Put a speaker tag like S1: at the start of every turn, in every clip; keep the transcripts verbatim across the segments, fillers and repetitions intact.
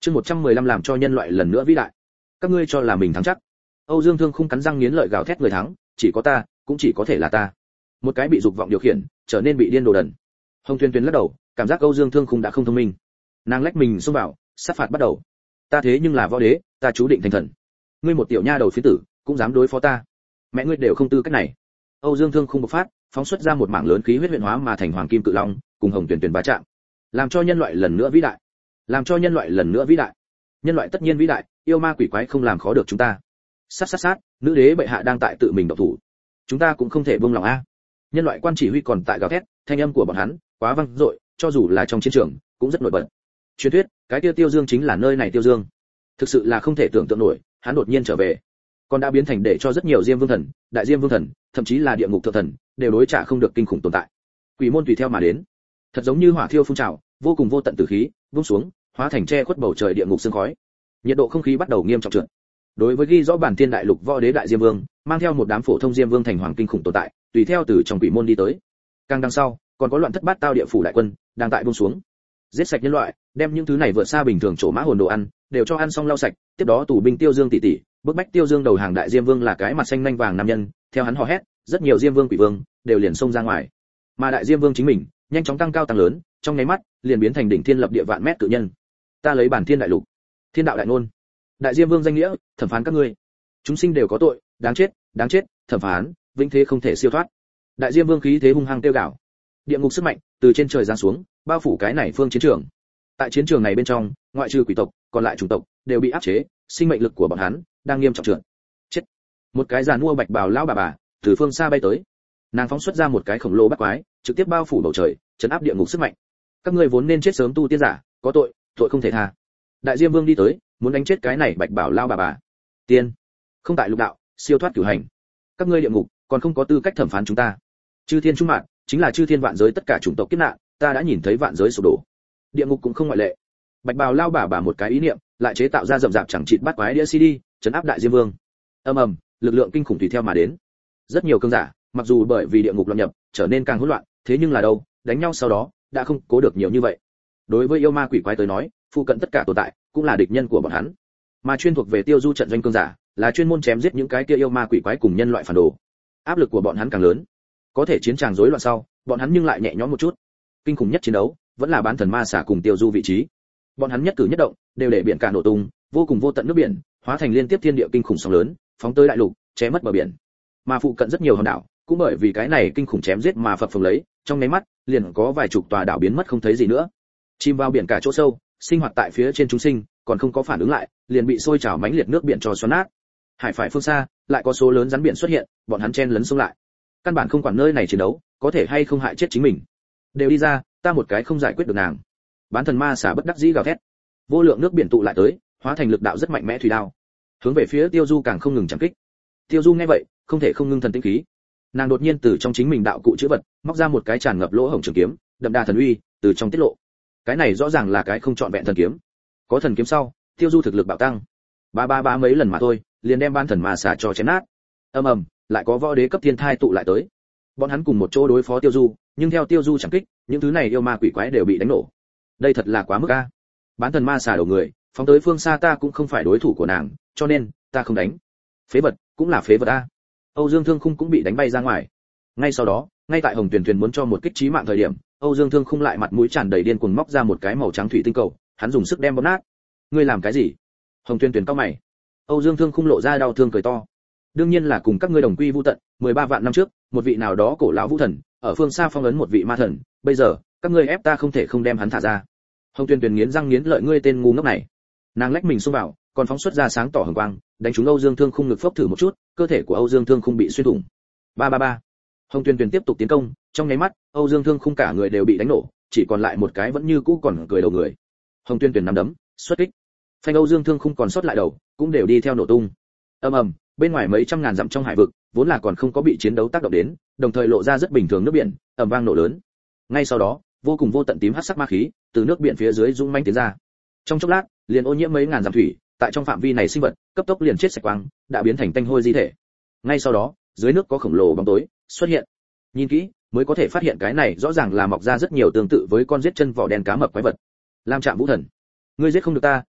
S1: Chương một trăm mười lăm làm cho nhân loại lần nữa vĩ đại. Các ngươi cho là mình thắng chắc. Âu Dương Thương Khung cắn răng nghiến lợi gào thét người thắng, chỉ có ta, cũng chỉ có thể là ta. Một cái bị dục vọng điều khiển, trở nên bị điên đồ đần. Hồng Tuyên Tuyên lắc đầu, cảm giác Âu Dương Thương Khung đã không thông minh. Nàng lách mình xông vào, sát phạt bắt đầu. Ta thế nhưng là võ đế, ta chú định thành thần. Ngươi một tiểu nha đầu phiến tử, cũng dám đối phó ta. Mẹ ngươi đều không tư cách này. Âu Dương Thương Khung bộc phát, phóng xuất ra một mảng lớn khí huyết huyện hóa mà thành hoàng kim cự long, cùng Hồng Tuyên Tuyên va chạm. Làm cho nhân loại lần nữa vĩ đại. Làm cho nhân loại lần nữa vĩ đại. Nhân loại tất nhiên vĩ đại, yêu ma quỷ quái không làm khó được chúng ta. Sát sát sát, nữ đế bệ hạ đang tại tự mình động thủ. Chúng ta cũng không thể buông lòng a. Nhân loại quan chỉ huy còn tại gào thét, thanh âm của bọn hắn quá vang dội, cho dù là trong chiến trường cũng rất nổi bật. Truyền thuyết, cái tiêu Tiêu Dương chính là nơi này Tiêu Dương. Thực sự là không thể tưởng tượng nổi, hắn đột nhiên trở về, còn đã biến thành để cho rất nhiều Diêm Vương thần, Đại Diêm Vương thần, thậm chí là địa ngục thượng thần, đều đối trả không được kinh khủng tồn tại. Quỷ môn tùy theo mà đến, thật giống như hỏa thiêu phun trào, vô cùng vô tận tử khí, vung xuống, hóa thành che khuất bầu trời địa ngục sương khói. Nhiệt độ không khí bắt đầu nghiêm trọng trượt. Đối với ghi rõ bản thiên đại lục võ đế đại Diêm Vương, mang theo một đám phổ thông Diêm Vương thành hoàng kinh khủng tồn tại, tùy theo từ trong quỷ môn đi tới. Càng đằng sau, còn có loạn thất bát tao địa phủ đại quân đang tại buông xuống, giết sạch nhân loại, đem những thứ này vượt xa bình thường chỗ mã hồn đồ ăn, đều cho ăn xong lau sạch, tiếp đó tù binh Tiêu Dương tỷ tỷ, bức bách Tiêu Dương đầu hàng đại Diêm Vương là cái mặt xanh nhanh vàng nam nhân, theo hắn hò hét, rất nhiều Diêm Vương quỷ vương đều liền xông ra ngoài. Mà đại Diêm Vương chính mình, nhanh chóng tăng cao tăng lớn, trong nháy mắt, liền biến thành đỉnh thiên lập địa vạn mét cự nhân. Ta lấy bản thiên đại lục, thiên đạo đại ngôn, đại Diêm Vương danh nghĩa, thẩm phán các ngươi. Chúng sinh đều có tội, đáng chết, đáng chết, thẩm phán, vĩnh thế không thể siêu thoát. Đại Diêm Vương khí thế hung hăng tiêu gạo. Địa ngục sức mạnh từ trên trời giáng xuống, bao phủ cái này phương chiến trường. Tại chiến trường này bên trong, ngoại trừ quỷ tộc, còn lại chủng tộc đều bị áp chế, sinh mệnh lực của bọn hắn đang nghiêm trọng trượt. Chết. Một cái giàn mua bạch bào lão bà bà từ phương xa bay tới. Nàng phóng xuất ra một cái khổng lồ bắt quái, trực tiếp bao phủ bầu trời, trấn áp địa ngục sức mạnh. Các ngươi vốn nên chết sớm tu tiên giả, có tội, tội không thể tha. Đại Diêm Vương đi tới, muốn đánh chết cái này bạch bào lão bà bà. Tiên, không tại lục đạo, siêu thoát cửu hành. Các ngươi địa ngục còn không có tư cách thẩm phán chúng ta. Chư thiên trung mạng, chính là chư thiên vạn giới tất cả chủng tộc kiếp nạn, ta đã nhìn thấy vạn giới sụp đổ. Địa ngục cũng không ngoại lệ. Bạch bào lao bà bà một cái ý niệm, lại chế tạo ra rậm rạp chẳng chịt bắt quái đĩa xê đê, trấn áp đại Diêm Vương. Ầm ầm, lực lượng kinh khủng tùy theo mà đến. Rất nhiều cường giả, mặc dù bởi vì địa ngục lâm nhập, trở nên càng hỗn loạn, thế nhưng là đâu, đánh nhau sau đó, đã không cố được nhiều như vậy. Đối với yêu ma quỷ quái tới nói, phụ cận tất cả tồn tại, cũng là địch nhân của bọn hắn. Mà chuyên thuộc về Tiêu Du trận doanh cường giả, là chuyên môn chém giết những cái kia yêu ma quỷ quái cùng nhân loại phản đồ. Áp lực của bọn hắn càng lớn. Có thể chiến tràng rối loạn sau, bọn hắn nhưng lại nhẹ nhõm một chút. Kinh khủng nhất chiến đấu, vẫn là bán thần ma xà cùng Tiêu Du vị trí. Bọn hắn nhất cử nhất động, đều để biển cả nổ tung, vô cùng vô tận nước biển, hóa thành liên tiếp thiên địa kinh khủng sóng lớn, phóng tới đại lục, che mất bờ biển. Mà phụ cận rất nhiều hòn đảo, cũng bởi vì cái này kinh khủng chém giết mà phập phồng lấy, trong nháy mắt, liền có vài chục tòa đảo biến mất không thấy gì nữa. Chìm vào biển cả chỗ sâu, sinh hoạt tại phía trên chúng sinh, còn không có phản ứng lại, liền bị sôi trào mãnh liệt nước biển cho xoắn nát. Hải phải phương xa, lại có số lớn rắn biển xuất hiện, bọn hắn chen lấn xông lại. Căn bản không quản nơi này chiến đấu, có thể hay không hại chết chính mình. Đều đi ra, ta một cái không giải quyết được nàng. Bán thần ma xả bất đắc dĩ gào thét. Vô lượng nước biển tụ lại tới, hóa thành lực đạo rất mạnh mẽ thủy đao, hướng về phía Tiêu Du càng không ngừng chạm kích. Tiêu Du nghe vậy, không thể không ngưng thần tĩnh khí. Nàng đột nhiên từ trong chính mình đạo cụ chữ vật, móc ra một cái tràn ngập lỗ hổng trường kiếm, đậm đà thần uy, từ trong tiết lộ. Cái này rõ ràng là cái không chọn vẹn thần kiếm. Có thần kiếm sau, Tiêu Du thực lực bạo tăng. Ba ba ba mấy lần mà thôi, liền đem ban thần ma xả cho chém nát. Ầm ầm, lại có võ đế cấp thiên thai tụ lại tới. Bọn hắn cùng một chỗ đối phó Tiêu Du, nhưng theo Tiêu Du chẳng kích, những thứ này yêu ma quỷ quái đều bị đánh nổ. Đây thật là quá mức a. Bán thần ma xả đầu người, phóng tới phương xa ta cũng không phải đối thủ của nàng, cho nên ta không đánh. Phế vật, cũng là phế vật a. Âu Dương Thương Khung cũng bị đánh bay ra ngoài. Ngay sau đó, ngay tại Hồng Tuyền Tuyền muốn cho một kích chí mạng thời điểm, Âu Dương Thương Khung lại mặt mũi tràn đầy điên cuồng móc ra một cái màu trắng thủy tinh cầu, hắn dùng sức đem bóp nát. Ngươi làm cái gì? Hồng Tuyền Tuyền cau mày. Âu Dương Thương Khung lộ ra đau thương cười to. Đương nhiên là cùng các ngươi đồng quy vu tận, mười ba vạn năm trước, một vị nào đó cổ lão vũ thần, ở phương xa phong ấn một vị ma thần, bây giờ, các ngươi ép ta không thể không đem hắn thả ra. Hồng Tuyền Tuyền nghiến răng nghiến lợi, ngươi tên ngu ngốc này. Nàng lách mình xông vào, còn phóng xuất ra sáng tỏ hồng quang, đánh trúng Âu Dương Thương Khung ngực phốc thử một chút, cơ thể của Âu Dương Thương Khung bị xuyên thủng. Ba ba ba. Hồng Tuyền Tuyền tiếp tục tiến công, trong nháy mắt, Âu Dương Thương Khung cả người đều bị đánh nổ, chỉ còn lại một cái vẫn như cũ còn cười đầu người. Hồng Tuyền Tuyền nắm đấm, xuất kích. Phanh Âu Dương Thương Khung còn sót lại đầu, cũng đều đi theo nổ tung. Ầm ầm, bên ngoài mấy trăm ngàn dặm trong hải vực, vốn là còn không có bị chiến đấu tác động đến, đồng thời lộ ra rất bình thường nước biển, ầm vang nổ lớn. Ngay sau đó, vô cùng vô tận tím hắc sắc ma khí từ nước biển phía dưới dũng mãnh tiến ra. Trong chốc lát, liền ô nhiễm mấy ngàn dặm thủy, tại trong phạm vi này sinh vật, cấp tốc liền chết sạch quang, đã biến thành tanh hôi di thể. Ngay sau đó, dưới nước có khổng lồ bóng tối xuất hiện. Nhìn kỹ, mới có thể phát hiện cái này rõ ràng là mọc ra rất nhiều tương tự với con giết chân vỏ đen cá mập quái vật. Lam Trạm Vũ Thần, ngươi giết không được ta,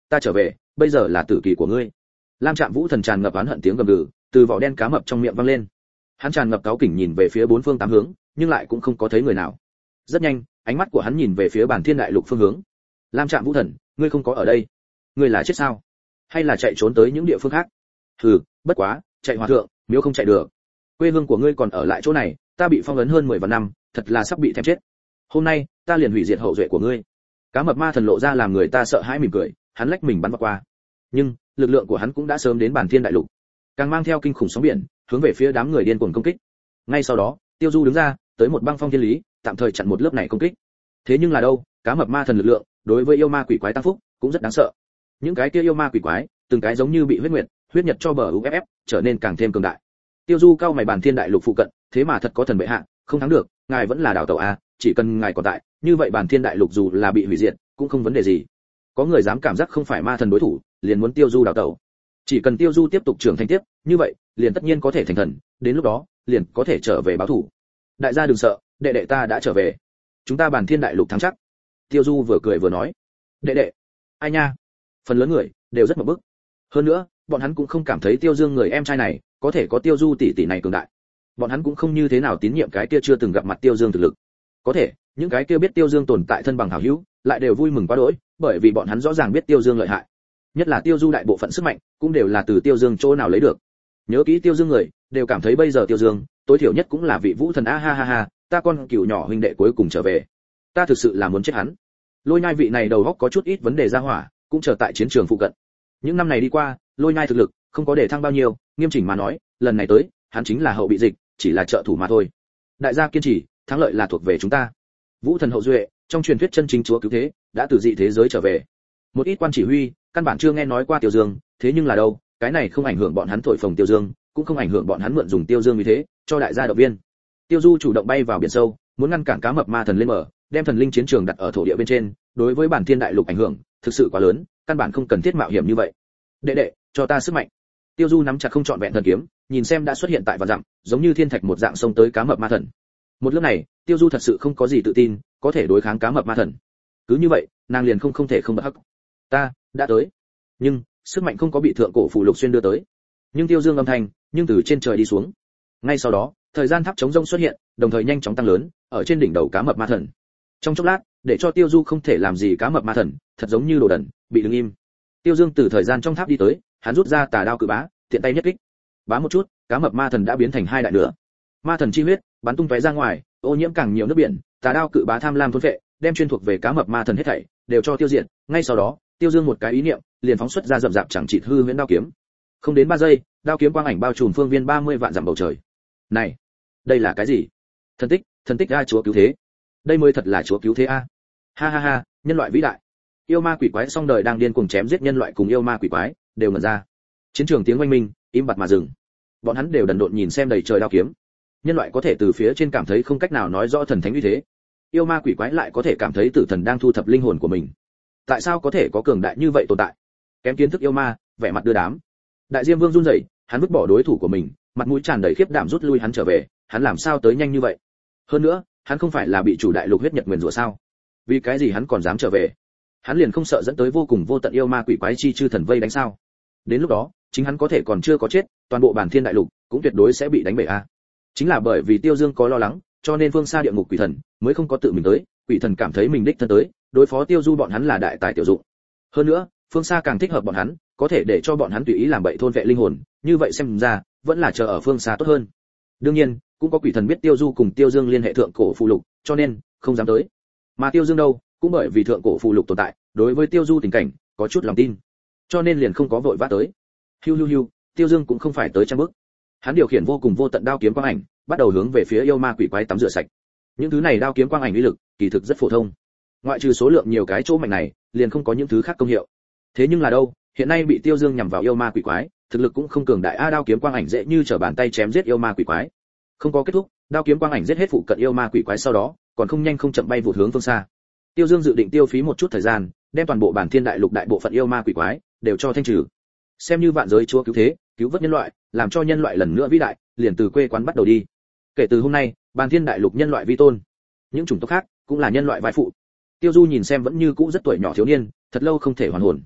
S1: ta trở về, bây giờ là tử kỳ của ngươi. Lam Trạm Vũ Thần tràn ngập oán hận tiếng gầm gừ từ vỏ đen cá mập trong miệng vang lên. Hắn tràn ngập cáu kỉnh nhìn về phía bốn phương tám hướng, nhưng lại cũng không có thấy người nào. Rất nhanh, ánh mắt của hắn nhìn về phía Bản Thiên Đại Lục phương hướng. Lam Trạm Vũ Thần, ngươi không có ở đây, ngươi là chết sao? Hay là chạy trốn tới những địa phương khác? Hừ, bất quá, chạy hòa thượng, nếu không chạy được. Quê hương của ngươi còn ở lại chỗ này, ta bị phong ấn hơn mười vạn năm, thật là sắp bị thèm chết. Hôm nay, ta liền hủy diệt hậu duệ của ngươi. Cá mập ma thần lộ ra làm người ta sợ hãi mỉm cười, hắn lách mình bắn vào qua. Nhưng, lực lượng của hắn cũng đã sớm đến Bản Thiên Đại Lục, càng mang theo kinh khủng sóng biển, hướng về phía đám người điên cuồng công kích. Ngay sau đó, Tiêu Du đứng ra, tới một băng phong thiên lý, tạm thời chặn một lớp này công kích. Thế nhưng là đâu, cá mập ma thần lực lượng, đối với yêu ma quỷ quái tăng phúc, cũng rất đáng sợ. Những cái kia yêu ma quỷ quái, từng cái giống như bị huyết nguyệt, huyết nhật cho bờ u ép ép, trở nên càng thêm cường đại. Tiêu Du cao mày Bản Thiên Đại Lục phụ cận, thế mà thật có thần bệ hạ, không thắng được, ngài vẫn là đảo tàu a, chỉ cần ngài còn tại, như vậy Bản Thiên Đại Lục dù là bị hủy diệt, cũng không vấn đề gì. Có người dám cảm giác không phải ma thần đối thủ, liền muốn Tiêu Du đảo tàu. Chỉ cần Tiêu Du tiếp tục trưởng thành tiếp, như vậy, liền tất nhiên có thể thành thần, đến lúc đó, liền có thể trở về báo thù. Đại gia đừng sợ, đệ đệ ta đã trở về. Chúng ta Bản Thiên Đại Lục thắng chắc. Tiêu Du vừa cười vừa nói. Đệ đệ? Ai nha? Phần lớn người đều rất mập bức. Hơn nữa, bọn hắn cũng không cảm thấy Tiêu Dương người em trai này có thể có Tiêu Du tỷ tỷ này cường đại. Bọn hắn cũng không như thế nào tín nhiệm cái kia chưa từng gặp mặt Tiêu Dương thực lực. Có thể, những cái kia biết Tiêu Dương tồn tại thân bằng hảo hữu, lại đều vui mừng quá đỗi, bởi vì bọn hắn rõ ràng biết Tiêu Dương lợi hại. Nhất là Tiêu Du đại bộ phận sức mạnh, cũng đều là từ Tiêu Dương chỗ nào lấy được. Nhớ kỹ Tiêu Dương người, đều cảm thấy bây giờ Tiêu Dương, tối thiểu nhất cũng là vị vũ thần a ha ha ha, ta con cừu nhỏ huynh đệ cuối cùng trở về. Ta thực sự là muốn chết hắn. Lôi Nhai vị này đầu óc có chút ít vấn đề ra hỏa, cũng trở tại chiến trường phụ cận. Những năm này đi qua, Lôi Nhai thực lực không có để thăng bao nhiêu, nghiêm chỉnh mà nói, lần này tới, hắn chính là hậu bị dịch, chỉ là trợ thủ mà thôi. Đại gia kiên trì, thắng lợi là thuộc về chúng ta. Vũ thần hậu duệ, trong truyền thuyết chân chính chúa cứu thế, đã từ dị thế giới trở về. Một ít quan chỉ huy, căn bản chưa nghe nói qua Tiêu Dương, thế nhưng là đâu, cái này không ảnh hưởng bọn hắn thổi phồng Tiêu Dương, cũng không ảnh hưởng bọn hắn mượn dùng Tiêu Dương như thế, cho đại gia động viên. Tiêu Du chủ động bay vào biển sâu, muốn ngăn cản cá mập ma thần lên mở, đem thần linh chiến trường đặt ở thổ địa bên trên, đối với Bản Thiên Đại Lục ảnh hưởng thực sự quá lớn, căn bản không cần thiết mạo hiểm như vậy. Đệ đệ, cho ta sức mạnh. Tiêu Du nắm chặt không trọn vẹn thần kiếm, nhìn xem đã xuất hiện tại vạn dặm, giống như thiên thạch một dạng xông tới cá mập ma thần. Một lúc này, Tiêu Du thật sự không có gì tự tin, có thể đối kháng cá mập ma thần. Cứ như vậy, nàng liền không không thể không bật hắc. Ta đã tới. Nhưng, sức mạnh không có bị thượng cổ phù lục xuyên đưa tới. Nhưng Tiêu Dương âm thanh, nhưng từ trên trời đi xuống. Ngay sau đó, thời gian tháp chống rông xuất hiện, đồng thời nhanh chóng tăng lớn, ở trên đỉnh đầu cá mập ma thần. Trong chốc lát, để cho Tiêu Du không thể làm gì cá mập ma thần, thật giống như đồ đần, bị đứng im. Tiêu Dương từ thời gian trong tháp đi tới, hắn rút ra tà đao cự bá, tiện tay nhất kích. Bá một chút, cá mập ma thần đã biến thành hai đại nửa. Ma thần chi huyết bắn tung tóe ra ngoài, ô nhiễm càng nhiều nước biển, tà đao cự bá tham lam thôn phệ, đem chuyên thuộc về cá mập ma thần hết thảy đều cho tiêu diệt. Ngay sau đó, Tiêu Dương một cái ý niệm, liền phóng xuất ra rậm rạp chẳng chịt hư huyễn đao kiếm. Không đến ba giây, đao kiếm quang ảnh bao trùm phương viên ba mươi vạn dặm bầu trời. Này, đây là cái gì? Thần tích, thần tích a chúa cứu thế. Đây mới thật là chúa cứu thế a. Ha ha ha, nhân loại vĩ đại. Yêu ma quỷ quái song đời đang điên cuồng chém giết nhân loại cùng yêu ma quỷ quái, đều ngẩn ra. Chiến trường tiếng oanh minh, im bặt mà dừng. Bọn hắn đều đần độn nhìn xem đầy trời đao kiếm. Nhân loại có thể từ phía trên cảm thấy không cách nào nói rõ thần thánh uy thế. Yêu ma quỷ quái lại có thể cảm thấy tử thần đang thu thập linh hồn của mình. Tại sao có thể có cường đại như vậy tồn tại? Kém kiến thức yêu ma, vẻ mặt đưa đám. Đại Diêm Vương run rẩy, hắn vứt bỏ đối thủ của mình, mặt mũi tràn đầy khiếp đảm rút lui hắn trở về, hắn làm sao tới nhanh như vậy? Hơn nữa, hắn không phải là bị chủ đại lục huyết nhật nguyền rủa sao? Vì cái gì hắn còn dám trở về? Hắn liền không sợ dẫn tới vô cùng vô tận yêu ma quỷ quái chi chư thần vây đánh sao? Đến lúc đó, chính hắn có thể còn chưa có chết, toàn bộ bản thiên đại lục cũng tuyệt đối sẽ bị đánh bể a. Chính là bởi vì Tiêu Dương có lo lắng, cho nên phương xa địa ngục quỷ thần mới không có tự mình tới, quỷ thần cảm thấy mình đích thân tới, đối phó Tiêu Du bọn hắn là đại tài tiểu dụng. Hơn nữa, phương xa càng thích hợp bọn hắn, có thể để cho bọn hắn tùy ý làm bậy thôn vệ linh hồn, như vậy xem ra, vẫn là chờ ở phương xa tốt hơn. Đương nhiên, cũng có quỷ thần biết Tiêu Du cùng Tiêu Dương liên hệ thượng cổ phù lục, cho nên không dám tới. Mà Tiêu Dương đâu, cũng bởi vì thượng cổ phù lục tồn tại, đối với Tiêu Du tình cảnh có chút lòng tin, cho nên liền không có vội vã tới. Hiu hiu hiu, Tiêu Dương cũng không phải tới trăm bước. Hắn điều khiển vô cùng vô tận đao kiếm quang ảnh, bắt đầu hướng về phía yêu ma quỷ quái tắm rửa sạch. Những thứ này đao kiếm quang ảnh uy lực, kỳ thực rất phổ thông. Ngoại trừ số lượng nhiều cái chỗ mạnh này, liền không có những thứ khác công hiệu. Thế nhưng là đâu, hiện nay bị Tiêu Dương nhằm vào yêu ma quỷ quái, thực lực cũng không cường đại a, đao kiếm quang ảnh dễ như trở bàn tay chém giết yêu ma quỷ quái. Không có kết thúc, đao kiếm quang ảnh giết hết phụ cận yêu ma quỷ quái sau đó, còn không nhanh không chậm bay vụt hướng phương xa. Tiêu Dương dự định tiêu phí một chút thời gian, đem toàn bộ bản thiên đại lục đại bộ phận yêu ma quỷ quái đều cho thanh trừ. Xem như vạn giới chúa cứu thế, cứu vớt nhân loại, làm cho nhân loại lần nữa vĩ đại, liền từ quê quán bắt đầu đi. Kể từ hôm nay, bản thiên đại lục nhân loại vi tôn, những chủng tộc khác cũng là nhân loại vai phụ. Tiêu Du nhìn xem vẫn như cũ rất tuổi nhỏ thiếu niên, thật lâu không thể hoàn hồn.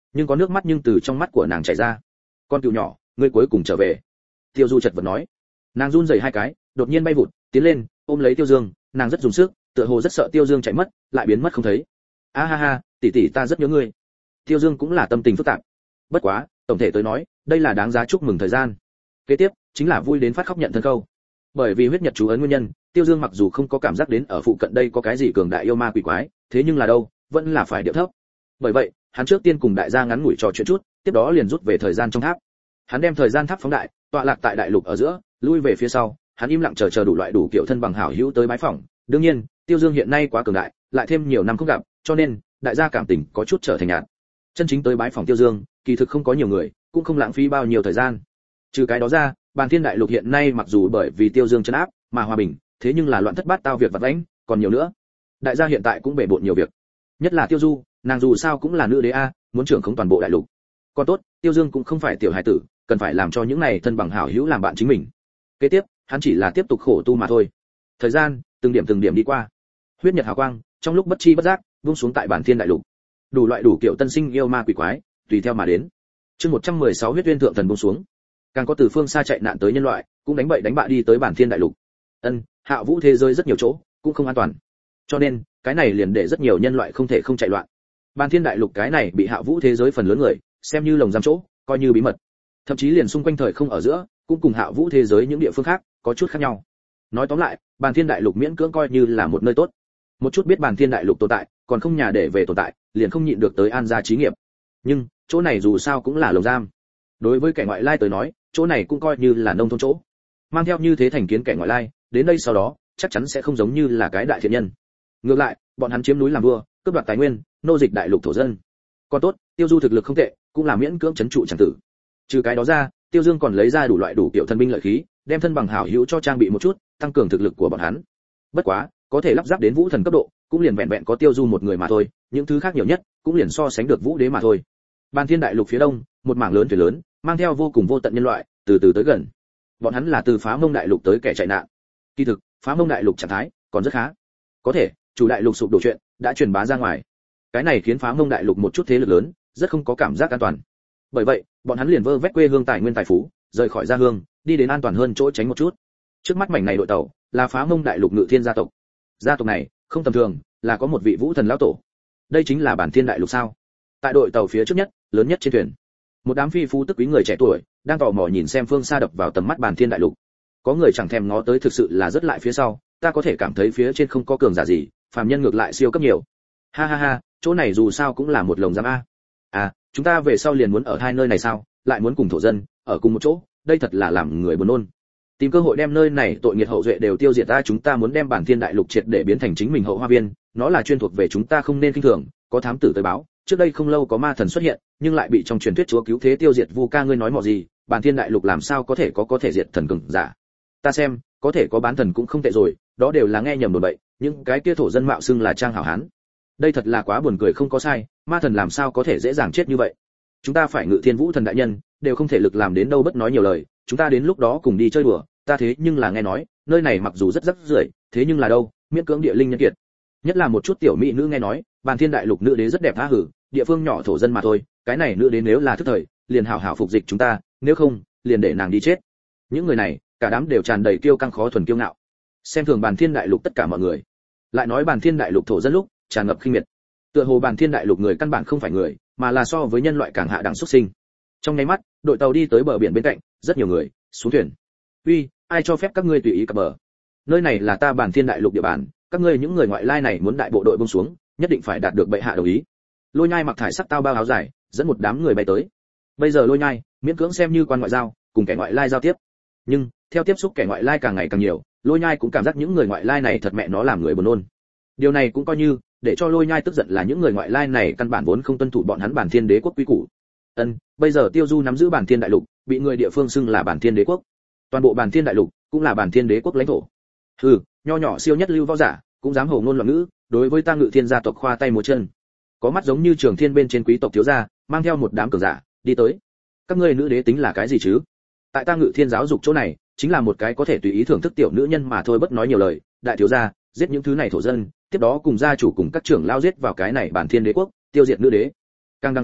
S1: nhưng có nước mắt nhưng từ trong mắt của nàng chảy ra. Con cừu nhỏ, ngươi cuối cùng trở về. Tiêu Du chợt vật nói. Nàng run rẩy hai cái, đột nhiên bay vụt tiến lên, ôm lấy Tiêu Dương, nàng rất dùng sức, tựa hồ rất sợ Tiêu Dương chạy mất, lại biến mất không thấy. A ha ha, tỷ tỷ ta rất nhớ ngươi. Tiêu Dương cũng là tâm tình phức tạp. Bất quá, tổng thể tới nói, đây là đáng giá chúc mừng thời gian. Kế tiếp, chính là vui đến phát khóc nhận thân câu. Bởi vì huyết nhật chú ấn nguyên nhân, Tiêu Dương mặc dù không có cảm giác đến ở phụ cận đây có cái gì cường đại yêu ma quỷ quái, thế nhưng là đâu, vẫn là phải điệu thấp. Bởi vậy, hắn trước tiên cùng đại gia ngắn ngủi trò chuyện chút, tiếp đó liền rút về thời gian trong tháp. Hắn đem thời gian tháp phóng đại, tọa lạc tại đại lục ở giữa, lui về phía sau, hắn im lặng chờ chờ đủ loại đủ kiểu thân bằng hảo hữu tới bái phỏng. Đương nhiên, Tiêu Dương hiện nay quá cường đại, lại thêm nhiều năm không gặp, cho nên đại gia cảm tình có chút trở thành nhạt. Chân chính tới bái phỏng Tiêu Dương, kỳ thực không có nhiều người, cũng không lãng phí bao nhiêu thời gian. Trừ cái đó ra, Bàn Thiên đại lục hiện nay mặc dù bởi vì Tiêu Dương trấn áp mà hòa bình, thế nhưng là loạn thất bát tao việc vặt vãnh, còn nhiều nữa. Đại gia hiện tại cũng bể bộn nhiều việc. Nhất là Tiêu Du, nàng dù sao cũng là nữ đế a, muốn trưởng khống toàn bộ đại lục. Còn tốt, Tiêu Dương cũng không phải tiểu hải tử, cần phải làm cho những này thân bằng hảo hữu làm bạn chính mình. Kế tiếp, hắn chỉ là tiếp tục khổ tu mà thôi. Thời gian từng điểm từng điểm đi qua. Huyết nhật hào quang, trong lúc bất chi bất giác, buông xuống tại Bàn Thiên đại lục. Đủ loại đủ kiểu tân sinh yêu ma quỷ quái, tùy theo mà đến. Chương một trăm mười sáu huyết uyên thượng thần buông xuống. Càng có từ phương xa chạy nạn tới nhân loại, cũng đánh bậy đánh bạ đi tới Bàn Thiên đại lục. Ân, Hạ Vũ thế giới rất nhiều chỗ, cũng không an toàn. Cho nên, cái này liền để rất nhiều nhân loại không thể không chạy loạn. Bàn Thiên đại lục cái này bị Hạ Vũ thế giới phần lớn người xem như lồng giam chỗ, coi như bí mật. Thậm chí liền xung quanh thời không ở giữa, cũng cùng Hạ Vũ thế giới những địa phương khác có chút khác nhau. Nói tóm lại, Bàn Thiên đại lục miễn cưỡng coi như là một nơi tốt. Một chút biết Bàn Thiên đại lục tồn tại, còn không nhà để về tồn tại, liền không nhịn được tới an gia chí nghiệp. Nhưng, chỗ này dù sao cũng là lồng giam. Đối với kẻ ngoại lai tới nói, chỗ này cũng coi như là nông thôn chỗ. Mang theo như thế thành kiến kẻ ngoại lai, đến đây sau đó, chắc chắn sẽ không giống như là cái đại thiện nhân. Ngược lại, bọn hắn chiếm núi làm vua, cướp đoạt tài nguyên, nô dịch đại lục thổ dân. Còn tốt, Tiêu Du thực lực không tệ, cũng là miễn cưỡng trấn trụ chẳng tử. Trừ cái đó ra, Tiêu Dương còn lấy ra đủ loại đủ kiểu thân binh lợi khí, đem thân bằng hảo hữu cho trang bị một chút, tăng cường thực lực của bọn hắn. Bất quá, có thể lắp ráp đến vũ thần cấp độ, cũng liền vẹn vẹn có Tiêu Du một người mà thôi, những thứ khác nhiều nhất cũng liền so sánh được vũ đế mà thôi. Bàn Thiên đại lục phía đông, một mảng lớn thuyền lớn, mang theo vô cùng vô tận nhân loại, từ từ tới gần. Bọn hắn là từ Phá Mông đại lục tới kẻ chạy nạn. Kỳ thực, Phá Mông đại lục trạng thái còn rất khá. Có thể, chủ đại lục sụp đổ chuyện đã truyền bá ra ngoài. Cái này khiến Phá Mông đại lục một chút thế lực lớn rất không có cảm giác an toàn. Bởi vậy, bọn hắn liền vơ vét quê hương tài nguyên tài phú, rời khỏi gia hương, đi đến an toàn hơn chỗ tránh một chút. Trước mắt mảnh này đội tàu là Phá Mông đại lục Ngự Thiên gia tộc. Gia tộc này không tầm thường, là có một vị vũ thần lão tổ. Đây chính là Bàn Thiên đại lục sao? Tại đội tàu phía trước nhất, lớn nhất trên thuyền, một đám phi phú tức quý người trẻ tuổi đang tò mò nhìn xem phương xa đập vào tầm mắt Bàn Thiên đại lục. Có người chẳng thèm ngó tới, thực sự là rất lại phía sau, ta có thể cảm thấy phía trên không có cường giả gì, phàm nhân ngược lại siêu cấp nhiều. Ha ha ha, chỗ này dù sao cũng là một lồng giam a. À, chúng ta về sau liền muốn ở hai nơi này sao? Lại muốn cùng thổ dân ở cùng một chỗ, đây thật là làm người buồn nôn. Tìm cơ hội đem nơi này tội nghiệt hậu duệ đều tiêu diệt ta, chúng ta muốn đem Bàn Thiên đại lục triệt để biến thành chính mình hậu hoa viên, nó là chuyên thuộc về chúng ta, không nên khinh thường. Có thám tử tới báo, trước đây không lâu có ma thần xuất hiện, nhưng lại bị trong truyền thuyết chúa cứu thế tiêu diệt. Vu ca, ngươi nói mọ gì? Bàn Thiên đại lục làm sao có thể có có thể diệt thần cường giả? Ta xem, có thể có bán thần cũng không tệ rồi, đó đều là nghe nhầm đồn bậy, những cái kia thổ dân mạo xưng là trang hảo hán. Đây thật là quá buồn cười, không có sai, ma thần làm sao có thể dễ dàng chết như vậy? Chúng ta phải Ngự Thiên Vũ thần đại nhân, đều không thể lực làm đến đâu, bất nói nhiều lời, chúng ta đến lúc đó cùng đi chơi đùa, ta thế nhưng là nghe nói, nơi này mặc dù rất rắc rưởi, thế nhưng là đâu, miễn cưỡng địa linh nhân kiệt. Nhất là một chút tiểu mỹ nữ nghe nói, Bàn Thiên đại lục nữ đế rất đẹp tha hử, địa phương nhỏ thổ dân mà thôi, cái này nữ đế nếu là thức thời, liền hảo hảo phục dịch chúng ta, nếu không, liền để nàng đi chết. Những người này, cả đám đều tràn đầy kiêu căng khó thuần kiêu ngạo, xem thường Bàn Thiên đại lục tất cả mọi người. Lại nói Bàn Thiên đại lục thổ dân lúc tràn ngập khinh miệt, tựa hồ Bàn Thiên đại lục người căn bản không phải người, mà là so với nhân loại càng hạ đẳng xuất sinh. Trong nháy mắt, đội tàu đi tới bờ biển bên cạnh, rất nhiều người xuống thuyền. Uy, ai cho phép các ngươi tùy ý cập bờ? Nơi này là ta Bàn Thiên đại lục địa bàn, các ngươi những người ngoại lai này muốn đại bộ đội buông xuống, nhất định phải đạt được bệ hạ đồng ý. Lôi Nhai mặc thải sắc tao bao áo dài, dẫn một đám người bay tới. Bây giờ Lôi Nhai miễn cưỡng xem như quan ngoại giao, cùng kẻ ngoại lai giao tiếp. Nhưng theo tiếp xúc kẻ ngoại lai càng ngày càng nhiều, Lôi Nhai cũng cảm giác những người ngoại lai này thật mẹ nó làm người buồn nôn. Điều này cũng coi như để cho Lôi Nhai tức giận, là những người ngoại lai này căn bản vốn không tuân thủ bọn hắn Bàn Thiên đế quốc quy củ. Ân, bây giờ Tiêu Du nắm giữ Bàn Thiên đại lục, bị người địa phương xưng là Bàn Thiên đế quốc. Toàn bộ Bàn Thiên đại lục cũng là Bàn Thiên đế quốc lãnh thổ. Hừ, nho nhỏ siêu nhất lưu võ giả, cũng dám hồ ngôn loạn ngữ, đối với ta Ngự Thiên gia tộc khoa tay múa chân. Có mắt giống như Trường Thiên bên trên quý tộc thiếu gia, mang theo một đám cường giả đi tới. Các ngươi nữ đế tính là cái gì chứ? Tại ta Ngự Thiên giáo dục chỗ này, chính là một cái có thể tùy ý thưởng thức tiểu nữ nhân mà thôi, bất nói nhiều lời. Đại thiếu gia, giết những thứ này thổ dân, tiếp đó cùng gia chủ cùng các trưởng lao giết vào cái này Bàn Thiên đế quốc, tiêu diệt nữ đế. Càng đằng sau,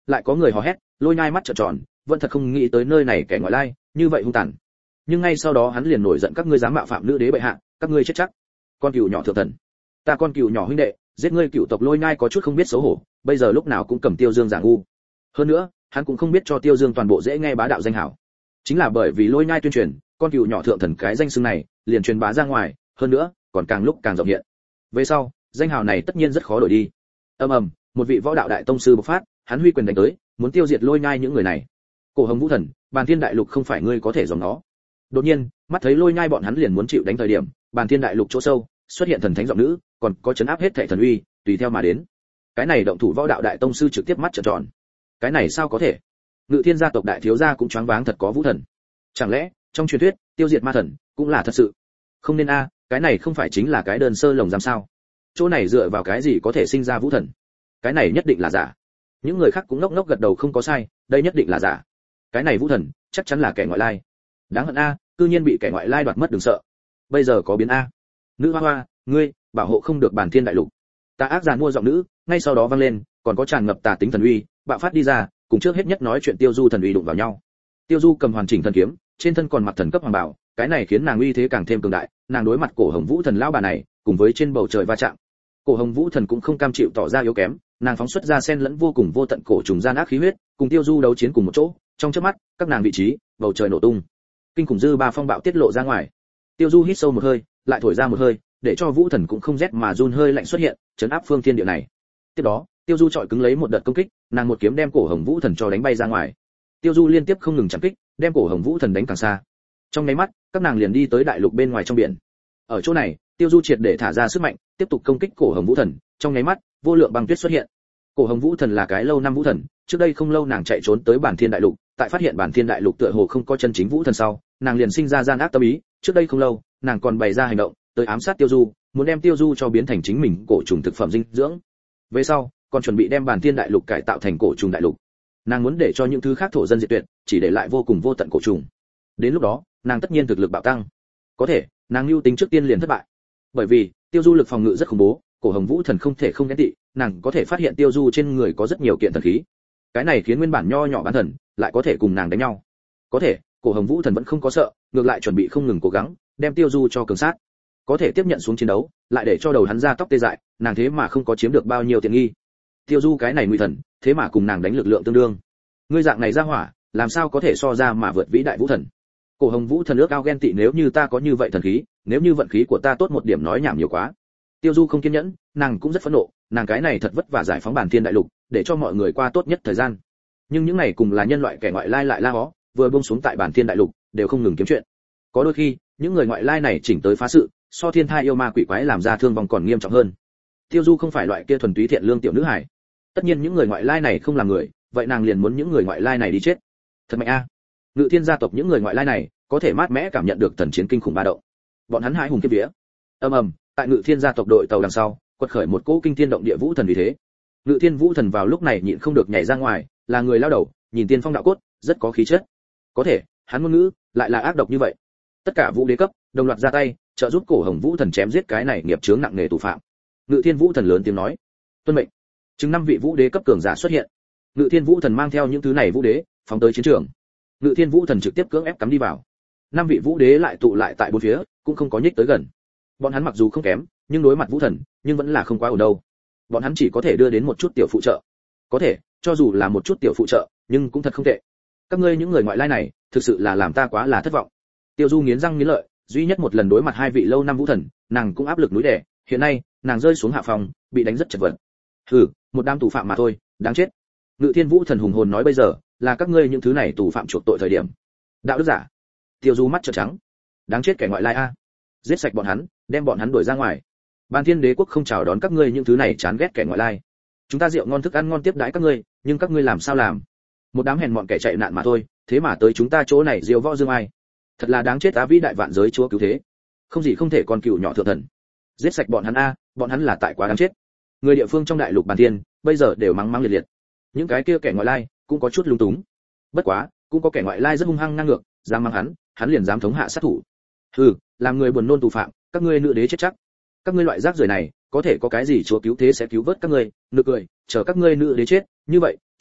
S1: lại có người hò hét, Lôi Nhai mắt trợn tròn, vẫn thật không nghĩ tới nơi này kẻ ngoại lai như vậy hung tàn. Nhưng ngay sau đó hắn liền nổi giận, các ngươi dám mạo phạm nữ đế bệ hạ, các ngươi chết chắc. Con cừu nhỏ thượng thần, ta con cừu nhỏ huynh đệ, giết ngươi cựu tộc Lôi Nhai có chút không biết xấu hổ, bây giờ lúc nào cũng cầm Tiêu Dương giả ngu. Hơn nữa, hắn cũng không biết cho Tiêu Dương toàn bộ dễ nghe bá đạo danh hảo. Chính là bởi vì Lôi Nhai tuyên truyền, con cừu nhỏ thượng thần cái danh xưng này liền truyền bá ra ngoài, hơn nữa, còn càng lúc càng rộng hiện. Về sau, danh hào này tất nhiên rất khó đổi đi. Ầm ầm, một vị võ đạo đại tông sư bộc phát, hắn huy quyền đánh tới, muốn tiêu diệt Lôi Nhai những người này. Cổ Hồng Vũ Thần, Bàn Thiên Đại Lục không phải ngươi có thể dòm nó. Đột nhiên, mắt thấy Lôi Nhai bọn hắn liền muốn chịu đánh thời điểm, Bàn Thiên Đại Lục chỗ sâu, xuất hiện thần thánh giọng nữ, còn có chấn áp hết thảy thần uy, tùy theo mà đến. Cái này động thủ võ đạo đại tông sư trực tiếp mắt trợn tròn. Cái này sao có thể? Ngự Thiên gia tộc đại thiếu gia cũng choáng váng, thật có Vũ Thần. Chẳng lẽ, trong truyền thuyết, tiêu diệt ma thần cũng là thật sự? Không nên a, cái này không phải chính là cái đơn sơ lồng giam sao? Chỗ này dựa vào cái gì có thể sinh ra Vũ Thần? Cái này nhất định là giả. Những người khác cũng ngốc ngốc gật đầu, không có sai, đây nhất định là giả. Cái này Vũ Thần chắc chắn là kẻ ngoại lai. Đáng hận a, cư nhiên bị kẻ ngoại lai đoạt mất, đừng sợ. Bây giờ có biến a. Nữ hoa hoa, ngươi bảo hộ không được Bàn Thiên Đại Lục. Tà ác giàn mua giọng nữ, ngay sau đó vang lên, còn có tràn ngập tà tính thần uy, bạo phát đi ra, cùng trước hết nhất nói chuyện Tiêu Du thần uy đụng vào nhau. Tiêu Du cầm hoàn chỉnh thần kiếm, trên thân còn mặc thần cấp hoàng bảo, cái này khiến nàng uy thế càng thêm cường đại, nàng đối mặt Cổ Hồng Vũ Thần lão bà này, cùng với trên bầu trời va chạm. Cổ Hồng Vũ Thần cũng không cam chịu tỏ ra yếu kém, nàng phóng xuất ra xen lẫn vô cùng vô tận cổ trùng gian ác khí huyết, cùng Tiêu Du đấu chiến cùng một chỗ, trong chớp mắt, các nàng vị trí, bầu trời nổ tung. Kinh khủng dư ba phong bạo tiết lộ ra ngoài. Tiêu Du hít sâu một hơi, lại thổi ra một hơi, để cho Vũ Thần cũng không rét mà run, hơi lạnh xuất hiện, chấn áp phương thiên địa này. Tiếp đó, Tiêu Du chọi cứng lấy một đợt công kích, nàng một kiếm đem Cổ Hồng Vũ Thần cho đánh bay ra ngoài. Tiêu Du liên tiếp không ngừng chạm kích, đem Cổ Hồng Vũ Thần đánh càng xa. Trong nháy mắt, các nàng liền đi tới đại lục bên ngoài trong biển. Ở chỗ này, Tiêu Du triệt để thả ra sức mạnh, tiếp tục công kích Cổ Hồng Vũ Thần, trong nháy mắt, vô lượng băng tuyết xuất hiện. Cổ Hồng Vũ Thần là cái lâu năm vũ thần, trước đây không lâu nàng chạy trốn tới Bản Thiên Đại Lục, tại phát hiện Bản Thiên Đại Lục tựa hồ không có chân chính vũ thần sau, nàng liền sinh ra gian ác tâm ý, trước đây không lâu, nàng còn bày ra hành động, tới ám sát Tiêu Du, muốn đem Tiêu Du cho biến thành chính mình cổ trùng thực phẩm dinh dưỡng. Về sau, còn chuẩn bị đem Bản Thiên Đại Lục cải tạo thành cổ trùng đại lục. Nàng muốn để cho những thứ khác thổ dân diệt tuyệt, chỉ để lại vô cùng vô tận cổ trùng. Đến lúc đó, nàng tất nhiên thực lực bạo tăng. Có thể, nàng lưu tính trước tiên liền thất bại. Bởi vì, Tiêu Du lực phòng ngự rất khủng bố, Cổ Hồng Vũ Thần không thể không ghen tị, nàng có thể phát hiện Tiêu Du trên người có rất nhiều kiện thần khí. Cái này khiến nguyên bản nho nhỏ bán thần lại có thể cùng nàng đánh nhau. Có thể, Cổ Hồng Vũ Thần vẫn không có sợ, ngược lại chuẩn bị không ngừng cố gắng, đem Tiêu Du cho cường sát. Có thể tiếp nhận xuống chiến đấu, lại để cho đầu hắn ra tóc tê dại, nàng thế mà không có chiếm được bao nhiêu tiện nghi. Tiêu Du cái này nguy thần, thế mà cùng nàng đánh lực lượng tương đương. Ngươi dạng này ra hỏa, làm sao có thể so ra mà vượt vĩ đại vũ thần? Cổ Hồng Vũ Thần ước ao ghen tị, nếu như ta có như vậy thần khí, nếu như vận khí của ta tốt một điểm, nói nhảm nhiều quá. Tiêu Du không kiên nhẫn, nàng cũng rất phẫn nộ, nàng cái này thật vất vả giải phóng Bản Thiên Đại Lục, để cho mọi người qua tốt nhất thời gian. Nhưng những này cùng là nhân loại kẻ ngoại lai lại la hó, vừa buông xuống tại Bản Thiên Đại Lục, đều không ngừng kiếm chuyện. Có đôi khi, những người ngoại lai này chỉnh tới phá sự, so thiên thai yêu ma quỷ quái làm ra thương vong còn nghiêm trọng hơn. Tiêu Du không phải loại kia thuần túy thiện lương tiểu nữ hải. Tất nhiên những người ngoại lai này không làm người, vậy nàng liền muốn những người ngoại lai này đi chết. Thật mạnh a. Ngự Thiên gia tộc những người ngoại lai này, có thể mát mẽ cảm nhận được thần chiến kinh khủng ba động. Bọn hắn hãi hùng kiếp vía. Ầm ầm, tại Ngự Thiên gia tộc đội tàu đằng sau, quật khởi một cỗ kinh thiên động địa vũ thần vì thế. Ngự Thiên vũ thần vào lúc này nhịn không được nhảy ra ngoài, là người lao đầu, nhìn tiên phong đạo cốt, rất có khí chất. Có thể, hắn ngôn ngữ lại là ác độc như vậy. Tất cả vũ đế cấp đồng loạt ra tay, trợ giúp Cổ Hồng Vũ Thần chém giết cái này nghiệp chướng nặng nề tù phạm. Ngự Thiên vũ thần lớn tiếng nói, tuân mệnh. Chứng năm vị vũ đế cấp cường giả xuất hiện. Ngự Thiên vũ thần mang theo những thứ này vũ đế, phóng tới chiến trường. Ngự Thiên vũ thần trực tiếp cưỡng ép cắm đi vào. Năm vị vũ đế lại tụ lại tại bốn phía, cũng không có nhích tới gần. Bọn hắn mặc dù không kém, nhưng đối mặt vũ thần, nhưng vẫn là không quá ổn đâu. Bọn hắn chỉ có thể đưa đến một chút tiểu phụ trợ. Có thể, cho dù là một chút tiểu phụ trợ, nhưng cũng thật không tệ. Các ngươi những người ngoại lai này, thực sự là làm ta quá là thất vọng. Tiêu Du nghiến răng nghiến lợi, duy nhất một lần đối mặt hai vị lâu năm vũ thần, nàng cũng áp lực núi đè, hiện nay, nàng rơi xuống hạ phòng, bị đánh rất chật vật. Hừ, một đám tù phạm mà thôi, đáng chết. Ngự Thiên vũ thần hùng hồn nói, bây giờ là các ngươi những thứ này tù phạm chuộc tội thời điểm. Đạo đức giả. Tiêu Du mắt trợn trắng. Đáng chết kẻ ngoại lai a. Giết sạch bọn hắn, đem bọn hắn đuổi ra ngoài. Ban Thiên Đế quốc không chào đón các ngươi những thứ này chán ghét kẻ ngoại lai. Chúng ta rượu ngon thức ăn ngon tiếp đãi các ngươi, nhưng các ngươi làm sao làm? Một đám hèn mọn kẻ chạy nạn mà thôi, thế mà tới chúng ta chỗ này diêu võ dương ai. Thật là đáng chết á, vĩ đại vạn giới chúa cứu thế. Không gì không thể, còn cừu nhỏ thượng thần. Giết sạch bọn hắn a, bọn hắn là tại quá đáng chết. Người địa phương trong đại lục Bàn Thiên, bây giờ đều mắng mắng liệt liệt. Những cái kia kẻ ngoại lai cũng có chút lung túng. Bất quá, cũng có kẻ ngoại lai rất hung hăng ngang ngược, dám mắng hắn, hắn liền dám thống hạ sát thủ. Hừ, làm người buồn nôn tù phạm, các ngươi nữ đế chết chắc. Các ngươi loại rác rưởi này, có thể có cái gì chúa cứu thế sẽ cứu vớt các ngươi? Nực cười, chờ các ngươi nữ đế chết, như vậy,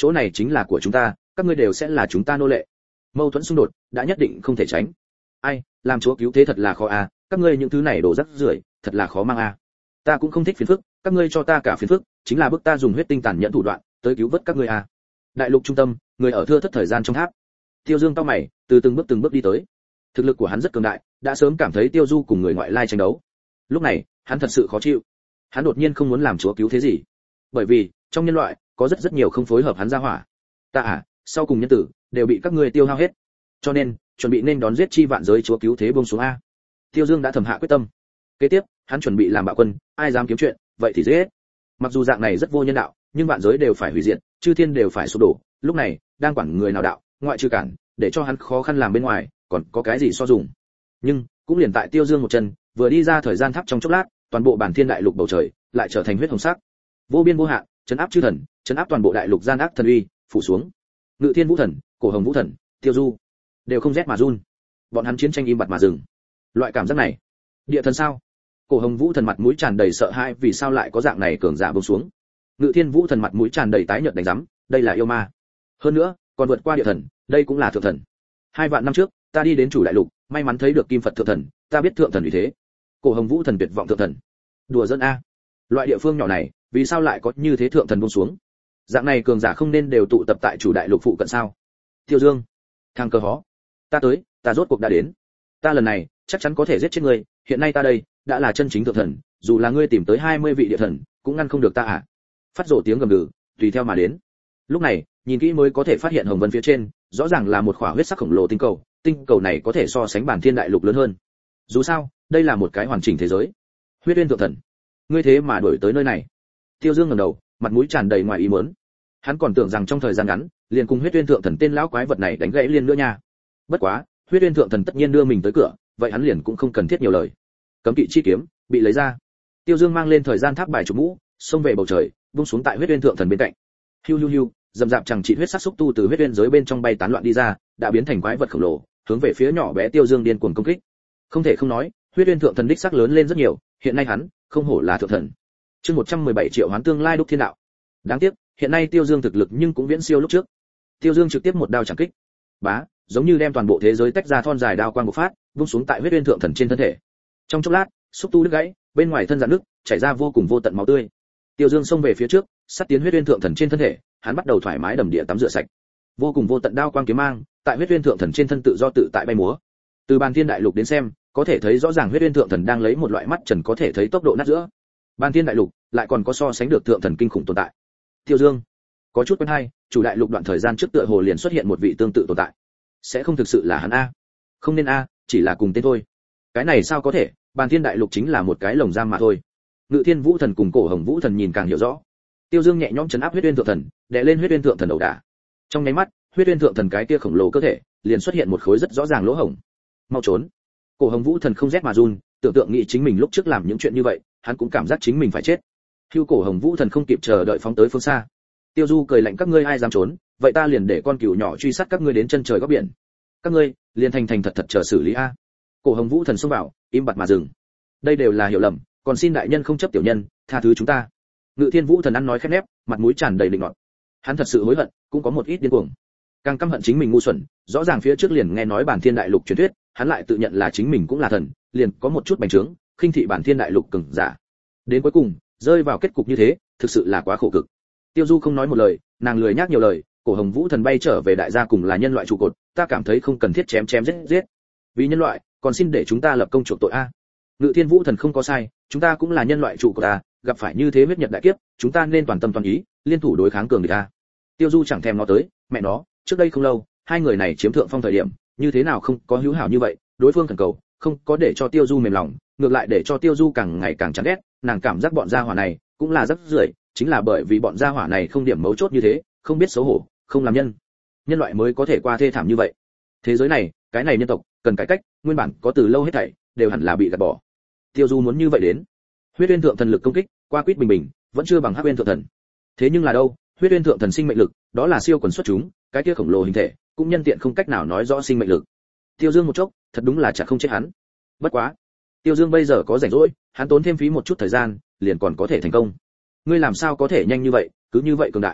S1: chỗ này chính là của chúng ta, các ngươi đều sẽ là chúng ta nô lệ. Mâu thuẫn xung đột đã nhất định không thể tránh. Ai, làm chúa cứu thế thật là khó à, các ngươi những thứ này đổ rác rưởi, thật là khó mang à. Ta cũng không thích phiền phức, các ngươi cho ta cả phiền phức, chính là bức ta dùng huyết tinh tàn nhẫn thủ đoạn, tới cứu vớt các ngươi à. Đại lục trung tâm, người ở thưa thất thời gian trong tháp. Tiêu Dương cau mày, từ từng bước từng bước đi tới. Thực lực của hắn rất cường đại, đã sớm cảm thấy Tiêu Du cùng người ngoại lai tranh đấu. Lúc này, hắn thật sự khó chịu. Hắn đột nhiên không muốn làm chúa cứu thế gì, bởi vì trong nhân loại có rất rất nhiều không phối hợp hắn ra hỏa. Ta à, sau cùng nhân tử đều bị các ngươi tiêu hao hết, cho nên chuẩn bị nên đón giết chi vạn giới chúa cứu thế buông xuống a. Tiêu Dương đã thầm hạ quyết tâm. Kế tiếp, hắn chuẩn bị làm bạo quân, ai dám kiếm chuyện, vậy thì giết. Mặc dù dạng này rất vô nhân đạo, nhưng vạn giới đều phải hủy diệt, chư thiên đều phải sụp đổ, lúc này, đang quản người nào đạo, ngoại trừ cản, để cho hắn khó khăn làm bên ngoài, còn có cái gì so dùng. Nhưng, cũng liền tại Tiêu Dương một chân, vừa đi ra thời gian tháp trong chốc lát, toàn bộ bản thiên đại lục bầu trời lại trở thành huyết hồng sắc. Vô biên vô hạn, trấn áp chư thần, trấn áp toàn bộ đại lục gian ác thần uy, phủ xuống. Ngự Thiên Vũ Thần, Cổ Hồng Vũ Thần, Tiêu Du, đều không rét mà run. Bọn hắn chiến tranh im bặt mà dừng. Loại cảm giác này, địa thần sao? Cổ Hồng Vũ Thần mặt mũi tràn đầy sợ hãi, vì sao lại có dạng này cường giả buông xuống. Ngự Thiên Vũ Thần mặt mũi tràn đầy tái nhợt đánh rắm, đây là yêu ma. Hơn nữa, còn vượt qua địa thần, đây cũng là thượng thần. Hai vạn năm trước, ta đi đến chủ đại lục, may mắn thấy được Kim Phật thượng thần, ta biết thượng thần vì thế. Cổ Hồng Vũ Thần tuyệt vọng thượng thần. Đùa giỡn a. Loại địa phương nhỏ này, vì sao lại có như thế thượng thần buông xuống? Dạng này cường giả không nên đều tụ tập tại chủ đại lục phụ cận sao? Tiêu Dương, thằng cơ hó, ta tới, ta rốt cuộc đã đến. Ta lần này chắc chắn có thể giết chết ngươi, hiện nay ta đây đã là chân chính thượng thần, dù là ngươi tìm tới hai mươi vị địa thần, cũng ngăn không được ta à? Phát rộ tiếng gầm gừ, tùy theo mà đến. Lúc này, nhìn kỹ mới có thể phát hiện hồng vân phía trên, rõ ràng là một khỏa huyết sắc khổng lồ tinh cầu, tinh cầu này có thể so sánh bản thiên đại lục lớn hơn. Dù sao, đây là một cái hoàn chỉnh thế giới. Huyết Uyên thượng thần, ngươi thế mà đuổi tới nơi này? Tiêu Dương ngẩng đầu, mặt mũi tràn đầy ngoài ý muốn. Hắn còn tưởng rằng trong thời gian ngắn, liền cùng Huyết Uyên thượng thần tên lão quái vật này đánh gãy liên nữa nha. Bất quá, Huyết Uyên thượng thần tất nhiên đưa mình tới cửa, vậy hắn liền cũng không cần thiết nhiều lời. Cấm kỵ chi kiếm bị lấy ra. Tiêu Dương mang lên thời gian tháp bài chủ mũ, xông về bầu trời, vung xuống tại Huyết Uyên thượng thần bên cạnh. Hiu hiu hiu, dầm dạp chẳng trị huyết sắc xúc tu từ huyết uyên giới bên trong bay tán loạn đi ra, đã biến thành quái vật khổng lồ, hướng về phía nhỏ bé Tiêu Dương điên cuồng công kích. Không thể không nói, Huyết Uyên thượng thần đích sắc lớn lên rất nhiều, hiện nay hắn không hổ là thượng thần. Chương một trăm mười bảy triệu hoán tương lai đúc thiên đạo. Đáng tiếc, hiện nay Tiêu Dương thực lực nhưng cũng viễn siêu lúc trước. Tiêu Dương trực tiếp một đao chạm kích. Bá, giống như đem toàn bộ thế giới tách ra thon dài đao quang bộc phát, vung xuống tại Huyết Uyên thượng thần trên thân thể. Trong chốc lát, xúc tu đứt gãy, bên ngoài thân rạn nứt, chảy ra vô cùng vô tận máu tươi. Tiêu Dương xông về phía trước, sát tiến Huyết Uyên thượng thần trên thân thể, hắn bắt đầu thoải mái đầm địa tắm rửa sạch. Vô cùng vô tận đao quang kiếm mang, tại Huyết Uyên thượng thần trên thân tự do tự tại bay múa. Từ bàn thiên đại lục đến xem, có thể thấy rõ ràng Huyết Uyên thượng thần đang lấy một loại mắt trần có thể thấy tốc độ nát giữa. Bàn thiên đại lục lại còn có so sánh được thượng thần kinh khủng tồn tại. Tiêu Dương, có chút quen hay, chủ đại lục đoạn thời gian trước tựa hồ liền xuất hiện một vị tương tự tồn tại. Sẽ không thực sự là hắn a? Không nên a, chỉ là cùng tên thôi. Cái này sao có thể, bàn thiên đại lục chính là một cái lồng giam mà thôi. Ngự Thiên Vũ Thần cùng Cổ Hồng Vũ Thần nhìn càng hiểu rõ. Tiêu Dương nhẹ nhõm trấn áp Huyết Uyên thượng thần, đè lên Huyết Uyên thượng thần đầu đả. Trong nháy mắt, Huyết Uyên thượng thần cái kia khổng lồ cơ thể, liền xuất hiện một khối rất rõ ràng lỗ hổng. Mau trốn! Cổ Hồng Vũ Thần không rét mà run, tưởng tượng nghĩ chính mình lúc trước làm những chuyện như vậy, hắn cũng cảm giác chính mình phải chết. Hưu Cổ Hồng Vũ Thần không kịp chờ đợi phóng tới phương xa. Tiêu Du cười lạnh, các ngươi ai dám trốn, vậy ta liền để con cừu nhỏ truy sát các ngươi đến chân trời góc biển. Các ngươi, liền thành thành thật thật chờ xử lý a. Cổ Hồng Vũ Thần xông vào, im bặt mà dừng. Đây đều là hiểu lầm, còn xin đại nhân không chấp tiểu nhân, tha thứ chúng ta. Ngự Thiên Vũ Thần ăn nói khép nép, mặt mũi tràn đầy định nọt. Hắn thật sự hối hận, cũng có một ít điên cuồng. Càng căm hận chính mình ngu xuẩn, rõ ràng phía trước liền nghe nói bản thiên đại lục truyền thuyết, hắn lại tự nhận là chính mình cũng là thần, liền có một chút bành trướng, khinh thị bản thiên đại lục cường giả. Đến cuối cùng, rơi vào kết cục như thế, thực sự là quá khổ cực. Tiêu Du không nói một lời, nàng lười nhác nhiều lời, Cổ Hồng Vũ Thần bay trở về đại gia cùng là nhân loại trụ cột, ta cảm thấy không cần thiết chém chém giết giết. Vì nhân loại, còn xin để chúng ta lập công chuộc tội a. Ngự Thiên Vũ Thần không có sai, chúng ta cũng là nhân loại trụ cột a, gặp phải như thế huyết nhật đại kiếp, chúng ta nên toàn tâm toàn ý, liên thủ đối kháng cường địch a. Tiêu Du chẳng thèm nó tới, mẹ nó, trước đây không lâu, hai người này chiếm thượng phong thời điểm, như thế nào không có hữu hảo như vậy, đối phương khẩn cầu, không có để cho Tiêu Du mềm lòng, ngược lại để cho Tiêu Du càng ngày càng chán ghét, nàng cảm giác bọn gia hỏa này cũng là rất rưởi, chính là bởi vì bọn gia hỏa này không điểm mấu chốt như thế, không biết xấu hổ, không làm nhân. Nhân loại mới có thể qua thê thảm như vậy. Thế giới này, cái này nhân tộc cần cải cách, nguyên bản có từ lâu hết thảy đều hẳn là bị gạt bỏ. Tiêu Du muốn như vậy đến. Huyết Uyên thượng thần lực công kích, qua quýt bình bình, vẫn chưa bằng Hắc Uyên thượng thần. Thế nhưng là đâu, Huyết Uyên thượng thần sinh mệnh lực, đó là siêu quần xuất chúng, cái kia khổng lồ hình thể, cũng nhân tiện không cách nào nói rõ sinh mệnh lực. Tiêu Dương một chốc, thật đúng là chả không chết hắn. Bất quá, Tiêu Dương bây giờ có rảnh rỗi, hắn tốn thêm phí một chút thời gian, liền còn có thể thành công. Ngươi làm sao có thể nhanh như vậy, cứ như vậy cường đại?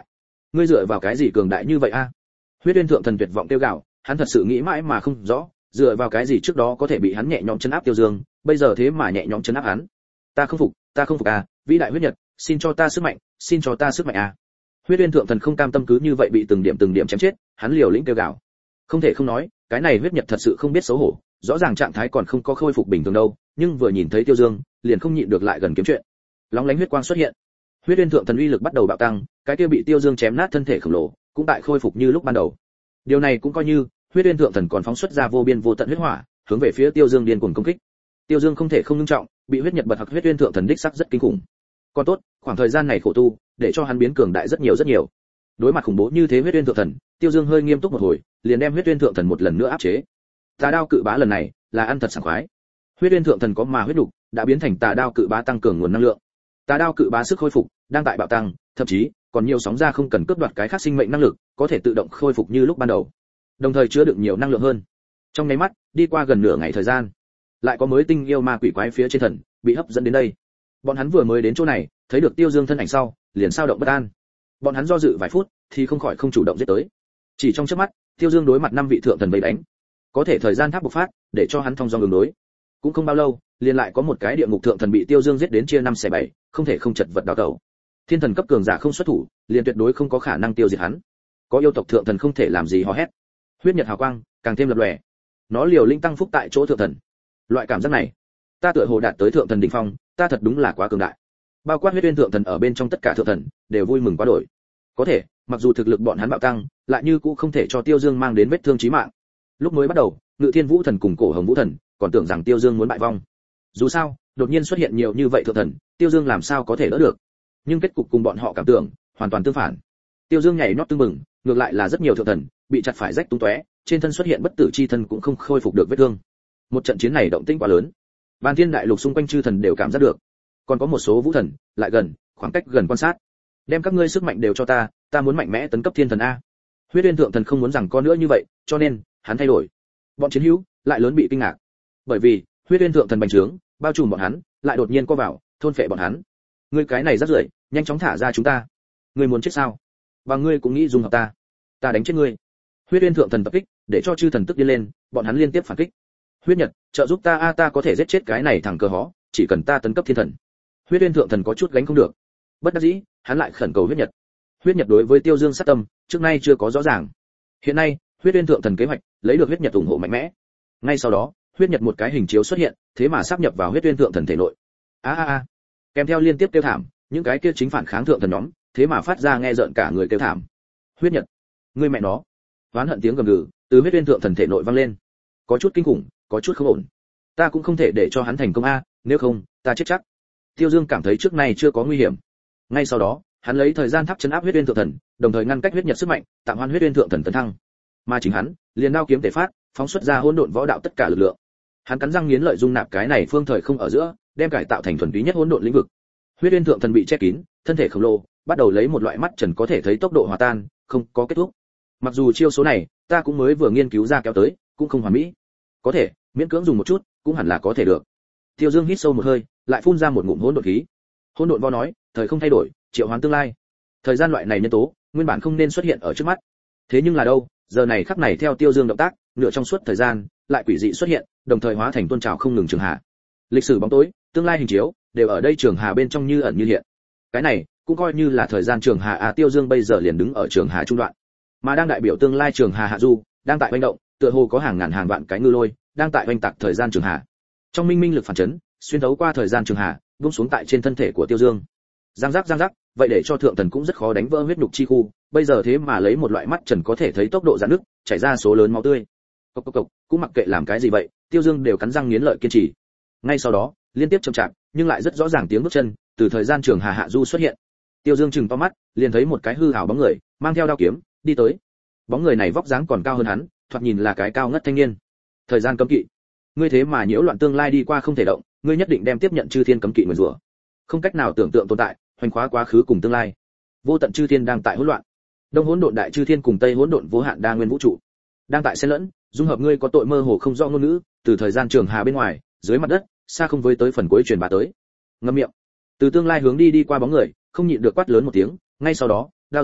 S1: ngươi dựa vào cái gì cường đại như vậy a? Huyết Uyên Thượng Thần tuyệt vọng kêu gào, hắn thật sự nghĩ mãi mà không rõ, dựa vào cái gì trước đó có thể bị hắn nhẹ nhõm chấn áp Tiêu Dương, bây giờ thế mà nhẹ nhõm chấn áp hắn. Ta không phục, ta không phục a, vĩ đại huyết nhật, xin cho ta sức mạnh, xin cho ta sức mạnh a. Huyết Uyên Thượng Thần không cam tâm cứ như vậy bị từng điểm từng điểm chém chết, hắn liều lĩnh kêu gào. Không thể không nói, cái này huyết nhật thật sự không biết xấu hổ, rõ ràng trạng thái còn không có khôi phục bình thường đâu, nhưng vừa nhìn thấy Tiêu Dương, liền không nhịn được lại gần kiếm chuyện. Lóng lánh huyết quang xuất hiện. Huyết Uyên Thượng Thần uy lực bắt đầu bạo tăng, cái kia bị Tiêu Dương chém nát thân thể khổng lồ, cũng tại khôi phục như lúc ban đầu. Điều này cũng coi như, Huyết Uyên Thượng Thần còn phóng xuất ra vô biên vô tận huyết hỏa, hướng về phía Tiêu Dương điên cuồng công kích. Tiêu Dương không thể không nghiêm trọng, bị huyết nhật bật hặc Huyết Uyên Thượng Thần đích sắc rất kinh khủng. Còn tốt, khoảng thời gian này khổ tu, để cho hắn biến cường đại rất nhiều rất nhiều. Đối mặt khủng bố như thế Huyết Uyên Thượng Thần, Tiêu Dương hơi nghiêm túc một hồi, liền đem Huyết Uyên Thượng Thần một lần nữa áp chế. Tà đao cự bá lần này là ăn thật sảng khoái. Huyết Uyên Thượng Thần có mà huyết đủ, đã biến thành tà đao cự bá tăng cường nguồn năng lượng. Tà đao cự bá sức khôi phục đang tại bạo tăng, thậm chí còn nhiều sóng ra không cần cướp đoạt cái khác sinh mệnh năng lực, có thể tự động khôi phục như lúc ban đầu. Đồng thời chứa đựng nhiều năng lượng hơn. Trong nháy mắt, đi qua gần nửa ngày thời gian, lại có mới tinh yêu ma quỷ quái phía trên thần bị hấp dẫn đến đây. Bọn hắn vừa mới đến chỗ này, thấy được Tiêu Dương thân ảnh sau, liền sao động bất an. Bọn hắn do dự vài phút, thì không khỏi không chủ động giết tới. Chỉ trong chớp mắt, Tiêu Dương đối mặt năm vị thượng thần vây đánh. Có thể thời gian tháp bộc phát, để cho hắn thông dong ứng đối. Cũng không bao lâu, liền lại có một cái địa ngục thượng thần bị Tiêu Dương giết đến chia năm xẻ bảy, không thể không chật vật đào tẩu. Thiên thần cấp cường giả không xuất thủ, liền tuyệt đối không có khả năng tiêu diệt hắn. Có yêu tộc thượng thần không thể làm gì hò hét. Huyết nhật hào quang càng thêm lập lòe. Nó liều linh tăng phúc tại chỗ thượng thần. Loại cảm giác này, ta tựa hồ đạt tới thượng thần đỉnh phong, ta thật đúng là quá cường đại. Bao quát Huyết Uyên Thượng Thần ở bên trong tất cả thượng thần đều vui mừng quá đổi. Có thể, mặc dù thực lực bọn hắn bạo tăng, lại như cũng không thể cho Tiêu Dương mang đến vết thương chí mạng. Lúc mới bắt đầu, Ngự Thiên Vũ Thần cùng Cổ Hồng Vũ Thần còn tưởng rằng Tiêu Dương muốn bại vong. Dù sao, đột nhiên xuất hiện nhiều như vậy thượng thần, Tiêu Dương làm sao có thể đỡ được? Nhưng kết cục cùng bọn họ cảm tưởng hoàn toàn tương phản. Tiêu Dương nhảy nhót tưng bừng, ngược lại là rất nhiều thượng thần bị chặt phải rách tung tóe, trên thân xuất hiện bất tử chi thân cũng không khôi phục được vết thương. Một trận chiến này động tĩnh quá lớn, Ban Thiên Đại Lục xung quanh chư thần đều cảm giác được. Còn có một số vũ thần lại gần, khoảng cách gần quan sát. Đem các ngươi sức mạnh đều cho ta, ta muốn mạnh mẽ tấn cấp thiên thần a. Huyết Uyên Thượng Thần không muốn rằng có nữa như vậy, cho nên hắn thay đổi. Bọn chiến hữu lại lớn bị kinh ngạc, bởi vì Huyết Uyên Thượng Thần bành trướng, bao trùm bọn hắn, lại đột nhiên co vào, thôn phệ bọn hắn. Ngươi cái này rất rưởi, nhanh chóng thả ra chúng ta. Ngươi muốn chết sao? Và ngươi cũng nghĩ dùng hợp ta? Ta đánh chết ngươi. Huyết Uyên Thượng Thần tập kích, để cho chư thần tức điên lên, bọn hắn liên tiếp phản kích. Huyết Nhật, trợ giúp ta a, ta có thể giết chết cái này thằng cờ hó, chỉ cần ta tấn cấp thiên thần. Huyết Uyên Thượng Thần có chút gánh không được, bất đắc dĩ, hắn lại khẩn cầu Huyết Nhật. Huyết Nhật đối với Tiêu Dương sát tâm, trước nay chưa có rõ ràng. Hiện nay, Huyết Uyên Thượng Thần kế hoạch, lấy được Huyết Nhật ủng hộ mạnh mẽ. Ngay sau đó, Huyết Nhật một cái hình chiếu xuất hiện, thế mà sáp nhập vào Huyết Uyên Thượng Thần thể nội. A a a. Kèm theo liên tiếp kêu thảm, những cái kia chính phản kháng thượng thần nhóm, thế mà phát ra nghe rợn cả người kêu thảm. Huyết Nhật, ngươi mẹ nó. Oán hận tiếng gầm gừ từ Huyết Uyên Thượng Thần thể nội vang lên. Có chút kinh khủng, có chút không ổn. Ta cũng không thể để cho hắn thành công a, nếu không, ta chết chắc. Tiêu Dương cảm thấy trước nay chưa có nguy hiểm. Ngay sau đó, hắn lấy thời gian tháp chấn áp Huyết Uyên Thượng Thần, đồng thời ngăn cách Huyết Nhật sức mạnh, tạm hoãn Huyết Uyên Thượng Thần tấn thăng. Mà chính hắn, liền đao kiếm tề phát, phóng xuất ra hỗn độn võ đạo tất cả lực lượng. Hắn cắn răng nghiến lợi dung nạp cái này phương thời không ở giữa, đem cải tạo thành thuần túy nhất hỗn độn lĩnh vực. Huyết Uyên Thượng Thần bị che kín, thân thể khổng lồ, bắt đầu lấy một loại mắt trần có thể thấy tốc độ hòa tan, không có kết thúc. Mặc dù chiêu số này, ta cũng mới vừa nghiên cứu ra kéo tới, cũng không hoàn mỹ. Có thể, miễn cưỡng dùng một chút, cũng hẳn là có thể được. Tiêu Dương hít sâu một hơi, lại phun ra một ngụm hỗn độn khí. Hỗn độn võ nói, thời không thay đổi, triệu hoán tương lai. Thời gian loại này nhân tố, nguyên bản không nên xuất hiện ở trước mắt. Thế nhưng là đâu, giờ này khắc này theo Tiêu Dương động tác, nửa trong suốt thời gian, lại quỷ dị xuất hiện, đồng thời hóa thành tuôn trào không ngừng trường hạ. Lịch sử bóng tối, tương lai hình chiếu, đều ở đây trường hà bên trong như ẩn như hiện. Cái này cũng coi như là thời gian trường hà à. Tiêu Dương bây giờ liền đứng ở trường hà trung đoạn, mà đang đại biểu tương lai trường hà hạ du, đang tại hoành động, tựa hồ có hàng ngàn hàng vạn cái ngư lôi đang tại hoành tạc thời gian trường hà. Trong minh minh lực phản chấn, xuyên thấu qua thời gian trường hà, buông xuống tại trên thân thể của Tiêu Dương. Giang giác giang giác, vậy để cho thượng thần cũng rất khó đánh vỡ huyết nhục chi khu, bây giờ thế mà lấy một loại mắt trần có thể thấy tốc độ giãn nứt, chảy ra số lớn máu tươi. Cộc cộc cộc, cũng mặc kệ làm cái gì vậy, Tiêu Dương đều cắn răng nghiến lợi kiên trì. Ngay sau đó, liên tiếp chậm chạp, nhưng lại rất rõ ràng tiếng bước chân từ thời gian trường hà hạ du xuất hiện. Tiêu Dương chừng to mắt, liền thấy một cái hư ảo bóng người, mang theo đao kiếm, đi tới. Bóng người này vóc dáng còn cao hơn hắn, thoạt nhìn là cái cao ngất thanh niên. Thời gian cấm kỵ, ngươi thế mà nhiễu loạn tương lai đi qua không thể động, ngươi nhất định đem tiếp nhận chư thiên cấm kỵ nguyền rủa. Không cách nào tưởng tượng tồn tại, hoành khóa quá khứ cùng tương lai. Vô tận chư thiên đang tại hỗn loạn. Đông hỗn độn đại chư thiên cùng tây hỗn độn vô hạn đa nguyên vũ trụ đang tại xen lẫn, dung hợp ngươi có tội mơ hồ không rõ ngôn ngữ, từ thời gian trường hà bên ngoài, dưới mặt đất, xa không với tới phần cuối truyền bá tới. Ngậm miệng. Từ tương lai hướng đi đi qua bóng người, không nhịn được quát lớn một tiếng, ngay sau đó, đao ra,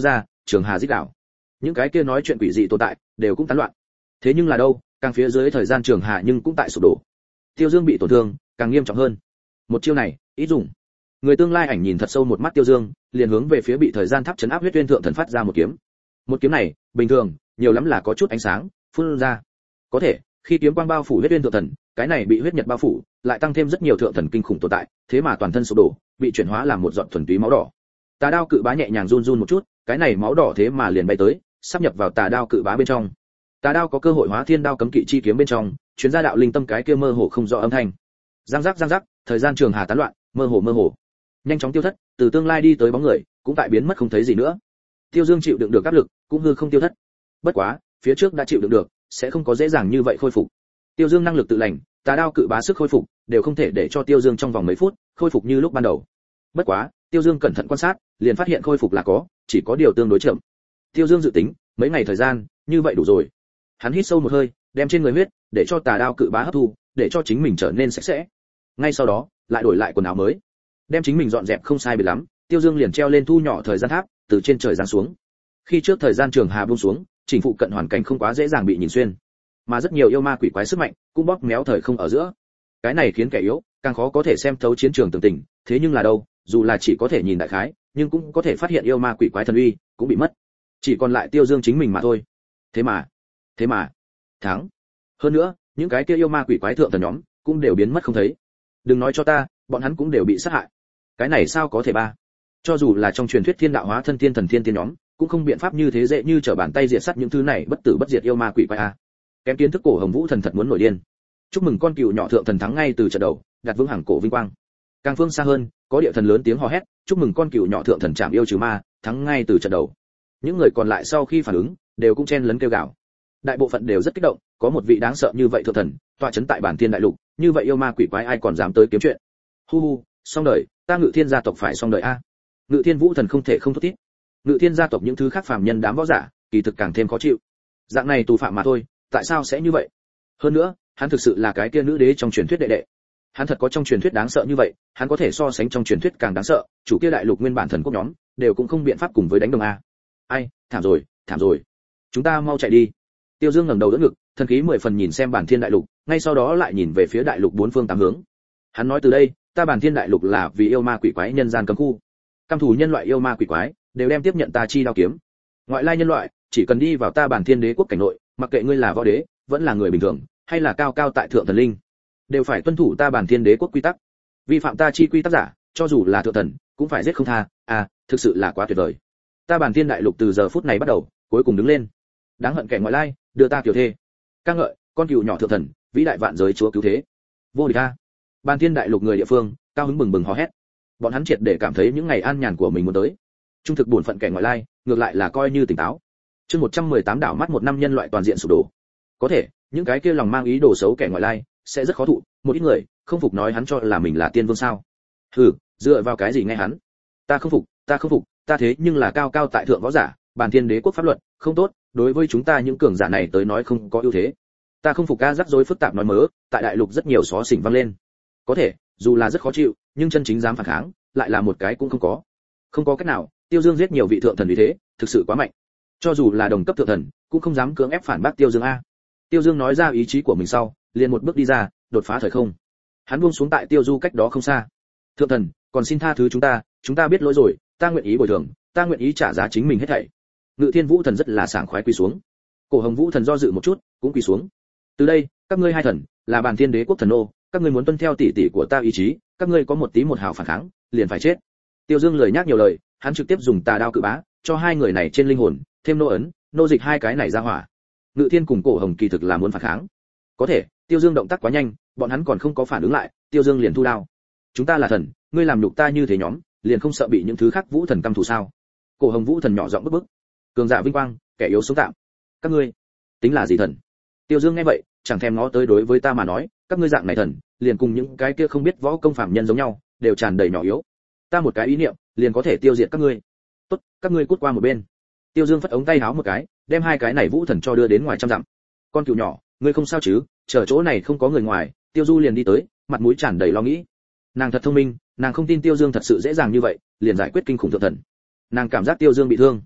S1: trường hà rít đảo. Những cái kia nói chuyện quỷ dị tồn tại đều cũng tán loạn. Thế nhưng là đâu, càng phía dưới thời gian trường hà nhưng cũng tại sụp đổ. Tiêu Dương bị tổn thương càng nghiêm trọng hơn. Một chiêu này ít dùng. Người tương lai ảnh nhìn thật sâu một mắt Tiêu Dương, liền hướng về phía bị thời gian tháp chấn áp huyết uyên thượng thần phát ra một kiếm. Một kiếm này, bình thường, nhiều lắm là có chút ánh sáng phun ra. Có thể, khi kiếm quang bao phủ huyết uyên thượng thần, cái này bị huyết nhật bao phủ, lại tăng thêm rất nhiều thượng thần kinh khủng tồn tại, thế mà toàn thân sụp đổ, bị chuyển hóa làm một giọt thuần túy máu đỏ. Tà đao cự bá nhẹ nhàng run run một chút, cái này máu đỏ thế mà liền bay tới, sắp nhập vào tà đao cự bá bên trong. Tà đao có cơ hội hóa thiên đao cấm kỵ chi kiếm bên trong, chuyến ra đạo linh tâm cái kia mơ hồ không rõ âm thanh. Giang giác giang giác, thời gian trường hà tán loạn, mơ hồ mơ hồ. Nhanh chóng tiêu thất, từ tương lai đi tới bóng người, cũng tại biến mất không thấy gì nữa. Tiêu Dương chịu đựng được áp lực, cũng hư không tiêu thất. Bất quá, phía trước đã chịu đựng được, sẽ không có dễ dàng như vậy khôi phục. Tiêu Dương năng lực tự lành, tà đao cự bá sức khôi phục, đều không thể để cho Tiêu Dương trong vòng mấy phút khôi phục như lúc ban đầu. Bất quá, Tiêu Dương cẩn thận quan sát, liền phát hiện khôi phục là có, chỉ có điều tương đối chậm. Tiêu Dương dự tính, mấy ngày thời gian, như vậy đủ rồi. Hắn hít sâu một hơi, đem trên người huyết, để cho tà đao cự bá hấp thu, để cho chính mình trở nên sạch sẽ. Ngay sau đó, lại đổi lại quần áo mới, đem chính mình dọn dẹp không sai biệt lắm, Tiêu Dương liền treo lên thu nhỏ thời gian tháp, từ trên trời giáng xuống. Khi trước thời gian trường hà buông xuống, chỉnh phụ cận hoàn cảnh không quá dễ dàng bị nhìn xuyên, mà rất nhiều yêu ma quỷ quái sức mạnh cũng bóp méo thời không ở giữa. Cái này khiến kẻ yếu càng khó có thể xem thấu chiến trường tường tình, thế nhưng là đâu, dù là chỉ có thể nhìn đại khái, nhưng cũng có thể phát hiện yêu ma quỷ quái thần uy cũng bị mất. Chỉ còn lại Tiêu Dương chính mình mà thôi. Thế mà, thế mà, thắng. Hơn nữa, những cái kia yêu ma quỷ quái thượng thần nhóm cũng đều biến mất không thấy. Đừng nói cho ta, bọn hắn cũng đều bị sát hại. Cái này sao có thể ba? Cho dù là trong truyền thuyết thiên đạo hóa thân thiên thần thiên tiên nhóm, cũng không biện pháp như thế dễ như trở bàn tay diệt sát những thứ này bất tử bất diệt yêu ma quỷ quái a. Kém kiến thức cổ Hồng Vũ thần thật muốn nổi điên. Chúc mừng con cừu nhỏ thượng thần thắng ngay từ trận đầu, đặt vững hàng cổ vinh quang. Càng phương xa hơn, có địa thần lớn tiếng hò hét, chúc mừng con cừu nhỏ thượng thần chạm yêu trừ ma, thắng ngay từ trận đầu. Những người còn lại sau khi phản ứng, đều cũng chen lấn kêu gào. Đại bộ phận đều rất kích động, có một vị đáng sợ như vậy thượng thần, tọa chấn tại bản thiên đại lục, như vậy yêu ma quỷ quái ai còn dám tới kiếm chuyện. Hu hu, xong đời, ta Ngự Thiên gia tộc phải xong đời a. Ngự Thiên Vũ thần không thể không thốt tiết. Ngự Thiên gia tộc những thứ khác phàm nhân đám võ giả, kỳ thực càng thêm khó chịu. Dạng này tù phạm mà thôi, tại sao sẽ như vậy? Hơn nữa, hắn thực sự là cái kia nữ đế trong truyền thuyết đệ đệ. Hắn thật có trong truyền thuyết đáng sợ như vậy, hắn có thể so sánh trong truyền thuyết càng đáng sợ, chủ kia đại lục nguyên bản thần quốc nhóm, đều cũng không biện pháp cùng với đánh đồng a. Ai, thảm rồi, thảm rồi. Chúng ta mau chạy đi. Tiêu Dương ngẩng đầu đỡ ngực, thần khí mười phần nhìn xem bản thiên đại lục, ngay sau đó lại nhìn về phía đại lục bốn phương tám hướng. Hắn nói từ đây, ta bản thiên đại lục là vì yêu ma quỷ quái nhân gian cấm khu. Căm thù nhân loại yêu ma quỷ quái, đều đem tiếp nhận ta chi đao kiếm. Ngoại lai nhân loại, chỉ cần đi vào ta bản thiên đế quốc cảnh nội, mặc kệ ngươi là võ đế, vẫn là người bình thường, hay là cao cao tại thượng thần linh, đều phải tuân thủ ta bản thiên đế quốc quy tắc. Vi phạm ta chi quy tắc giả, cho dù là thượng thần, cũng phải giết không tha. À, thực sự là quá tuyệt vời. Ta bản thiên đại lục từ giờ phút này bắt đầu, cuối cùng đứng lên. Đáng hận kẻ ngoại lai, đưa ta kiều thê. Ca ngợi, con cừu nhỏ thượng thần, vĩ đại vạn giới chúa cứu thế. Vô địch ta. Bản thiên đại lục người địa phương, cao hứng bừng bừng hò hét. Bọn hắn triệt để cảm thấy những ngày an nhàn của mình muốn tới. Trung thực buồn phận kẻ ngoại lai, ngược lại là coi như tỉnh táo. Chương một trăm mười tám đảo mắt một năm nhân loại toàn diện sụp đổ. Có thể, những cái kia lòng mang ý đồ xấu kẻ ngoại lai sẽ rất khó thụ, một ít người không phục nói hắn cho là mình là tiên vương sao? Hừ, dựa vào cái gì nghe hắn? Ta không phục, ta không phục, ta thế nhưng là cao cao tại thượng võ giả, bản thiên đế quốc pháp luật, không tốt, đối với chúng ta những cường giả này tới nói không có ưu thế. Ta không phục, ca rắc rối phức tạp nói mớ, tại đại lục rất nhiều xó xỉnh vang lên. Có thể, dù là rất khó chịu, nhưng chân chính dám phản kháng, lại là một cái cũng không có. Không có cách nào, Tiêu Dương giết nhiều vị thượng thần vì thế, thực sự quá mạnh. Cho dù là đồng cấp thượng thần, cũng không dám cưỡng ép phản bác Tiêu Dương a. Tiêu Dương nói ra ý chí của mình sau, liền một bước đi ra, đột phá thời không. Hắn buông xuống tại Tiêu Du cách đó không xa. Thượng thần, còn xin tha thứ chúng ta, chúng ta biết lỗi rồi, ta nguyện ý bồi thường, ta nguyện ý trả giá chính mình hết thảy. Ngự Thiên Vũ thần rất là sảng khoái quỳ xuống. Cổ Hồng Vũ thần do dự một chút, cũng quỳ xuống. Từ đây, các ngươi hai thần là bản thiên đế quốc thần nô, các ngươi muốn tuân theo tỷ tỷ của ta ý chí, các ngươi có một tí một hào phản kháng, liền phải chết. Tiêu Dương lời nhắc nhiều lời, hắn trực tiếp dùng tà đao cự bá, cho hai người này trên linh hồn thêm nô ấn, nô dịch hai cái này ra hỏa. Ngự Thiên cùng Cổ Hồng kỳ thực là muốn phản kháng. Có thể, Tiêu Dương động tác quá nhanh, bọn hắn còn không có phản ứng lại, Tiêu Dương liền thu đao. Chúng ta là thần, ngươi làm nhục ta như thế nhóm, liền không sợ bị những thứ khác vũ thần căm thù sao? Cổ Hồng Vũ thần nhỏ giọng bức bức. Cường giả vinh quang, kẻ yếu sống tạm. Các ngươi tính là gì thần? Tiêu Dương nghe vậy, chẳng thèm ngó tới, đối với ta mà nói, các ngươi dạng này thần, liền cùng những cái kia không biết võ công phạm nhân giống nhau, đều tràn đầy nhỏ yếu. Ta một cái ý niệm, liền có thể tiêu diệt các ngươi. Tốt, các ngươi cút qua một bên. Tiêu Dương phất ống tay áo một cái, đem hai cái này vũ thần cho đưa đến ngoài trăm dặm. Con cừu nhỏ, ngươi không sao chứ? Chờ chỗ này không có người ngoài. Tiêu Du liền đi tới, mặt mũi tràn đầy lo nghĩ. Nàng thật thông minh, nàng không tin Tiêu Dương thật sự dễ dàng như vậy liền giải quyết kinh khủng thượng thần. Nàng cảm giác Tiêu Dương bị thương.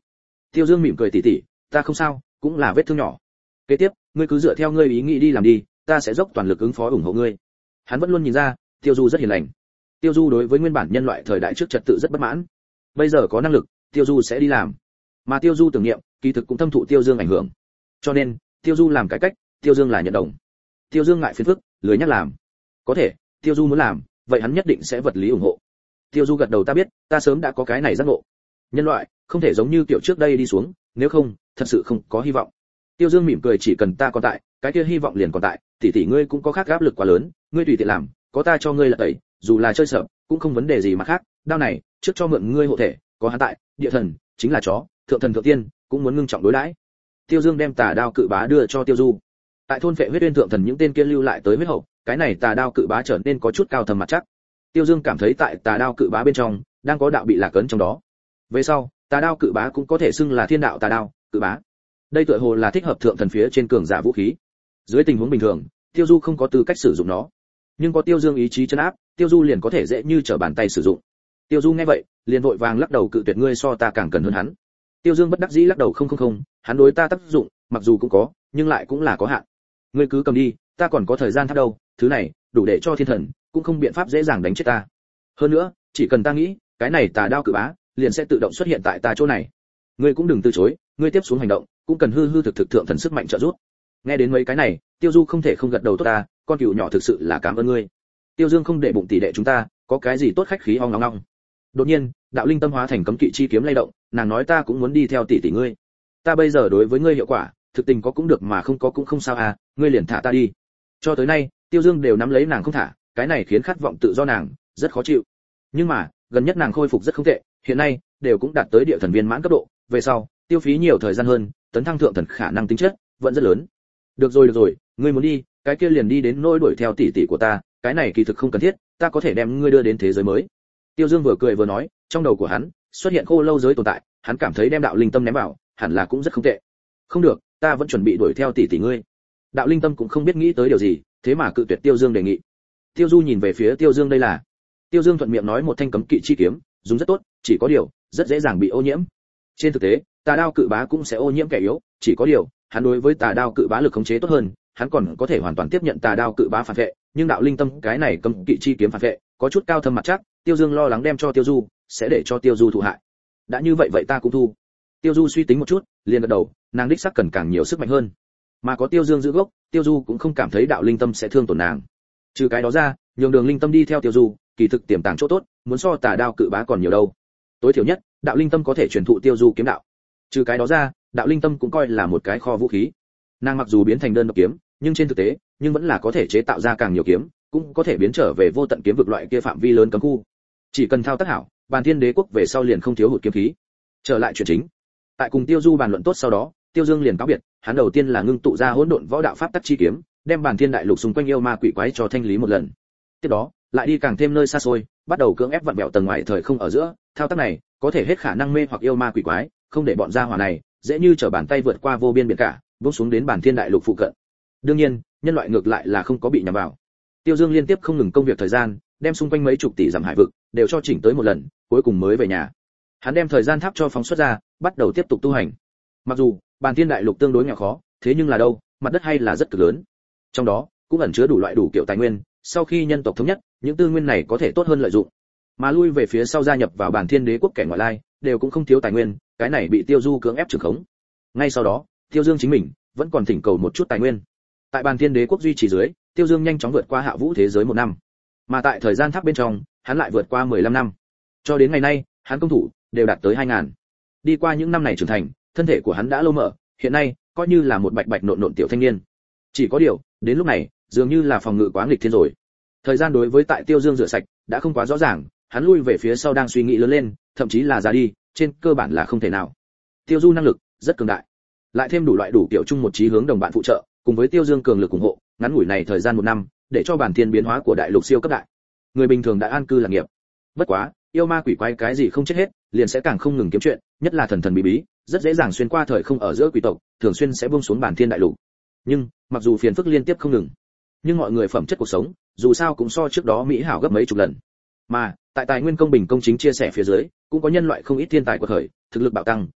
S1: Tiêu Dương mỉm cười tỉ tỉ, ta không sao, cũng là vết thương nhỏ. Kế tiếp, ngươi cứ dựa theo ngươi ý nghĩ đi làm đi, ta sẽ dốc toàn lực ứng phó ủng hộ ngươi. Hắn vẫn luôn nhìn ra, Tiêu Du rất hiền lành. Tiêu Du đối với nguyên bản nhân loại thời đại trước trật tự rất bất mãn. Bây giờ có năng lực, Tiêu Du sẽ đi làm. Mà Tiêu Du tưởng niệm, kỳ thực cũng thâm thụ Tiêu Dương ảnh hưởng. Cho nên, Tiêu Du làm cải cách, Tiêu Dương là nhận đồng. Tiêu Dương ngại phiền phức, lười nhắc làm. Có thể, Tiêu Du muốn làm, vậy hắn nhất định sẽ vật lý ủng hộ. Tiêu Du gật đầu, ta biết, ta sớm đã có cái này giác ngộ. Nhân loại không thể giống như kiểu trước đây đi xuống, nếu không, thật sự không có hy vọng. Tiêu Dương mỉm cười, chỉ cần ta còn tại, cái kia hy vọng liền còn tại, tỷ tỷ ngươi cũng có khác áp lực quá lớn, ngươi tùy tiện làm, có ta cho ngươi là tẩy, dù là chơi sợ, cũng không vấn đề gì mà khác, đao này, trước cho mượn ngươi hộ thể, có hắn tại, địa thần chính là chó, thượng thần thượng tiên, cũng muốn ngưng trọng đối đãi. Tiêu Dương đem tà đao cự bá đưa cho Tiêu Du. Tại thôn Phệ Huyết Uyên thượng thần những tên kia lưu lại tới huyết hậu, cái này tà đao cự bá trở nên có chút cao thâm mặt chắc. Tiêu Dương cảm thấy tại tà đao cự bá bên trong, đang có đạo bị lạc ấn trong đó. Về sau, tà đao cự bá cũng có thể xưng là thiên đạo tà đao cự bá. Đây tựa hồ là thích hợp thượng thần phía trên cường giả vũ khí. Dưới tình huống bình thường, Tiêu Du không có tư cách sử dụng nó, nhưng có Tiêu Dương ý chí trấn áp, Tiêu Du liền có thể dễ như trở bàn tay sử dụng. Tiêu Du nghe vậy, liền vội vàng lắc đầu cự tuyệt, ngươi so ta càng cần hơn hắn. Tiêu Dương bất đắc dĩ lắc đầu, không không không, hắn đối ta tác dụng, mặc dù cũng có, nhưng lại cũng là có hạn. Ngươi cứ cầm đi, ta còn có thời gian thắp đâu, thứ này đủ để cho thiên thần cũng không biện pháp dễ dàng đánh chết ta. Hơn nữa, chỉ cần ta nghĩ, cái này tà đao cự bá liền sẽ tự động xuất hiện tại ta chỗ này. Ngươi cũng đừng từ chối, ngươi tiếp xuống hành động, cũng cần hư hư thực thực thượng thần sức mạnh trợ giúp. Nghe đến mấy cái này, Tiêu Du không thể không gật đầu, tốt ta, con cừu nhỏ thực sự là cảm ơn ngươi. Tiêu Dương không để bụng tỷ đệ chúng ta, có cái gì tốt khách khí ong ong ong. Đột nhiên, đạo linh tâm hóa thành cấm kỵ chi kiếm lay động, nàng nói ta cũng muốn đi theo tỷ tỷ ngươi. Ta bây giờ đối với ngươi hiệu quả, thực tình có cũng được mà không có cũng không sao à, ngươi liền thả ta đi. Cho tới nay, Tiêu Dương đều nắm lấy nàng không thả, cái này khiến khát vọng tự do nàng rất khó chịu. Nhưng mà, gần nhất nàng khôi phục rất không tệ, hiện nay đều cũng đạt tới địa thần viên mãn cấp độ, về sau, tiêu phí nhiều thời gian hơn, tấn thăng thượng thần khả năng tính chất vẫn rất lớn. Được rồi được rồi, ngươi muốn đi, cái kia liền đi đến nỗi đuổi theo tỷ tỷ của ta, cái này kỳ thực không cần thiết, ta có thể đem ngươi đưa đến thế giới mới. Tiêu Dương vừa cười vừa nói, trong đầu của hắn xuất hiện khô lâu giới tồn tại, hắn cảm thấy đem đạo linh tâm ném vào, hẳn là cũng rất không tệ. Không được, ta vẫn chuẩn bị đuổi theo tỷ tỷ ngươi. Đạo linh tâm cũng không biết nghĩ tới điều gì, thế mà cự tuyệt Tiêu Dương đề nghị. Tiêu Du nhìn về phía Tiêu Dương, đây là. Tiêu Dương thuận miệng nói, một thanh cấm kỵ chi kiếm, dùng rất tốt, chỉ có điều rất dễ dàng bị ô nhiễm. Trên thực tế, tà đao cự bá cũng sẽ ô nhiễm kẻ yếu, chỉ có điều hắn đối với tà đao cự bá lực khống chế tốt hơn, hắn còn có thể hoàn toàn tiếp nhận tà đao cự bá phản vệ, nhưng đạo linh tâm cái này cấm kỵ chi kiếm phản vệ, có chút cao thâm mặt chắc, Tiêu Dương lo lắng đem cho Tiêu Du, sẽ để cho Tiêu Du thụ hại. Đã như vậy vậy ta cũng thu. Tiêu Du suy tính một chút, liền gật đầu, nàng đích xác cần càng nhiều sức mạnh hơn. Mà có Tiêu Dương giữ gốc, Tiêu Du cũng không cảm thấy đạo linh tâm sẽ thương tổn nàng. Trừ cái đó ra, nhường đường linh tâm đi theo Tiêu Du, kỳ thực tiềm tàng chỗ tốt, muốn so tà đao cự bá còn nhiều đâu. Tối thiểu nhất, đạo linh tâm có thể truyền thụ Tiêu Du kiếm đạo. Trừ cái đó ra, đạo linh tâm cũng coi là một cái kho vũ khí. Nàng mặc dù biến thành đơn độc kiếm, nhưng trên thực tế, nhưng vẫn là có thể chế tạo ra càng nhiều kiếm, cũng có thể biến trở về vô tận kiếm vực loại kia phạm vi lớn cấm khu. Chỉ cần thao tác hảo, Bàn Thiên Đế quốc về sau liền không thiếu hụt kiếm khí. Trở lại chuyện chính. Tại cùng Tiêu Du bàn luận tốt sau đó, Tiêu Dương liền cáo biệt, hắn đầu tiên là ngưng tụ ra hỗn độn võ đạo pháp tắc chi kiếm, đem Bàn Thiên đại lục xung quanh yêu ma quỷ quái cho thanh lý một lần. Tiếp đó, lại đi càng thêm nơi xa xôi, bắt đầu cưỡng ép vặn vẹo tầng ngoài thời không ở giữa, thao tác này có thể hết khả năng mê hoặc yêu ma quỷ quái, không để bọn gia hỏa này dễ như trở bàn tay vượt qua vô biên biển cả, buông xuống đến Bàn Thiên đại lục phụ cận. Đương nhiên, nhân loại ngược lại là không có bị nhằm vào. Tiêu Dương liên tiếp không ngừng công việc thời gian, đem xung quanh mấy chục tỷ dặm hải vực đều cho chỉnh tới một lần, cuối cùng mới về nhà. Hắn đem thời gian tháp cho phóng xuất ra, bắt đầu tiếp tục tu hành. Mặc dù Bàn Thiên đại lục tương đối nghèo khó, thế nhưng là đâu, mặt đất hay là rất cực lớn. Trong đó cũng ẩn chứa đủ loại đủ kiểu tài nguyên, sau khi nhân tộc thống nhất, những tư nguyên này có thể tốt hơn lợi dụng. Mà lui về phía sau gia nhập vào Bàn Thiên Đế quốc kẻ ngoại lai, đều cũng không thiếu tài nguyên, cái này bị Tiêu Du cưỡng ép trừng khống. Ngay sau đó, Tiêu Dương chính mình vẫn còn thỉnh cầu một chút tài nguyên. Tại Bàn Thiên Đế quốc duy trì dưới, Tiêu Dương nhanh chóng vượt qua Hạ Vũ thế giới một năm. Mà tại thời gian tháp bên trong, hắn lại vượt qua mười lăm năm. Cho đến ngày nay, hắn công thủ đều đạt tới hai ngàn. Đi qua những năm này trưởng thành, thân thể của hắn đã lâu mở, hiện nay coi như là một bạch bạch nộn nộn tiểu thanh niên. Chỉ có điều, đến lúc này, dường như là phòng ngự quá nghịch thiên rồi. Thời gian đối với tại Tiêu Dương rửa sạch đã không quá rõ ràng, hắn lui về phía sau đang suy nghĩ lớn lên, thậm chí là ra đi, trên cơ bản là không thể nào. Tiêu Du năng lực rất cường đại, lại thêm đủ loại đủ kiểu chung một chí hướng đồng bạn phụ trợ, cùng với Tiêu Dương cường lực ủng hộ, ngắn ngủi này thời gian một năm, để cho bản thiên biến hóa của đại lục siêu cấp đại. Người bình thường đã an cư lạc nghiệp. Bất quá, yêu ma quỷ quái cái gì không chết hết, liền sẽ càng không ngừng kiếm chuyện, nhất là thần thần bí bí, rất dễ dàng xuyên qua thời không ở giữa quỷ tộc, thường xuyên sẽ buông xuống bản thiên đại lục. Nhưng, mặc dù phiền phức liên tiếp không ngừng, nhưng mọi người phẩm chất cuộc sống, dù sao cũng so trước đó mỹ hảo gấp mấy chục lần. Mà, tại tài nguyên công bình công chính chia sẻ phía dưới, cũng có nhân loại không ít thiên tài của khởi, thực lực bạo tăng,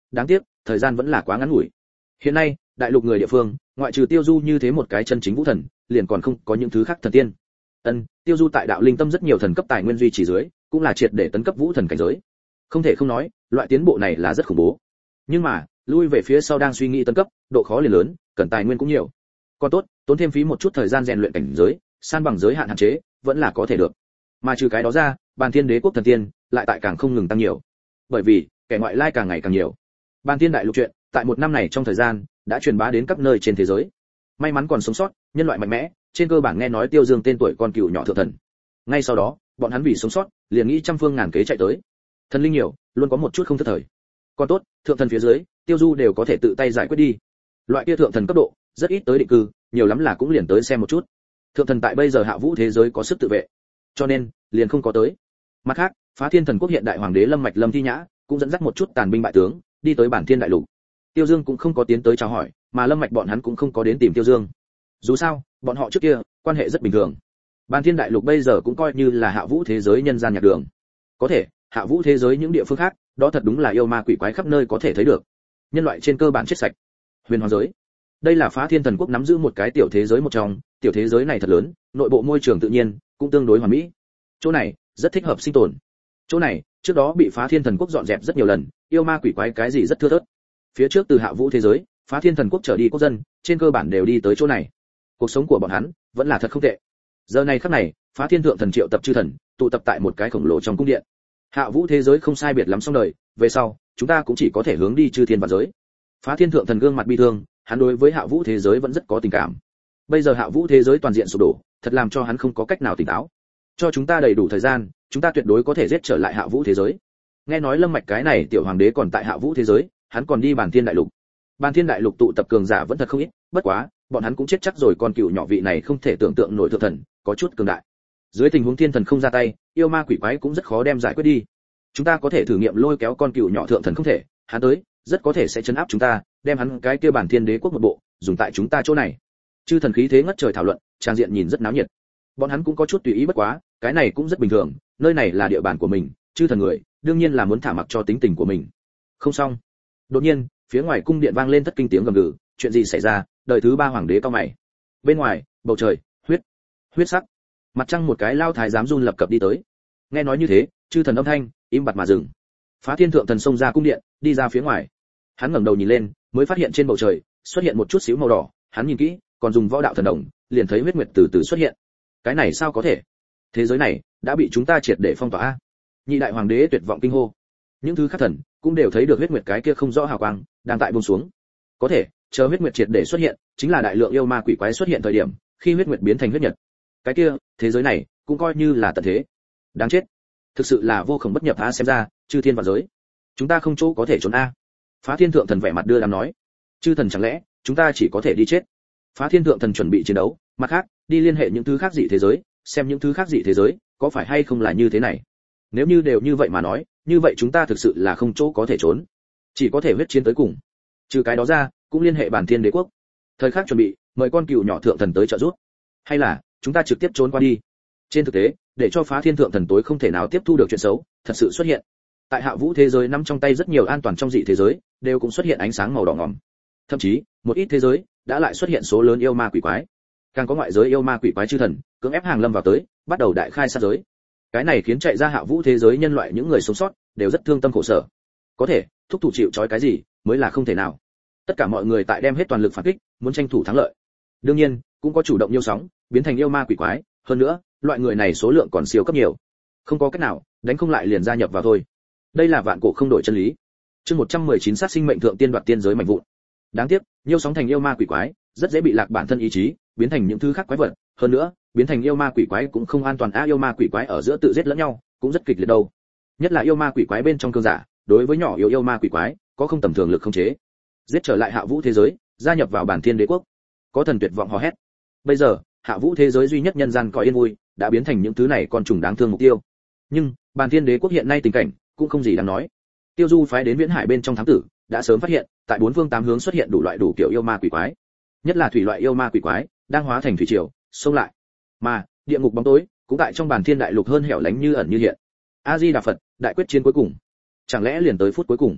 S1: đáng tiếc thời gian vẫn là quá ngắn ngủi. Hiện nay đại lục người địa phương ngoại trừ Tiêu Du như thế một cái chân chính vũ thần, liền còn không có những thứ khác thần tiên. Ân, Tiêu Du tại đạo linh tâm rất nhiều thần cấp tài nguyên duy trì dưới, cũng là triệt để tấn cấp vũ thần cảnh giới. Không thể không nói, loại tiến bộ này là rất khủng bố. Nhưng mà, lui về phía sau đang suy nghĩ tấn cấp, độ khó liền lớn, cần tài nguyên cũng nhiều. Còn tốt, tốn thêm phí một chút thời gian rèn luyện cảnh giới, san bằng giới hạn hạn chế, vẫn là có thể được. Mà trừ cái đó ra, Bàn Thiên Đế quốc thần tiên lại tại càng không ngừng tăng nhiều. Bởi vì, kẻ ngoại lai càng ngày càng nhiều. Bàn Thiên đại lục chuyện, tại một năm này trong thời gian, đã truyền bá đến các nơi trên thế giới. May mắn còn sống sót, nhân loại mạnh mẽ, trên cơ bản nghe nói Tiêu Dương tên tuổi con cừu nhỏ thượng thần. Ngay sau đó, bọn hắn vì sống sót, liền nghĩ trăm phương ngàn kế chạy tới. Thần linh nhiều, luôn có một chút không thất thời. Còn tốt, thượng thần phía dưới, Tiêu Du đều có thể tự tay giải quyết đi. Loại kia thượng thần cấp độ, rất ít tới định cư, nhiều lắm là cũng liền tới xem một chút. Thượng thần tại bây giờ hạ vũ thế giới có sức tự vệ, cho nên liền không có tới. Mặt khác, Phá Thiên Thần quốc hiện đại hoàng đế Lâm Mạch Lâm Thi Nhã cũng dẫn dắt một chút tàn binh bại tướng, đi tới Bản Thiên đại lục. Tiêu Dương cũng không có tiến tới chào hỏi, mà Lâm Mạch bọn hắn cũng không có đến tìm Tiêu Dương. Dù sao, bọn họ trước kia quan hệ rất bình thường. Bản Thiên đại lục bây giờ cũng coi như là hạ vũ thế giới nhân gian nhạc đường. Có thể, hạ vũ thế giới những địa phương khác, đó thật đúng là yêu ma quỷ quái khắp nơi có thể thấy được. Nhân loại trên cơ bản chết sạch. Huyền hoàng giới, đây là Phá Thiên Thần quốc nắm giữ một cái tiểu thế giới một trong, tiểu thế giới này thật lớn, nội bộ môi trường tự nhiên cũng tương đối hoàn mỹ. Chỗ này rất thích hợp sinh tồn. Chỗ này trước đó bị Phá Thiên Thần quốc dọn dẹp rất nhiều lần, yêu ma quỷ quái cái gì rất thưa thớt. Phía trước từ hạ vũ thế giới, Phá Thiên Thần quốc trở đi quốc dân, trên cơ bản đều đi tới chỗ này. Cuộc sống của bọn hắn vẫn là thật không tệ. Giờ này khắc này, Phá Thiên thượng thần triệu tập chư thần, tụ tập tại một cái khổng lồ trong cung điện. Hạ vũ thế giới không sai biệt lắm xong đời, về sau, chúng ta cũng chỉ có thể hướng đi chư thiên vạn giới. Phá Thiên thượng thần gương mặt bi thương, hắn đối với hạ vũ thế giới vẫn rất có tình cảm. Bây giờ hạ vũ thế giới toàn diện sụp đổ, thật làm cho hắn không có cách nào tỉnh táo. Cho chúng ta đầy đủ thời gian, chúng ta tuyệt đối có thể giết trở lại hạ vũ thế giới. Nghe nói Lâm Mạch cái này tiểu hoàng đế còn tại hạ vũ thế giới, hắn còn đi Bàn Thiên đại lục. Bàn Thiên đại lục tụ tập cường giả vẫn thật không ít, bất quá, bọn hắn cũng chết chắc rồi, con cừu nhỏ vị này không thể tưởng tượng nổi thượng thần, có chút cường đại. Dưới tình huống thiên thần không ra tay, yêu ma quỷ quái cũng rất khó đem giải quyết đi. Chúng ta có thể thử nghiệm lôi kéo con cừu nhỏ thượng thần không thể, hắn tới, rất có thể sẽ chấn áp chúng ta, đem hắn cái kia Bản Thiên đế quốc một bộ, dùng tại chúng ta chỗ này. Chư thần khí thế ngất trời thảo luận, trang diện nhìn rất náo nhiệt. Bọn hắn cũng có chút tùy ý bất quá, cái này cũng rất bình thường, nơi này là địa bàn của mình, chư thần người, đương nhiên là muốn thả mặc cho tính tình của mình. Không xong. Đột nhiên, phía ngoài cung điện vang lên thất kinh tiếng gầm gừ, chuyện gì xảy ra? Đời thứ ba hoàng đế cao mày. Bên ngoài, bầu trời, huyết, huyết sắc. Mặt trăng một cái lao thái giám run lập cập đi tới. Nghe nói như thế, chư thần âm thanh im bặt mà dừng. Phá Thiên thượng thần xông ra cung điện, đi ra phía ngoài. Hắn ngẩng đầu nhìn lên, mới phát hiện trên bầu trời xuất hiện một chút xíu màu đỏ, hắn nhìn kỹ, còn dùng võ đạo thần đồng, liền thấy huyết nguyệt từ từ xuất hiện. Cái này sao có thể? Thế giới này đã bị chúng ta triệt để phong tỏa a. Nhị đại hoàng đế tuyệt vọng kinh hô. Những thứ khác thần cũng đều thấy được huyết nguyệt cái kia không rõ hào quang đang tại buông xuống. Có thể, chờ huyết nguyệt triệt để xuất hiện, chính là đại lượng yêu ma quỷ quái xuất hiện thời điểm, khi huyết nguyệt biến thành huyết nhật. Cái kia, thế giới này cũng coi như là tận thế. Đáng chết. Thực sự là vô cùng bất nhập a, xem ra, chư thiên vạn giới, chúng ta không chỗ có thể trốn a. Phá Thiên thượng thần vẻ mặt đưa đám nói, chư thần chẳng lẽ chúng ta chỉ có thể đi chết? Phá Thiên thượng thần chuẩn bị chiến đấu, mặt khác, đi liên hệ những thứ khác dị thế giới, xem những thứ khác dị thế giới có phải hay không là như thế này. Nếu như đều như vậy mà nói, như vậy chúng ta thực sự là không chỗ có thể trốn, chỉ có thể huyết chiến tới cùng. Trừ cái đó ra, cũng liên hệ Bản Thiên đế quốc, thời khắc chuẩn bị mời con cừu nhỏ thượng thần tới trợ giúp, hay là chúng ta trực tiếp trốn qua đi. Trên thực tế, để cho Phá Thiên thượng thần tối không thể nào tiếp thu được chuyện xấu thật sự xuất hiện. Tại hạ vũ thế giới nắm trong tay rất nhiều an toàn trong dị thế giới, đều cũng xuất hiện ánh sáng màu đỏ ngòm. Thậm chí, một ít thế giới đã lại xuất hiện số lớn yêu ma quỷ quái. Càng có ngoại giới yêu ma quỷ quái chư thần, cưỡng ép hàng lâm vào tới, bắt đầu đại khai sát giới. Cái này khiến chạy ra hạ vũ thế giới nhân loại những người sống sót đều rất thương tâm khổ sở. Có thể, thúc thủ chịu trói cái gì, mới là không thể nào. Tất cả mọi người tại đem hết toàn lực phản kích, muốn tranh thủ thắng lợi. Đương nhiên, cũng có chủ động yêu sóng, biến thành yêu ma quỷ quái, hơn nữa, loại người này số lượng còn siêu cấp nhiều. Không có cách nào, đánh không lại liền gia nhập vào thôi. Đây là vạn cổ không đổi chân lý. Chương một trăm mười chín sát sinh mệnh thượng tiên đoạt tiên giới mạnh vụn. Đáng tiếc, yêu sóng thành yêu ma quỷ quái, rất dễ bị lạc bản thân ý chí, biến thành những thứ khác quái vật, hơn nữa, biến thành yêu ma quỷ quái cũng không an toàn a, yêu ma quỷ quái ở giữa tự giết lẫn nhau, cũng rất kịch liệt đâu. Nhất là yêu ma quỷ quái bên trong cương giả, đối với nhỏ yếu yêu ma quỷ quái, có không tầm thường lực không chế. Giết trở lại hạ vũ thế giới, gia nhập vào Bản Thiên đế quốc. Có thần tuyệt vọng hò hét. Bây giờ, hạ vũ thế giới duy nhất nhân gian có yên vui, đã biến thành những thứ này con trùng đáng thương mục tiêu. Nhưng, Bản Thiên đế quốc hiện nay tình cảnh cũng không gì đáng nói. Tiêu Du phái đến Viễn Hải bên trong thám tử, đã sớm phát hiện, tại bốn phương tám hướng xuất hiện đủ loại đủ kiểu yêu ma quỷ quái. Nhất là thủy loại yêu ma quỷ quái, đang hóa thành thủy triều, xông lại. Mà, địa ngục bóng tối, cũng tại trong Bản Thiên đại lục hơn hẻo lánh như ẩn như hiện. A Di Đà Phật, đại quyết chiến cuối cùng. Chẳng lẽ liền tới phút cuối cùng,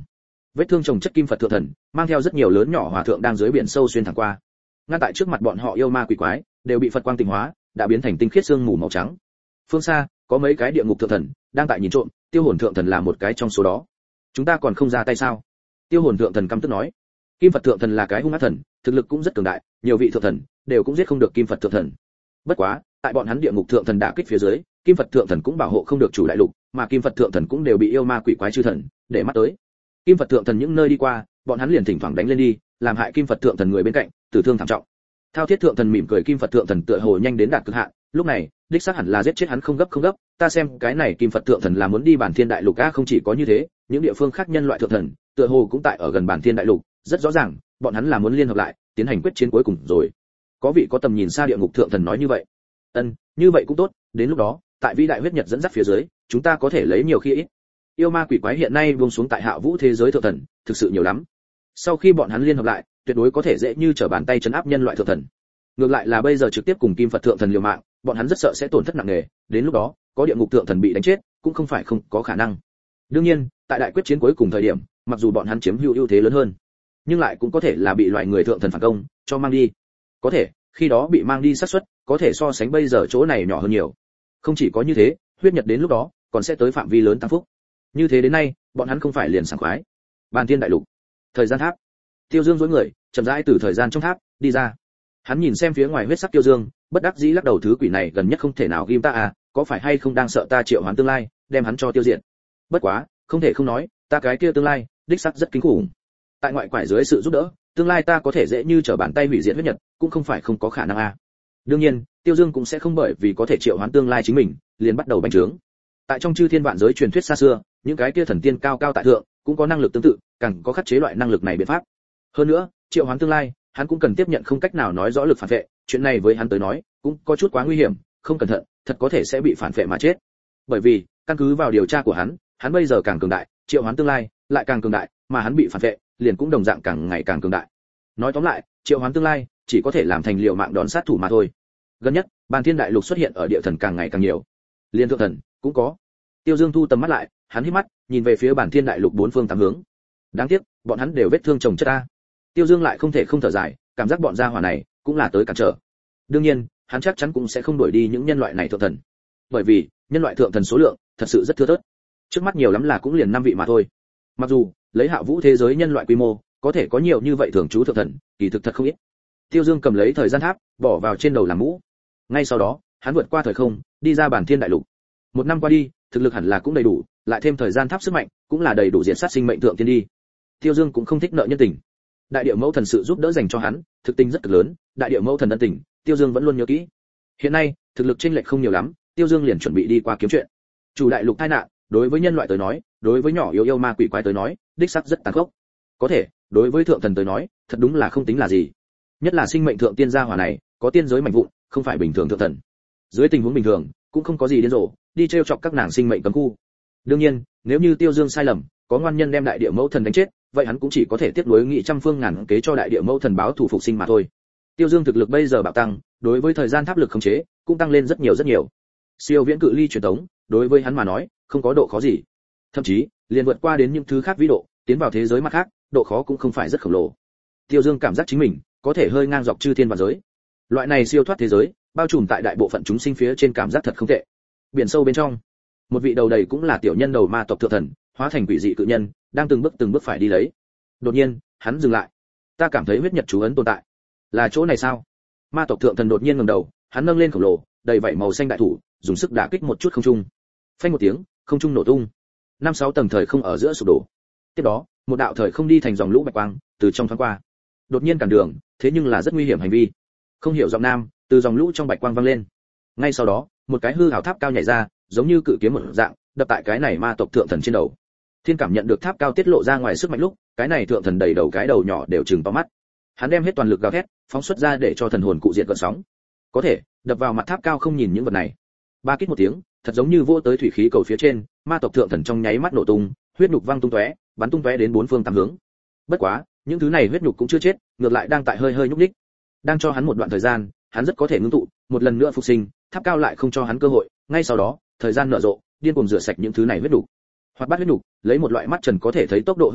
S1: Vết thương chồng chất kim Phật thượng thần, mang theo rất nhiều lớn nhỏ hòa thượng đang dưới biển sâu xuyên thẳng qua. Ngay tại trước mặt bọn họ yêu ma quỷ quái, đều bị Phật quang tinh hóa, đã biến thành tinh khiết sương mù màu trắng. Phương xa, có mấy cái địa ngục thượng thần đang tại nhìn trộm, Tiêu Hồn thượng thần là một cái trong số đó. Chúng ta còn không ra tay sao? Tiêu Hồn thượng thần căm tức nói. Kim Phật thượng thần là cái hung ác thần, thực lực cũng rất cường đại, nhiều vị thượng thần đều cũng giết không được Kim Phật thượng thần. Bất quá, tại bọn hắn địa ngục thượng thần đả kích phía dưới, Kim Phật thượng thần cũng bảo hộ không được chủ đại lục, mà Kim Phật thượng thần cũng đều bị yêu ma quỷ quái chư thần để mắt tới. Kim Phật thượng thần những nơi đi qua, bọn hắn liền thỉnh thoảng đánh lên đi, làm hại Kim Phật thượng thần người bên cạnh tử thương thảm trọng. Thao Thiết thượng thần mỉm cười, Kim Phật thượng thần tựa hồ nhanh đến đạt cực hạn, lúc này, đích xác hẳn là giết chết hắn không gấp không gấp, ta xem cái này Kim Phật thượng thần là muốn đi Bản Thiên đại lục a, không chỉ có như thế, những địa phương khác nhân loại thượng thần, tựa hồ cũng tại ở gần Bản Thiên đại lục, rất rõ ràng, bọn hắn là muốn liên hợp lại, tiến hành quyết chiến cuối cùng rồi. Có vị có tầm nhìn xa địa ngục thượng thần nói như vậy. Ân, như vậy cũng tốt, đến lúc đó, tại vĩ đại huyết nhật dẫn dắt phía dưới, chúng ta có thể lấy nhiều khi ít. Yêu ma quỷ quái hiện nay buông xuống tại Hạ Vũ thế giới thượng thần, thực sự nhiều lắm. Sau khi bọn hắn liên hợp lại, tuyệt đối có thể dễ như trở bàn tay trấn áp nhân loại thượng thần. Ngược lại là bây giờ trực tiếp cùng Kim Phật thượng thần liều mạng, bọn hắn rất sợ sẽ tổn thất nặng nề, đến lúc đó, có địa ngục thượng thần bị đánh chết, cũng không phải không có khả năng. Đương nhiên, tại đại quyết chiến cuối cùng thời điểm, mặc dù bọn hắn chiếm hữu ưu thế lớn hơn, nhưng lại cũng có thể là bị loại người thượng thần phản công, cho mang đi. Có thể, khi đó bị mang đi xác suất, có thể so sánh bây giờ chỗ này nhỏ hơn nhiều. Không chỉ có như thế, huyết nhật đến lúc đó, còn sẽ tới phạm vi lớn tăng phúc. Như thế đến nay, bọn hắn không phải liền sảng khoái. Bàn Thiên đại lục, thời gian tháp. Tiêu Dương duỗi người, chậm rãi từ thời gian trong tháp đi ra. Hắn nhìn xem phía ngoài huyết sắc Tiêu Dương, bất đắc dĩ lắc đầu, thứ quỷ này gần nhất không thể nào ghim ta à, có phải hay không đang sợ ta triệu hoán tương lai, đem hắn cho tiêu diệt. Bất quá, không thể không nói, ta cái kia tương lai, đích sắc rất kinh khủng. Tại ngoại quải dưới sự giúp đỡ, tương lai ta có thể dễ như trở bàn tay hủy diệt huyết nhật, cũng không phải không có khả năng à. Đương nhiên, Tiêu Dương cũng sẽ không bởi vì có thể triệu hoán tương lai chính mình, liền bắt đầu bành trướng. Tại trong chư thiên vạn giới truyền thuyết xa xưa, những cái kia thần tiên cao cao tại thượng, cũng có năng lực tương tự, càng có khắc chế loại năng lực này biện pháp. Hơn nữa, triệu hoán tương lai, hắn cũng cần tiếp nhận không cách nào nói rõ lực phản vệ, chuyện này với hắn tới nói, cũng có chút quá nguy hiểm, không cẩn thận, thật có thể sẽ bị phản vệ mà chết. Bởi vì, căn cứ vào điều tra của hắn, hắn bây giờ càng cường đại, triệu hoán tương lai lại càng cường đại, mà hắn bị phản vệ, liền cũng đồng dạng càng ngày càng cường đại. Nói tóm lại, triệu hoán tương lai chỉ có thể làm thành liều mạng đón sát thủ mà thôi. Gần nhất, Bàn Thiên đại lục xuất hiện ở địa thần càng ngày càng nhiều, liên thượng thần cũng có. Tiêu Dương thu tầm mắt lại, hắn hít mắt, nhìn về phía Bàn Thiên đại lục bốn phương tám hướng. Đáng tiếc, bọn hắn đều vết thương chồng chất ta. Tiêu Dương lại không thể không thở dài, cảm giác bọn gia hỏa này cũng là tới cản trở. Đương nhiên, hắn chắc chắn cũng sẽ không đuổi đi những nhân loại này thượng thần, bởi vì nhân loại thượng thần số lượng thật sự rất thưa thớt. Trước mắt nhiều lắm là cũng liền năm vị mà thôi. Mặc dù lấy Hạ Vũ thế giới nhân loại quy mô, có thể có nhiều như vậy thường trú thượng thần, kỳ thực thật không ít. Tiêu Dương cầm lấy thời gian tháp, bỏ vào trên đầu làm mũ. Ngay sau đó, hắn vượt qua thời không, đi ra Bản Thiên đại lục. Một năm qua đi, thực lực hẳn là cũng đầy đủ, lại thêm thời gian tháp sức mạnh, cũng là đầy đủ diệt sát sinh mệnh thượng thiên đi. Tiêu Dương cũng không thích nợ nhân tình. Đại địa mẫu thần sự giúp đỡ dành cho hắn, thực tình rất cực lớn, đại địa mẫu thần ân tình, Tiêu Dương vẫn luôn nhớ kỹ. Hiện nay, thực lực chênh lệch không nhiều lắm, Tiêu Dương liền chuẩn bị đi qua kiếm chuyện. Chủ đại lục tai nạn, đối với nhân loại tới nói, đối với nhỏ yếu yêu ma quỷ quái tới nói, đích xác rất tàn khốc. Có thể, đối với thượng thần tới nói, thật đúng là không tính là gì. Nhất là sinh mệnh thượng tiên gia hỏa này, có tiên giới mạnh vụn, không phải bình thường thượng thần. Dưới tình huống bình thường, cũng không có gì điên rồ, đi trêu chọc các nàng sinh mệnh cấm khu. Đương nhiên, nếu như Tiêu Dương sai lầm, có ngoan nhân đem đại địa mẫu thần đánh chết, vậy hắn cũng chỉ có thể tiếp nối nghị trăm phương ngàn kế cho đại địa mẫu thần báo thù phục sinh mà thôi. Tiêu Dương thực lực bây giờ bạo tăng, đối với thời gian tháp lực khống chế cũng tăng lên rất nhiều rất nhiều. Siêu viễn cự ly truyền tống, đối với hắn mà nói, không có độ khó gì. Thậm chí, liền vượt qua đến những thứ khác vĩ độ, tiến vào thế giới mặt khác, độ khó cũng không phải rất khổng lồ. Tiêu Dương cảm giác chính mình có thể hơi ngang dọc chư thiên và giới. Loại này siêu thoát thế giới, bao trùm tại đại bộ phận chúng sinh phía trên, cảm giác thật không tệ. Biển sâu bên trong, một vị đầu đầy cũng là tiểu nhân đầu ma tộc thượng thần, hóa thành quỷ dị cự nhân, đang từng bước từng bước phải đi lấy. Đột nhiên, hắn dừng lại. Ta cảm thấy huyết nhật chú ấn tồn tại. Là chỗ này sao? Ma tộc thượng thần đột nhiên ngẩng đầu, hắn nâng lên khổng lồ, đầy vảy màu xanh đại thủ, dùng sức đả kích một chút không trung. Phanh một tiếng, không trung nổ tung. Năm sáu tầng thời không ở giữa sụp đổ. Tiếp đó, một đạo thời không đi thành dòng lũ bạch quang, từ trong thoáng qua. Đột nhiên cản đường, thế nhưng là rất nguy hiểm hành vi. Không hiểu giọng nam, từ dòng lũ trong bạch quang vang lên. Ngay sau đó, một cái hư ảo tháp cao nhảy ra, giống như cự kiếm một dạng, đập tại cái này ma tộc thượng thần trên đầu. Thiên cảm nhận được tháp cao tiết lộ ra ngoài sức mạnh lúc, cái này thượng thần đầy đầu cái đầu nhỏ đều trừng to mắt. Hắn đem hết toàn lực gào thét, phóng xuất ra để cho thần hồn cụ diện gợn sóng. Có thể, đập vào mặt tháp cao không nhìn những vật này. Ba kít một tiếng, thật giống như vô tới thủy khí cầu phía trên, ma tộc thượng thần trong nháy mắt nổ tung, huyết nhục văng tung tóe, bắn tung tóe đến bốn phương tám hướng. Bất quá, những thứ này huyết nhục cũng chưa chết, ngược lại đang tại hơi hơi nhúc nhích. Đang cho hắn một đoạn thời gian, hắn rất có thể ngưng tụ, một lần nữa phục sinh, tháp cao lại không cho hắn cơ hội, ngay sau đó, thời gian nở rộ, điên cuồng rửa sạch những thứ này huyết nhục. Hoạt bát huyết nhục, lấy một loại mắt trần có thể thấy tốc độ hư thối,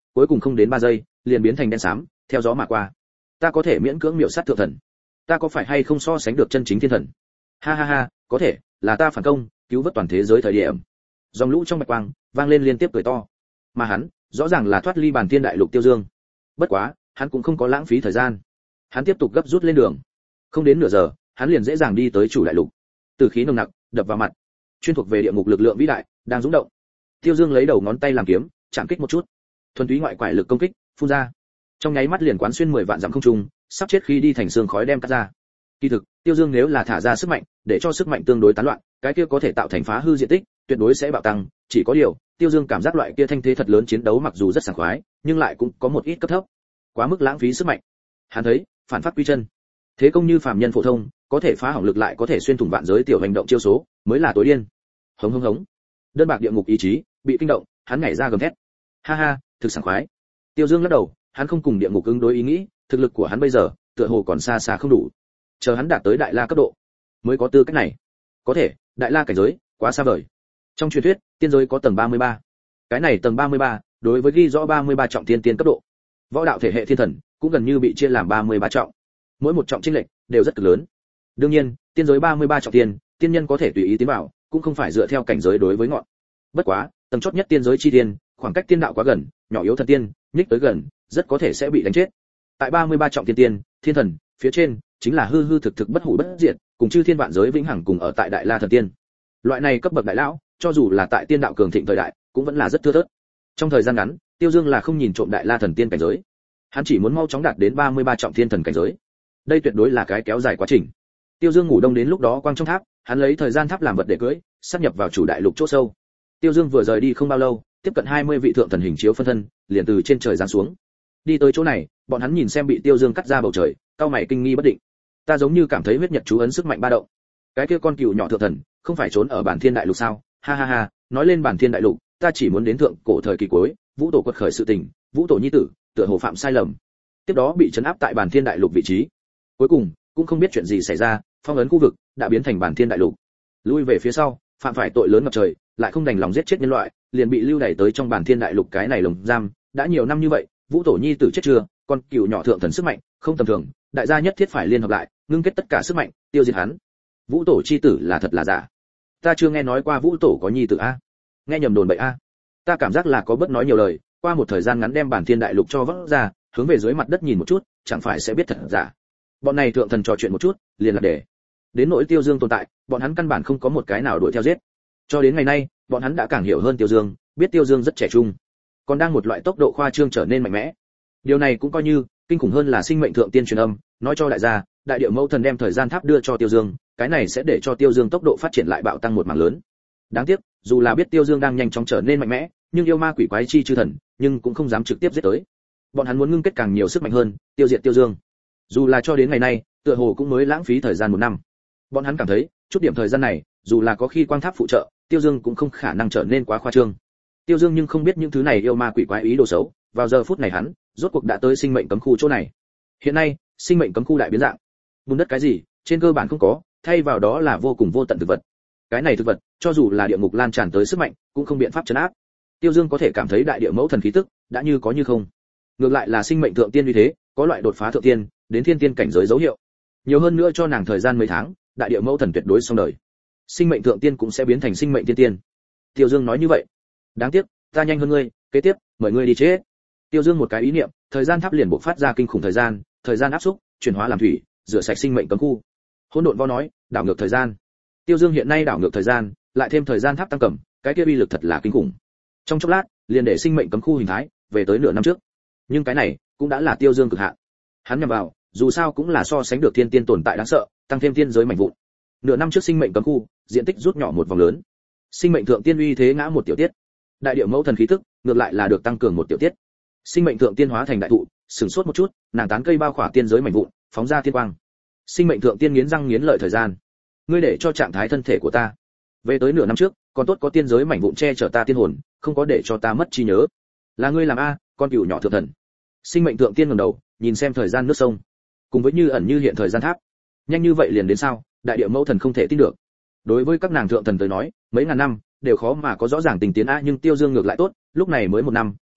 S1: cuối cùng không đến ba giây liền biến thành đen xám theo gió mà qua. Ta có thể miễn cưỡng miểu sát thượng thần, ta có phải hay không so sánh được chân chính thiên thần? Ha ha ha, có thể là ta phản công cứu vớt toàn thế giới thời điểm. Dòng lũ trong bạch quang vang lên liên tiếp cười to, mà hắn rõ ràng là thoát ly bản thiên đại lục Tiêu Dương. Bất quá hắn cũng không có lãng phí thời gian, hắn tiếp tục gấp rút lên đường. Không đến nửa giờ hắn liền dễ dàng đi tới chủ đại lục. Từ khí nồng nặc đập vào mặt, chuyên thuộc về địa ngục lực lượng vĩ đại đang rung động. Tiêu Dương lấy đầu ngón tay làm kiếm chạm kích một chút, thuần túy ngoại quải lực công kích phun ra, trong nháy mắt liền quán xuyên mười vạn dặm không trung, sắp chết khi đi thành xương khói đem cắt ra. Kỳ thực Tiêu Dương nếu là thả ra sức mạnh để cho sức mạnh tương đối tán loạn, cái kia có thể tạo thành phá hư diện tích tuyệt đối sẽ bạo tăng. Chỉ có điều Tiêu Dương cảm giác loại kia thanh thế thật lớn chiến đấu mặc dù rất sảng khoái, nhưng lại cũng có một ít cấp thấp, quá mức lãng phí sức mạnh. Hắn thấy phản phát quy chân, thế công như phàm nhân phổ thông có thể phá hỏng lực lại có thể xuyên thủng vạn giới tiểu hành động chiêu số mới là tối điên. Hống hống hống, đơn bạc địa ngục ý chí bị kinh động, hắn nhảy ra gầm thét. Ha ha, thực sảng khoái. Tiêu Dương lắc đầu, hắn không cùng địa ngục ứng đối ý nghĩ, thực lực của hắn bây giờ tựa hồ còn xa xa không đủ, chờ hắn đạt tới đại la cấp độ mới có tư cách này. Có thể đại la cảnh giới quá xa vời. Trong truyền thuyết tiên giới có tầng ba mươi ba, cái này tầng ba mươi ba đối với ghi rõ ba mươi ba trọng tiên tiên cấp độ, võ đạo thể hệ thiên thần cũng gần như bị chia làm ba mươi ba trọng, mỗi một trọng chênh lệch đều rất cực lớn. Đương nhiên tiên giới ba mươi ba trọng tiên tiên nhân có thể tùy ý tiến vào, cũng không phải dựa theo cảnh giới đối với ngọn. Bất quá tầng chót nhất tiên giới chi tiên, khoảng cách tiên đạo quá gần, nhỏ yếu thần tiên nhích tới gần rất có thể sẽ bị đánh chết. Tại ba mươi ba trọng tiên tiên thiên thần phía trên chính là hư hư thực thực bất hủ bất diệt, cùng chư thiên vạn giới vĩnh hằng cùng ở tại đại la thần tiên. Loại này cấp bậc đại lão, cho dù là tại tiên đạo cường thịnh thời đại, cũng vẫn là rất thưa thớt. Trong thời gian ngắn, Tiêu Dương là không nhìn trộm đại la thần tiên cảnh giới, hắn chỉ muốn mau chóng đạt đến ba mươi ba trọng thiên thần cảnh giới. Đây tuyệt đối là cái kéo dài quá trình. Tiêu Dương ngủ đông đến lúc đó quang trong tháp, hắn lấy thời gian tháp làm vật để cưỡi, sát nhập vào chủ đại lục chỗ sâu. Tiêu Dương vừa rời đi không bao lâu, tiếp cận hai mươi vị thượng thần hình chiếu phân thân, liền từ trên trời giáng xuống. Đi tới chỗ này, bọn hắn nhìn xem bị Tiêu Dương cắt ra bầu trời, cau mày kinh nghi bất định. Ta giống như cảm thấy huyết nhật chú ấn sức mạnh ba động. Cái kia con cừu nhỏ thượng thần, không phải trốn ở bản thiên đại lục sao? Ha ha ha, nói lên bản thiên đại lục, ta chỉ muốn đến thượng cổ thời kỳ cuối, vũ tổ quật khởi sự tình, vũ tổ nhi tử, tựa hồ phạm sai lầm, tiếp đó bị trấn áp tại bản thiên đại lục vị trí. Cuối cùng, cũng không biết chuyện gì xảy ra, phong ấn khu vực đã biến thành bản thiên đại lục. Lui về phía sau, phạm phải tội lớn ngập trời, lại không đành lòng giết chết nhân loại, liền bị lưu đày tới trong bản thiên đại lục cái này lồng giam, đã nhiều năm như vậy, vũ tổ nhi tử chết chưa, con cừu nhỏ thượng thần sức mạnh không tầm thường, đại gia nhất thiết phải liên hợp lại, ngưng kết tất cả sức mạnh, tiêu diệt hắn. Vũ tổ chi tử là thật là giả? Ta chưa nghe nói qua vũ tổ có nhi tử a. Nghe nhầm đồn bậy a. Ta cảm giác là có bất nói nhiều lời, qua một thời gian ngắn đem bản thiên đại lục cho vỡ ra, hướng về dưới mặt đất nhìn một chút, chẳng phải sẽ biết thật giả. Bọn này thượng thần trò chuyện một chút, liền là để đến nỗi Tiêu Dương tồn tại, bọn hắn căn bản không có một cái nào đuổi theo giết. Cho đến ngày nay, bọn hắn đã càng hiểu hơn Tiêu Dương, biết Tiêu Dương rất trẻ trung, còn đang một loại tốc độ khoa trương trở nên mạnh mẽ. Điều này cũng coi như kinh khủng hơn là sinh mệnh thượng tiên truyền âm, nói cho đại gia, đại địa mẫu thần đem thời gian tháp đưa cho Tiêu Dương, cái này sẽ để cho Tiêu Dương tốc độ phát triển lại bạo tăng một mảng lớn. Đáng tiếc, dù là biết Tiêu Dương đang nhanh chóng trở nên mạnh mẽ, nhưng yêu ma quỷ quái chi chư thần, nhưng cũng không dám trực tiếp giết tới. Bọn hắn muốn ngưng kết càng nhiều sức mạnh hơn, tiêu diệt Tiêu Dương. Dù là cho đến ngày nay, tựa hồ cũng mới lãng phí thời gian một năm. Bọn hắn cảm thấy, chút điểm thời gian này, dù là có khi quang tháp phụ trợ, Tiêu Dương cũng không khả năng trở nên quá khoa trương. Tiêu Dương nhưng không biết những thứ này yêu ma quỷ quái ý đồ xấu, vào giờ phút này hắn, rốt cuộc đã tới sinh mệnh cấm khu chỗ này. Hiện nay, sinh mệnh cấm khu đại biến dạng. Bùn đất cái gì, trên cơ bản không có, thay vào đó là vô cùng vô tận thực vật. Cái này thực vật, cho dù là địa ngục lan tràn tới sức mạnh, cũng không biện pháp trấn áp. Tiêu Dương có thể cảm thấy đại địa mẫu thần khí tức, đã như có như không. Ngược lại là sinh mệnh thượng tiên uy thế, có loại đột phá thượng tiên, đến thiên tiên cảnh giới dấu hiệu. Nhiều hơn nữa cho nàng thời gian mấy tháng, đại địa mẫu thần tuyệt đối xong đời. Sinh mệnh thượng tiên cũng sẽ biến thành sinh mệnh tiên tiên. Tiêu Dương nói như vậy. Đáng tiếc, ta nhanh hơn ngươi, kế tiếp, mời ngươi đi chết. Tiêu Dương một cái ý niệm, thời gian tháp liền bộc phát ra kinh khủng thời gian, thời gian áp xúc, chuyển hóa làm thủy, rửa sạch sinh mệnh cấm khu. Hỗn độn vo nói, đảo ngược thời gian. Tiêu Dương hiện nay đảo ngược thời gian, lại thêm thời gian tháp tăng cầm, cái kia uy lực thật là kinh khủng. Trong chốc lát, liền để sinh mệnh cấm khu hình thái về tới nửa năm trước. Nhưng cái này cũng đã là Tiêu Dương cực hạn. Hắn nhằm vào, dù sao cũng là so sánh được thiên tiên tồn tại đáng sợ, tăng thêm thiên giới mạnh vụn. Nửa năm trước sinh mệnh cấm khu, diện tích rút nhỏ một vòng lớn. Sinh mệnh thượng tiên uy thế ngã một tiểu tiết. Đại địa mẫu thần khí tức, ngược lại là được tăng cường một tiểu tiết. Sinh mệnh thượng tiên hóa thành đại thụ, sừng sốt một chút, nàng tán cây bao khỏa tiên giới mạnh vụn, phóng ra thiên quang. Sinh mệnh thượng tiên nghiến răng nghiến lợi thời gian. Ngươi để cho trạng thái thân thể của ta về tới nửa năm trước, còn tốt có tiên giới mảnh vụn che chở ta tiên hồn, không có để cho ta mất trí nhớ. Là ngươi làm a, con cừu nhỏ thượng thần. Sinh mệnh thượng tiên ngẩng đầu, nhìn xem thời gian nước sông, cùng với như ẩn như hiện thời gian tháp. Nhanh như vậy liền đến sao? Đại địa mẫu thần không thể tin được. Đối với các nàng thượng thần tới nói, mấy ngàn năm đều khó mà có rõ ràng tình tiến a, nhưng Tiêu Dương ngược lại tốt, lúc này mới một năm,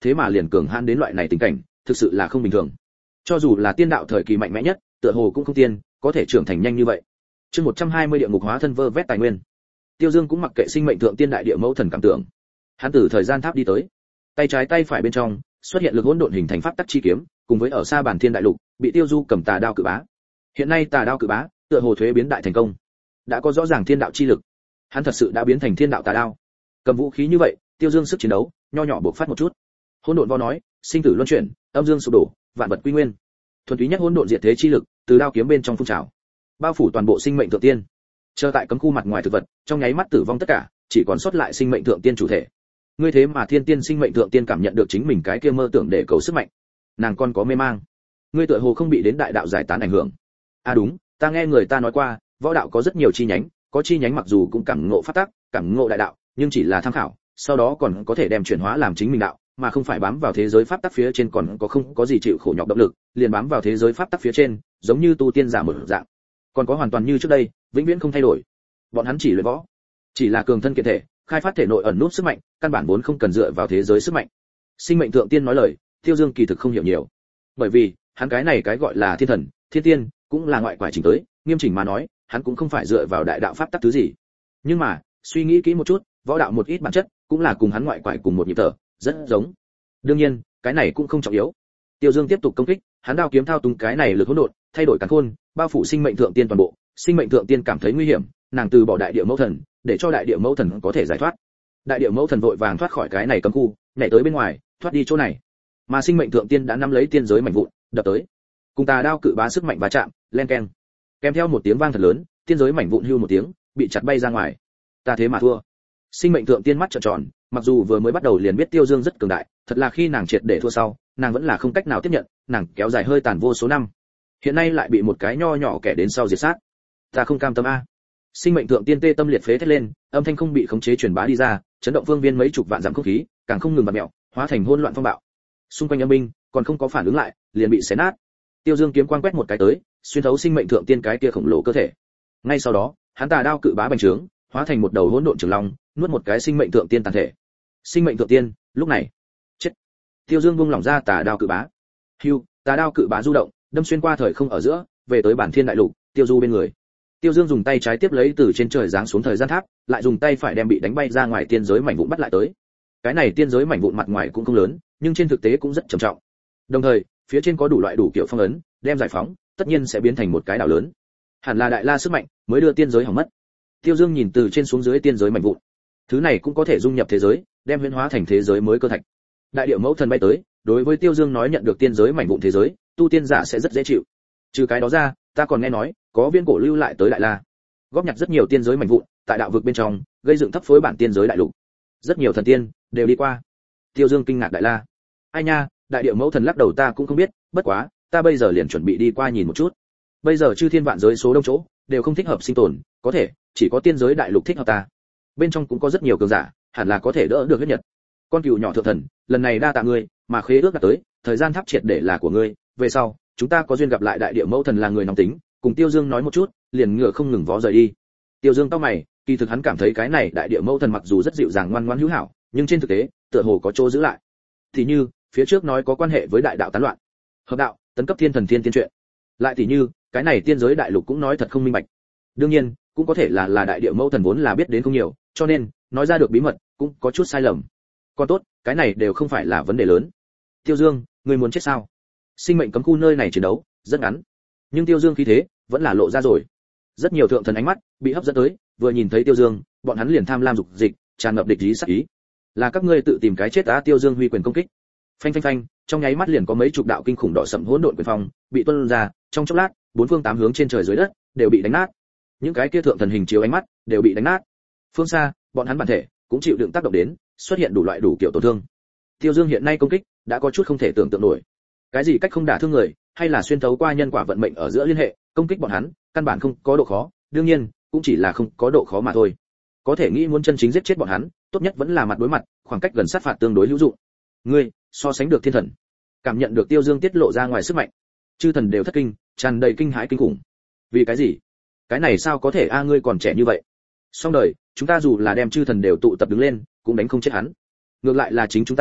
S1: thế mà liền cường hãn đến loại này tình cảnh, thực sự là không bình thường. Cho dù là tiên đạo thời kỳ mạnh mẽ nhất, tựa hồ cũng không tiên, có thể trưởng thành nhanh như vậy. Chương một trăm hai mươi địa ngục hóa thân vơ vét tài nguyên. Tiêu Dương cũng mặc kệ sinh mệnh thượng tiên đại địa mẫu thần cảm tưởng. Hắn từ thời gian tháp đi tới, tay trái tay phải bên trong xuất hiện lực hỗn độn hình thành pháp tắc chi kiếm, cùng với ở xa bản thiên đại lục, bị Tiêu Du cầm tà đao cự bá. Hiện nay tà đao cự bá, tựa hồ thuế biến đại thành công, đã có rõ ràng thiên đạo chi lực. Hắn thật sự đã biến thành thiên đạo tà đao. Cầm vũ khí như vậy, Tiêu Dương sức chiến đấu nho nhỏ bộc phát một chút. Hỗn độn vo nói, sinh tử luân chuyển, âm dương sụp đổ, vạn vật quy nguyên. Thuần túy nhất hỗn độn diệt thế chi lực, từ đao kiếm bên trong phun trào, bao phủ toàn bộ sinh mệnh thượng tiên. Chờ tại cấm khu mặt ngoài thực vật, trong nháy mắt tử vong tất cả, chỉ còn sót lại sinh mệnh thượng tiên chủ thể. Ngươi thế mà thiên tiên sinh mệnh thượng tiên cảm nhận được chính mình cái kia mơ tưởng để cầu sức mạnh. Nàng còn có mê mang. Ngươi tựa hồ không bị đến đại đạo giải tán ảnh hưởng. À đúng, ta nghe người ta nói qua, võ đạo có rất nhiều chi nhánh, có chi nhánh mặc dù cũng cảm ngộ pháp tắc, cảm ngộ đại đạo, nhưng chỉ là tham khảo, sau đó còn có thể đem chuyển hóa làm chính mình đạo, mà không phải bám vào thế giới pháp tắc phía trên, còn có không có gì chịu khổ nhọc động lực, liền bám vào thế giới pháp tắc phía trên, giống như tu tiên giả một dạng. Còn có hoàn toàn như trước đây, vĩnh viễn không thay đổi. Bọn hắn chỉ luyện võ, chỉ là cường thân kiện thể, khai phát thể nội ẩn nút sức mạnh, căn bản vốn không cần dựa vào thế giới sức mạnh. Sinh mệnh thượng tiên nói lời, Tiêu Dương kỳ thực không hiểu nhiều, bởi vì hắn cái này cái gọi là thiên thần, thiên tiên, cũng là ngoại quải chỉnh tới, nghiêm chỉnh mà nói, hắn cũng không phải dựa vào đại đạo pháp tắc thứ gì. Nhưng mà, suy nghĩ kỹ một chút, võ đạo một ít bản chất, cũng là cùng hắn ngoại quải cùng một nhịp thở, rất giống. Đương nhiên, cái này cũng không trọng yếu. Tiêu Dương tiếp tục công kích, hắn đao kiếm thao túng cái này lực hỗn độn, thay đổi càn khôn, bao phủ sinh mệnh thượng tiên toàn bộ. Sinh mệnh thượng tiên cảm thấy nguy hiểm, nàng từ bỏ đại địa mẫu thần, để cho đại địa mẫu thần có thể giải thoát. Đại địa mẫu thần vội vàng thoát khỏi cái này cấm khu, nhảy tới bên ngoài, thoát đi chỗ này. Mà sinh mệnh thượng tiên đã nắm lấy tiên giới mảnh vụn, đập tới. Cùng tà đao cự bá sức mạnh va chạm, len keng. Kèm theo một tiếng vang thật lớn, tiên giới mảnh vụn hưu một tiếng, bị chặt bay ra ngoài. Ta thế mà thua. Sinh mệnh thượng tiên mắt trợn tròn, mặc dù vừa mới bắt đầu liền biết Tiêu Dương rất cường đại, thật là khi nàng triệt để thua sau, nàng vẫn là không cách nào tiếp nhận, nàng kéo dài hơi tàn vô số năm. Hiện nay lại bị một cái nho nhỏ kẻ đến sau diệt sát. Ta không cam tâm a. Sinh mệnh thượng tiên tê tâm liệt phế thét lên, âm thanh không bị khống chế truyền bá đi ra, chấn động phương viên mấy chục vạn dặm không khí, càng không ngừng bạt mèo, hóa thành hỗn loạn phong bạo. Xung quanh âm binh còn không có phản ứng lại, liền bị xé nát. Tiêu Dương kiếm quang quét một cái tới, xuyên thấu sinh mệnh thượng tiên cái kia khổng lồ cơ thể. Ngay sau đó, hắn tà đao cự bá bành trướng, hóa thành một đầu hỗn độn trường long, nuốt một cái sinh mệnh thượng tiên tàn thể. Sinh mệnh thượng tiên, lúc này, chết. Tiêu Dương vung lỏng ra tà đao cự bá. Hưu, tà đao cự bá du động, đâm xuyên qua thời không ở giữa, về tới bản thiên đại lục, Tiêu Du bên người. Tiêu Dương dùng tay trái tiếp lấy từ trên trời giáng xuống thời gian tháp, lại dùng tay phải đem bị đánh bay ra ngoài tiên giới mảnh vụn bắt lại tới. Cái này tiên giới mảnh vụn mặt ngoài cũng không lớn, nhưng trên thực tế cũng rất trầm trọng. Đồng thời, phía trên có đủ loại đủ kiểu phong ấn, đem giải phóng, tất nhiên sẽ biến thành một cái đảo lớn. Hẳn là đại la sức mạnh mới đưa tiên giới hỏng mất. Tiêu Dương nhìn từ trên xuống dưới tiên giới mảnh vụn. Thứ này cũng có thể dung nhập thế giới, đem huyễn hóa thành thế giới mới cơ thạch. Đại địa mẫu thần bay tới, đối với Tiêu Dương nói nhận được tiên giới mảnh vụn thế giới, tu tiên giả sẽ rất dễ chịu. Trừ cái đó ra, ta còn nghe nói, có viên cổ lưu lại tới đại la, góp nhặt rất nhiều tiên giới mảnh vụn, tại đạo vực bên trong, gây dựng thấp phối bản tiên giới đại lục. Rất nhiều thần tiên đều đi qua. Tiêu Dương kinh ngạc đại la. Ai nha, đại địa mẫu thần lắc đầu ta cũng không biết, bất quá, ta bây giờ liền chuẩn bị đi qua nhìn một chút. Bây giờ chư thiên vạn giới số đông chỗ, đều không thích hợp sinh tồn, có thể, chỉ có tiên giới đại lục thích hợp ta. Bên trong cũng có rất nhiều cường giả, hẳn là có thể đỡ được huyết nhật. Con cừu nhỏ thượng thần, lần này đa tạ ngươi, mà khế ước đã tới, thời gian tháp triệt để là của ngươi, về sau, chúng ta có duyên gặp lại đại địa mẫu thần là người nóng tính, cùng Tiêu Dương nói một chút, liền ngựa không ngừng vó rời đi. Tiêu Dương cau mày, kỳ thực hắn cảm thấy cái này đại địa mẫu thần mặc dù rất dịu dàng ngoan ngoãn hữu hảo, nhưng trên thực tế, tựa hồ có chỗ giữ lại. Thì như, phía trước nói có quan hệ với đại đạo tán loạn, hợp đạo, tấn cấp thiên thần thiên tiên chuyện. Lại thì như, cái này tiên giới đại lục cũng nói thật không minh bạch. Đương nhiên, cũng có thể là là đại địa mẫu thần vốn là biết đến không nhiều, cho nên nói ra được bí mật cũng có chút sai lầm. Còn tốt, cái này đều không phải là vấn đề lớn. Tiêu Dương, ngươi muốn chết sao? Sinh mệnh cấm khu nơi này chiến đấu rất ngắn, nhưng Tiêu Dương khí thế vẫn là lộ ra rồi. Rất nhiều thượng thần ánh mắt bị hấp dẫn tới, vừa nhìn thấy Tiêu Dương, bọn hắn liền tham lam dục dịch, tràn ngập địch ý sát ý. Là các ngươi tự tìm cái chết á? Tiêu Dương huy quyền công kích. Phanh phanh phanh, trong nháy mắt liền có mấy chục đạo kinh khủng đỏ sẫm hỗn độn quyền phong bị tuôn ra, trong chốc lát, bốn phương tám hướng trên trời dưới đất đều bị đánh nát. Những cái kia thượng thần hình chiếu ánh mắt đều bị đánh nát. Phương xa, bọn hắn bản thể cũng chịu đựng tác động đến, xuất hiện đủ loại đủ kiểu tổn thương. Tiêu Dương hiện nay công kích đã có chút không thể tưởng tượng nổi. Cái gì cách không đả thương người, hay là xuyên thấu qua nhân quả vận mệnh ở giữa liên hệ, công kích bọn hắn, căn bản không có độ khó, đương nhiên, cũng chỉ là không có độ khó mà thôi. Có thể nghĩ muốn chân chính giết chết bọn hắn, tốt nhất vẫn là mặt đối mặt, khoảng cách gần sát phạt tương đối hữu dụng. Ngươi, so sánh được thiên thần. Cảm nhận được Tiêu Dương tiết lộ ra ngoài sức mạnh, chư thần đều thất kinh, tràn đầy kinh hãi kinh khủng. Vì cái gì? Cái này sao có thể a, ngươi còn trẻ như vậy. Xong đời, chúng ta dù là đem chư thần đều tụ tập đứng lên, cũng đánh không chết hắn. Ngược lại là chính chúng ta,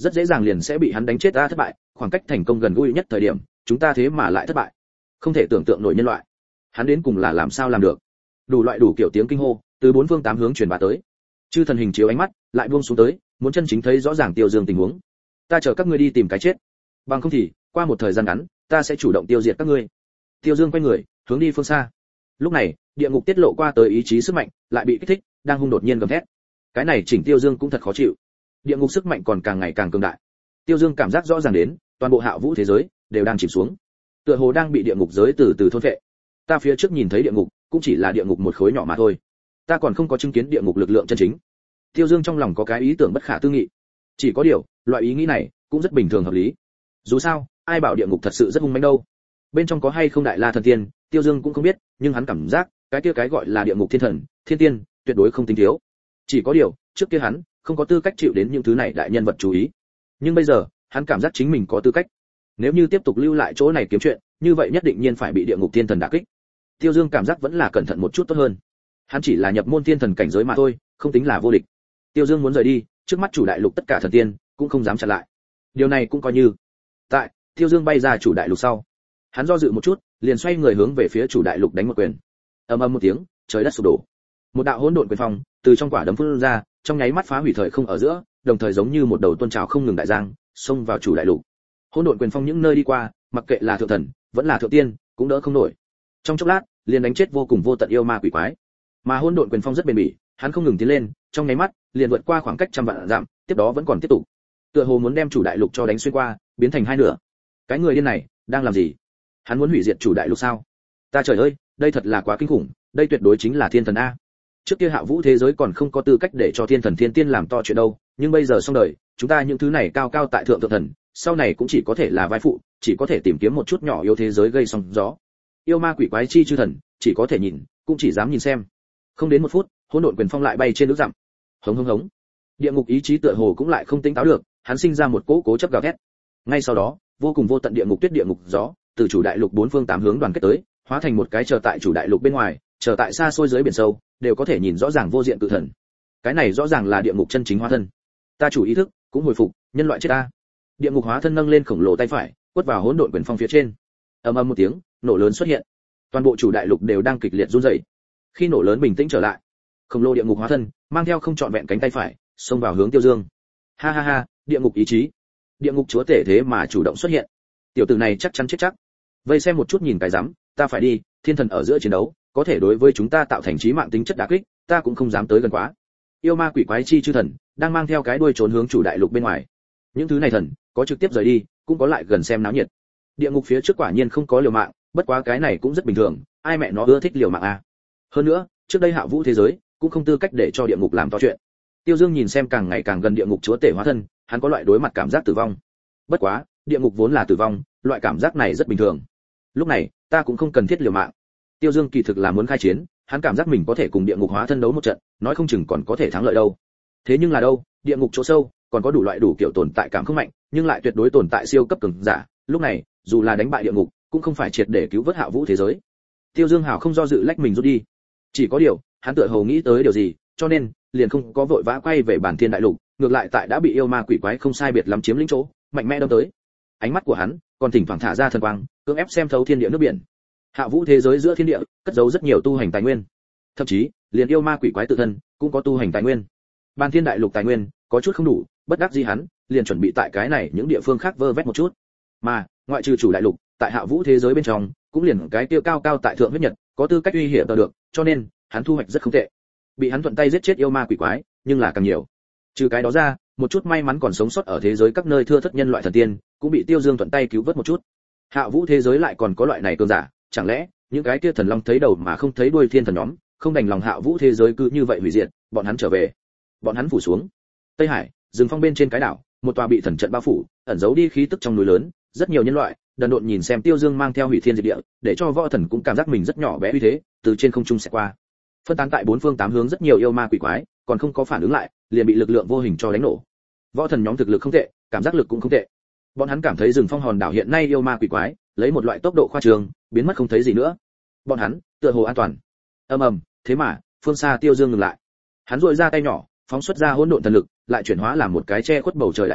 S1: rất dễ dàng liền sẽ bị hắn đánh chết. Ta thất bại, khoảng cách thành công gần gũi nhất thời điểm, chúng ta thế mà lại thất bại. Không thể tưởng tượng nổi nhân loại, hắn đến cùng là làm sao làm được. Đủ loại đủ kiểu tiếng kinh hô từ bốn phương tám hướng truyền bá tới. Chư thần hình chiếu ánh mắt lại buông xuống tới, muốn chân chính thấy rõ ràng Tiêu Dương tình huống. Ta chờ các ngươi đi tìm cái chết, bằng không thì qua một thời gian ngắn ta sẽ chủ động tiêu diệt các ngươi. Tiêu Dương quay người hướng đi phương xa. Lúc này địa ngục tiết lộ qua tới ý chí sức mạnh lại bị kích thích, đang hung đột nhiên gầm thét. Cái này chỉnh Tiêu Dương cũng thật khó chịu. Địa ngục sức mạnh còn càng ngày càng cường đại. Tiêu Dương cảm giác rõ ràng đến, toàn bộ Hạ Vũ thế giới đều đang chìm xuống, tựa hồ đang bị địa ngục giới từ từ thôn phệ. Ta phía trước nhìn thấy địa ngục cũng chỉ là địa ngục một khối nhỏ mà thôi, ta còn không có chứng kiến địa ngục lực lượng chân chính. Tiêu Dương trong lòng có cái ý tưởng bất khả tư nghị. Chỉ có điều, loại ý nghĩ này cũng rất bình thường hợp lý. Dù sao, ai bảo địa ngục thật sự rất hung mãnh đâu. Bên trong có hay không đại la thần tiên, Tiêu Dương cũng không biết, nhưng hắn cảm giác, cái kia cái gọi là địa ngục thiên thần, thiên tiên, tuyệt đối không tính thiếu. Chỉ có điều, trước kia hắn không có tư cách chịu đến những thứ này đại nhân vật chú ý. Nhưng bây giờ, hắn cảm giác chính mình có tư cách. Nếu như tiếp tục lưu lại chỗ này kiếm chuyện, như vậy nhất định nhiên phải bị địa ngục thiên thần đả kích. Tiêu Dương cảm giác vẫn là cẩn thận một chút tốt hơn. Hắn chỉ là nhập môn thiên thần cảnh giới mà thôi, không tính là vô địch. Tiêu Dương muốn rời đi, trước mắt chủ đại lục tất cả thần tiên cũng không dám chặn lại. Điều này cũng coi như. Tại, Tiêu Dương bay ra chủ đại lục sau, hắn do dự một chút, liền xoay người hướng về phía chủ đại lục đánh một quyền. Ầm ầm một tiếng, trời đất sụp đổ. Một đạo hỗn độn quyền phong từ trong quả đấm phun ra, trong nháy mắt phá hủy thời không ở giữa, đồng thời giống như một đầu tuôn trào không ngừng đại giang, xông vào chủ đại lục. Hỗn độn quyền phong những nơi đi qua, mặc kệ là thượng thần, vẫn là thượng tiên, cũng đỡ không nổi. Trong chốc lát, liền đánh chết vô cùng vô tận yêu ma quỷ quái. Mà hỗn độn quyền phong rất bền bỉ, hắn không ngừng tiến lên, trong nháy mắt, liền vượt qua khoảng cách trăm vạn dặm, tiếp đó vẫn còn tiếp tục. Tựa hồ muốn đem chủ đại lục cho đánh xuyên qua, biến thành hai nửa. Cái người điên này, đang làm gì? Hắn muốn hủy diệt chủ đại lục sao? Ta trời ơi, đây thật là quá kinh khủng, đây tuyệt đối chính là thiên thần a. Trước kia Hạ Vũ thế giới còn không có tư cách để cho thiên thần thiên tiên làm to chuyện đâu, nhưng bây giờ xong đời, chúng ta những thứ này cao cao tại thượng thượng thần, sau này cũng chỉ có thể là vai phụ, chỉ có thể tìm kiếm một chút nhỏ yêu thế giới gây sóng gió. Yêu ma quỷ quái chi chư thần, chỉ có thể nhìn, cũng chỉ dám nhìn xem. Không đến một phút, hỗn độn quyền phong lại bay trên nước dặm. Hống hống hống. Địa ngục ý chí tựa hồ cũng lại không tính táo được, hắn sinh ra một cỗ cố chấp gào thét. Ngay sau đó, vô cùng vô tận địa ngục tuyết địa ngục gió, từ chủ đại lục bốn phương tám hướng đoàn kết tới, hóa thành một cái chờ tại chủ đại lục bên ngoài, chờ tại xa xôi dưới biển sâu, đều có thể nhìn rõ ràng vô diện cự thần. Cái này rõ ràng là địa ngục chân chính hóa thân. Ta chủ ý thức cũng hồi phục, nhân loại chết ta. Địa ngục hóa thân nâng lên khổng lồ tay phải, quất vào hỗn độn quyền phong phía trên. Ầm ầm một tiếng, nổ lớn xuất hiện. Toàn bộ chủ đại lục đều đang kịch liệt run rẩy. Khi nổ lớn bình tĩnh trở lại, khổng lồ địa ngục hóa thân mang theo không trọn vẹn cánh tay phải, xông vào hướng Tiêu Dương. Ha ha ha, địa ngục ý chí, địa ngục chúa tể thế mà chủ động xuất hiện. Tiểu tử này chắc chắn chết chắc. Vây xem một chút nhìn cái rắm, ta phải đi, thiên thần ở giữa chiến đấu, có thể đối với chúng ta tạo thành chí mạng tính chất đả kích, ta cũng không dám tới gần quá. Yêu ma quỷ quái chi chư thần đang mang theo cái đuôi trốn hướng chủ đại lục bên ngoài. Những thứ này thần, có trực tiếp rời đi, cũng có lại gần xem náo nhiệt. Địa ngục phía trước quả nhiên không có liều mạng, bất quá cái này cũng rất bình thường, ai mẹ nó ưa thích liều mạng à. Hơn nữa, trước đây Hạ Vũ thế giới cũng không tư cách để cho địa ngục làm to chuyện. Tiêu Dương nhìn xem càng ngày càng gần địa ngục chúa tể hóa thân, hắn có loại đối mặt cảm giác tử vong. Bất quá, địa ngục vốn là tử vong, loại cảm giác này rất bình thường. Lúc này, ta cũng không cần thiết liều mạng. Tiêu Dương kỳ thực là muốn khai chiến, hắn cảm giác mình có thể cùng địa ngục hóa thân đấu một trận, nói không chừng còn có thể thắng lợi đâu. Thế nhưng là đâu, địa ngục chỗ sâu, còn có đủ loại đủ kiểu tồn tại cảm không mạnh, nhưng lại tuyệt đối tồn tại siêu cấp cường giả, lúc này, dù là đánh bại địa ngục, cũng không phải triệt để cứu vớt Hạ Vũ thế giới. Tiêu Dương hào không do dự lách mình rút đi. Chỉ có điều, hắn tựa hồ nghĩ tới điều gì, cho nên liền không có vội vã quay về bản thiên đại lục, ngược lại tại đã bị yêu ma quỷ quái không sai biệt lắm chiếm lĩnh chỗ, mạnh mẽ đâm tới. Ánh mắt của hắn còn thỉnh thoảng thả ra thần quang, cưỡng ép xem thấu thiên địa nước biển. Hạ Vũ thế giới giữa thiên địa, cất giấu rất nhiều tu hành tài nguyên. Thậm chí, liền yêu ma quỷ quái tự thân cũng có tu hành tài nguyên. Bản thiên đại lục tài nguyên có chút không đủ, bất đắc dĩ hắn liền chuẩn bị tại cái này những địa phương khác vơ vét một chút. Mà, ngoại trừ chủ đại lục, tại Hạ Vũ thế giới bên trong, cũng liền cái tiêu cao cao tại thượng huyết nhật, có tư cách uy hiểm được, cho nên, hắn thu hoạch rất không tệ. Bị hắn thuận tay giết chết yêu ma quỷ quái, nhưng là càng nhiều. Trừ cái đó ra, một chút may mắn còn sống sót ở thế giới các nơi thưa thất nhân loại thần tiên, cũng bị Tiêu Dương thuận tay cứu vớt một chút. Hạ Vũ thế giới lại còn có loại này cường giả, chẳng lẽ những cái kia thần long thấy đầu mà không thấy đuôi thiên thần nhóm, không đành lòng Hạ Vũ thế giới cứ như vậy hủy diệt, bọn hắn trở về. Bọn hắn phủ xuống. Tây Hải, rừng phong bên trên cái đảo, một tòa bị thần trận bao phủ, ẩn giấu đi khí tức trong núi lớn, rất nhiều nhân loại đần độn nhìn xem Tiêu Dương mang theo hủy thiên diệt địa, để cho võ thần cũng cảm giác mình rất nhỏ bé uy thế, từ trên không trung sẽ qua. Phân tán tại bốn phương tám hướng rất nhiều yêu ma quỷ quái, còn không có phản ứng lại, liền bị lực lượng vô hình cho đánh nổ. Võ thần nhóm thực lực không tệ, cảm giác lực cũng không tệ. Bọn hắn cảm thấy rừng phong hòn đảo hiện nay yêu ma quỷ quái, lấy một loại tốc độ khoa trương, biến mất không thấy gì nữa. Bọn hắn tựa hồ an toàn. Ầm ầm, thế mà, phương xa Tiêu Dương ngừng lại. Hắn duỗi ra tay nhỏ, phóng xuất ra hỗn độn thần lực, lại chuyển hóa làm một cái che khuất bầu trời đại thủ,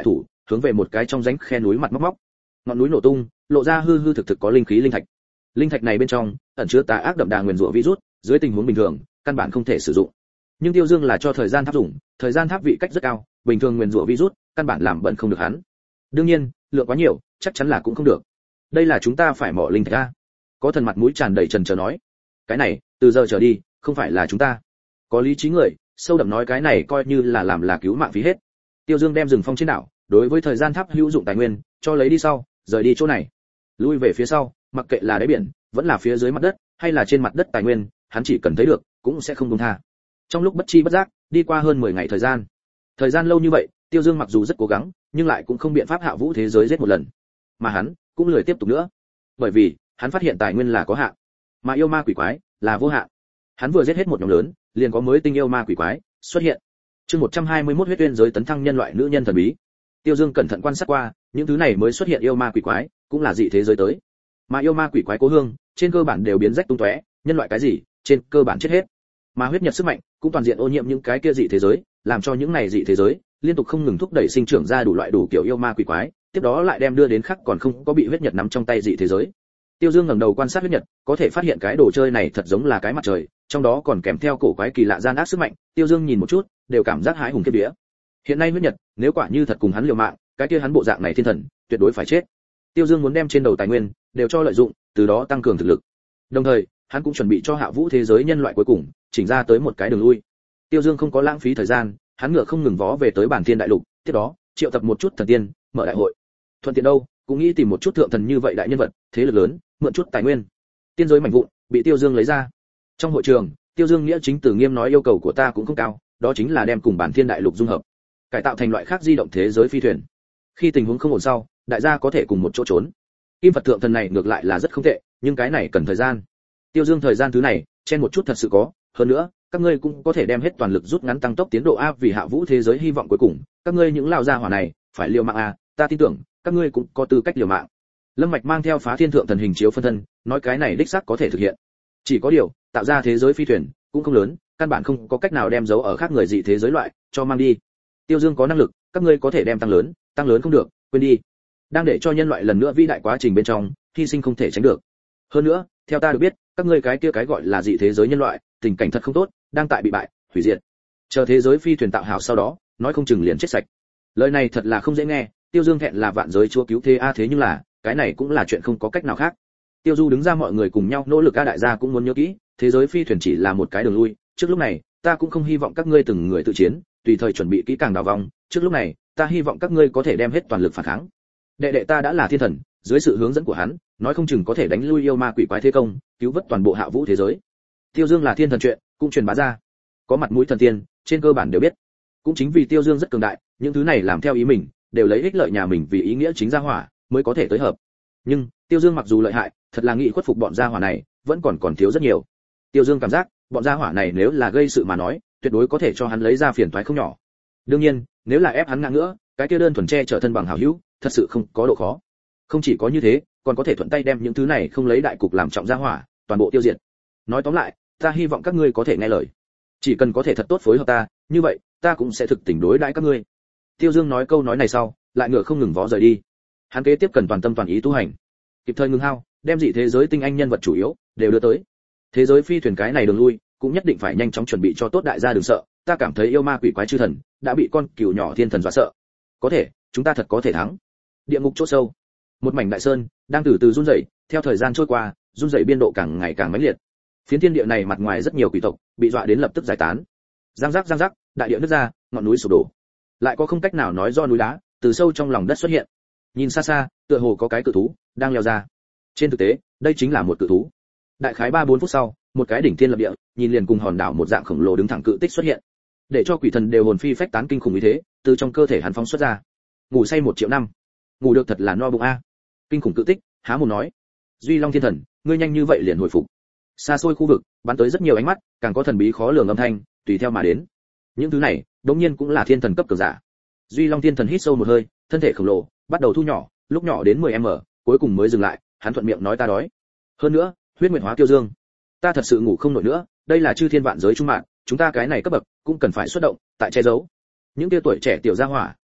S1: hướng về một cái trong rãnh khe núi mặt móc móc. Ngọn núi nổ tung, lộ ra hư hư thực thực có linh khí linh thạch. Linh thạch này bên trong ẩn chứa tà ác đậm đà nguyền rủa virus, dưới tình huống bình thường, căn bản không thể sử dụng. Nhưng Tiêu Dương là cho thời gian tháp dùng, thời gian tháp vị cách rất cao, bình thường nguyền rủa virus, căn bản làm bận không được hắn. Đương nhiên, lượng quá nhiều, chắc chắn là cũng không được. Đây là chúng ta phải mỏ linh thạch a. Có thần mặt mũi tràn đầy trần chờ nói. Cái này, từ giờ trở đi, không phải là chúng ta. Có lý trí người, sâu đậm nói cái này coi như là làm là cứu mạng phí hết. Tiêu Dương đem rừng phong trên đảo, đối với thời gian tháp hữu dụng tài nguyên, cho lấy đi sau, rời đi chỗ này. Lui về phía sau, mặc kệ là đáy biển, vẫn là phía dưới mặt đất, hay là trên mặt đất tài nguyên, hắn chỉ cần thấy được, cũng sẽ không buông tha. Trong lúc bất chi bất giác, đi qua hơn mười ngày thời gian. Thời gian lâu như vậy, Tiêu Dương mặc dù rất cố gắng, nhưng lại cũng không biện pháp hạ vũ thế giới giết một lần. Mà hắn cũng lười tiếp tục nữa, bởi vì hắn phát hiện tài nguyên là có hạn, mà yêu ma quỷ quái là vô hạn. Hắn vừa giết hết một nhóm lớn, liền có mới tinh yêu ma quỷ quái xuất hiện. Chương một trăm hai mươi mốt huyết uyên giới tấn thăng nhân loại nữ nhân thần bí. Tiêu Dương cẩn thận quan sát qua, những thứ này mới xuất hiện yêu ma quỷ quái, cũng là dị thế giới tới. Mà yêu ma quỷ quái cố hương, trên cơ bản đều biến rách tung tóe, nhân loại cái gì, trên cơ bản chết hết. Mà huyết nhật sức mạnh cũng toàn diện ô nhiễm những cái kia dị thế giới, làm cho những này dị thế giới liên tục không ngừng thúc đẩy sinh trưởng ra đủ loại đủ kiểu yêu ma quỷ quái, tiếp đó lại đem đưa đến khác còn không có bị huyết nhật nắm trong tay dị thế giới. Tiêu Dương ngẩng đầu quan sát huyết nhật, có thể phát hiện cái đồ chơi này thật giống là cái mặt trời, trong đó còn kèm theo cổ quái kỳ lạ gian ác sức mạnh. Tiêu Dương nhìn một chút, đều cảm giác hãi hùng khiếp vía. Hiện nay huyết nhật, nếu quả như thật cùng hắn liều mạng, cái kia hắn bộ dạng này thiên thần, tuyệt đối phải chết. Tiêu Dương muốn đem trên đầu tài nguyên đều cho lợi dụng, từ đó tăng cường thực lực. Đồng thời, hắn cũng chuẩn bị cho hạ vũ thế giới nhân loại cuối cùng chỉnh ra tới một cái đường lui. Tiêu Dương không có lãng phí thời gian, hắn ngựa không ngừng vó về tới bản thiên đại lục, tiếp đó triệu tập một chút thần tiên, mở đại hội. Thuận tiện đâu, cũng nghĩ tìm một chút thượng thần như vậy đại nhân vật, thế lực lớn, mượn chút tài nguyên. Tiên giới mảnh vụn bị Tiêu Dương lấy ra. Trong hội trường, Tiêu Dương nghĩa chính từ nghiêm nói yêu cầu của ta cũng không cao, đó chính là đem cùng bản thiên đại lục dung hợp, cải tạo thành loại khác di động thế giới phi thuyền. Khi tình huống không ổn sau, đại gia có thể cùng một chỗ trốn. Kim Phật thượng thần này ngược lại là rất không tệ, nhưng cái này cần thời gian. Tiêu Dương thời gian thứ này, chen một chút thật sự có, hơn nữa, các ngươi cũng có thể đem hết toàn lực rút ngắn tăng tốc tiến độ a, vì hạ vũ thế giới hy vọng cuối cùng, các ngươi những lão gia hỏa này, phải liều mạng a, ta tin tưởng, các ngươi cũng có tư cách liều mạng. Lâm Mạch mang theo Phá Thiên thượng thần hình chiếu phân thân, nói cái này đích xác có thể thực hiện. Chỉ có điều, tạo ra thế giới phi thuyền cũng không lớn, căn bản không có cách nào đem giấu ở khác người dị thế giới loại cho mang đi. Tiêu Dương có năng lực, các ngươi có thể đem tăng lớn, tăng lớn không được, quên đi. Đang để cho nhân loại lần nữa vĩ đại quá trình bên trong, hy sinh không thể tránh được. Hơn nữa, theo ta được biết, các ngươi cái kia cái gọi là dị thế giới nhân loại, tình cảnh thật không tốt, đang tại bị bại, hủy diệt. Chờ thế giới phi thuyền tạo hảo sau đó, nói không chừng liền chết sạch. Lời này thật là không dễ nghe, Tiêu Dương thẹn là vạn giới chúa cứu thế a, thế nhưng là, cái này cũng là chuyện không có cách nào khác. Tiêu Du đứng ra, mọi người cùng nhau nỗ lực a, đại gia cũng muốn nhớ kỹ, thế giới phi thuyền chỉ là một cái đường lui, trước lúc này, ta cũng không hy vọng các ngươi từng người tự chiến, tùy thời chuẩn bị kỹ càng đào vong, trước lúc này, ta hy vọng các ngươi có thể đem hết toàn lực phản kháng. Đệ đệ ta đã là thiên thần, dưới sự hướng dẫn của hắn, nói không chừng có thể đánh lui yêu ma quỷ quái thế công, cứu vớt toàn bộ hạ vũ thế giới. Tiêu Dương là thiên thần chuyện, cũng truyền bá ra. Có mặt mũi thần tiên, trên cơ bản đều biết. Cũng chính vì Tiêu Dương rất cường đại, những thứ này làm theo ý mình, đều lấy ích lợi nhà mình vì ý nghĩa chính gia hỏa, mới có thể tới hợp. Nhưng, Tiêu Dương mặc dù lợi hại, thật là nghị khuất phục bọn gia hỏa này, vẫn còn còn thiếu rất nhiều. Tiêu Dương cảm giác, bọn gia hỏa này nếu là gây sự mà nói, tuyệt đối có thể cho hắn lấy ra phiền toái không nhỏ. Đương nhiên, nếu là ép hắn ngang nữa, cái kia đơn thuần che trở thân bằng hảo hữu, thật sự không có độ khó. Không chỉ có như thế, còn có thể thuận tay đem những thứ này không lấy đại cục làm trọng gia hỏa, toàn bộ tiêu diệt. Nói tóm lại, ta hy vọng các ngươi có thể nghe lời. Chỉ cần có thể thật tốt phối hợp ta, như vậy, ta cũng sẽ thực tình đối đãi các ngươi. Tiêu Dương nói câu nói này sau, lại ngựa không ngừng vó rời đi. Hắn kế tiếp cần toàn tâm toàn ý tu hành, kịp thời ngừng hao, đem dị thế giới tinh anh nhân vật chủ yếu đều đưa tới. Thế giới phi thuyền cái này đường lui, cũng nhất định phải nhanh chóng chuẩn bị cho tốt, đại gia đừng sợ, ta cảm thấy yêu ma quỷ quái chư thần đã bị con cừu nhỏ thiên thần dọa sợ. Có thể, chúng ta thật có thể thắng. Địa ngục chỗ sâu, một mảnh đại sơn đang từ từ run rẩy, theo thời gian trôi qua, run rẩy biên độ càng ngày càng mãnh liệt. Phiến thiên địa này mặt ngoài rất nhiều quỷ tộc bị dọa đến lập tức giải tán. Giang giác giang giác, đại địa nứt ra, ngọn núi sụp đổ. Lại có không cách nào nói do núi đá từ sâu trong lòng đất xuất hiện. Nhìn xa xa, tựa hồ có cái cự thú đang leo ra. Trên thực tế, đây chính là một cự thú. Đại khái ba bốn phút sau, một cái đỉnh thiên lập địa, nhìn liền cùng hòn đảo một dạng khổng lồ đứng thẳng cự tích xuất hiện, để cho quỷ thần đều hồn phi phách tán, kinh khủng như thế, từ trong cơ thể hắn phóng xuất ra. Ngủ say một triệu năm, ngủ được thật là no bụng a. Kinh khủng cự tích há mồm nói: Duy Long thiên thần, ngươi nhanh như vậy liền hồi phục. Xa xôi khu vực bắn tới rất nhiều ánh mắt, càng có thần bí khó lường âm thanh tùy theo mà đến. Những thứ này đống nhiên cũng là thiên thần cấp cường giả. Duy Long thiên thần hít sâu một hơi, thân thể khổng lồ bắt đầu thu nhỏ, lúc nhỏ đến mười mi, cuối cùng mới dừng lại. Hắn thuận miệng nói: ta đói. Hơn nữa, huyết nguyệt hóa Tiêu Dương, ta thật sự ngủ không nổi nữa. Đây là chư thiên vạn giới trung mạng, chúng ta cái này cấp bậc cũng cần phải xuất động, tại che giấu những tia tuổi trẻ tiểu gia hỏa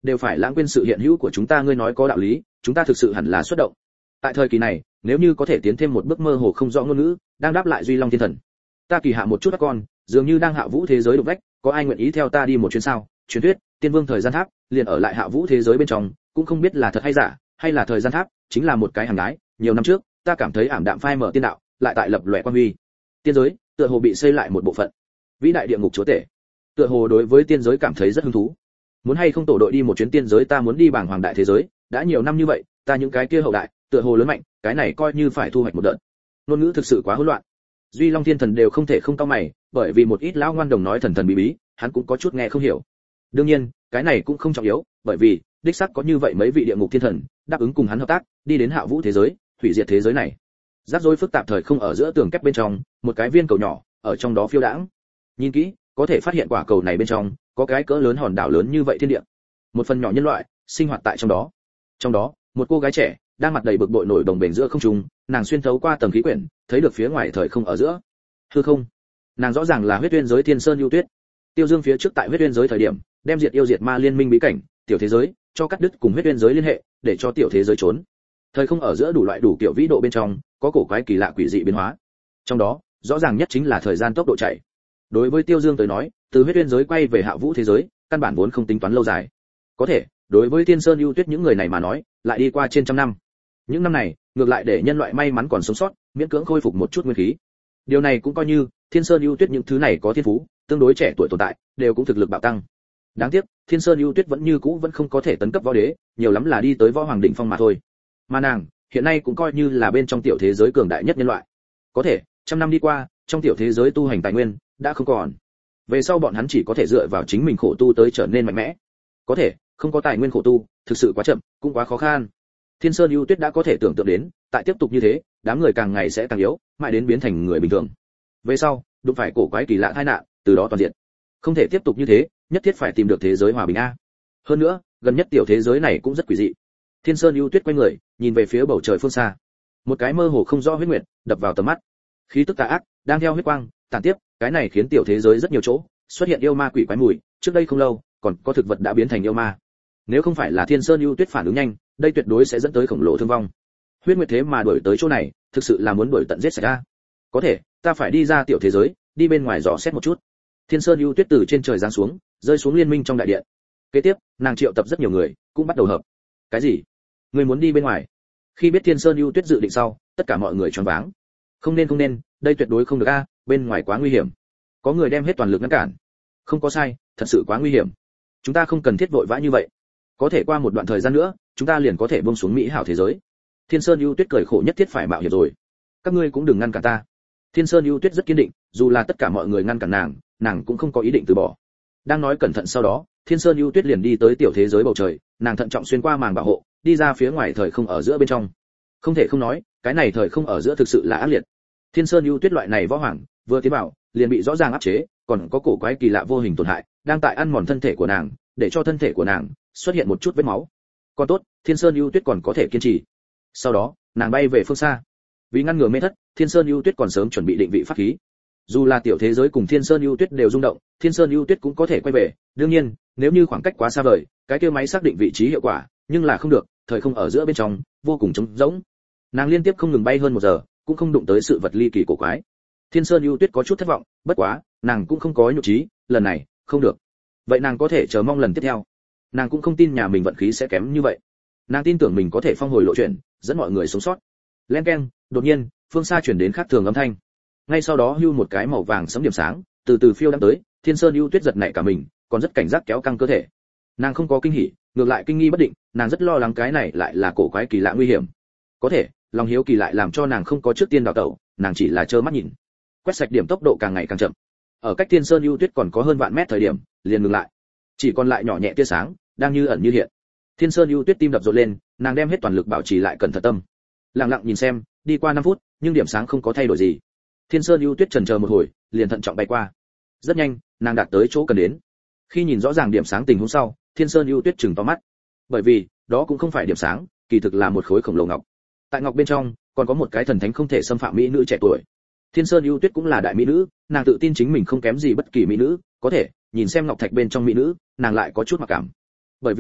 S1: đều phải lãng quên sự hiện hữu của chúng ta. Ngươi nói có đạo lý, chúng ta thực sự hẳn là xuất động. Tại thời kỳ này, nếu như có thể tiến thêm một bước mơ hồ không rõ ngôn ngữ, đang đáp lại Duy Long Thiên Thần. Ta kỳ hạ một chút các con, dường như đang hạ vũ thế giới đục vách, có ai nguyện ý theo ta đi một chuyến sao? Truyền thuyết, Tiên Vương thời gian tháp, liền ở lại hạ vũ thế giới bên trong, cũng không biết là thật hay giả, hay là thời gian tháp chính là một cái hàng gái. Nhiều năm trước, ta cảm thấy ảm đạm phai mở tiên đạo, lại tại lập lòe quan huy. Tiên giới, tựa hồ bị xây lại một bộ phận. Vĩ đại địa ngục chúa tể, tựa hồ đối với tiên giới cảm thấy rất hứng thú. Muốn hay không tổ đội đi một chuyến tiên giới? Ta muốn đi bảng hoàng đại thế giới, đã nhiều năm như vậy, ta những cái kia hậu đại, tựa hồ lớn mạnh, cái này coi như phải thu hoạch một đợt. Ngôn ngữ thực sự quá hỗn loạn. Duy Long Thiên Thần đều không thể không cau mày, bởi vì một ít lão ngoan đồng nói thần thần bí bí, hắn cũng có chút nghe không hiểu. Đương nhiên, cái này cũng không trọng yếu, bởi vì đích xác có như vậy mấy vị địa ngục thiên thần đáp ứng cùng hắn hợp tác, đi đến hạ vũ thế giới, hủy diệt thế giới này. Rắc rối phức tạp thời không ở giữa tường kép bên trong, một cái viên cầu nhỏ ở trong đó phiêu đãng. Nhìn kỹ, có thể phát hiện quả cầu này bên trong có cái cỡ lớn hòn đảo lớn như vậy thiên địa. Một phần nhỏ nhân loại sinh hoạt tại trong đó. Trong đó, một cô gái trẻ đang mặt đầy bực bội nổi đồng bền giữa không trung, nàng xuyên thấu qua tầng khí quyển, thấy được phía ngoài thời không ở giữa. Hư không. Nàng rõ ràng là huyết uyên giới Thiên Sơn Ưu Tuyết. Tiêu Dương phía trước tại huyết uyên giới thời điểm, đem diệt yêu diệt ma liên minh bí cảnh, tiểu thế giới, cho cắt đứt cùng huyết uyên giới liên hệ, để cho tiểu thế giới trốn. Thời không ở giữa đủ loại đủ kiểu vĩ độ bên trong, có cổ quái kỳ lạ quỷ dị biến hóa. Trong đó, rõ ràng nhất chính là thời gian tốc độ chạy. Đối với Tiêu Dương tới nói, từ huyết uyên giới quay về hạ vũ thế giới, căn bản vốn không tính toán lâu dài. Có thể, đối với Thiên Sơn Ưu Tuyết những người này mà nói, lại đi qua trên trăm năm. Những năm này, ngược lại để nhân loại may mắn còn sống sót, miễn cưỡng khôi phục một chút nguyên khí. Điều này cũng coi như Thiên Sơn Ưu Tuyết những thứ này có thiên phú, tương đối trẻ tuổi tồn tại, đều cũng thực lực bạo tăng. Đáng tiếc, Thiên Sơn Ưu Tuyết vẫn như cũ vẫn không có thể tấn cấp võ đế, nhiều lắm là đi tới võ hoàng đỉnh phong mà thôi. Mà nàng, hiện nay cũng coi như là bên trong tiểu thế giới cường đại nhất nhân loại. Có thể, trăm năm đi qua, trong tiểu thế giới tu hành tài nguyên đã không còn. Về sau bọn hắn chỉ có thể dựa vào chính mình khổ tu tới trở nên mạnh mẽ. Có thể, không có tài nguyên khổ tu, thực sự quá chậm, cũng quá khó khăn. Thiên Sơn Ưu Tuyết đã có thể tưởng tượng đến, tại tiếp tục như thế, đám người càng ngày sẽ càng yếu, mãi đến biến thành người bình thường. Về sau, đụng phải cổ quái kỳ lạ tai nạn, từ đó toàn diện. Không thể tiếp tục như thế, nhất thiết phải tìm được thế giới hòa bình a. Hơn nữa, gần nhất tiểu thế giới này cũng rất quỷ dị. Thiên Sơn Ưu Tuyết quay người, nhìn về phía bầu trời phương xa. Một cái mơ hồ không rõ huyết nguyệt đập vào tầm mắt. Khí tức tà ác đang theo huyết quang tàn tiếp, cái này khiến tiểu thế giới rất nhiều chỗ xuất hiện yêu ma quỷ quái mùi, trước đây không lâu, còn có thực vật đã biến thành yêu ma. Nếu không phải là Thiên Sơn Ưu Tuyết phản ứng nhanh, đây tuyệt đối sẽ dẫn tới khổng lồ thương vong. Huyết nguyệt thế mà đuổi tới chỗ này, thực sự là muốn đuổi tận giết sạch ra. Có thể, ta phải đi ra tiểu thế giới, đi bên ngoài dò xét một chút. Thiên Sơn Ưu Tuyết từ trên trời giáng xuống, rơi xuống liên minh trong đại điện. Kế tiếp, nàng triệu tập rất nhiều người, cũng bắt đầu hợp. Cái gì? Người muốn đi bên ngoài? Khi biết Thiên Sơn Ưu Tuyết dự định sau, tất cả mọi người choáng váng. Không nên không nên, đây tuyệt đối không được a, bên ngoài quá nguy hiểm. Có người đem hết toàn lực ngăn cản. Không có sai, thật sự quá nguy hiểm. Chúng ta không cần thiết vội vã như vậy. Có thể qua một đoạn thời gian nữa, chúng ta liền có thể buông xuống mỹ hảo thế giới. Thiên Sơn Ưu Tuyết cười khổ nhất thiết phải mạo hiểm rồi. Các ngươi cũng đừng ngăn cản ta. Thiên Sơn Ưu Tuyết rất kiên định, dù là tất cả mọi người ngăn cản nàng, nàng cũng không có ý định từ bỏ. Đang nói cẩn thận sau đó, Thiên Sơn Ưu Tuyết liền đi tới tiểu thế giới bầu trời, nàng thận trọng xuyên qua màn bảo hộ, đi ra phía ngoài thời không ở giữa bên trong. Không thể không nói, cái này thời không ở giữa thực sự là ác liệt. Thiên Sơn Ưu Tuyết loại này võ hoàng, vừa tiến vào, liền bị rõ ràng áp chế, còn có cổ quái kỳ lạ vô hình tổn hại, đang tại ăn mòn thân thể của nàng, để cho thân thể của nàng xuất hiện một chút vết máu. Còn tốt, Thiên Sơn Ưu Tuyết còn có thể kiên trì. Sau đó, nàng bay về phương xa. Vì ngăn ngừa mê thất, Thiên Sơn Ưu Tuyết còn sớm chuẩn bị định vị pháp khí. Dù là tiểu thế giới cùng Thiên Sơn Ưu Tuyết đều rung động, Thiên Sơn Ưu Tuyết cũng có thể quay về. Đương nhiên, nếu như khoảng cách quá xa vời, cái kia máy xác định vị trí hiệu quả, nhưng là không được, thời không ở giữa bên trong vô cùng trống rỗng. Nàng liên tiếp không ngừng bay hơn một giờ, cũng không đụng tới sự vật ly kỳ cổ quái. Thiên Sơn Ưu Tuyết có chút thất vọng, bất quá, nàng cũng không có nhục trí, lần này, không được. Vậy nàng có thể chờ mong lần tiếp theo. Nàng cũng không tin nhà mình vận khí sẽ kém như vậy. Nàng tin tưởng mình có thể phong hồi lộ chuyển, dẫn mọi người sống sót. Len keng, đột nhiên, phương xa truyền đến khác thường âm thanh. Ngay sau đó hưu một cái màu vàng sẫm điểm sáng, từ từ phiêu đang tới, Thiên Sơn Ưu Tuyết giật nảy cả mình, còn rất cảnh giác kéo căng cơ thể. Nàng không có kinh hỉ, ngược lại kinh nghi bất định, nàng rất lo lắng cái này lại là cổ quái kỳ lạ nguy hiểm. Có thể, lòng hiếu kỳ lại làm cho nàng không có trước tiên đào tẩu, nàng chỉ là trơ mắt nhìn. Quét sạch điểm tốc độ càng ngày càng chậm. Ở cách Thiên Sơn Ưu Tuyết còn có hơn vạn mét thời điểm, liền ngừng lại. Chỉ còn lại nhỏ nhẹ tia sáng, đang như ẩn như hiện. Thiên Sơn Ưu Tuyết tim đập rộn lên, nàng đem hết toàn lực bảo trì lại cẩn thận tâm. Lặng lặng nhìn xem, đi qua năm phút, nhưng điểm sáng không có thay đổi gì. Thiên Sơn Ưu Tuyết chần chờ một hồi, liền thận trọng bay qua. Rất nhanh, nàng đạt tới chỗ cần đến. Khi nhìn rõ ràng điểm sáng tình huống sau, Thiên Sơn Ưu Tuyết trừng to mắt. Bởi vì, đó cũng không phải điểm sáng, kỳ thực là một khối khổng lồ ngọc. Tại ngọc bên trong, còn có một cái thần thánh không thể xâm phạm mỹ nữ trẻ tuổi. Thiên Sơn Ưu Tuyết cũng là đại mỹ nữ, nàng tự tin chính mình không kém gì bất kỳ mỹ nữ, có thể, nhìn xem ngọc thạch bên trong mỹ nữ, nàng lại có chút mặc cảm. Bởi vì,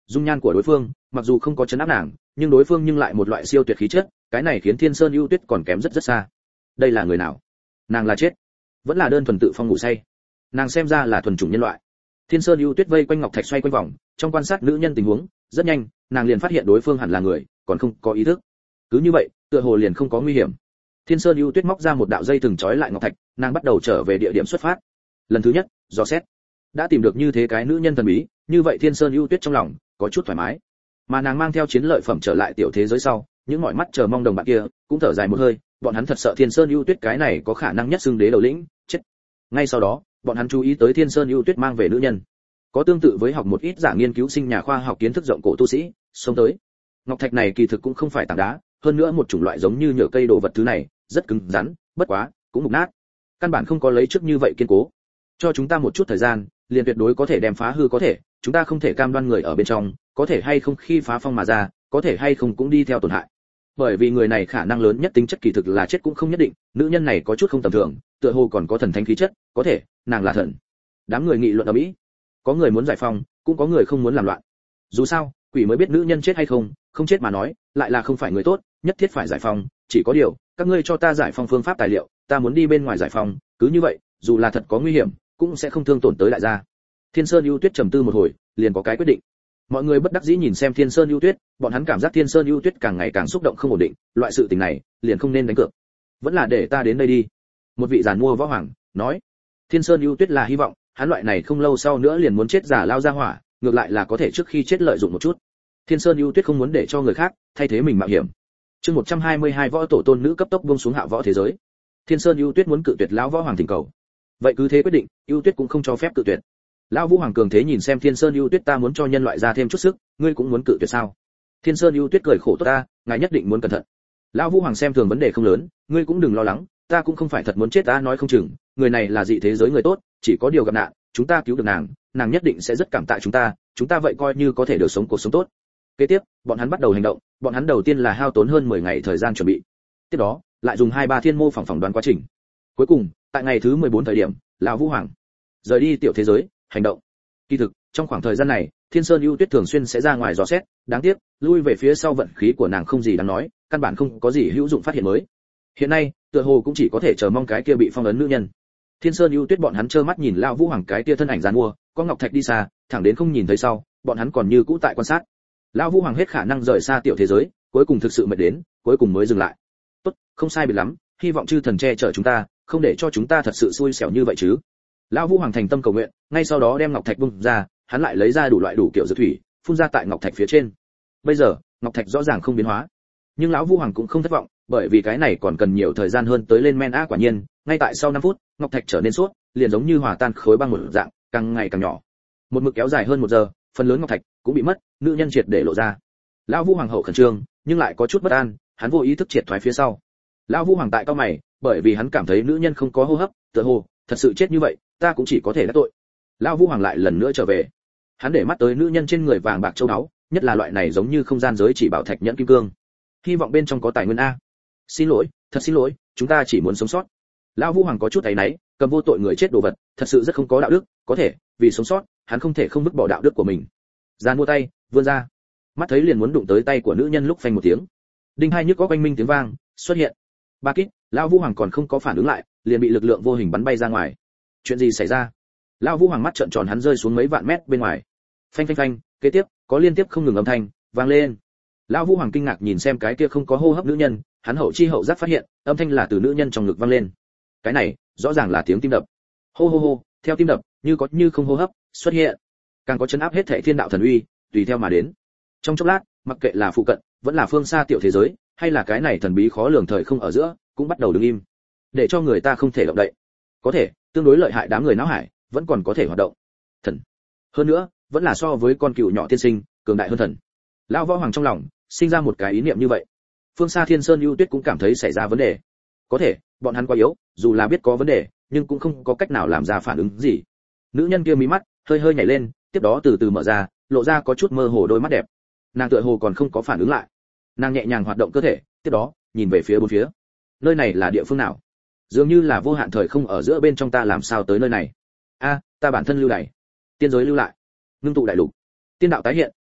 S1: dung nhan của đối phương mặc dù không có chấn áp nàng, nhưng đối phương nhưng lại một loại siêu tuyệt khí chất, cái này khiến Thiên Sơn ưu Tuyết còn kém rất rất xa. Đây là người nào? Nàng là chết, vẫn là đơn thuần tự phong ngủ say? Nàng xem ra là thuần chủng nhân loại. Thiên Sơn ưu Tuyết vây quanh ngọc thạch xoay quanh vòng, trong quan sát nữ nhân tình huống, rất nhanh, nàng liền phát hiện đối phương hẳn là người, còn không có ý thức. Cứ như vậy, tựa hồ liền không có nguy hiểm. Thiên Sơn ưu Tuyết móc ra một đạo dây thừng trói lại ngọc thạch, nàng bắt đầu trở về địa điểm xuất phát. Lần thứ nhất, dò xét, đã tìm được như thế cái nữ nhân thần bí, như vậy Thiên Sơn ưu Tuyết trong lòng có chút thoải mái. Mà nàng mang theo chiến lợi phẩm trở lại tiểu thế giới sau, những mọi mắt chờ mong đồng bạn kia cũng thở dài một hơi, bọn hắn thật sợ Thiên Sơn ưu Tuyết cái này có khả năng nhất xưng đế đầu lĩnh chết. Ngay sau đó, bọn hắn chú ý tới Thiên Sơn ưu Tuyết mang về nữ nhân, có tương tự với học một ít giả nghiên cứu sinh nhà khoa học kiến thức rộng cổ tu sĩ xông tới. Ngọc thạch này kỳ thực cũng không phải tảng đá, hơn nữa một chủng loại giống như nhựa cây đồ vật thứ này rất cứng rắn, bất quá cũng mục nát, căn bản không có lấy trước như vậy kiên cố. Cho chúng ta một chút thời gian, liền tuyệt đối có thể đem phá hư có thể, chúng ta không thể cam đoan người ở bên trong có thể hay không khi phá phong mà ra, có thể hay không cũng đi theo tổn hại. Bởi vì người này khả năng lớn nhất tính chất kỳ thực là chết cũng không nhất định, nữ nhân này có chút không tầm thường, tựa hồ còn có thần thánh khí chất, có thể nàng là thần. Đám người nghị luận ở mỹ, có người muốn giải phong, cũng có người không muốn làm loạn. Dù sao, quỷ mới biết nữ nhân chết hay không, không chết mà nói, lại là không phải người tốt, nhất thiết phải giải phong, chỉ có điều, các ngươi cho ta giải phong phương pháp tài liệu, ta muốn đi bên ngoài giải phong, cứ như vậy, dù là thật có nguy hiểm, cũng sẽ không thương tổn tới đại gia. Thiên Sơn ưu Tuyết trầm tư một hồi, liền có cái quyết định. Mọi người bất đắc dĩ nhìn xem Thiên Sơn ưu Tuyết, bọn hắn cảm giác Thiên Sơn ưu Tuyết càng ngày càng xúc động không ổn định, loại sự tình này, liền không nên đánh cược. Vẫn là để ta đến đây đi. Một vị giàn mua võ hoàng nói. Thiên Sơn ưu Tuyết là hy vọng, hắn loại này không lâu sau nữa liền muốn chết giả lao ra hỏa, ngược lại là có thể trước khi chết lợi dụng một chút. Thiên Sơn ưu Tuyết không muốn để cho người khác thay thế mình mạo hiểm. Chương một trăm hai mươi hai võ tổ tôn nữ cấp tốc buông xuống hạ võ thế giới. Thiên Sơn ưu Tuyết muốn cự tuyệt lão võ hoàng thỉnh cầu. Vậy cứ thế quyết định, ưu Tuyết cũng không cho phép cự tuyệt. Lão Vũ Hoàng cường thế nhìn xem Thiên Sơn ưu Tuyết, ta muốn cho nhân loại ra thêm chút sức, ngươi cũng muốn cự tuyệt sao? Thiên Sơn ưu Tuyết cười khổ, tốt ta, ngài nhất định muốn cẩn thận. Lão Vũ Hoàng xem thường vấn đề không lớn, ngươi cũng đừng lo lắng, ta cũng không phải thật muốn chết, ta nói không chừng, người này là dị thế giới người tốt, chỉ có điều gặp nạn, chúng ta cứu được nàng, nàng nhất định sẽ rất cảm tạ chúng ta, chúng ta vậy coi như có thể được sống cuộc sống tốt. Kế tiếp, bọn hắn bắt đầu hành động, bọn hắn đầu tiên là hao tốn hơn mười ngày thời gian chuẩn bị. Tiếp đó, lại dùng hai ba thiên mô phỏng phỏng đoán quá trình. Cuối cùng, tại ngày thứ mười bốn thời điểm, lão Vũ Hoàng rời đi tiểu thế giới, hành động. Kỳ thực, trong khoảng thời gian này, Thiên Sơn ưu Tuyết thường xuyên sẽ ra ngoài dò xét, đáng tiếc, lui về phía sau vận khí của nàng không gì đáng nói, căn bản không có gì hữu dụng phát hiện mới. Hiện nay, tựa hồ cũng chỉ có thể chờ mong cái kia bị phong ấn nữ nhân. Thiên Sơn ưu Tuyết bọn hắn trơ mắt nhìn lão Vũ Hoàng cái kia thân ảnh giàn mua, có ngọc thạch đi xa, thẳng đến không nhìn thấy sau, bọn hắn còn như cũ tại quan sát. Lão Vũ Hoàng hết khả năng rời xa tiểu thế giới, cuối cùng thực sự mệt đến, cuối cùng mới dừng lại. Tốt, không sai biệt lắm, hy vọng chư thần che chở chúng ta, không để cho chúng ta thật sự xui xẻo như vậy chứ. Lão Vũ Hoàng thành tâm cầu nguyện, ngay sau đó đem ngọc thạch bung ra, hắn lại lấy ra đủ loại đủ kiểu dược thủy, phun ra tại ngọc thạch phía trên. Bây giờ, ngọc thạch rõ ràng không biến hóa, nhưng lão Vũ Hoàng cũng không thất vọng, bởi vì cái này còn cần nhiều thời gian hơn tới lên men a. Quả nhiên, ngay tại sau năm phút, ngọc thạch trở nên suốt, liền giống như hòa tan khối băng một dạng, càng ngày càng nhỏ. Một mực kéo dài hơn một giờ, phần lớn ngọc thạch cũng bị mất, nữ nhân triệt để lộ ra. Lão Vũ Hoàng hậu khẩn trương, nhưng lại có chút bất an, hắn vô ý thức triệt thoái phía sau. Lão Vũ Hoàng tại cao mày, bởi vì hắn cảm thấy nữ nhân không có hô hấp, tựa hồ thật sự chết như vậy, ta cũng chỉ có thể đắc tội. Lão Vũ Hoàng lại lần nữa trở về, hắn để mắt tới nữ nhân trên người vàng bạc châu báu, nhất là loại này giống như không gian giới chỉ bảo thạch nhẫn kim cương, hy vọng bên trong có tài nguyên a. Xin lỗi, thật xin lỗi, chúng ta chỉ muốn sống sót. Lão Vũ Hoàng có chút áy náy, cầm vô tội người chết đồ vật, thật sự rất không có đạo đức, có thể vì sống sót, hắn không thể không vứt bỏ đạo đức của mình. Giàn mua tay vươn ra, mắt thấy liền muốn đụng tới tay của nữ nhân lúc phanh một tiếng, đinh hai nhức có oanh minh tiếng vang xuất hiện. Ba kích, Lão Vũ Hoàng còn không có phản ứng lại, liền bị lực lượng vô hình bắn bay ra ngoài. Chuyện gì xảy ra? Lão Vũ Hoàng mắt trợn tròn, hắn rơi xuống mấy vạn mét bên ngoài. Phanh phanh phanh, kế tiếp có liên tiếp không ngừng âm thanh vang lên. Lão Vũ Hoàng kinh ngạc nhìn xem cái kia không có hô hấp nữ nhân, hắn hậu chi hậu giác phát hiện, âm thanh là từ nữ nhân trong ngực vang lên. Cái này, rõ ràng là tiếng tim đập. Hô hô hô, theo tim đập, như có như không hô hấp xuất hiện. Càng có chấn áp hết thảy thiên đạo thần uy, tùy theo mà đến. Trong chốc lát, mặc kệ là phụ cận, vẫn là phương xa tiểu thế giới, hay là cái này thần bí khó lường thời không ở giữa, cũng bắt đầu đứng im, để cho người ta không thể động đậy. Có thể, tương đối lợi hại đám người não hải, vẫn còn có thể hoạt động. Thần. Hơn nữa, vẫn là so với con cừu nhỏ tiên sinh, cường đại hơn thần. Lão Võ Hoàng trong lòng sinh ra một cái ý niệm như vậy. Phương xa Thiên Sơn ưu Tuyết cũng cảm thấy xảy ra vấn đề. Có thể, bọn hắn quá yếu, dù là biết có vấn đề, nhưng cũng không có cách nào làm ra phản ứng gì. Nữ nhân kia mí mắt hơi hơi nhảy lên, tiếp đó từ từ mở ra, lộ ra có chút mơ hồ đôi mắt đẹp. Nàng tựa hồ còn không có phản ứng lại. Nàng nhẹ nhàng hoạt động cơ thể, tiếp đó nhìn về phía bốn phía. Nơi này là địa phương nào? Dường như là vô hạn thời không ở giữa bên trong, ta làm sao tới nơi này? A, ta bản thân lưu đày, tiên giới lưu lại, ngưng tụ đại lục, tiên đạo tái hiện,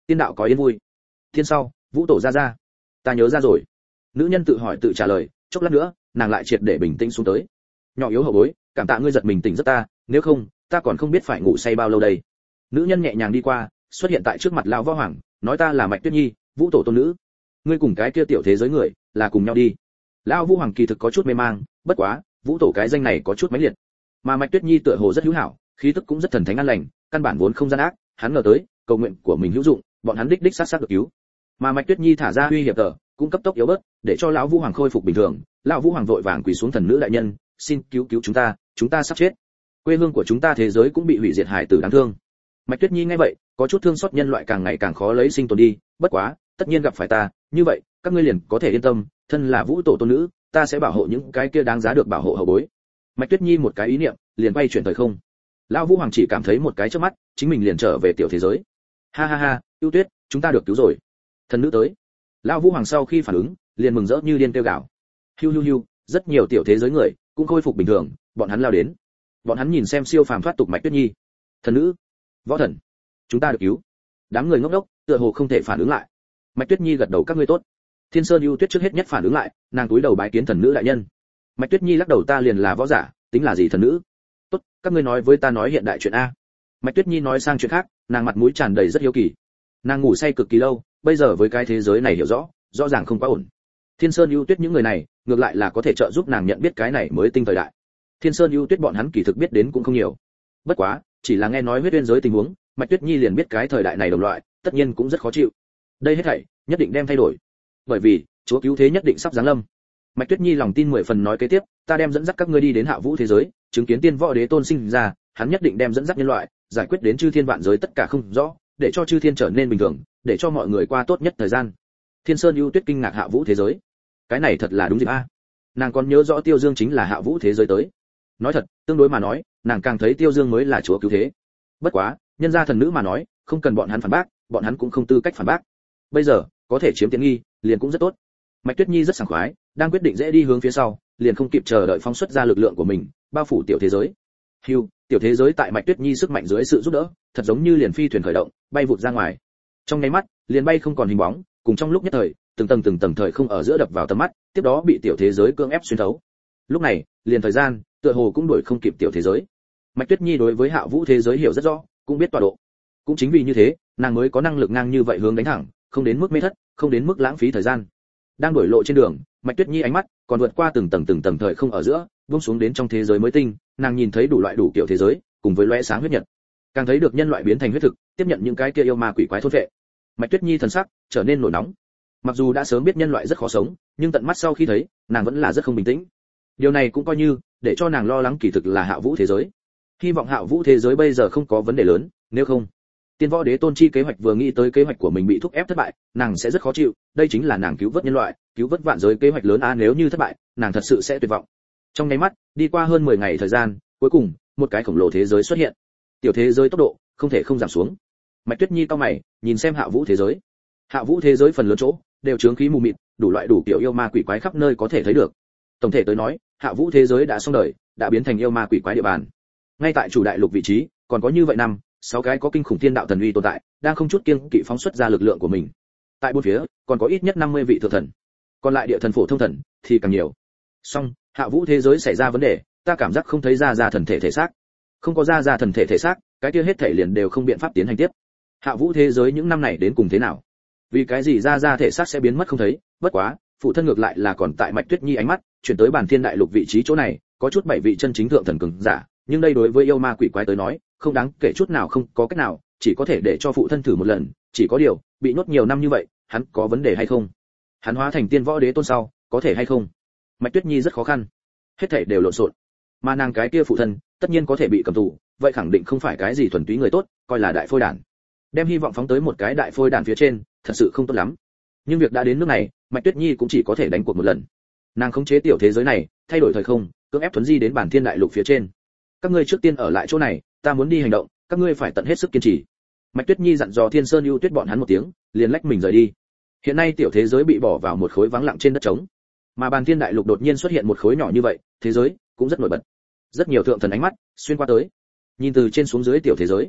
S1: tiên đạo có yên vui. Thiên sau, vũ tổ ra ra. Ta nhớ ra rồi. Nữ nhân tự hỏi tự trả lời, chốc lát nữa, nàng lại triệt để bình tĩnh xuống tới. Nhỏ yếu hậu bối, cảm tạ ngươi giật mình tỉnh giấc ta, nếu không, ta còn không biết phải ngủ say bao lâu đây. Nữ nhân nhẹ nhàng đi qua, xuất hiện tại trước mặt lão võ hoàng, nói ta là Mạch Tuyết Nhi, vũ tổ tôn nữ. Ngươi cùng cái kia tiểu thế giới người, là cùng nhau đi. Lão vũ hoàng kỳ thực có chút mê mang, bất quá, vũ tổ cái danh này có chút mãnh liệt. Mà Mạch Tuyết Nhi tựa hồ rất hữu hảo, khí tức cũng rất thần thánh an lành, căn bản vốn không gian ác, hắn ngờ tới, cầu nguyện của mình hữu dụng, bọn hắn đích đích sát sát được cứu. Mà Mạch Tuyết Nhi thả ra uy hiểm tờ, cũng cấp tốc yếu bớt, để cho lão vũ hoàng khôi phục bình thường. Lão vũ hoàng vội vàng quỳ xuống thần nữ đại nhân, xin cứu cứu chúng ta, chúng ta sắp chết. Quê hương của chúng ta thế giới cũng bị hủy diệt, hải tử đáng thương. Mạch Tuyết Nhi nghe vậy, có chút thương xót nhân loại càng ngày càng khó lấy sinh tồn đi, bất quá, tất nhiên gặp phải ta, như vậy, các ngươi liền có thể yên tâm, thân là vũ tổ tôn nữ, ta sẽ bảo hộ những cái kia đáng giá được bảo hộ hậu bối. Mạch Tuyết Nhi một cái ý niệm, liền bay chuyển thời không. Lão vũ hoàng chỉ cảm thấy một cái chớp mắt, chính mình liền trở về tiểu thế giới. Ha ha ha, Ưu Tuyết, chúng ta được cứu rồi. Thần nữ tới. Lão vũ hoàng sau khi phản ứng, liền mừng rỡ như điên kêu gào. Hiu hiu hiu, rất nhiều tiểu thế giới người cũng khôi phục bình thường, bọn hắn lao đến. Bọn hắn nhìn xem siêu phàm thoát tục Mạch Tuyết Nhi. Thần nữ, võ thần, chúng ta được cứu. Đám người ngốc ngốc, tựa hồ không thể phản ứng lại. Mạch Tuyết Nhi gật đầu, các ngươi tốt. Thiên Sơn Ưu Tuyết trước hết nhất phản ứng lại, nàng cúi đầu bái kiến thần nữ đại nhân. Mạch Tuyết Nhi lắc đầu, ta liền là võ giả, tính là gì thần nữ? Tốt, các ngươi nói với ta nói hiện đại chuyện a. Mạch Tuyết Nhi nói sang chuyện khác, nàng mặt mũi tràn đầy rất hiếu kỳ. Nàng ngủ say cực kỳ lâu, bây giờ với cái thế giới này hiểu rõ, rõ ràng không quá ổn. Thiên Sơn Ưu Tuyết những người này, ngược lại là có thể trợ giúp nàng nhận biết cái này mới tinh thời đại. Thiên Sơn Ưu Tuyết bọn hắn kỳ thực biết đến cũng không nhiều. Bất quá, chỉ là nghe nói huyết uyên giới tình huống, Mạch Tuyết Nhi liền biết cái thời đại này đồng loại, tất nhiên cũng rất khó chịu. Đây hết thảy, nhất định đem thay đổi. Bởi vì, Chúa cứu thế nhất định sắp giáng lâm. Mạch Tuyết Nhi lòng tin mười phần nói kế tiếp, ta đem dẫn dắt các ngươi đi đến Hạ Vũ thế giới, chứng kiến tiên võ đế tôn sinh ra, hắn nhất định đem dẫn dắt nhân loại, giải quyết đến chư thiên vạn giới tất cả không rõ, để cho chư thiên trở nên bình thường, để cho mọi người qua tốt nhất thời gian. Thiên Sơn Ưu Tuyết kinh ngạc, Hạ Vũ thế giới, cái này thật là đúng dịp a. Nàng còn nhớ rõ Tiêu Dương chính là Hạ Vũ thế giới tới. Nói thật, tương đối mà nói, nàng càng thấy Tiêu Dương mới là chúa cứu thế. Bất quá, nhân gia thần nữ mà nói, không cần bọn hắn phản bác, bọn hắn cũng không tư cách phản bác. Bây giờ, có thể chiếm tiện nghi, liền cũng rất tốt. Mạch Tuyết Nhi rất sảng khoái, đang quyết định dễ đi hướng phía sau, liền không kịp chờ đợi phóng xuất ra lực lượng của mình, bao phủ tiểu thế giới. Hưu, tiểu thế giới tại Mạch Tuyết Nhi sức mạnh dưới sự giúp đỡ, thật giống như liền phi thuyền khởi động, bay vụt ra ngoài. Trong nháy mắt, liền bay không còn hình bóng, cùng trong lúc nhất thời, từng tầng từng tầng thời không ở giữa đập vào tầm mắt, tiếp đó bị tiểu thế giới cưỡng ép xuyên thấu. Lúc này, liền thời gian, tựa hồ cũng đuổi không kịp tiểu thế giới. Mạch Tuyết Nhi đối với Hạ Vũ thế giới hiểu rất rõ, cũng biết tọa độ. Cũng chính vì như thế, nàng mới có năng lực ngang như vậy hướng đánh thẳng, không đến mức mê thất, không đến mức lãng phí thời gian. Đang đổi lộ trên đường, Mạch Tuyết Nhi ánh mắt còn vượt qua từng tầng từng tầng thời không ở giữa, buông xuống đến trong thế giới mới tinh, nàng nhìn thấy đủ loại đủ kiểu thế giới, cùng với lóe sáng huyết nhật. Càng thấy được nhân loại biến thành huyết thực, tiếp nhận những cái kia yêu ma quỷ quái thôn vệ. Mạch Tuyết Nhi thần sắc trở nên nổi nóng. Mặc dù đã sớm biết nhân loại rất khó sống, nhưng tận mắt sau khi thấy, nàng vẫn là rất không bình tĩnh. Điều này cũng coi như để cho nàng lo lắng kỳ thực là Hạ Vũ thế giới. Hy vọng Hạ Vũ thế giới bây giờ không có vấn đề lớn, nếu không, Tiên Võ Đế Tôn chi kế hoạch vừa nghĩ tới kế hoạch của mình bị thúc ép thất bại, nàng sẽ rất khó chịu, đây chính là nàng cứu vớt nhân loại, cứu vớt vạn giới kế hoạch lớn a, nếu như thất bại, nàng thật sự sẽ tuyệt vọng. Trong nháy mắt, đi qua hơn mười ngày thời gian, cuối cùng, một cái khổng lồ thế giới xuất hiện. Tiểu thế giới tốc độ không thể không giảm xuống. Mạch Tuyết Nhi cau mày, nhìn xem Hạ Vũ thế giới. Hạ Vũ thế giới phần lớn chỗ đều chướng khí mù mịt, đủ loại đủ kiểu yêu ma quỷ quái khắp nơi có thể thấy được. Tổng thể tới nói, Hạ Vũ thế giới đã xong đời, đã biến thành yêu ma quỷ quái địa bàn. Ngay tại chủ đại lục vị trí, còn có như vậy năm, sáu cái có kinh khủng thiên đạo thần uy tồn tại, đang không chút kiêng kỵ phóng xuất ra lực lượng của mình. Tại bốn phía, còn có ít nhất năm mươi vị thượng thần. Còn lại địa thần phổ thông thần thì càng nhiều. Song, Hạ Vũ thế giới xảy ra vấn đề, ta cảm giác không thấy ra ra thần thể thể xác. Không có ra ra thần thể thể xác, cái kia hết thể liền đều không biện pháp tiến hành tiếp. Hạ Vũ thế giới những năm này đến cùng thế nào? Vì cái gì ra ra thể xác sẽ biến mất không thấy? Bất quá, phụ thân ngược lại là còn tại Mạch Tuyết Nhi ánh mắt, chuyển tới bản thiên đại lục vị trí chỗ này, có chút bảy vị chân chính thượng thần cường giả, nhưng đây đối với yêu ma quỷ quái tới nói, không đáng kể chút nào, không có cách nào, chỉ có thể để cho phụ thân thử một lần, chỉ có điều, bị nhốt nhiều năm như vậy, hắn có vấn đề hay không? Hắn hóa thành Tiên Võ Đế Tôn sau, có thể hay không? Mạch Tuyết Nhi rất khó khăn, hết thảy đều lộn xộn. Mà nàng cái kia phụ thân, tất nhiên có thể bị cầm tù, vậy khẳng định không phải cái gì thuần túy người tốt, coi là đại phôi đản. Đem hy vọng phóng tới một cái đại phôi đản phía trên, thật sự không tốt lắm. Nhưng việc đã đến nước này, Mạch Tuyết Nhi cũng chỉ có thể đánh cuộc một lần. Nàng khống chế tiểu thế giới này, thay đổi thời không, cưỡng ép thuấn di đến bản thiên đại lục phía trên. Các ngươi trước tiên ở lại chỗ này, ta muốn đi hành động, các ngươi phải tận hết sức kiên trì. Mạch Tuyết Nhi dặn dò Thiên Sơn Ưu Tuyết bọn hắn một tiếng, liền lách mình rời đi. Hiện nay tiểu thế giới bị bỏ vào một khối vắng lặng trên đất trống, mà bản thiên đại lục đột nhiên xuất hiện một khối nhỏ như vậy, thế giới cũng rất nổi bật. Rất nhiều thượng thần ánh mắt xuyên qua tới, nhìn từ trên xuống dưới tiểu thế giới.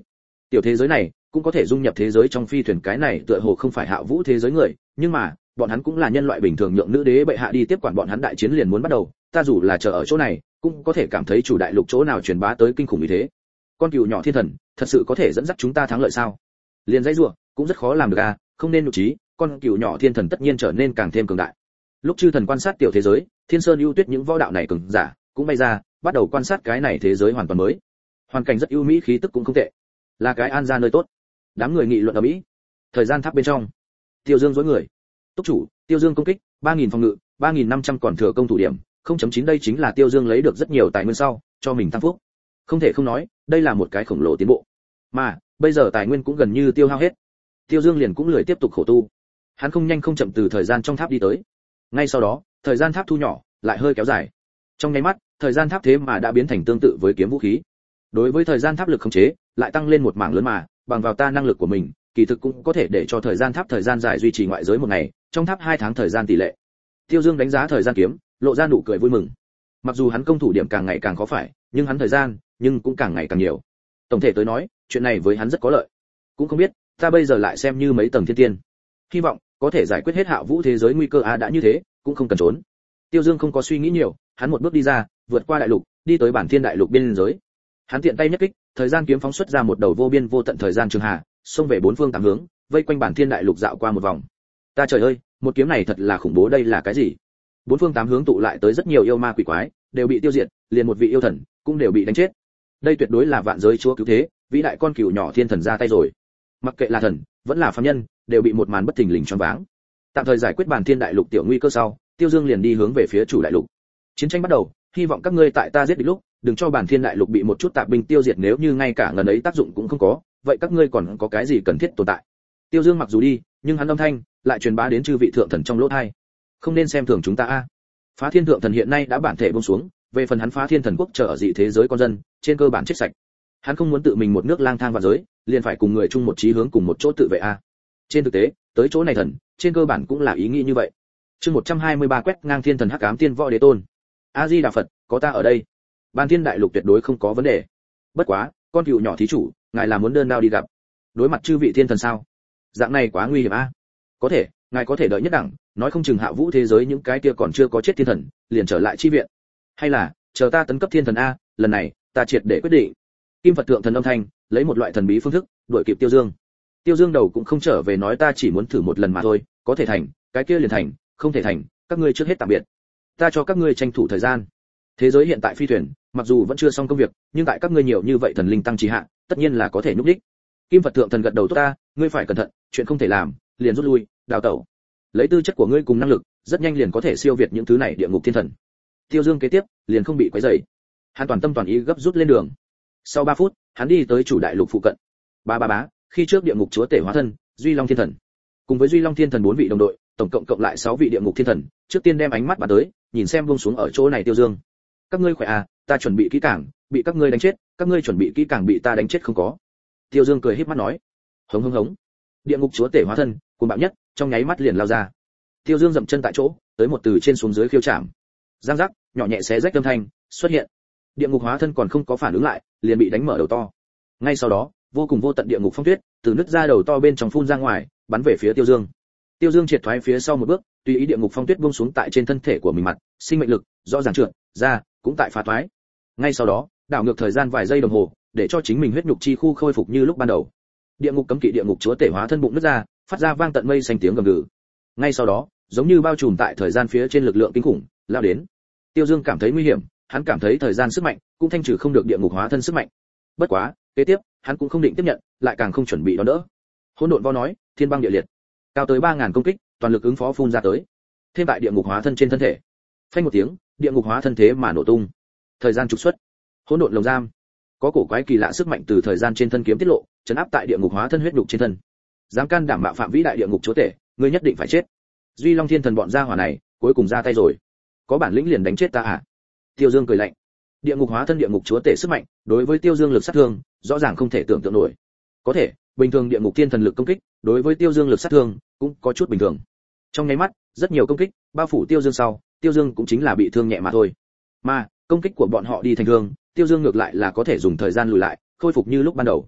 S1: Tiểu thế giới này cũng có thể dung nhập thế giới trong phi thuyền, cái này tựa hồ không phải Hạ Vũ thế giới người, nhưng mà bọn hắn cũng là nhân loại bình thường, nhượng nữ đế bệ hạ đi tiếp quản bọn hắn, đại chiến liền muốn bắt đầu, ta dù là chờ ở chỗ này cũng có thể cảm thấy chủ đại lục chỗ nào truyền bá tới kinh khủng như thế. Con cừu nhỏ thiên thần thật sự có thể dẫn dắt chúng ta thắng lợi sao? Liền dãy rủa cũng rất khó làm được à, không nên nhục trí, con cừu nhỏ thiên thần tất nhiên trở nên càng thêm cường đại. Lúc chư thần quan sát tiểu thế giới, Thiên Sơn ưu tuyết những võ đạo này cường giả cũng bay ra, bắt đầu quan sát cái này thế giới hoàn toàn mới. Hoàn cảnh rất ưu mỹ, khí tức cũng không tệ, là cái an gia nơi tốt. Đám người nghị luận ở mỹ. Thời gian tháp bên trong, Tiêu Dương dối người. Túc chủ, Tiêu Dương công kích ba nghìn phòng ngự, ba nghìn năm trăm còn thừa công thủ điểm, không chấm chín, đây chính là Tiêu Dương lấy được rất nhiều tài nguyên sau cho mình tăng phúc. Không thể không nói, đây là một cái khổng lồ tiến bộ. Mà bây giờ tài nguyên cũng gần như tiêu hao hết. Tiêu Dương liền cũng lười tiếp tục khổ tu. Hắn không nhanh không chậm từ thời gian trong tháp đi tới. Ngay sau đó, thời gian tháp thu nhỏ, lại hơi kéo dài. Trong nháy mắt, thời gian tháp thế mà đã biến thành tương tự với kiếm vũ khí. Đối với thời gian tháp lực khống chế, lại tăng lên một mảng lớn mà, bằng vào ta năng lực của mình, kỳ thực cũng có thể để cho thời gian tháp thời gian dài duy trì ngoại giới một ngày, trong tháp hai tháng thời gian tỷ lệ. Tiêu Dương đánh giá thời gian kiếm, lộ ra nụ cười vui mừng. Mặc dù hắn công thủ điểm càng ngày càng khó phải, nhưng hắn thời gian, nhưng cũng càng ngày càng nhiều. Tổng thể tới nói, chuyện này với hắn rất có lợi. Cũng không biết, ta bây giờ lại xem như mấy tầng thiên tiên. Hy vọng có thể giải quyết hết Hạ Vũ thế giới nguy cơ, á đã như thế, cũng không cần trốn. Tiêu Dương không có suy nghĩ nhiều, hắn một bước đi ra, vượt qua đại lục, đi tới bản thiên đại lục biên giới. Hắn tiện tay nhất kích, thời gian kiếm phóng xuất ra một đầu vô biên vô tận thời gian trường hà, xông về bốn phương tám hướng, vây quanh bản thiên đại lục dạo qua một vòng. Ta trời ơi, một kiếm này thật là khủng bố, đây là cái gì? Bốn phương tám hướng tụ lại tới rất nhiều yêu ma quỷ quái, đều bị tiêu diệt, liền một vị yêu thần cũng đều bị đánh chết. Đây tuyệt đối là vạn giới chúa cứu thế, vĩ đại con cừu nhỏ thiên thần ra tay rồi. Mặc kệ là thần, vẫn là phàm nhân, đều bị một màn bất thình lình choáng váng. Tạm thời giải quyết bản thiên đại lục tiểu nguy cơ sau, Tiêu Dương liền đi hướng về phía chủ đại lục. Chiến tranh bắt đầu, hy vọng các ngươi tại ta giết địch lúc, đừng cho bản thiên đại lục bị một chút tạp binh tiêu diệt, nếu như ngay cả ngần ấy tác dụng cũng không có, vậy các ngươi còn có cái gì cần thiết tồn tại? Tiêu Dương mặc dù đi, nhưng hắn âm thanh lại truyền bá đến chư vị thượng thần trong lỗ tai. Không nên xem thường chúng ta a. Phá Thiên thượng thần hiện nay đã bản thể buông xuống, về phần hắn Phá Thiên thần quốc chờ ở dị thế giới con dân, trên cơ bản chết sạch. Hắn không muốn tự mình một nước lang thang vào giới, liền phải cùng người chung một chí hướng cùng một chỗ tự vệ a. Trên thực tế, tới chỗ này thần, trên cơ bản cũng là ý nghĩ như vậy. Chương một trăm hai mươi ba quét ngang thiên thần hắc ám tiên võ đế tôn. A Di Đà Phật, có ta ở đây, Ban Thiên đại lục tuyệt đối không có vấn đề. Bất quá, con cừu nhỏ thí chủ, ngài là muốn đơn đao đi gặp, đối mặt chư vị thiên thần sao? Dạng này quá nguy hiểm a. Có thể, ngài có thể đợi nhất đẳng, nói không chừng Hạ Vũ thế giới những cái kia còn chưa có chết thiên thần, liền trở lại chi viện. Hay là, chờ ta tấn cấp thiên thần a, lần này, ta triệt để quyết định. Kim Phật thượng thần âm thanh, lấy một loại thần bí phương thức, đuổi kịp Tiêu Dương. Tiêu Dương đầu cũng không trở về, nói ta chỉ muốn thử một lần mà thôi, có thể thành, cái kia liền thành, không thể thành, các ngươi trước hết tạm biệt. Ta cho các ngươi tranh thủ thời gian. Thế giới hiện tại phi thuyền, mặc dù vẫn chưa xong công việc, nhưng tại các ngươi nhiều như vậy thần linh tăng trì hạ, tất nhiên là có thể nhúc đích. Kim Phật thượng thần gật đầu, tốt ta, ngươi phải cẩn thận, chuyện không thể làm, liền rút lui, đào tẩu. Lấy tư chất của ngươi cùng năng lực, rất nhanh liền có thể siêu việt những thứ này địa ngục thiên thần. Tiêu Dương kế tiếp, liền không bị quấy rầy. Hắn toàn tâm toàn ý gấp rút lên đường. Sau ba phút, hắn đi tới chủ đại lục phụ cận. Ba ba bá, khi trước địa ngục chúa tể hóa thân, Duy Long thiên thần, cùng với Duy Long thiên thần bốn vị đồng đội, tổng cộng cộng lại sáu vị địa ngục thiên thần, trước tiên đem ánh mắt bắn tới, nhìn xem buông xuống ở chỗ này Tiêu Dương. Các ngươi khỏe à, ta chuẩn bị kỹ càng, bị các ngươi đánh chết, các ngươi chuẩn bị kỹ càng bị ta đánh chết không có. Tiêu Dương cười híp mắt nói. Hống hống hống. Địa ngục chúa tể hóa thân, cuồng bạo nhất, trong nháy mắt liền lao ra. Tiêu Dương dậm chân tại chỗ, tới một từ trên xuống dưới khiêu chạm. Giang giác, nhỏ nhẹ xé rách âm thanh xuất hiện. Địa ngục hóa thân còn không có phản ứng lại, liền bị đánh mở đầu to. Ngay sau đó, vô cùng vô tận địa ngục phong tuyết, từ nứt ra đầu to bên trong phun ra ngoài, bắn về phía Tiêu Dương. Tiêu Dương triệt thoái phía sau một bước, tùy ý địa ngục phong tuyết buông xuống tại trên thân thể của mình mặt, sinh mệnh lực rõ ràng trượt ra, cũng tại phá thoái. Ngay sau đó, đảo ngược thời gian vài giây đồng hồ, để cho chính mình huyết nhục chi khu khôi phục như lúc ban đầu. Địa ngục cấm kỵ địa ngục chúa tể hóa thân bụng nứt ra, phát ra vang tận mây xanh tiếng gầm gừ. Ngay sau đó, giống như bao trùm tại thời gian phía trên lực lượng kinh khủng, lao đến. Tiêu Dương cảm thấy nguy hiểm, hắn cảm thấy thời gian sức mạnh cũng thanh trừ không được địa ngục hóa thân sức mạnh. Bất quá, kế tiếp, hắn cũng không định tiếp nhận, lại càng không chuẩn bị đón đỡ. Hỗn độn vo nói, thiên băng địa liệt, cao tới ba ngàn công kích, toàn lực ứng phó phun ra tới. Thêm tại địa ngục hóa thân trên thân thể. Phanh một tiếng, địa ngục hóa thân thế mà nổ tung. Thời gian trục xuất, hỗn độn lồng giam, có cổ quái kỳ lạ sức mạnh từ thời gian trên thân kiếm tiết lộ, trấn áp tại địa ngục hóa thân huyết nhục trên thân. Dám can đảm mạo phạm vĩ đại địa ngục chúa tể, ngươi nhất định phải chết. Duy Long thiên thần bọn gia hỏa này, cuối cùng ra tay rồi. Có bản lĩnh liền đánh chết ta à? Tiêu Dương cười lạnh. Địa ngục hóa thân địa ngục chúa tể sức mạnh, đối với Tiêu Dương lực sát thương, rõ ràng không thể tưởng tượng nổi. Có thể, bình thường địa ngục thiên thần lực công kích, đối với Tiêu Dương lực sát thương, cũng có chút bình thường. Trong nháy mắt, rất nhiều công kích bao phủ Tiêu Dương sau, Tiêu Dương cũng chính là bị thương nhẹ mà thôi. Mà, công kích của bọn họ đi thành thương, Tiêu Dương ngược lại là có thể dùng thời gian lùi lại, khôi phục như lúc ban đầu.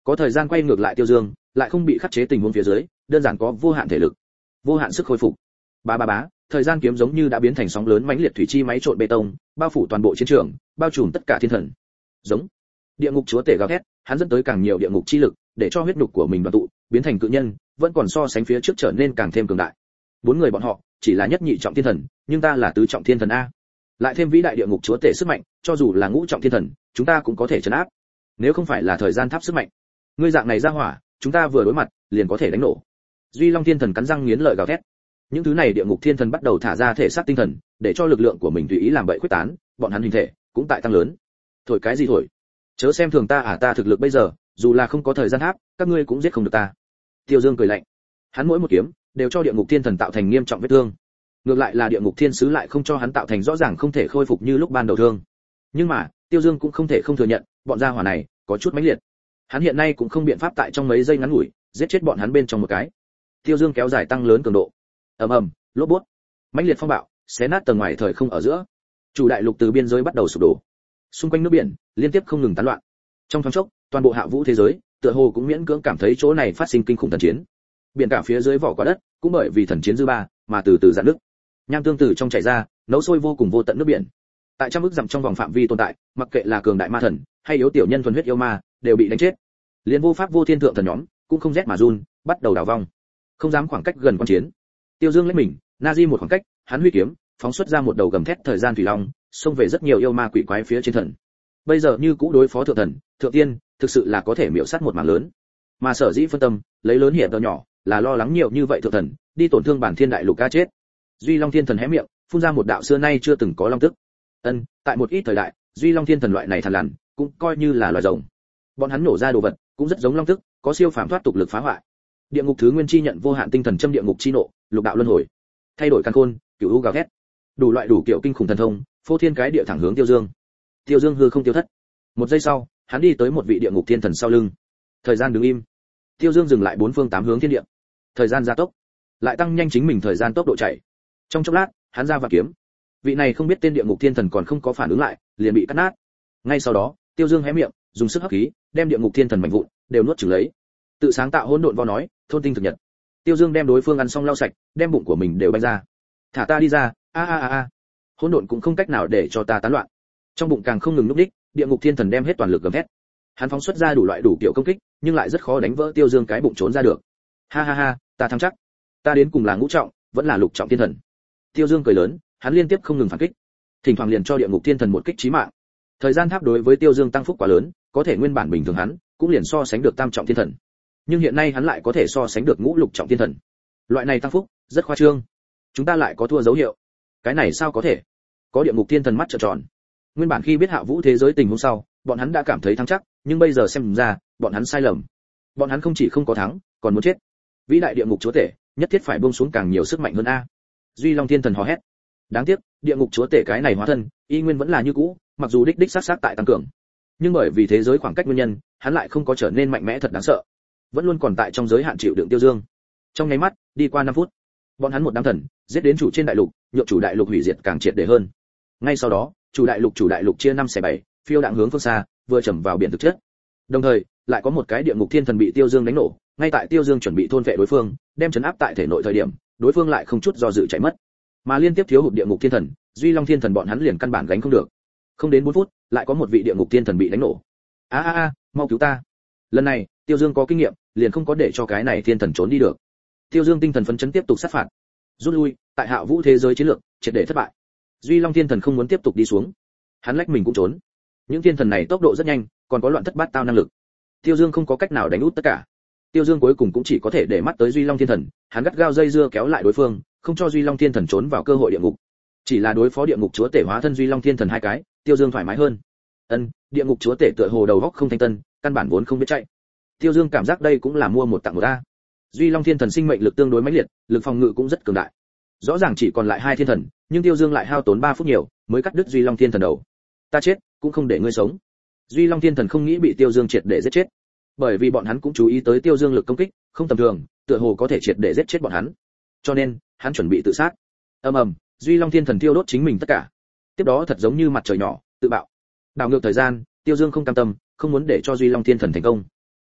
S1: Có thời gian quay ngược lại Tiêu Dương, lại không bị khắc chế tình huống phía dưới, đơn giản có vô hạn thể lực, vô hạn sức hồi phục. Ba ba bá, thời gian kiếm giống như đã biến thành sóng lớn mãnh liệt thủy chi máy trộn bê tông, bao phủ toàn bộ chiến trường, bao trùm tất cả thiên thần. Giống. Địa ngục chúa tể gào thét, hắn dẫn tới càng nhiều địa ngục chi lực, để cho huyết nhục của mình đoàn tụ, biến thành cự nhân, vẫn còn so sánh phía trước trở nên càng thêm cường đại. Bốn người bọn họ chỉ là nhất nhị trọng thiên thần, nhưng ta là tứ trọng thiên thần a. Lại thêm vĩ đại địa ngục chúa tể sức mạnh, cho dù là ngũ trọng thiên thần, chúng ta cũng có thể trấn áp. Nếu không phải là thời gian tháp sức mạnh, ngươi dạng này ra hỏa, chúng ta vừa đối mặt, liền có thể đánh nổ. Duy Long Thiên Thần cắn răng nghiến lợi gào thét. Những thứ này địa ngục thiên thần bắt đầu thả ra thể xác tinh thần, để cho lực lượng của mình tùy ý làm bậy khuếch tán, bọn hắn hình thể cũng tại tăng lớn. Thổi cái gì thổi? Chớ xem thường ta à, ta thực lực bây giờ, dù là không có thời gian tháp, các ngươi cũng giết không được ta. Tiêu Dương cười lạnh. Hắn mỗi một kiếm đều cho địa ngục thiên thần tạo thành nghiêm trọng vết thương. Ngược lại là địa ngục thiên sứ lại không cho hắn tạo thành rõ ràng không thể khôi phục như lúc ban đầu thương. Nhưng mà, Tiêu Dương cũng không thể không thừa nhận, bọn gia hỏa này có chút mãnh liệt. Hắn hiện nay cũng không biện pháp tại trong mấy giây ngắn ngủi giết chết bọn hắn bên trong một cái. Tiêu Dương kéo dài tăng lớn cường độ. Ầm ầm, lốp bút. Mãnh liệt phong bạo, xé nát tầng ngoài thời không ở giữa. Chủ đại lục từ biên giới bắt đầu sụp đổ. Xung quanh nước biển liên tiếp không ngừng tán loạn. Trong thoáng chốc, toàn bộ hạ vũ thế giới, tựa hồ cũng miễn cưỡng cảm thấy chỗ này phát sinh kinh khủng thần chiến. Biển cả phía dưới vỏ quả đất, cũng bởi vì thần chiến dư ba, mà từ từ giãn nước. Nham tương từ trong chảy ra, nấu sôi vô cùng vô tận nước biển. Tại trăm ức dặm trong vòng phạm vi tồn tại, mặc kệ là cường đại ma thần, hay yếu tiểu nhân thuần huyết yêu ma, đều bị đánh chết. Liên vô pháp vô thiên thượng thần nhóm, cũng không rét mà run, bắt đầu đảo vong. Không dám khoảng cách gần quan chiến. Tiêu Dương lấy mình, Nazi một khoảng cách, hắn huy kiếm, phóng xuất ra một đầu gầm thét thời gian thủy long, xông về rất nhiều yêu ma quỷ quái phía trên thần. Bây giờ như cũ đối phó thượng thần, thượng tiên, thực sự là có thể miểu sát một mảng lớn. Mà sở dĩ phân tâm, lấy lớn hiểm to nhỏ, là lo lắng nhiều như vậy thượng thần, đi tổn thương bản thiên đại lục ca chết. Duy Long Thiên Thần hé miệng, phun ra một đạo xưa nay chưa từng có long tức. Ân, tại một ít thời đại, Duy Long Thiên Thần loại này thần lằn, cũng coi như là loài rồng. Bọn hắn nổ ra đồ vật, cũng rất giống long tức, có siêu phàm thoát tục lực phá hoại. Địa ngục thứ nguyên chi nhận vô hạn tinh thần châm địa ngục chi nộ, lục đạo luân hồi. Thay đổi căn khôn, cửu u gào thét. Đủ loại đủ kiểu kinh khủng thần thông, phô thiên cái địa thẳng hướng Tiêu Dương. Tiêu Dương hư không tiêu thất. Một giây sau, hắn đi tới một vị địa ngục thiên thần sau lưng. Thời gian đứng im. Tiêu Dương dừng lại bốn phương tám hướng thiên địa. Thời gian gia tốc, lại tăng nhanh chính mình thời gian tốc độ chạy. Trong chốc lát, hắn ra và kiếm. Vị này không biết tên địa ngục thiên thần còn không có phản ứng lại, liền bị cắt nát. Ngay sau đó, Tiêu Dương hé miệng, dùng sức hấp khí, đem địa ngục thiên thần mảnh vụn đều nuốt chửng lấy. Tự sáng tạo hỗn độn vo nói, thôn tinh thực nhật. Tiêu Dương đem đối phương ăn xong lau sạch, đem bụng của mình đều banh ra. Thả ta đi ra, a a a a. Hỗn độn cũng không cách nào để cho ta tán loạn. Trong bụng càng không ngừng núp đích, địa ngục thiên thần đem hết toàn lực gầm thét. Hắn phóng xuất ra đủ loại đủ kiểu công kích, nhưng lại rất khó đánh vỡ Tiêu Dương cái bụng trốn ra được. Ha ha ha, ta thắng chắc. Ta đến cùng là ngũ trọng, vẫn là lục trọng thiên thần. Tiêu Dương cười lớn, hắn liên tiếp không ngừng phản kích, thỉnh thoảng liền cho địa ngục thiên thần một kích chí mạng. Thời gian tháp đối với Tiêu Dương tăng phúc quá lớn, có thể nguyên bản bình thường hắn cũng liền so sánh được tam trọng thiên thần, nhưng hiện nay hắn lại có thể so sánh được ngũ lục trọng thiên thần. Loại này tăng phúc rất khoa trương. Chúng ta lại có thua dấu hiệu. Cái này sao có thể? Có địa ngục thiên thần mắt trợn tròn. Nguyên bản khi biết hạ vũ thế giới tình huống sau, bọn hắn đã cảm thấy thắng chắc, nhưng bây giờ xem ra, bọn hắn sai lầm. Bọn hắn không chỉ không có thắng, còn muốn chết. Vĩ đại địa ngục chúa tể, nhất thiết phải buông xuống càng nhiều sức mạnh hơn a. Duy Long Thiên Thần hò hét. Đáng tiếc, địa ngục chúa tể cái này hóa thân, y nguyên vẫn là như cũ, mặc dù đích đích sát sát tại tăng cường, nhưng bởi vì thế giới khoảng cách nguyên nhân, hắn lại không có trở nên mạnh mẽ thật đáng sợ, vẫn luôn còn tại trong giới hạn chịu đựng Tiêu Dương. Trong nháy mắt, đi qua năm phút, bọn hắn một đám thần giết đến chủ trên đại lục, nhượng chủ đại lục hủy diệt càng triệt để hơn. Ngay sau đó, chủ đại lục chủ đại lục chia năm xẻ bảy, phiêu đạn hướng phương xa, vừa chầm vào biển thực chất. Đồng thời, lại có một cái địa ngục thiên thần bị Tiêu Dương đánh nổ, ngay tại Tiêu Dương chuẩn bị thôn vệ đối phương, đem trấn áp tại thể nội thời điểm, đối phương lại không chút do dự chạy mất. Mà liên tiếp thiếu hụt địa ngục thiên thần, Duy Long thiên thần bọn hắn liền căn bản gánh không được. Không đến bốn phút, lại có một vị địa ngục thiên thần bị đánh nổ. A a a, mau cứu ta. Lần này, Tiêu Dương có kinh nghiệm, liền không có để cho cái này thiên thần trốn đi được. Tiêu Dương tinh thần phấn chấn tiếp tục sát phạt. Rút lui, tại hạ vũ thế giới chiến lược, triệt để thất bại. Duy Long thiên thần không muốn tiếp tục đi xuống. Hắn lách mình cũng trốn. Những thiên thần này tốc độ rất nhanh, còn có loạn thất bát tao năng lực. Tiêu Dương không có cách nào đánh út tất cả. Tiêu Dương cuối cùng cũng chỉ có thể để mắt tới Duy Long thiên thần, hắn gắt gao dây dưa kéo lại đối phương, không cho Duy Long thiên thần trốn vào cơ hội địa ngục. Chỉ là đối phó địa ngục chúa tể hóa thân Duy Long thiên thần hai cái, Tiêu Dương thoải mái hơn. Ân, địa ngục chúa tể tựa hồ đầu óc không thanh tân, căn bản vốn không biết chạy. Tiêu Dương cảm giác đây cũng là mua một tặng một a. Duy Long thiên thần sinh mệnh lực tương đối mãnh liệt, lực phòng ngự cũng rất cường đại. Rõ ràng chỉ còn lại hai thiên thần, nhưng Tiêu Dương lại hao tốn ba phút nhiều, mới cắt đứt Duy Long thiên thần đầu. Ta chết, cũng không để ngươi sống. Duy Long thiên thần không nghĩ bị Tiêu Dương triệt để giết chết, bởi vì bọn hắn cũng chú ý tới Tiêu Dương lực công kích không tầm thường, tựa hồ có thể triệt để giết chết bọn hắn. Cho nên, hắn chuẩn bị tự sát. Ầm ầm, Duy Long thiên thần tiêu đốt chính mình tất cả. Tiếp đó thật giống như mặt trời nhỏ, tự bạo. Đảo ngược thời gian, Tiêu Dương không cam tâm, không muốn để cho Duy Long thiên thần thành công.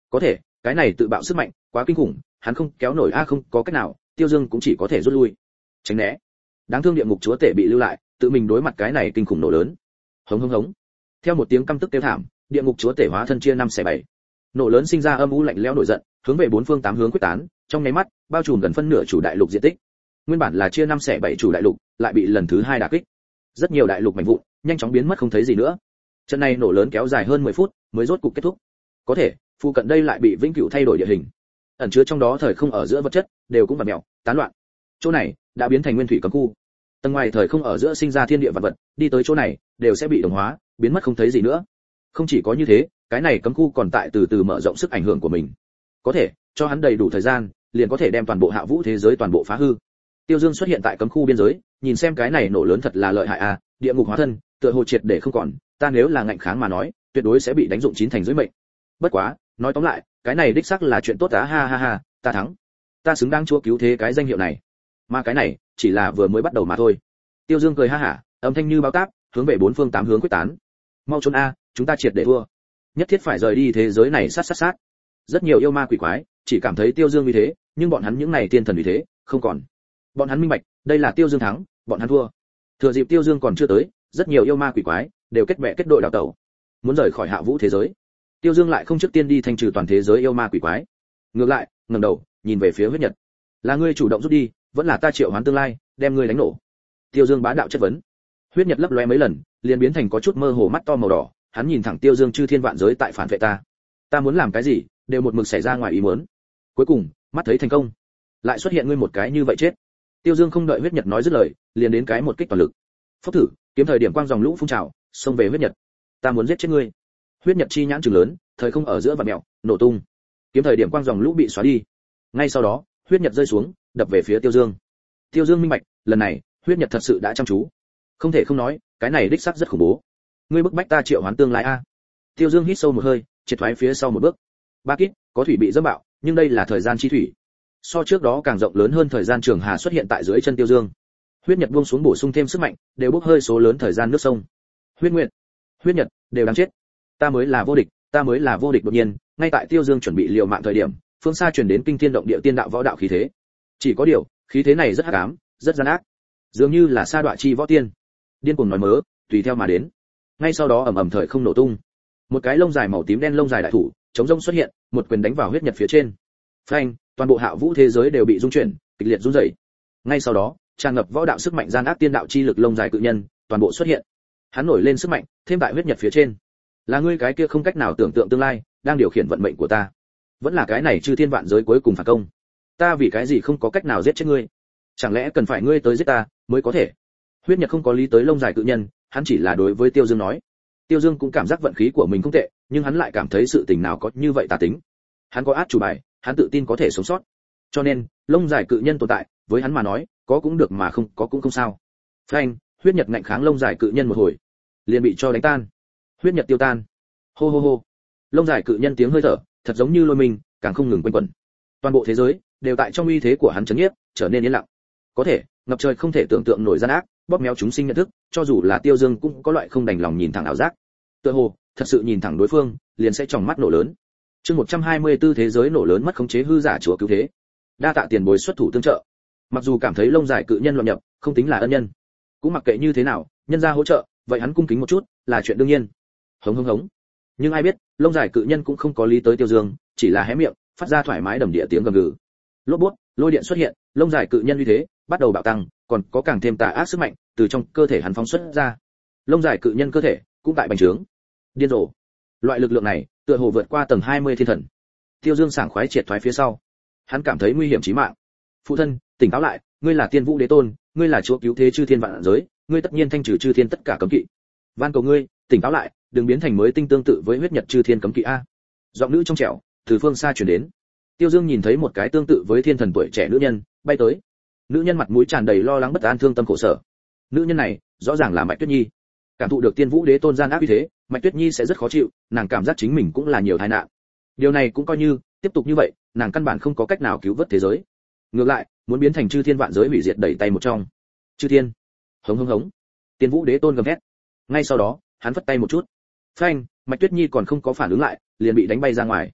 S1: Có thể, cái này tự bạo sức mạnh quá kinh khủng, hắn không kéo nổi a, không có cách nào, Tiêu Dương cũng chỉ có thể rút lui. Tránh né. Đáng thương địa ngục chúa tể bị lưu lại, tự mình đối mặt cái này kinh khủng nổ lớn. Hống hống hống. Theo một tiếng căm tức kêu thảm, địa ngục chúa tể hóa thân chia năm xẻ bảy. Nổ lớn sinh ra âm u lạnh lẽo nổi giận, hướng về bốn phương tám hướng quyết tán, trong nháy mắt, bao trùm gần phân nửa chủ đại lục diện tích. Nguyên bản là chia năm xẻ bảy chủ đại lục, lại bị lần thứ hai đả kích. Rất nhiều đại lục mảnh vụn, nhanh chóng biến mất không thấy gì nữa. Trận này nổ lớn kéo dài hơn mười phút, mới rốt cục kết thúc. Có thể, phụ cận đây lại bị vĩnh cửu thay đổi địa hình. Ẩn chứa trong đó thời không ở giữa vật chất, đều cũng vặn mèo, tán loạn. Chỗ này đã biến thành nguyên thủy cấm khu. Tầng ngoài thời không ở giữa sinh ra thiên địa vật vật, đi tới chỗ này, đều sẽ bị đồng hóa, biến mất không thấy gì nữa. Không chỉ có như thế, cái này cấm khu còn tại từ từ mở rộng sức ảnh hưởng của mình. Có thể, cho hắn đầy đủ thời gian, liền có thể đem toàn bộ hạ vũ thế giới toàn bộ phá hư. Tiêu Dương xuất hiện tại cấm khu biên giới, nhìn xem cái này nổ lớn thật là lợi hại à, địa ngục hóa thân, tựa hồ triệt để không còn, ta nếu là ngạnh kháng mà nói, tuyệt đối sẽ bị đánh dụng chín thành dưới mệnh. Bất quá, nói tóm lại, cái này đích xác là chuyện tốt á, ha ha ha, ta thắng. Ta xứng đáng chúa cứu thế cái danh hiệu này. Mà cái này, chỉ là vừa mới bắt đầu mà thôi. Tiêu Dương cười ha hả, âm thanh như báo táp, hướng về bốn phương tám hướng quyết tán. Mau trốn a, chúng ta triệt để thua. Nhất thiết phải rời đi thế giới này sát sát sát. Rất nhiều yêu ma quỷ quái, chỉ cảm thấy Tiêu Dương như thế, nhưng bọn hắn những này tiên thần như thế, không còn. Bọn hắn minh bạch, đây là Tiêu Dương thắng, bọn hắn thua. Thừa dịp Tiêu Dương còn chưa tới, rất nhiều yêu ma quỷ quái đều kết bè kết đội đào tẩu, muốn rời khỏi hạ vũ thế giới. Tiêu Dương lại không trước tiên đi thanh trừ toàn thế giới yêu ma quỷ quái, ngược lại ngẩng đầu nhìn về phía huyết nhật. Là ngươi chủ động rút đi, vẫn là ta triệu hoán tương lai đem ngươi đánh nổ? Tiêu Dương bá đạo chất vấn. Huyết nhật lấp lóe mấy lần, liền biến thành có chút mơ hồ mắt to màu đỏ, hắn nhìn thẳng Tiêu Dương chư thiên vạn giới tại phản vệ ta. Ta muốn làm cái gì, đều một mực xảy ra ngoài ý muốn. Cuối cùng, mắt thấy thành công, lại xuất hiện ngươi một cái như vậy chết. Tiêu Dương không đợi huyết nhật nói dứt lời, liền đến cái một kích toàn lực. Phốc thử, kiếm thời điểm quang dòng lũ phun trào, xông về huyết nhật. Ta muốn giết chết ngươi. Huyết nhật chi nhãn trừng lớn, thời không ở giữa vạn mèo, nổ tung. Kiếm thời điểm quang dòng lũ bị xóa đi. Ngay sau đó, huyết nhật rơi xuống, đập về phía Tiêu Dương. Tiêu Dương minh bạch, lần này, huyết nhật thật sự đã chăm chú. Không thể không nói, cái này đích xác rất khủng bố. Ngươi bức bách ta triệu hoán tương lai a. Tiêu Dương hít sâu một hơi, triệt thoái phía sau một bước. Ba kít, có thủy bị dẫm bạo, nhưng đây là thời gian chi thủy. So trước đó càng rộng lớn hơn thời gian trường hà xuất hiện tại dưới chân Tiêu Dương. Huyết nhật buông xuống bổ sung thêm sức mạnh, đều bốc hơi số lớn thời gian nước sông. Huyết nguyệt, huyết nhật, đều đáng chết. Ta mới là vô địch, ta mới là vô địch. Đột nhiên, ngay tại Tiêu Dương chuẩn bị liều mạng thời điểm, phương xa truyền đến kinh thiên động địa tiên đạo võ đạo khí thế. Chỉ có điều, khí thế này rất hắc ám, rất gian ác, dường như là sa đọa chi võ tiên. Điên cuồng nói mớ, tùy theo mà đến. Ngay sau đó ầm ầm thời không nổ tung. Một cái lông dài màu tím đen lông dài đại thủ, chống rông xuất hiện, một quyền đánh vào huyết nhật phía trên. Phanh, toàn bộ hạ vũ thế giới đều bị rung chuyển, kịch liệt rung rẩy. Ngay sau đó, tràn ngập võ đạo sức mạnh gian ác tiên đạo chi lực lông dài cự nhân, toàn bộ xuất hiện. Hắn nổi lên sức mạnh, thêm tại huyết nhật phía trên. Là ngươi cái kia không cách nào tưởng tượng tương lai, đang điều khiển vận mệnh của ta. Vẫn là cái này chư thiên vạn giới cuối cùng phản công. Ta vì cái gì không có cách nào giết chết ngươi? Chẳng lẽ cần phải ngươi tới giết ta mới có thể? Huyết nhật không có lý tới lông dài cự nhân, hắn chỉ là đối với Tiêu Dương nói. Tiêu Dương cũng cảm giác vận khí của mình không tệ, nhưng hắn lại cảm thấy sự tình nào có như vậy tà tính. Hắn có át chủ bài, hắn tự tin có thể sống sót. Cho nên, lông dài cự nhân tồn tại, với hắn mà nói, có cũng được mà không có cũng không sao. Phanh, huyết nhật ngạnh kháng lông dài cự nhân một hồi, liền bị cho đánh tan. Huyết nhật tiêu tan. Hô hô hô. Lông dài cự nhân tiếng hơi thở, thật giống như lôi mình, càng không ngừng quanh quẩn. Toàn bộ thế giới đều tại trong uy thế của hắn chấn nhiếp, trở nên yên lặng. Có thể, ngập trời không thể tưởng tượng nổi gian ác, bóp méo chúng sinh nhận thức, cho dù là Tiêu Dương cũng có loại không đành lòng nhìn thẳng ảo giác. Tựa hồ, thật sự nhìn thẳng đối phương, liền sẽ tròng mắt nổ lớn. Chương một trăm hai mươi tư thế giới nổ lớn mất khống chế hư giả chúa cứu thế. Đa tạ tiền bối xuất thủ tương trợ. Mặc dù cảm thấy lông dài cự nhân loạn nhập, không tính là ân nhân, cũng mặc kệ như thế nào, nhân ra hỗ trợ, vậy hắn cung kính một chút, là chuyện đương nhiên. Hống hống hống. Nhưng ai biết, lông dài cự nhân cũng không có lý tới Tiêu Dương, chỉ là hé miệng, phát ra thoải mái đầm địa tiếng gầm gừ. Lốp bút, lôi điện xuất hiện, lông dài cự nhân uy thế bắt đầu bạo tăng, còn có càng thêm tà ác sức mạnh từ trong cơ thể hắn phóng xuất ra. Lông dài cự nhân cơ thể cũng tại bành trướng. Điên rồ. Loại lực lượng này, tựa hồ vượt qua tầng hai mươi thiên thần. Tiêu Dương sảng khoái triệt thoái phía sau. Hắn cảm thấy nguy hiểm chí mạng. Phụ thân, tỉnh táo lại, ngươi là Tiên Vũ Đế Tôn, ngươi là chúa cứu thế chư thiên vạn giới, ngươi tất nhiên thanh trừ chư thiên tất cả cấm kỵ. Van cầu ngươi, tỉnh táo lại, đừng biến thành mới tinh tương tự với huyết nhật chư thiên cấm kỵ a. Giọng nữ trong trẻo từ phương xa truyền đến. Tiêu Dương nhìn thấy một cái tương tự với thiên thần tuổi trẻ nữ nhân bay tới. Nữ nhân mặt mũi tràn đầy lo lắng bất an thương tâm khổ sở. Nữ nhân này rõ ràng là Mạch Tuyết Nhi. Cảm thụ được Tiên Vũ Đế Tôn gian ác như thế, Mạch Tuyết Nhi sẽ rất khó chịu, nàng cảm giác chính mình cũng là nhiều tai nạn. Điều này cũng coi như tiếp tục như vậy, nàng căn bản không có cách nào cứu vớt thế giới. Ngược lại, muốn biến thành chư thiên vạn giới hủy diệt đẩy tay một trong. Chư thiên. Hống hống hống. Tiên Vũ Đế Tôn gầm thét. Ngay sau đó, hắn vất tay một chút. Phanh, Mạch Tuyết Nhi còn không có phản ứng lại, liền bị đánh bay ra ngoài.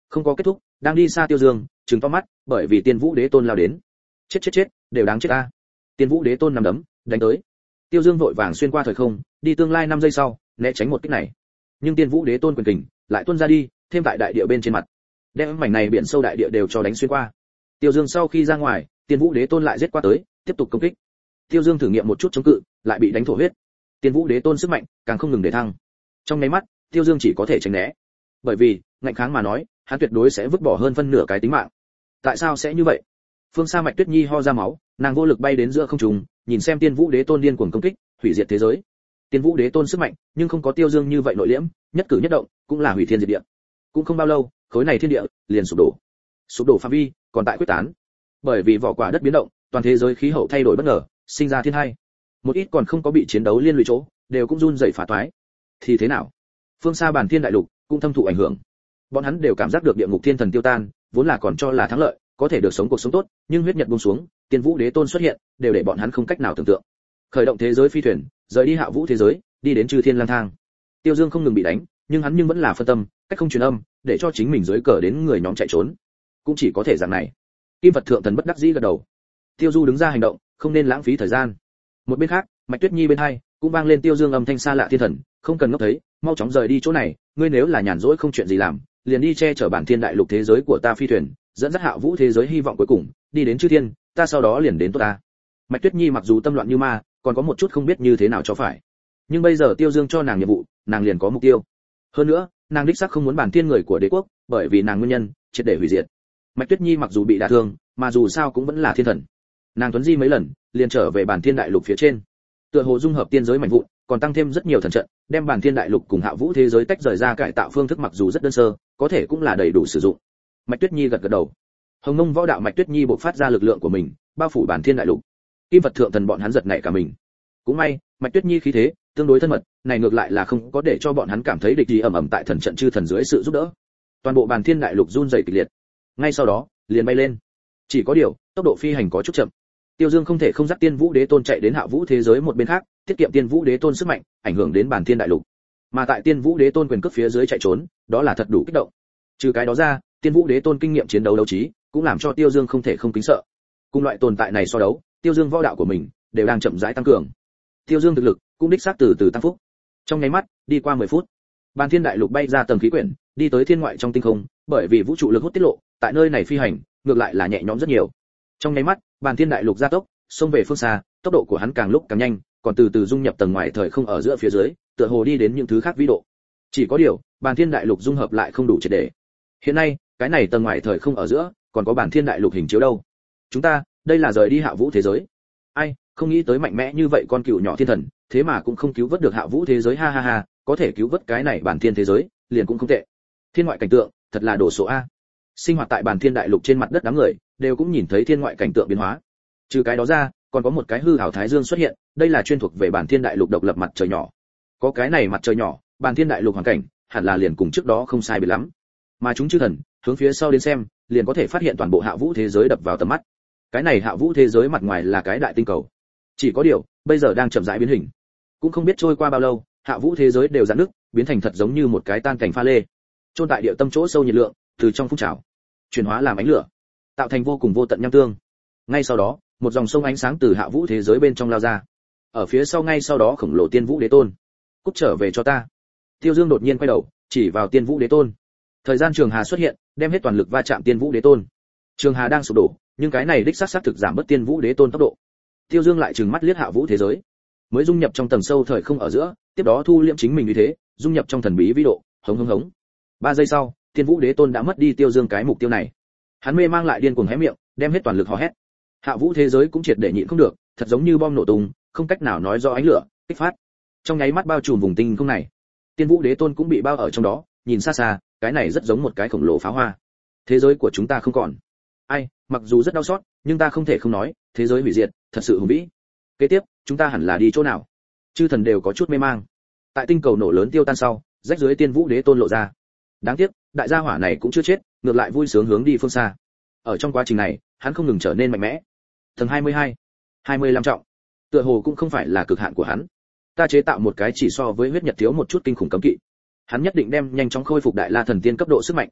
S1: Không có kết thúc, đang đi xa Tiêu Dương, trừng to mắt, bởi vì Tiên Vũ Đế Tôn lao đến. Chết chết chết, đều đáng chết ta. Tiên Vũ Đế Tôn nằm đấm, đánh tới. Tiêu Dương vội vàng xuyên qua thời không, đi tương lai năm giây sau, né tránh một kích này. Nhưng Tiên Vũ Đế Tôn quyền kình lại tuôn ra đi, thêm tại đại địa bên trên mặt. Đem mảnh này biển sâu đại địa đều cho đánh xuyên qua. Tiêu Dương sau khi ra ngoài, Tiên Vũ Đế Tôn lại giết qua tới, tiếp tục công kích. Tiêu Dương thử nghiệm một chút chống cự, lại bị đánh thổ huyết. Tiên Vũ Đế Tôn sức mạnh càng không ngừng để thăng. Trong mấy mắt, Tiêu Dương chỉ có thể tránh né. Bởi vì, ngạnh kháng mà nói, hắn tuyệt đối sẽ vứt bỏ hơn phân nửa cái tính mạng. Tại sao sẽ như vậy? Phương xa Mạch Tuyết Nhi ho ra máu, nàng vô lực bay đến giữa không trung, nhìn xem Tiên Vũ Đế Tôn điên cuồng công kích, hủy diệt thế giới. Tiên Vũ Đế Tôn sức mạnh, nhưng không có Tiêu Dương như vậy nội liễm, nhất cử nhất động cũng là hủy thiên diệt địa. Cũng không bao lâu, khối này thiên địa liền sụp đổ. Sụp đổ phạm vi còn tại quyết tán. Bởi vì vỏ quả đất biến động, toàn thế giới khí hậu thay đổi bất ngờ, sinh ra thiên tai. Một ít còn không có bị chiến đấu liên lụy chỗ, đều cũng run rẩy phá toái. Thì thế nào? Phương xa Bản Thiên Đại Lục cũng thâm thụ ảnh hưởng. Bọn hắn đều cảm giác được địa ngục thiên thần tiêu tan, vốn là còn cho là thắng lợi, có thể được sống cuộc sống tốt, nhưng huyết nhật buông xuống, Tiên Vũ Đế Tôn xuất hiện, đều để bọn hắn không cách nào tưởng tượng. Khởi động thế giới phi thuyền, rời đi Hạ Vũ thế giới, đi đến Chư Thiên lang thang. Tiêu Dương không ngừng bị đánh, nhưng hắn nhưng vẫn là phân tâm, cách không truyền âm, để cho chính mình dưới cờ đến người nhóm chạy trốn. Cũng chỉ có thể dạng này. Kim Vật Thượng Thần bất đắc dĩ gật đầu. Tiêu Du đứng ra hành động, không nên lãng phí thời gian. Một bên khác, Mạch Tuyết Nhi bên hai cũng vang lên Tiêu Dương âm thanh xa lạ thiên thần, không cần ngốc thấy, mau chóng rời đi chỗ này, ngươi nếu là nhàn rỗi không chuyện gì làm, liền đi che chở Bản Thiên Đại Lục thế giới của ta phi thuyền, dẫn dắt Hạ Vũ thế giới hy vọng cuối cùng, đi đến Chư Thiên, ta sau đó liền đến tốt ta. Mạch Tuyết Nhi mặc dù tâm loạn như ma, còn có một chút không biết như thế nào cho phải. Nhưng bây giờ Tiêu Dương cho nàng nhiệm vụ, nàng liền có mục tiêu. Hơn nữa, nàng đích xác không muốn Bản Thiên người của đế quốc, bởi vì nàng nguyên nhân, triệt để hủy diệt. Mạch Tuyết Nhi mặc dù bị đả thương, mà dù sao cũng vẫn là thiên thần. Nàng tuấn di mấy lần, liền trở về Bản Thiên Đại Lục phía trên. Tựa hồ dung hợp tiên giới mạnh vụn, còn tăng thêm rất nhiều thần trận, đem Bản Thiên Đại Lục cùng Hạ Vũ thế giới tách rời ra cải tạo phương thức mặc dù rất đơn sơ, có thể cũng là đầy đủ sử dụng. Mạch Tuyết Nhi gật gật đầu. Hồng Nông võ đạo Mạch Tuyết Nhi bộc phát ra lực lượng của mình, bao phủ Bản Thiên Đại Lục. Kim Vật Thượng Thần bọn hắn giật nảy cả mình. Cũng may, Mạch Tuyết Nhi khí thế tương đối thân mật, này ngược lại là không có để cho bọn hắn cảm thấy địch gì ầm ầm tại thần trận chư thần dưới sự giúp đỡ. Toàn bộ Bản Thiên Đại Lục run rẩy kịch liệt. Ngay sau đó, liền bay lên. Chỉ có điều, tốc độ phi hành có chút chậm. Tiêu Dương không thể không dắt Tiên Vũ Đế Tôn chạy đến Hạ Vũ thế giới một bên khác, tiết kiệm Tiên Vũ Đế Tôn sức mạnh, ảnh hưởng đến Bản Thiên Đại Lục. Mà tại Tiên Vũ Đế Tôn quyền cước phía dưới chạy trốn, đó là thật đủ kích động. Trừ cái đó ra, Tiên Vũ Đế Tôn kinh nghiệm chiến đấu đấu trí, cũng làm cho Tiêu Dương không thể không kính sợ. Cùng loại tồn tại này so đấu, Tiêu Dương võ đạo của mình đều đang chậm rãi tăng cường. Tiêu Dương thực lực cũng đích xác từ từ tăng phúc. Trong nháy mắt, đi qua mười phút, Bản Thiên Đại Lục bay ra tầng khí quyển, đi tới thiên ngoại trong tinh không, bởi vì vũ trụ lực hút tiết lộ, tại nơi này phi hành, ngược lại là nhẹ nhõm rất nhiều. Trong nháy mắt, Bản Thiên Đại Lục gia tốc, xông về phương xa, tốc độ của hắn càng lúc càng nhanh, còn từ từ dung nhập tầng ngoài thời không ở giữa phía dưới, tựa hồ đi đến những thứ khác vĩ độ. Chỉ có điều, Bản Thiên Đại Lục dung hợp lại không đủ triệt để. Hiện nay, cái này tầng ngoài thời không ở giữa, còn có Bản Thiên Đại Lục hình chiếu đâu. Chúng ta, đây là rời đi Hạ Vũ thế giới. Ai, không nghĩ tới mạnh mẽ như vậy con cựu nhỏ thiên thần, thế mà cũng không cứu vớt được Hạ Vũ thế giới ha ha ha, có thể cứu vớt cái này Bản Thiên thế giới, liền cũng không tệ. Thiên ngoại cảnh tượng, thật là đồ số a. Sinh hoạt tại Bản Thiên Đại Lục trên mặt đất đám người, đều cũng nhìn thấy thiên ngoại cảnh tượng biến hóa. Trừ cái đó ra, còn có một cái hư ảo thái dương xuất hiện, đây là chuyên thuộc về Bản Thiên Đại Lục độc lập mặt trời nhỏ. Có cái này mặt trời nhỏ, Bản Thiên Đại Lục hoàn cảnh hẳn là liền cùng trước đó không sai biệt lắm. Mà chúng chư thần, hướng phía sau đến xem, liền có thể phát hiện toàn bộ Hạ Vũ thế giới đập vào tầm mắt. Cái này Hạ Vũ thế giới mặt ngoài là cái đại tinh cầu. Chỉ có điều, bây giờ đang chậm rãi biến hình. Cũng không biết trôi qua bao lâu, Hạ Vũ thế giới đều giãn nứt, biến thành thật giống như một cái tan cảnh pha lê. Chôn tại địa tâm chỗ sâu nhiệt lượng, từ trong phun trào, chuyển hóa làm ánh lửa, tạo thành vô cùng vô tận nham tương. Ngay sau đó, một dòng sông ánh sáng từ Hạ Vũ thế giới bên trong lao ra. Ở phía sau ngay sau đó khổng lồ Tiên Vũ Đế Tôn. Cút trở về cho ta. Tiêu Dương đột nhiên quay đầu, chỉ vào Tiên Vũ Đế Tôn. Thời gian trường hà xuất hiện, đem hết toàn lực va chạm Tiên Vũ Đế Tôn. Trường hà đang sụp đổ, nhưng cái này đích xác xác thực giảm bớt Tiên Vũ Đế Tôn tốc độ. Tiêu Dương lại trừng mắt liếc Hạ Vũ thế giới, mới dung nhập trong tầng sâu thời không ở giữa, tiếp đó thu liễm chính mình như thế, dung nhập trong thần bí vĩ độ, hống hống hống. Ba giây sau, Tiên Vũ Đế Tôn đã mất đi Tiêu Dương cái mục tiêu này. Hắn mê mang lại điên cuồng hé miệng, đem hết toàn lực hò hét. Hạ Vũ thế giới cũng triệt để nhịn không được, thật giống như bom nổ tung, không cách nào nói rõ ánh lửa kích phát. Trong nháy mắt bao trùm vùng tinh không này. Tiên Vũ Đế Tôn cũng bị bao ở trong đó, nhìn xa xa, cái này rất giống một cái khổng lồ pháo hoa. Thế giới của chúng ta không còn. Ai, mặc dù rất đau xót, nhưng ta không thể không nói, thế giới hủy diệt, thật sự hùng vĩ. Kế tiếp, chúng ta hẳn là đi chỗ nào? Chư thần đều có chút mê mang. Tại tinh cầu nổ lớn tiêu tan sau, rách dưới Tiên Vũ Đế Tôn lộ ra. Đáng tiếc, đại gia hỏa này cũng chưa chết, ngược lại vui sướng hướng đi phương xa. Ở trong quá trình này, hắn không ngừng trở nên mạnh mẽ. Tầng hai mươi hai, hai mươi lăm trọng. Tựa hồ cũng không phải là cực hạn của hắn. Ta chế tạo một cái chỉ so với huyết nhật thiếu một chút kinh khủng cấm kỵ. Hắn nhất định đem nhanh chóng khôi phục đại la thần tiên cấp độ sức mạnh.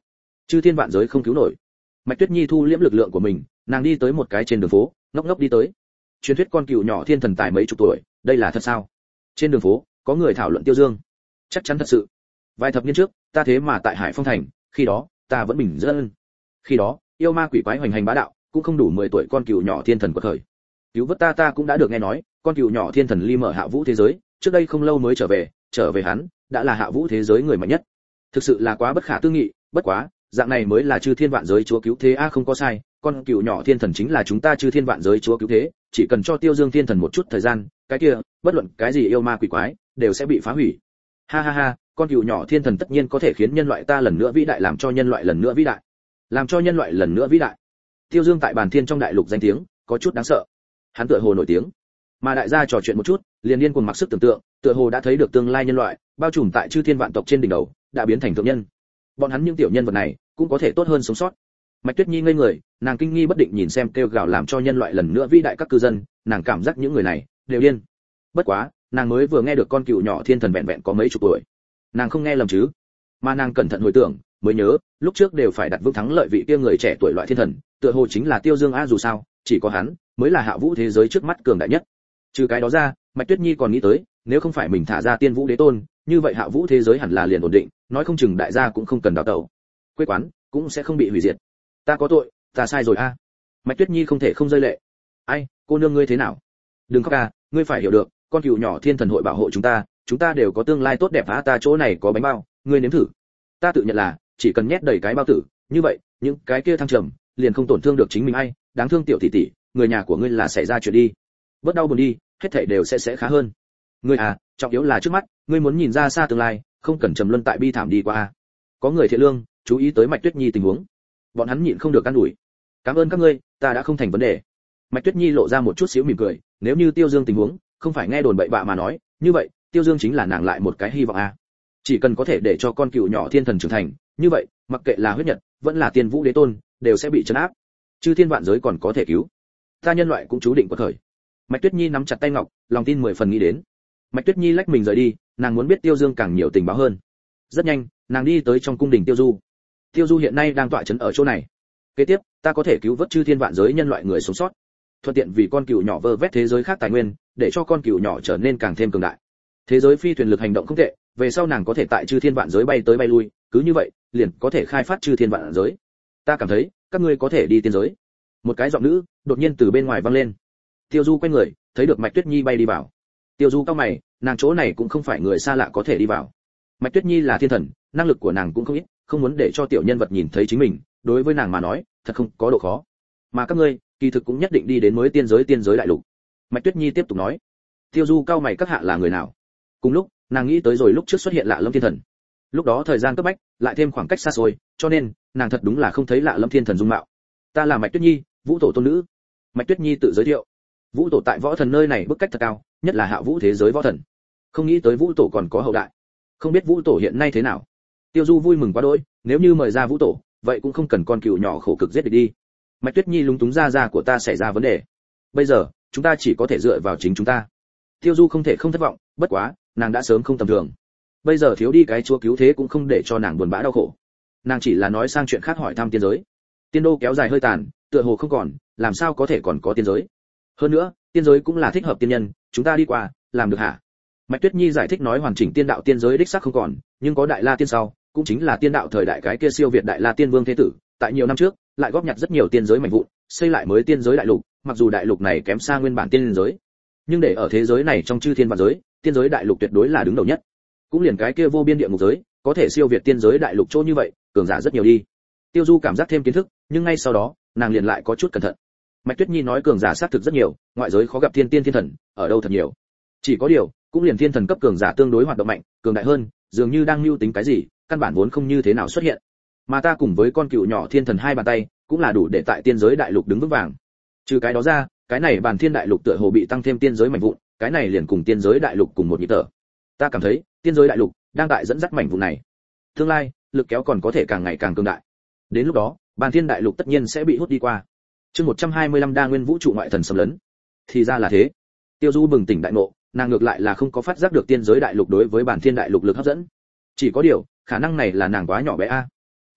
S1: chư thiên vạn giới không cứu nổi. Mạch Tuyết Nhi thu liễm lực lượng của mình, nàng đi tới một cái trên đường phố, ngốc ngốc đi tới. Truyền thuyết con cừu nhỏ thiên thần tài mấy chục tuổi, đây là thật sao? Trên đường phố, có người thảo luận Tiêu Dương. Chắc chắn thật sự. Vài thập niên trước, ta thế mà tại Hải Phong thành, khi đó, ta vẫn bình dân. Khi đó, yêu ma quỷ quái hoành hành bá đạo, cũng không đủ mười tuổi con cừu nhỏ thiên thần quật khởi. Cứu vớt ta ta cũng đã được nghe nói, con cừu nhỏ thiên thần ly mở hạ vũ thế giới, trước đây không lâu mới trở về, trở về hắn, đã là hạ vũ thế giới người mạnh nhất. Thực sự là quá bất khả tư nghị, bất quá, dạng này mới là chư thiên vạn giới chúa cứu thế a. Không có sai, con cừu nhỏ thiên thần chính là chúng ta chư thiên vạn giới chúa cứu thế, chỉ cần cho Tiêu Dương thiên thần một chút thời gian, cái kia, bất luận cái gì yêu ma quỷ quái, đều sẽ bị phá hủy. Ha ha ha, con cừu nhỏ thiên thần tất nhiên có thể khiến nhân loại ta lần nữa vĩ đại, làm cho nhân loại lần nữa vĩ đại. Làm cho nhân loại lần nữa vĩ đại. Tiêu Dương tại bàn thiên trong đại lục danh tiếng, có chút đáng sợ. Hắn tựa hồ nổi tiếng. Mà đại gia trò chuyện một chút, liền điên cuồng mặc sức tưởng tượng, tựa hồ đã thấy được tương lai nhân loại, bao trùm tại chư thiên vạn tộc trên đỉnh đầu, đã biến thành thượng nhân. Bọn hắn những tiểu nhân vật này, cũng có thể tốt hơn sống sót. Mạch Tuyết Nhi ngây người, nàng kinh nghi bất định nhìn xem kêu gào làm cho nhân loại lần nữa vĩ đại các cư dân, nàng cảm giác những người này đều điên. Bất quá, nàng mới vừa nghe được con cừu nhỏ thiên thần vẹn vẹn có mấy chục tuổi. Nàng không nghe lầm chứ? Mà nàng cẩn thận hồi tưởng, mới nhớ, lúc trước đều phải đặt vững thắng lợi vị kia người trẻ tuổi loại thiên thần, tựa hồ chính là Tiêu Dương a. Dù sao, chỉ có hắn mới là hạ vũ thế giới trước mắt cường đại nhất. Trừ cái đó ra, Mạch Tuyết Nhi còn nghĩ tới, nếu không phải mình thả ra Tiên Vũ Đế Tôn, như vậy hạ vũ thế giới hẳn là liền ổn định, nói không chừng đại gia cũng không cần đào tẩu, quê quán cũng sẽ không bị hủy diệt. Ta có tội, ta sai rồi a. Mạch Tuyết Nhi không thể không rơi lệ. Ai, cô nương ngươi thế nào? Đừng khóc à, ngươi phải hiểu được, con cừu nhỏ thiên thần hội bảo hộ chúng ta, chúng ta đều có tương lai tốt đẹp á. Ta chỗ này có bánh bao, ngươi nếm thử. Ta tự nhận là, chỉ cần nhét đầy cái bao tử, như vậy, những cái kia thăng trầm, liền không tổn thương được chính mình ai. Đáng thương tiểu tỷ tỷ, người nhà của ngươi là xảy ra chuyện đi. Bớt đau buồn đi, hết thảy đều sẽ sẽ khá hơn. Ngươi à, trọng yếu là trước mắt, ngươi muốn nhìn ra xa tương lai, không cần trầm luân tại bi thảm đi qua a. Có người thiện lương, chú ý tới Mạch Tuyết Nhi tình huống. Bọn hắn nhịn không được can đuổi. Cảm ơn các ngươi, ta đã không thành vấn đề. Mạch Tuyết Nhi lộ ra một chút xíu mỉm cười, nếu như Tiêu Dương tình huống, không phải nghe đồn bậy bạ mà nói, như vậy, Tiêu Dương chính là nàng lại một cái hy vọng a. Chỉ cần có thể để cho con cừu nhỏ thiên thần trưởng thành, như vậy, mặc kệ là huyết nhật, vẫn là Tiên Vũ Đế Tôn, đều sẽ bị trấn áp. Chư thiên vạn giới còn có thể cứu. Ta nhân loại cũng chú định quật khởi. Mạch Tuyết Nhi nắm chặt tay ngọc, lòng tin mười phần nghĩ đến. Mạch Tuyết Nhi lách mình rời đi, nàng muốn biết Tiêu Dương càng nhiều tình báo hơn. Rất nhanh, nàng đi tới trong cung đình Tiêu Du. Tiêu Du hiện nay đang tọa trấn ở chỗ này. Kế tiếp, ta có thể cứu vớt chư thiên vạn giới nhân loại người sống sót, thuận tiện vì con cừu nhỏ vơ vét thế giới khác tài nguyên, để cho con cừu nhỏ trở nên càng thêm cường đại. Thế giới phi thuyền lực hành động không tệ, về sau nàng có thể tại chư thiên vạn giới bay tới bay lui, cứ như vậy, liền có thể khai phát chư thiên vạn giới. Ta cảm thấy, các ngươi có thể đi tiên giới. Một cái giọng nữ đột nhiên từ bên ngoài vang lên. Tiêu Du quay người, thấy được Mạch Tuyết Nhi bay đi vào. Tiêu Du cao mày, nàng chỗ này cũng không phải người xa lạ có thể đi vào. Mạch Tuyết Nhi là thiên thần, năng lực của nàng cũng không ít, không muốn để cho tiểu nhân vật nhìn thấy chính mình, đối với nàng mà nói, thật không có độ khó. Mà các ngươi, kỳ thực cũng nhất định đi đến mới tiên giới tiên giới đại lục. Mạch Tuyết Nhi tiếp tục nói. Tiêu Du cao mày, các hạ là người nào? Cùng lúc, nàng nghĩ tới rồi lúc trước xuất hiện Lạ Lâm Thiên Thần. Lúc đó thời gian cấp bách, lại thêm khoảng cách xa xôi, cho nên, nàng thật đúng là không thấy Lạ Lâm Thiên Thần dung mạo. Ta là Mạch Tuyết Nhi, Vũ Tổ tôn nữ. Mạch Tuyết Nhi tự giới thiệu. Vũ Tổ tại võ thần nơi này bức cách thật cao, nhất là hạ vũ thế giới võ thần. Không nghĩ tới Vũ Tổ còn có hậu đại. Không biết Vũ Tổ hiện nay thế nào? Tiêu Du vui mừng quá đỗi, nếu như mời ra Vũ Tổ, vậy cũng không cần con cừu nhỏ khổ cực giết địch đi. Mạch Tuyết Nhi lúng túng, ra ra của ta xảy ra vấn đề. Bây giờ, chúng ta chỉ có thể dựa vào chính chúng ta. Tiêu Du không thể không thất vọng, bất quá, nàng đã sớm không tầm thường. Bây giờ thiếu đi cái chúa cứu thế cũng không để cho nàng buồn bã đau khổ. Nàng chỉ là nói sang chuyện khác, hỏi thăm tiên giới. Tiên đô kéo dài hơi tàn, tựa hồ không còn, làm sao có thể còn có tiên giới? Hơn nữa, tiên giới cũng là thích hợp tiên nhân, chúng ta đi qua, làm được hả? Mạch Tuyết Nhi giải thích nói, hoàn chỉnh tiên đạo tiên giới đích xác không còn, nhưng có Đại La tiên sau, cũng chính là tiên đạo thời đại cái kia siêu việt Đại La tiên vương thế tử, tại nhiều năm trước, lại góp nhặt rất nhiều tiên giới mảnh vụn, xây lại mới tiên giới đại lục, mặc dù đại lục này kém xa nguyên bản tiên giới, nhưng để ở thế giới này trong chư thiên vạn giới, tiên giới đại lục tuyệt đối là đứng đầu nhất. Cũng liền cái kia vô biên địa ngục giới, có thể siêu việt tiên giới đại lục chỗ như vậy, cường giả rất nhiều đi. Tiêu Du cảm giác thêm kiến thức, nhưng ngay sau đó, nàng liền lại có chút cẩn thận. Mạch Tuyết Nhi nói cường giả xác thực rất nhiều, ngoại giới khó gặp thiên tiên thiên thần, ở đâu thật nhiều. Chỉ có điều, cũng liền thiên thần cấp cường giả tương đối hoạt động mạnh, cường đại hơn, dường như đang mưu tính cái gì, căn bản vốn không như thế nào xuất hiện. Mà ta cùng với con cừu nhỏ thiên thần hai bàn tay, cũng là đủ để tại tiên giới đại lục đứng vững vàng. Trừ cái đó ra, cái này bàn thiên đại lục tựa hồ bị tăng thêm tiên giới mảnh vụn, cái này liền cùng tiên giới đại lục cùng một nhịp thở. Ta cảm thấy, tiên giới đại lục đang tại dẫn dắt mảnh vụn này. Tương lai, lực kéo còn có thể càng ngày càng cường đại. Đến lúc đó, bàn thiên đại lục tất nhiên sẽ bị hút đi qua. Chương một trăm hai mươi lăm đa nguyên vũ trụ ngoại thần xâm lấn. Thì ra là thế. Tiêu Du bừng tỉnh đại ngộ, nàng ngược lại là không có phát giác được tiên giới đại lục đối với bản thiên đại lục lực hấp dẫn. Chỉ có điều, khả năng này là nàng quá nhỏ bé a. Bất quá,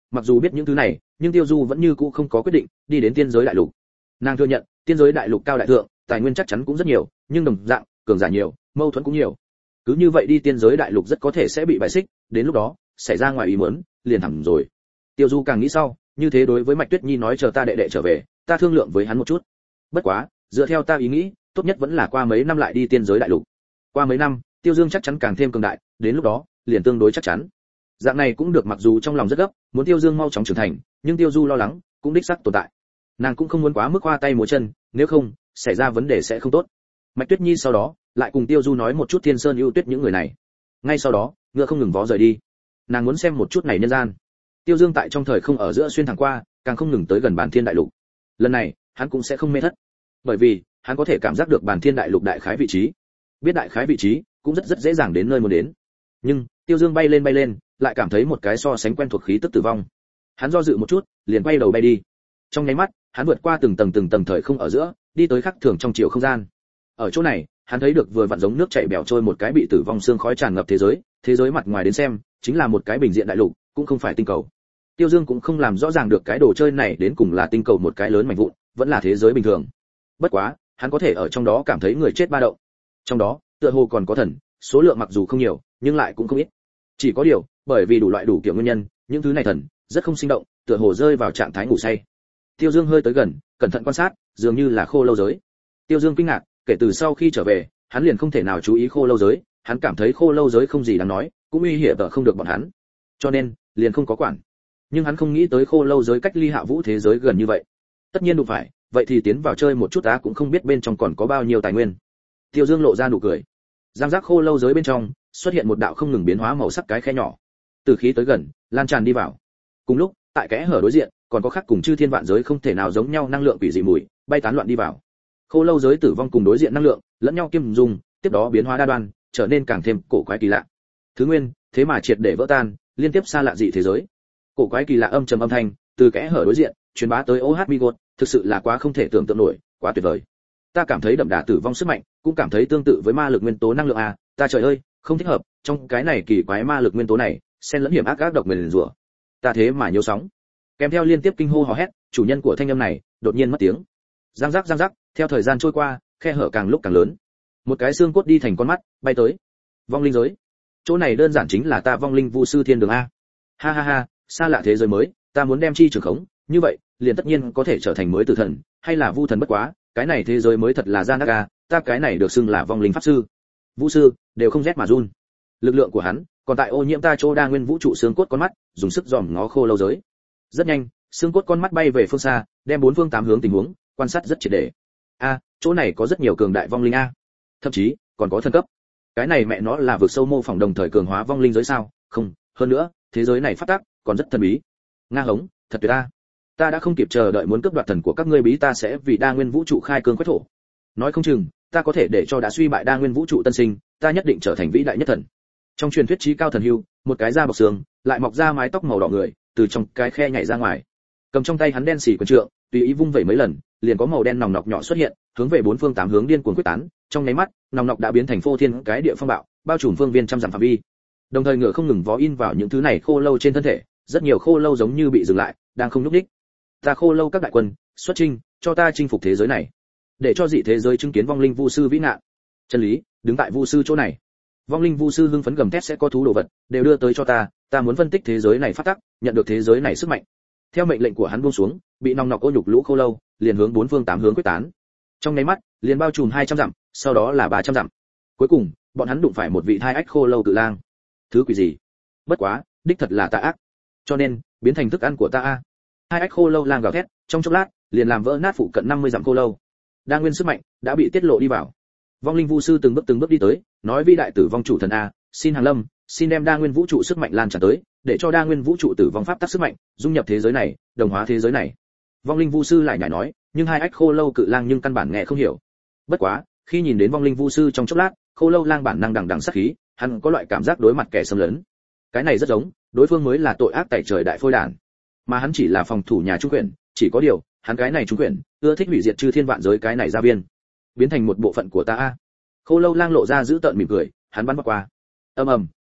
S1: mặc dù biết những thứ này, nhưng Tiêu Du vẫn như cũ không có quyết định đi đến tiên giới đại lục. Nàng thừa nhận, tiên giới đại lục cao đại thượng, tài nguyên chắc chắn cũng rất nhiều, nhưng đồng dạng, cường giả nhiều, mâu thuẫn cũng nhiều. Cứ như vậy đi tiên giới đại lục rất có thể sẽ bị bài xích, đến lúc đó, xảy ra ngoài ý muốn, liền thẳng rồi. Tiêu Du càng nghĩ sau, như thế đối với Mạch Tuyết Nhi nói chờ ta đệ đệ trở về, ta thương lượng với hắn một chút. Bất quá, dựa theo ta ý nghĩ, tốt nhất vẫn là qua mấy năm lại đi tiên giới đại lục. Qua mấy năm, Tiêu Dương chắc chắn càng thêm cường đại, đến lúc đó, liền tương đối chắc chắn. Dạng này cũng được, mặc dù trong lòng rất gấp, muốn Tiêu Dương mau chóng trưởng thành, nhưng Tiêu Du lo lắng, cũng đích xác tồn tại. Nàng cũng không muốn quá mức hoa tay múa chân, nếu không, xảy ra vấn đề sẽ không tốt. Mạch Tuyết Nhi sau đó, lại cùng Tiêu Du nói một chút Thiên Sơn ưu tuyết những người này. Ngay sau đó, ngựa không ngừng vó rời đi. Nàng muốn xem một chút này nhân gian. Tiêu Dương tại trong thời không ở giữa xuyên thẳng qua, càng không ngừng tới gần Bản Thiên đại lục. Lần này, hắn cũng sẽ không mê thất, bởi vì hắn có thể cảm giác được Bản Thiên đại lục đại khái vị trí. Biết đại khái vị trí, cũng rất rất dễ dàng đến nơi muốn đến. Nhưng, Tiêu Dương bay lên bay lên, lại cảm thấy một cái so sánh quen thuộc khí tức tử vong. Hắn do dự một chút, liền quay đầu bay đi. Trong nháy mắt, hắn vượt qua từng tầng từng tầng thời không ở giữa, đi tới khắc thường trong chiều không gian. Ở chỗ này, hắn thấy được vừa vặn giống nước chảy bèo trôi một cái bị tử vong xương khói tràn ngập thế giới, thế giới mặt ngoài đến xem, chính là một cái bình diện đại lục, cũng không phải tinh cầu. Tiêu Dương cũng không làm rõ ràng được cái đồ chơi này đến cùng là tinh cầu một cái lớn mảnh vụn, vẫn là thế giới bình thường. Bất quá, hắn có thể ở trong đó cảm thấy người chết ba động. Trong đó, tựa hồ còn có thần, số lượng mặc dù không nhiều, nhưng lại cũng không ít. Chỉ có điều, bởi vì đủ loại đủ kiểu nguyên nhân, những thứ này thần rất không sinh động, tựa hồ rơi vào trạng thái ngủ say. Tiêu Dương hơi tới gần, cẩn thận quan sát, dường như là khô lâu giới. Tiêu Dương kinh ngạc, kể từ sau khi trở về, hắn liền không thể nào chú ý khô lâu giới, hắn cảm thấy khô lâu giới không gì đáng nói, cũng uy hiểm ở không được bọn hắn. Cho nên, liền không có quản. Nhưng hắn không nghĩ tới khô lâu giới cách ly Hạ Vũ thế giới gần như vậy. Tất nhiên đúng phải, vậy thì tiến vào chơi một chút á, cũng không biết bên trong còn có bao nhiêu tài nguyên. Tiêu Dương lộ ra nụ cười. Giang giác khô lâu giới bên trong, xuất hiện một đạo không ngừng biến hóa màu sắc cái khe nhỏ. Từ khí tới gần, lan tràn đi vào. Cùng lúc, tại kẽ hở đối diện, còn có khác cùng chư thiên vạn giới không thể nào giống nhau năng lượng quỷ dị mùi, bay tán loạn đi vào. Khô lâu giới tử vong cùng đối diện năng lượng, lẫn nhau kiêm dung, tiếp đó biến hóa đa đoan, trở nên càng thêm cổ quái kỳ lạ. Thứ nguyên, thế mà triệt để vỡ tan, liên tiếp xa lạ dị thế giới. Cổ quái kỳ lạ âm trầm âm thanh, từ kẽ hở đối diện, truyền bá tới ô hát Migot, thực sự là quá không thể tưởng tượng nổi, quá tuyệt vời. Ta cảm thấy đậm đà tử vong sức mạnh, cũng cảm thấy tương tự với ma lực nguyên tố năng lượng a, ta trời ơi, không thích hợp, trong cái này kỳ quái ma lực nguyên tố này, xen lẫn hiểm ác ác độc nguyền rủa. Ta thế mà nhiều sóng. Kèm theo liên tiếp kinh hô hò hét, chủ nhân của thanh âm này đột nhiên mất tiếng. Giang giác giang giác, theo thời gian trôi qua, khe hở càng lúc càng lớn. Một cái xương cốt đi thành con mắt, bay tới. Vong linh giới. Chỗ này đơn giản chính là ta vong linh vu sư thiên đường a. Ha ha ha, xa lạ thế giới mới, ta muốn đem chi trường khống, như vậy, liền tất nhiên có thể trở thành mới tử thần, hay là vu thần bất quá, cái này thế giới mới thật là gian ác a, ta cái này được xưng là vong linh pháp sư. Vu sư đều không rét mà run. Lực lượng của hắn, còn tại ô nhiễm ta chỗ đa nguyên vũ trụ xương cốt con mắt, dùng sức dòm ngó khô lâu giới. Rất nhanh, xương cốt con mắt bay về phương xa, đem bốn phương tám hướng tình huống quan sát rất triệt để. A, chỗ này có rất nhiều cường đại vong linh a, thậm chí còn có thần cấp. Cái này mẹ nó là vực sâu mô phỏng đồng thời cường hóa vong linh giới sao? Không, hơn nữa, thế giới này phát tác còn rất thần bí. Nga hống, thật tuyệt a. Ta đã không kịp chờ đợi muốn cướp đoạt thần của các ngươi bí, ta sẽ vì đa nguyên vũ trụ khai cương quét thổ. Nói không chừng, ta có thể để cho đã suy bại đa nguyên vũ trụ tân sinh, ta nhất định trở thành vĩ đại nhất thần. Trong truyền thuyết chí cao thần hưu, một cái da bọc xương, lại mọc ra mái tóc màu đỏ người, từ trong cái khe nhảy ra ngoài. Cầm trong tay hắn đen xì quyền trượng, tùy ý vung vẩy mấy lần, liền có màu đen nòng nọc nhỏ xuất hiện, hướng về bốn phương tám hướng điên cuồng quyết tán, trong nháy mắt, nòng nọc đã biến thành phô thiên cái địa phong bạo, bao trùm phương viên trăm dặm phạm vi. Đồng thời ngựa không ngừng vó in vào những thứ này khô lâu trên thân thể, rất nhiều khô lâu giống như bị dừng lại, đang không lúc đích. Ta khô lâu các đại quân, xuất chinh, cho ta chinh phục thế giới này, để cho dị thế giới chứng kiến vong linh vu sư vĩ nạn. Chân lý, đứng tại vu sư chỗ này. Vong linh vu sư hưng phấn gầm thét sẽ có thú đồ vật, đều đưa tới cho ta, ta muốn phân tích thế giới này phát tắc, nhận được thế giới này sức mạnh. Theo mệnh lệnh của hắn buông xuống, bị nòng nọc ô nhục lũ khô lâu, liền hướng bốn phương tám hướng quyết tán. Trong nháy mắt, liền bao trùm hai trăm dặm, sau đó là ba trăm dặm. Cuối cùng, bọn hắn đụng phải một vị thai ách khô lâu cự lang. Thứ quỷ gì? Bất quá, đích thật là tà ác. Cho nên, biến thành thức ăn của ta a. Hai ách khô lâu lang gào thét, trong chốc lát, liền làm vỡ nát phụ cận năm mươi dặm khô lâu. Đa nguyên sức mạnh đã bị tiết lộ đi vào. Vong linh vu sư từng bước từng bước đi tới, nói vi đại tử vong chủ thần a, xin hàng lâm, xin đem đa nguyên vũ trụ sức mạnh lan tràn tới, để cho đa nguyên vũ trụ tử vong pháp tắc sức mạnh dung nhập thế giới này, đồng hóa thế giới này. Vong linh vu sư lại nhảy nói, nhưng hai ách khô lâu cự lang nhưng căn bản nghe không hiểu. Bất quá, khi nhìn đến vong linh vu sư trong chốc lát, khô lâu lang bản năng đằng đằng sát khí, hắn có loại cảm giác đối mặt kẻ xâm lấn. Cái này rất giống, đối phương mới là tội ác tẩy trời đại phôi đản, mà hắn chỉ là phòng thủ nhà trung quyền, chỉ có điều, hắn cái này trung quyền, ưa thích hủy diệt chư thiên vạn giới cái này gia viên, biến thành một bộ phận của ta a. Khô lâu lang lộ ra giữ tợn mỉm cười, hắn bắn qua. Ầm ầm,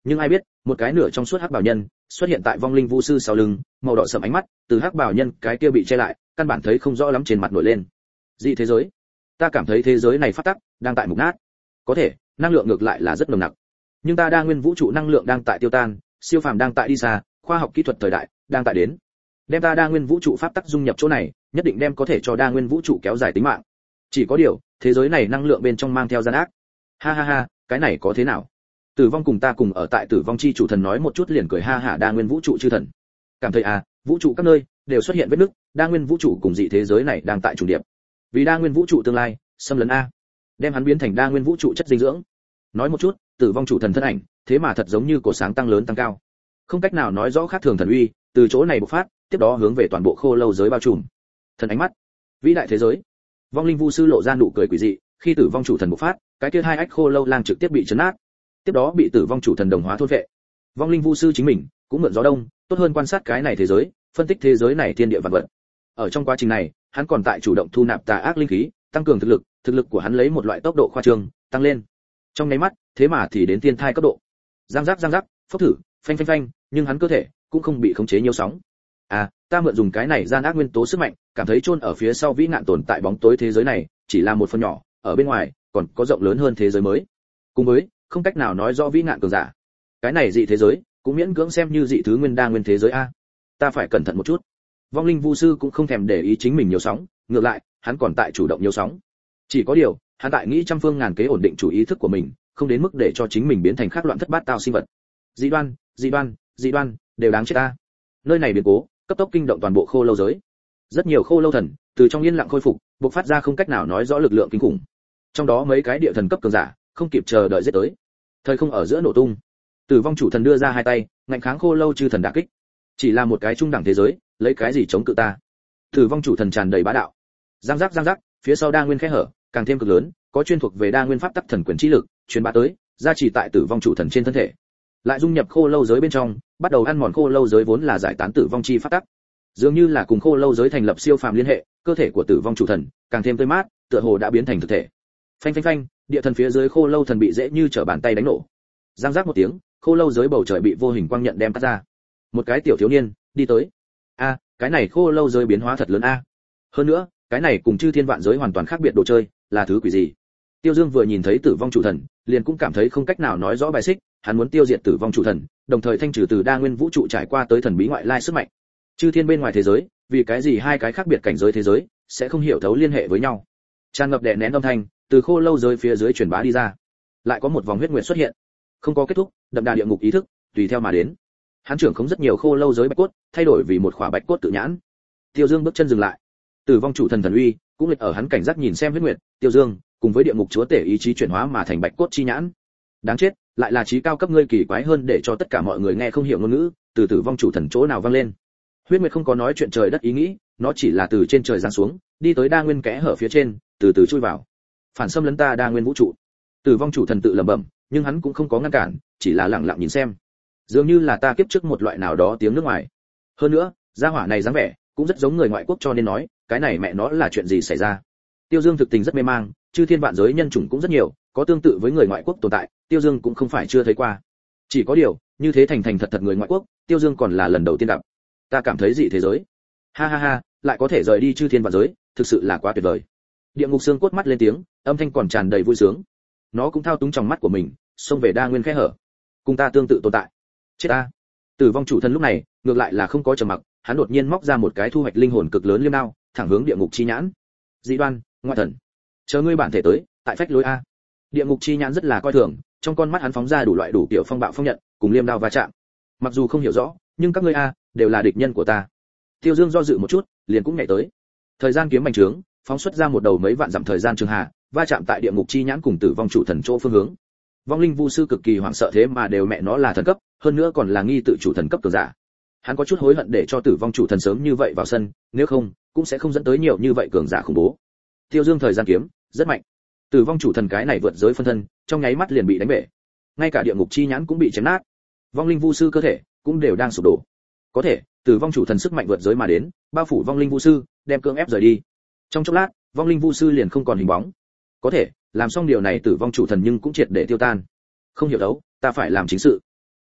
S1: Nhưng ai biết, một cái nửa trong suốt hắc bảo nhân xuất hiện tại vong linh vu sư sau lưng, màu đỏ sẫm ánh mắt từ hắc bảo nhân cái kia bị che lại, căn bản thấy không rõ lắm trên mặt nổi lên. Dị thế giới, ta cảm thấy thế giới này phát tắc đang tại mục nát. Có thể, năng lượng ngược lại là rất nồng nặc. Nhưng ta đa nguyên vũ trụ năng lượng đang tại tiêu tan, siêu phàm đang tại đi xa, khoa học kỹ thuật thời đại đang tại đến. Đem ta đa nguyên vũ trụ pháp tắc dung nhập chỗ này, nhất định đem có thể cho đa nguyên vũ trụ kéo dài tính mạng. Chỉ có điều, thế giới này năng lượng bên trong mang theo gian ác. Ha ha ha, cái này có thế nào? Tử vong cùng ta cùng ở tại tử vong chi chủ thần nói một chút liền cười ha hả đa nguyên vũ trụ chư thần. Cảm thấy à, vũ trụ các nơi đều xuất hiện vết nứt, đa nguyên vũ trụ cùng dị thế giới này đang tại trùng điệp. Vì đa nguyên vũ trụ tương lai, xâm lấn a, đem hắn biến thành đa nguyên vũ trụ chất dinh dưỡng. Nói một chút, tử vong chủ thần thân ảnh, thế mà thật giống như cổ sáng tăng lớn tăng cao. Không cách nào nói rõ khác thường thần uy, từ chỗ này bộc phát, tiếp đó hướng về toàn bộ khô lâu giới bao trùm. Thần ánh mắt, vĩ đại thế giới. Vong linh vu sư lộ ra nụ cười quỷ dị, khi tử vong chủ thần bộc phát, cái kia hai ách khô lâu lang trực tiếp bị chấn nát. Tiếp đó bị tử vong chủ thần đồng hóa thôn vệ. Vong linh vu sư chính mình cũng mượn gió đông, tốt hơn quan sát cái này thế giới, phân tích thế giới này thiên địa vạn vật. Ở trong quá trình này, hắn còn tại chủ động thu nạp tà ác linh khí, tăng cường thực lực, thực lực của hắn lấy một loại tốc độ khoa trương tăng lên. Trong nháy mắt, thế mà thì đến tiên thai cấp độ. Giang giác giang giác, phốc thử, phanh phanh phanh, nhưng hắn cơ thể cũng không bị khống chế nhiều sóng. À, ta mượn dùng cái này gian ác nguyên tố sức mạnh, cảm thấy chôn ở phía sau vĩ nạn tồn tại bóng tối thế giới này, chỉ là một phần nhỏ, ở bên ngoài còn có rộng lớn hơn thế giới mới. Cùng với, không cách nào nói rõ vĩ nạn cường giả. Cái này dị thế giới, cũng miễn cưỡng xem như dị thứ nguyên đa nguyên thế giới a. Ta phải cẩn thận một chút. Vong linh vu sư cũng không thèm để ý chính mình nhiều sóng, ngược lại, hắn còn tại chủ động nhiều sóng. Chỉ có điều, hắn tại nghĩ trăm phương ngàn kế ổn định chủ ý thức của mình, không đến mức để cho chính mình biến thành khác loạn thất bát tao sinh vật. Dị đoan, dị đoan, dị đoan, đều đáng chết ta. Nơi này biến cố, cấp tốc kinh động toàn bộ khô lâu giới. Rất nhiều khô lâu thần, từ trong yên lặng khôi phục, bộc phát ra không cách nào nói rõ lực lượng kinh khủng. Trong đó mấy cái địa thần cấp cường giả, không kịp chờ đợi giết tới. Thời không ở giữa nổ tung. Tử vong chủ thần đưa ra hai tay, ngăn kháng khô lâu chư thần đả kích. Chỉ là một cái trung đẳng thế giới, lấy cái gì chống cự ta? Tử vong chủ thần tràn đầy bá đạo. Giang giác giang giác, phía sau đa nguyên khe hở, càng thêm cực lớn, có chuyên thuộc về đa nguyên pháp tắc thần quyền chi lực, truyền bá tới, gia trì tại tử vong chủ thần trên thân thể. Lại dung nhập khô lâu giới bên trong, bắt đầu ăn mòn khô lâu giới vốn là giải tán tử vong chi pháp tắc. Dường như là cùng khô lâu giới thành lập siêu phàm liên hệ, cơ thể của tử vong chủ thần càng thêm tươi mát, tựa hồ đã biến thành thực thể. Phanh phanh phanh, địa thần phía dưới khô lâu thần bị dễ như trở bàn tay đánh nổ. Giang giác một tiếng, khô lâu giới bầu trời bị vô hình quang nhận đem cắt ra. Một cái tiểu thiếu niên đi tới. A, cái này khô lâu giới biến hóa thật lớn a. Hơn nữa, cái này cùng chư thiên vạn giới hoàn toàn khác biệt đồ chơi, là thứ quỷ gì? Tiêu Dương vừa nhìn thấy tử vong chủ thần, liền cũng cảm thấy không cách nào nói rõ bài xích, hắn muốn tiêu diệt tử vong chủ thần, đồng thời thanh trừ từ đa nguyên vũ trụ trải qua tới thần bí ngoại lai sức mạnh. Chư thiên bên ngoài thế giới, vì cái gì hai cái khác biệt cảnh giới thế giới sẽ không hiểu thấu liên hệ với nhau? Tràn ngập đè nén âm thanh, từ khô lâu giới phía dưới truyền bá đi ra. Lại có một vòng huyết nguyệt xuất hiện. Không có kết thúc, đậm đà địa ngục ý thức, tùy theo mà đến. Hắn trưởng không rất nhiều khô lâu giới bạch cốt, thay đổi vì một khỏa bạch cốt tự nhãn. Tiêu Dương bước chân dừng lại. Tử vong chủ thần thần uy, cũng lịch ở hắn cảnh giác nhìn xem huyết nguyệt, Tiêu Dương, cùng với địa ngục chúa tể ý chí chuyển hóa mà thành bạch cốt chi nhãn. Đáng chết, lại là trí cao cấp ngươi kỳ quái hơn để cho tất cả mọi người nghe không hiểu ngôn ngữ, từ tử vong chủ thần chỗ nào vang lên. Huyết nguyệt không có nói chuyện trời đất ý nghĩ, nó chỉ là từ trên trời giáng xuống, đi tới đa nguyên kẽ hở phía trên, từ từ chui vào. Phản xâm lấn ta đa nguyên vũ trụ. Tử vong chủ thần tự lẩm bẩm, nhưng hắn cũng không có ngăn cản, chỉ là lặng lặng nhìn xem. Dường như là ta kiếp trước một loại nào đó tiếng nước ngoài. Hơn nữa, gia hỏa này dáng vẻ cũng rất giống người ngoại quốc cho nên nói, cái này mẹ nó là chuyện gì xảy ra? Tiêu Dương thực tình rất mê mang, chư thiên vạn giới nhân chủng cũng rất nhiều, có tương tự với người ngoại quốc tồn tại, Tiêu Dương cũng không phải chưa thấy qua. Chỉ có điều, như thế thành thành thật thật người ngoại quốc, Tiêu Dương còn là lần đầu tiên gặp. Ta cảm thấy dị thế giới. Ha ha ha, lại có thể rời đi chư thiên vạn giới, thực sự là quá tuyệt vời. Địa ngục xương cốt mắt lên tiếng, âm thanh còn tràn đầy vui sướng. Nó cũng thao túng trong mắt của mình, xông về đa nguyên khe hở. Cùng ta tương tự tồn tại. Chết ta. Tử vong chủ thần lúc này, ngược lại là không có trầm mặc, hắn đột nhiên móc ra một cái thu hoạch linh hồn cực lớn liêm đao, thẳng hướng địa ngục chi nhãn. Dị đoan, ngoại thần. Chờ ngươi bản thể tới, tại phách lối a. Địa ngục chi nhãn rất là coi thường, trong con mắt hắn phóng ra đủ loại đủ kiểu phong bạo phong nhận, cùng liêm đao va chạm. Mặc dù không hiểu rõ, nhưng các ngươi a, đều là địch nhân của ta. Tiêu Dương do dự một chút, liền cũng nhảy tới. Thời gian kiếm bành trướng, phóng xuất ra một đầu mấy vạn dặm thời gian trường hà, va chạm tại địa ngục chi nhãn cùng tử vong chủ thần chỗ phương hướng. Vong linh vu sư cực kỳ hoảng sợ thế mà đều mẹ nó là thần cấp, hơn nữa còn là nghi tự chủ thần cấp cường giả. Hắn có chút hối hận để cho tử vong chủ thần sớm như vậy vào sân, nếu không, cũng sẽ không dẫn tới nhiều như vậy cường giả khủng bố. Tiêu Dương thời gian kiếm, rất mạnh. Tử vong chủ thần cái này vượt giới phân thân, trong nháy mắt liền bị đánh bể. Ngay cả địa ngục chi nhãn cũng bị chém nát. Vong linh vu sư cơ thể cũng đều đang sụp đổ. Có thể, tử vong chủ thần sức mạnh vượt giới mà đến, bao phủ vong linh vu sư, đem cưỡng ép rời đi. Trong chốc lát, vong linh vu sư liền không còn hình bóng. Có thể, làm xong điều này tử vong chủ thần nhưng cũng triệt để tiêu tan. Không hiểu đâu, ta phải làm chính sự.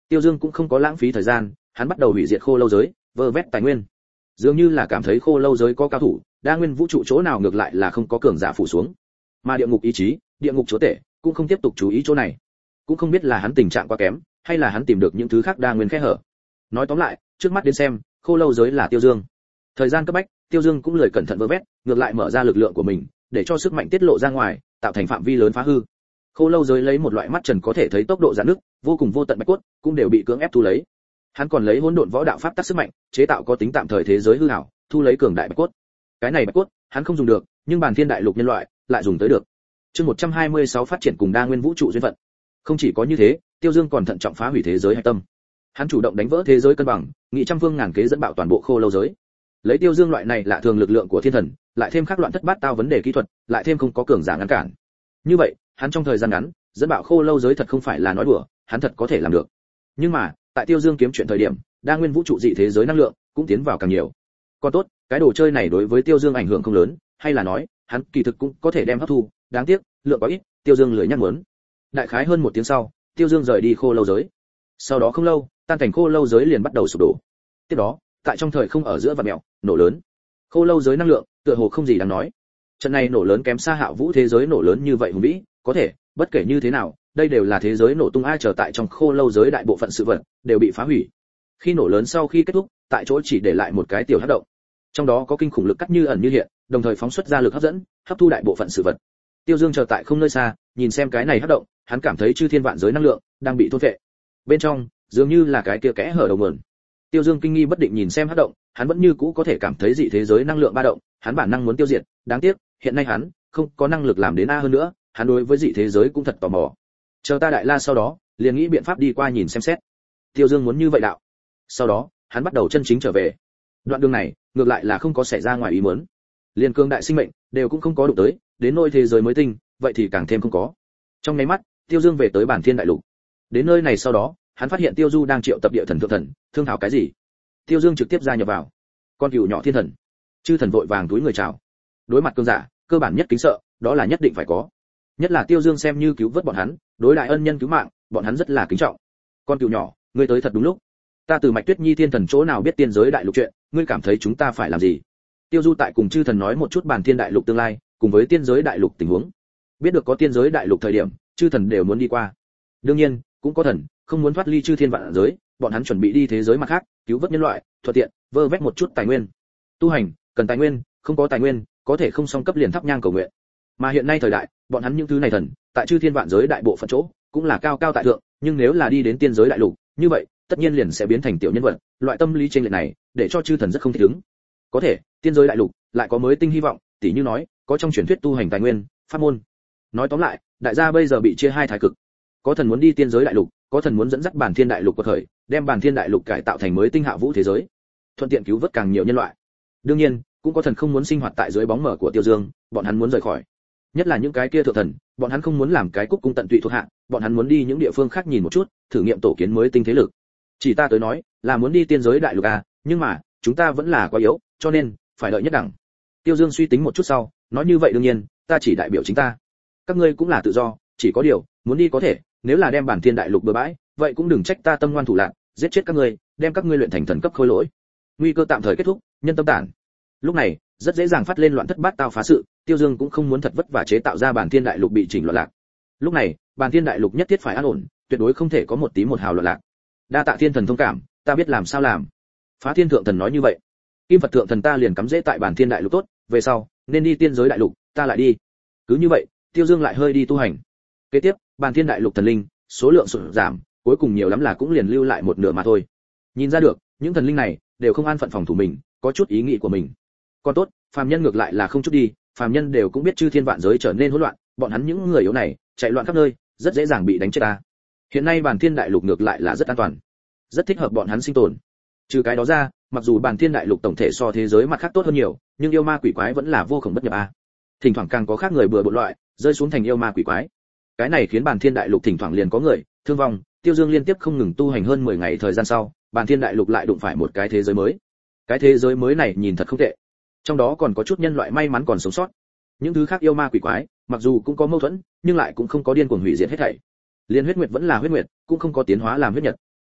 S1: Tiêu Dương cũng không có lãng phí thời gian, hắn bắt đầu hủy diệt khô lâu giới, vơ vét tài nguyên. Dường như là cảm thấy khô lâu giới có cao thủ, đa nguyên vũ trụ chỗ nào ngược lại là không có cường giả phủ xuống. Mà địa ngục ý chí, địa ngục chúa tể cũng không tiếp tục chú ý chỗ này. Cũng không biết là hắn tình trạng quá kém, hay là hắn tìm được những thứ khác đa nguyên khe hở. Nói tóm lại, trước mắt đến xem, khô lâu giới là Tiêu Dương. Thời gian cấp bách, Tiêu Dương cũng lười cẩn thận vơ vét, ngược lại mở ra lực lượng của mình, để cho sức mạnh tiết lộ ra ngoài, tạo thành phạm vi lớn phá hư. Khô lâu giới lấy một loại mắt trần có thể thấy tốc độ giãn nước, vô cùng vô tận bạch cốt, cũng đều bị cưỡng ép thu lấy. Hắn còn lấy hỗn độn võ đạo pháp tắc sức mạnh, chế tạo có tính tạm thời thế giới hư ảo, thu lấy cường đại bạch cốt. Cái này bạch cốt, hắn không dùng được, nhưng bản thiên đại lục nhân loại lại dùng tới được. Chương một trăm hai mươi sáu phát triển cùng đa nguyên vũ trụ duyên phận. Không chỉ có như thế, Tiêu Dương còn thận trọng phá hủy thế giới hạch tâm. Hắn chủ động đánh vỡ thế giới cân bằng, nghị trăm phương ngàn kế dẫn bạo toàn bộ khô lâu giới. Lấy Tiêu Dương loại này lạ thường lực lượng của thiên thần, lại thêm khắc loạn thất bát tao vấn đề kỹ thuật, lại thêm không có cường giả ngăn cản. Như vậy, hắn trong thời gian ngắn, dẫn bạo khô lâu giới thật không phải là nói đùa, hắn thật có thể làm được. Nhưng mà, tại Tiêu Dương kiếm chuyện thời điểm, đa nguyên vũ trụ dị thế giới năng lượng cũng tiến vào càng nhiều. Còn tốt, cái đồ chơi này đối với Tiêu Dương ảnh hưởng không lớn, hay là nói, hắn kỳ thực cũng có thể đem hấp thu, đáng tiếc, lượng quá ít, Tiêu Dương lười nhắc muốn. Đại khái hơn một tiếng sau, Tiêu Dương rời đi khô lâu giới. Sau đó không lâu, tan cảnh khô lâu giới liền bắt đầu sụp đổ. Tiếp đó, tại trong thời không ở giữa vạn mèo, nổ lớn. Khô lâu giới năng lượng, tựa hồ không gì đáng nói. Trận này nổ lớn kém xa Hạo Vũ thế giới nổ lớn như vậy hùng vĩ, có thể, bất kể như thế nào, đây đều là thế giới nổ tung ai trở tại trong khô lâu giới đại bộ phận sự vật đều bị phá hủy. Khi nổ lớn sau khi kết thúc, tại chỗ chỉ để lại một cái tiểu hắc động. Trong đó có kinh khủng lực cắt như ẩn như hiện, đồng thời phóng xuất ra lực hấp dẫn, hấp thu đại bộ phận sự vật. Tiêu Dương chờ tại không nơi xa, nhìn xem cái này hắc động, hắn cảm thấy chư thiên vạn giới năng lượng đang bị thôn phệ. Bên trong, dường như là cái kia kẽ hở đầu nguồn. Tiêu Dương kinh nghi bất định nhìn xem hắc động, hắn vẫn như cũ có thể cảm thấy dị thế giới năng lượng ba động, hắn bản năng muốn tiêu diệt, đáng tiếc, hiện nay hắn không có năng lực làm đến a hơn nữa, hắn đối với dị thế giới cũng thật tò mò. Chờ ta đại la sau đó, liền nghĩ biện pháp đi qua nhìn xem xét. Tiêu Dương muốn như vậy đạo. Sau đó, hắn bắt đầu chân chính trở về. Đoạn đường này, ngược lại là không có xảy ra ngoài ý muốn. Liên cương đại sinh mệnh đều cũng không có đụng tới, đến nôi thế giới mới tinh, vậy thì càng thêm không có. Trong mấy mắt, Tiêu Dương về tới bản thiên đại lục. Đến nơi này sau đó, hắn phát hiện Tiêu Du đang triệu tập địa thần thượng thần, thương thảo cái gì. Tiêu Dương trực tiếp gia nhập vào. Con cừu nhỏ thiên thần, chư thần vội vàng túi người chào. Đối mặt cương giả, cơ bản nhất kính sợ, đó là nhất định phải có. Nhất là Tiêu Dương xem như cứu vớt bọn hắn, đối đại ân nhân cứu mạng, bọn hắn rất là kính trọng. Con cừu nhỏ, ngươi tới thật đúng lúc. Ta từ Mạch Tuyết Nhi thiên thần chỗ nào biết tiên giới đại lục chuyện, ngươi cảm thấy chúng ta phải làm gì? Tiêu Du tại cùng chư thần nói một chút bản thiên đại lục tương lai, cùng với tiên giới đại lục tình huống. Biết được có tiên giới đại lục thời điểm, chư thần đều muốn đi qua. Đương nhiên, cũng có thần không muốn thoát ly chư thiên vạn giới, bọn hắn chuẩn bị đi thế giới mặt khác, cứu vớt nhân loại, thuận tiện vơ vét một chút tài nguyên. Tu hành cần tài nguyên, không có tài nguyên, có thể không song cấp liền thắp nhang cầu nguyện. Mà hiện nay thời đại, bọn hắn những thứ này thần, tại chư thiên vạn giới đại bộ phận chỗ, cũng là cao cao tại thượng, nhưng nếu là đi đến tiên giới đại lục, như vậy, tất nhiên liền sẽ biến thành tiểu nhân vật, loại tâm lý trên lệch này, để cho chư thần rất không thích ứng. Có thể, tiên giới đại lục lại có mới tinh hy vọng, tỷ như nói, có trong truyền thuyết tu hành tài nguyên, pháp môn. Nói tóm lại, đại gia bây giờ bị chia hai thái cực. Có thần muốn đi tiên giới đại lục, có thần muốn dẫn dắt bản thiên đại lục của thời, đem bản thiên đại lục cải tạo thành mới tinh hạ vũ thế giới, thuận tiện cứu vớt càng nhiều nhân loại. Đương nhiên, cũng có thần không muốn sinh hoạt tại dưới bóng mờ của Tiêu Dương, bọn hắn muốn rời khỏi. Nhất là những cái kia thượng thần, bọn hắn không muốn làm cái cúc cung tận tụy thuộc hạ, bọn hắn muốn đi những địa phương khác nhìn một chút, thử nghiệm tổ kiến mới tinh thế lực. Chỉ ta tới nói, là muốn đi tiên giới đại lục à, nhưng mà, chúng ta vẫn là quá yếu, cho nên phải đợi nhất đẳng. Tiêu Dương suy tính một chút sau, nói như vậy đương nhiên, ta chỉ đại biểu chính ta. Các ngươi cũng là tự do, chỉ có điều, muốn đi có thể, nếu là đem bản thiên đại lục bừa bãi, vậy cũng đừng trách ta tâm ngoan thủ lạn, giết chết các ngươi, đem các ngươi luyện thành thần cấp khôi lỗi. Nguy cơ tạm thời kết thúc, nhân tâm tản. Lúc này, rất dễ dàng phát lên loạn thất bát tao phá sự, Tiêu Dương cũng không muốn thật vất vả chế tạo ra bản thiên đại lục bị chỉnh loạn lạc. Lúc này, bản thiên đại lục nhất thiết phải an ổn, tuyệt đối không thể có một tí một hào loạn lạc. Đa tạ thiên thần thông cảm, ta biết làm sao làm. Phá thiên thượng thần nói như vậy. Kim Phật thượng thần ta liền cắm rễ tại bản thiên đại lục tốt, về sau nên đi tiên giới đại lục, ta lại đi. Cứ như vậy, Tiêu Dương lại hơi đi tu hành. Kế tiếp, bản thiên đại lục thần linh, số lượng sụt giảm, cuối cùng nhiều lắm là cũng liền lưu lại một nửa mà thôi. Nhìn ra được, những thần linh này đều không an phận phòng thủ mình, có chút ý nghĩ của mình. Còn tốt, phàm nhân ngược lại là không chút đi, phàm nhân đều cũng biết chư thiên vạn giới trở nên hỗn loạn, bọn hắn những người yếu này, chạy loạn khắp nơi, rất dễ dàng bị đánh chết ta. Hiện nay bản thiên đại lục ngược lại là rất an toàn, rất thích hợp bọn hắn sinh tồn. Trừ cái đó ra, mặc dù bản thiên đại lục tổng thể so thế giới mặt khác tốt hơn nhiều, nhưng yêu ma quỷ quái vẫn là vô cùng bất nhập a. Thỉnh thoảng càng có khác người bừa bộn loại, rơi xuống thành yêu ma quỷ quái. Cái này khiến bản thiên đại lục thỉnh thoảng liền có người thương vong. Tiêu Dương liên tiếp không ngừng tu hành hơn mười ngày thời gian sau, bản thiên đại lục lại đụng phải một cái thế giới mới. Cái thế giới mới này nhìn thật không tệ, trong đó còn có chút nhân loại may mắn còn sống sót. Những thứ khác yêu ma quỷ quái, mặc dù cũng có mâu thuẫn, nhưng lại cũng không có điên cuồng hủy diệt hết thảy. Liên huyết nguyệt vẫn là huyết nguyệt, cũng không có tiến hóa làm huyết nhật.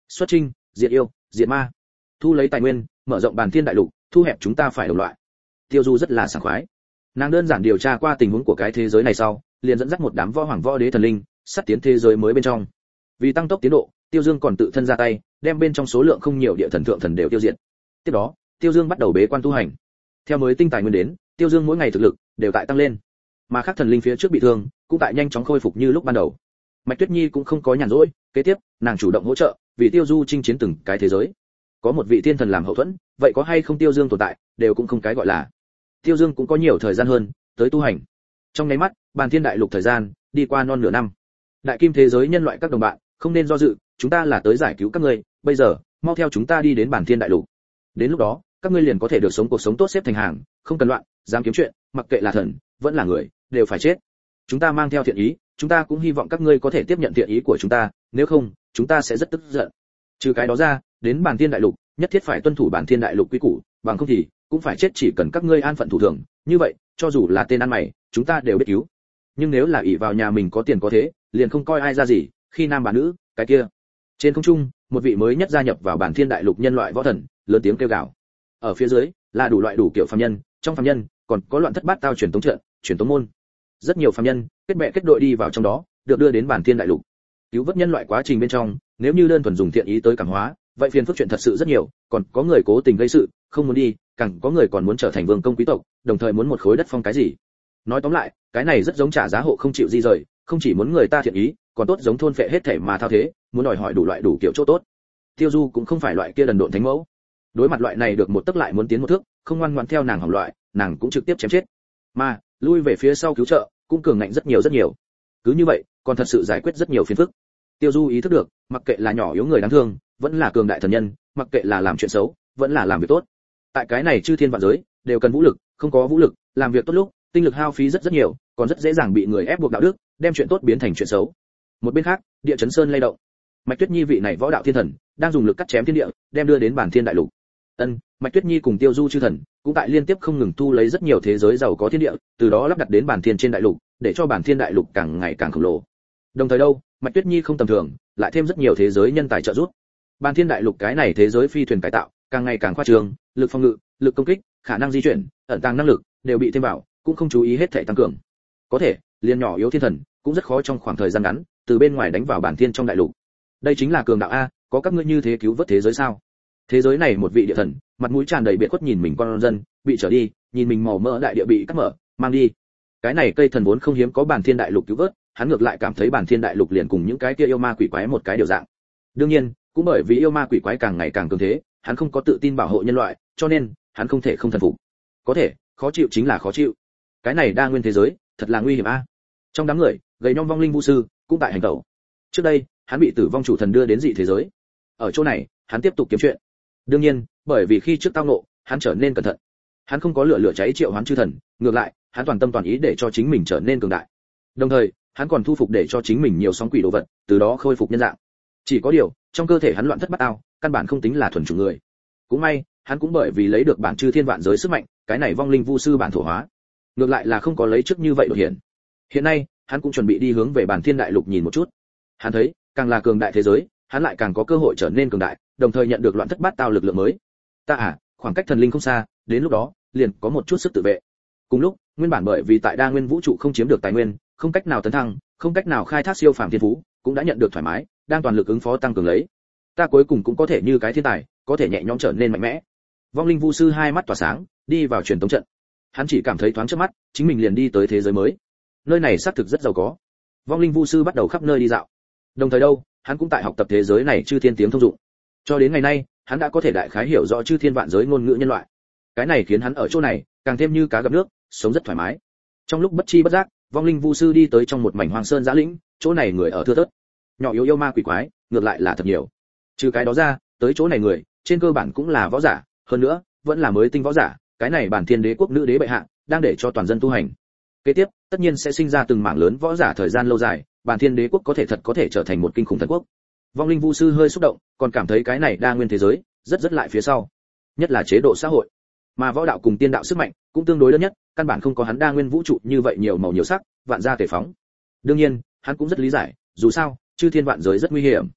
S1: Xuất chinh, diệt yêu, diệt ma, thu lấy tài nguyên, mở rộng bản thiên đại lục, thu hẹp chúng ta phải đồng loại. Tiêu Du rất là sảng khoái. Nàng đơn giản điều tra qua tình huống của cái thế giới này sau, liền dẫn dắt một đám võ hoàng võ đế thần linh, sắp tiến thế giới mới bên trong. Vì tăng tốc tiến độ, Tiêu Dương còn tự thân ra tay, đem bên trong số lượng không nhiều địa thần thượng thần đều tiêu diệt. Tiếp đó, Tiêu Dương bắt đầu bế quan tu hành. Theo mới tinh tài nguyên đến, Tiêu Dương mỗi ngày thực lực đều tại tăng lên. Mà khác thần linh phía trước bị thương, cũng tại nhanh chóng khôi phục như lúc ban đầu. Mạch Tuyết Nhi cũng không có nhàn rỗi, kế tiếp, nàng chủ động hỗ trợ, vì Tiêu Du chinh chiến từng cái thế giới. Có một vị thiên thần làm hậu thuẫn, vậy có hay không Tiêu Dương tồn tại, đều cũng không cái gọi là. Tiêu Dương cũng có nhiều thời gian hơn tới tu hành. Trong nháy mắt, bàn thiên đại lục thời gian đi qua non nửa năm. Đại kim thế giới nhân loại các đồng bạn, không nên do dự, chúng ta là tới giải cứu các ngươi, bây giờ, mau theo chúng ta đi đến bàn thiên đại lục. Đến lúc đó, các ngươi liền có thể được sống cuộc sống tốt xếp thành hàng, không cần loạn, dám kiếm chuyện, mặc kệ là thần, vẫn là người, đều phải chết. Chúng ta mang theo thiện ý, chúng ta cũng hy vọng các ngươi có thể tiếp nhận thiện ý của chúng ta, nếu không, chúng ta sẽ rất tức giận. Trừ cái đó ra, đến bàn thiên đại lục, nhất thiết phải tuân thủ bản thiên đại lục quy củ, bằng không thì cũng phải chết, chỉ cần các ngươi an phận thủ thường, như vậy, cho dù là tên ăn mày, chúng ta đều biết cứu. Nhưng nếu là ỷ vào nhà mình có tiền có thế, liền không coi ai ra gì, khi nam bà nữ, cái kia. Trên không trung, một vị mới nhất gia nhập vào bản thiên đại lục nhân loại võ thần, lớn tiếng kêu gào. Ở phía dưới, là đủ loại đủ kiểu phàm nhân, trong phàm nhân, còn có loạn thất bát tao truyền tống trận, truyền tống môn. Rất nhiều phàm nhân, kết bè kết đội đi vào trong đó, được đưa đến bản thiên đại lục. Cứu vớt nhân loại quá trình bên trong, nếu như đơn thuần dùng thiện ý tới cảm hóa, vậy phiền phức chuyện thật sự rất nhiều, còn có người cố tình gây sự, không muốn đi, càng có người còn muốn trở thành vương công quý tộc, đồng thời muốn một khối đất phong cái gì. Nói tóm lại, cái này rất giống trả giá hộ không chịu di rời, không chỉ muốn người ta thiện ý, còn tốt giống thôn phệ hết thể mà thao thế, muốn đòi hỏi đủ loại đủ kiểu chỗ tốt. Tiêu Du cũng không phải loại kia đần độn thánh mẫu. Đối mặt loại này được một tấc lại muốn tiến một thước, không ngoan ngoãn theo nàng hỏng loại, nàng cũng trực tiếp chém chết. Mà, lui về phía sau cứu trợ, cũng cường ngạnh rất nhiều rất nhiều. Cứ như vậy, còn thật sự giải quyết rất nhiều phiền phức. Tiêu Du ý thức được, mặc kệ là nhỏ yếu người đáng thương, vẫn là cường đại thần nhân, mặc kệ là làm chuyện xấu, vẫn là làm việc tốt. Tại cái này chư thiên vạn giới, đều cần vũ lực, không có vũ lực, làm việc tốt lúc, tinh lực hao phí rất rất nhiều, còn rất dễ dàng bị người ép buộc đạo đức, đem chuyện tốt biến thành chuyện xấu. Một bên khác, địa chấn sơn lay động. Mạch Tuyết Nhi vị này võ đạo thiên thần, đang dùng lực cắt chém thiên địa, đem đưa đến bản thiên đại lục. Ân, Mạch Tuyết Nhi cùng Tiêu Du chư thần, cũng tại liên tiếp không ngừng thu lấy rất nhiều thế giới giàu có thiên địa, từ đó lắp đặt đến bản thiên trên đại lục, để cho bản thiên đại lục càng ngày càng khổng lồ. Đồng thời đâu, Mạch Tuyết Nhi không tầm thường, lại thêm rất nhiều thế giới nhân tài trợ giúp. Bản thiên đại lục cái này thế giới phi thuyền cải tạo, càng ngày càng khoa trương, lực phòng ngự, lực công kích, khả năng di chuyển, ẩn tàng năng lực đều bị thêm vào, cũng không chú ý hết thảy tăng cường. Có thể, liên nhỏ yếu thiên thần, cũng rất khó trong khoảng thời gian ngắn, từ bên ngoài đánh vào bản thiên trong đại lục. Đây chính là cường đạo a, có các ngươi như thế cứu vớt thế giới sao? Thế giới này một vị địa thần, mặt mũi tràn đầy biệt khuất nhìn mình con dân, bị trở đi, nhìn mình màu mỡ đại địa bị cắt mở, mang đi. Cái này cây thần vốn không hiếm có bản thiên đại lục cứu vớt, hắn ngược lại cảm thấy bản thiên đại lục liền cùng những cái kia yêu ma quỷ quái một cái điều dạng. Đương nhiên, cũng bởi vì yêu ma quỷ quái càng ngày càng cường thế, hắn không có tự tin bảo hộ nhân loại, cho nên hắn không thể không thần phục. Có thể, khó chịu chính là khó chịu. Cái này đa nguyên thế giới, thật là nguy hiểm a. Trong đám người, gầy nhom vong linh vu sư cũng tại hành tẩu. Trước đây, hắn bị tử vong chủ thần đưa đến dị thế giới. Ở chỗ này, hắn tiếp tục kiếm chuyện. Đương nhiên, bởi vì khi trước tao ngộ, hắn trở nên cẩn thận. Hắn không có lửa lửa cháy triệu hoán chư thần, ngược lại, hắn toàn tâm toàn ý để cho chính mình trở nên cường đại. Đồng thời, hắn còn thu phục để cho chính mình nhiều sóng quỷ đồ vật, từ đó khôi phục nhân dạng. Chỉ có điều, trong cơ thể hắn loạn thất bát ao, căn bản không tính là thuần chủng người. Cũng may, hắn cũng bởi vì lấy được bản chư thiên vạn giới sức mạnh, cái này vong linh vu sư bản thổ hóa. Ngược lại là không có lấy trước như vậy đột hiện. Hiện nay, hắn cũng chuẩn bị đi hướng về bản thiên đại lục nhìn một chút. Hắn thấy, càng là cường đại thế giới, hắn lại càng có cơ hội trở nên cường đại, đồng thời nhận được loạn thất bát tao lực lượng mới. Ta à, khoảng cách thần linh không xa, đến lúc đó, liền có một chút sức tự vệ. Cùng lúc, nguyên bản bởi vì tại đa nguyên vũ trụ không chiếm được tài nguyên, không cách nào tấn thăng, không cách nào khai thác siêu phàm thiên phú, cũng đã nhận được thoải mái, đang toàn lực ứng phó tăng cường lấy. Ta cuối cùng cũng có thể như cái thiên tài, có thể nhẹ nhõm trở nên mạnh mẽ. Vong linh vu sư hai mắt tỏa sáng, đi vào truyền tống trận. Hắn chỉ cảm thấy thoáng trước mắt, chính mình liền đi tới thế giới mới. Nơi này xác thực rất giàu có. Vong linh vu sư bắt đầu khắp nơi đi dạo. Đồng thời đâu, hắn cũng tại học tập thế giới này chư thiên tiếng thông dụng. Cho đến ngày nay, hắn đã có thể đại khái hiểu rõ chư thiên vạn giới ngôn ngữ nhân loại. Cái này khiến hắn ở chỗ này càng thêm như cá gặp nước, sống rất thoải mái. Trong lúc bất chi bất giác, vong linh vu sư đi tới trong một mảnh hoang sơn giã lĩnh, chỗ này người ở thưa thớt, nhỏ yếu yêu ma quỷ quái, ngược lại là thật nhiều. Trừ cái đó ra, tới chỗ này người, trên cơ bản cũng là võ giả, hơn nữa, vẫn là mới tinh võ giả. Cái này bản thiên đế quốc nữ đế bệ hạ, đang để cho toàn dân tu hành. Kế tiếp, tất nhiên sẽ sinh ra từng mảng lớn võ giả thời gian lâu dài, bản thiên đế quốc có thể thật có thể trở thành một kinh khủng thần quốc. Vong linh vu sư hơi xúc động, còn cảm thấy cái này đa nguyên thế giới rất rất lại phía sau, nhất là chế độ xã hội. Mà võ đạo cùng tiên đạo sức mạnh cũng tương đối lớn nhất, căn bản không có hắn đa nguyên vũ trụ như vậy nhiều màu nhiều sắc, vạn gia tề phóng. Đương nhiên, hắn cũng rất lý giải, dù sao, chư thiên vạn giới rất nguy hiểm.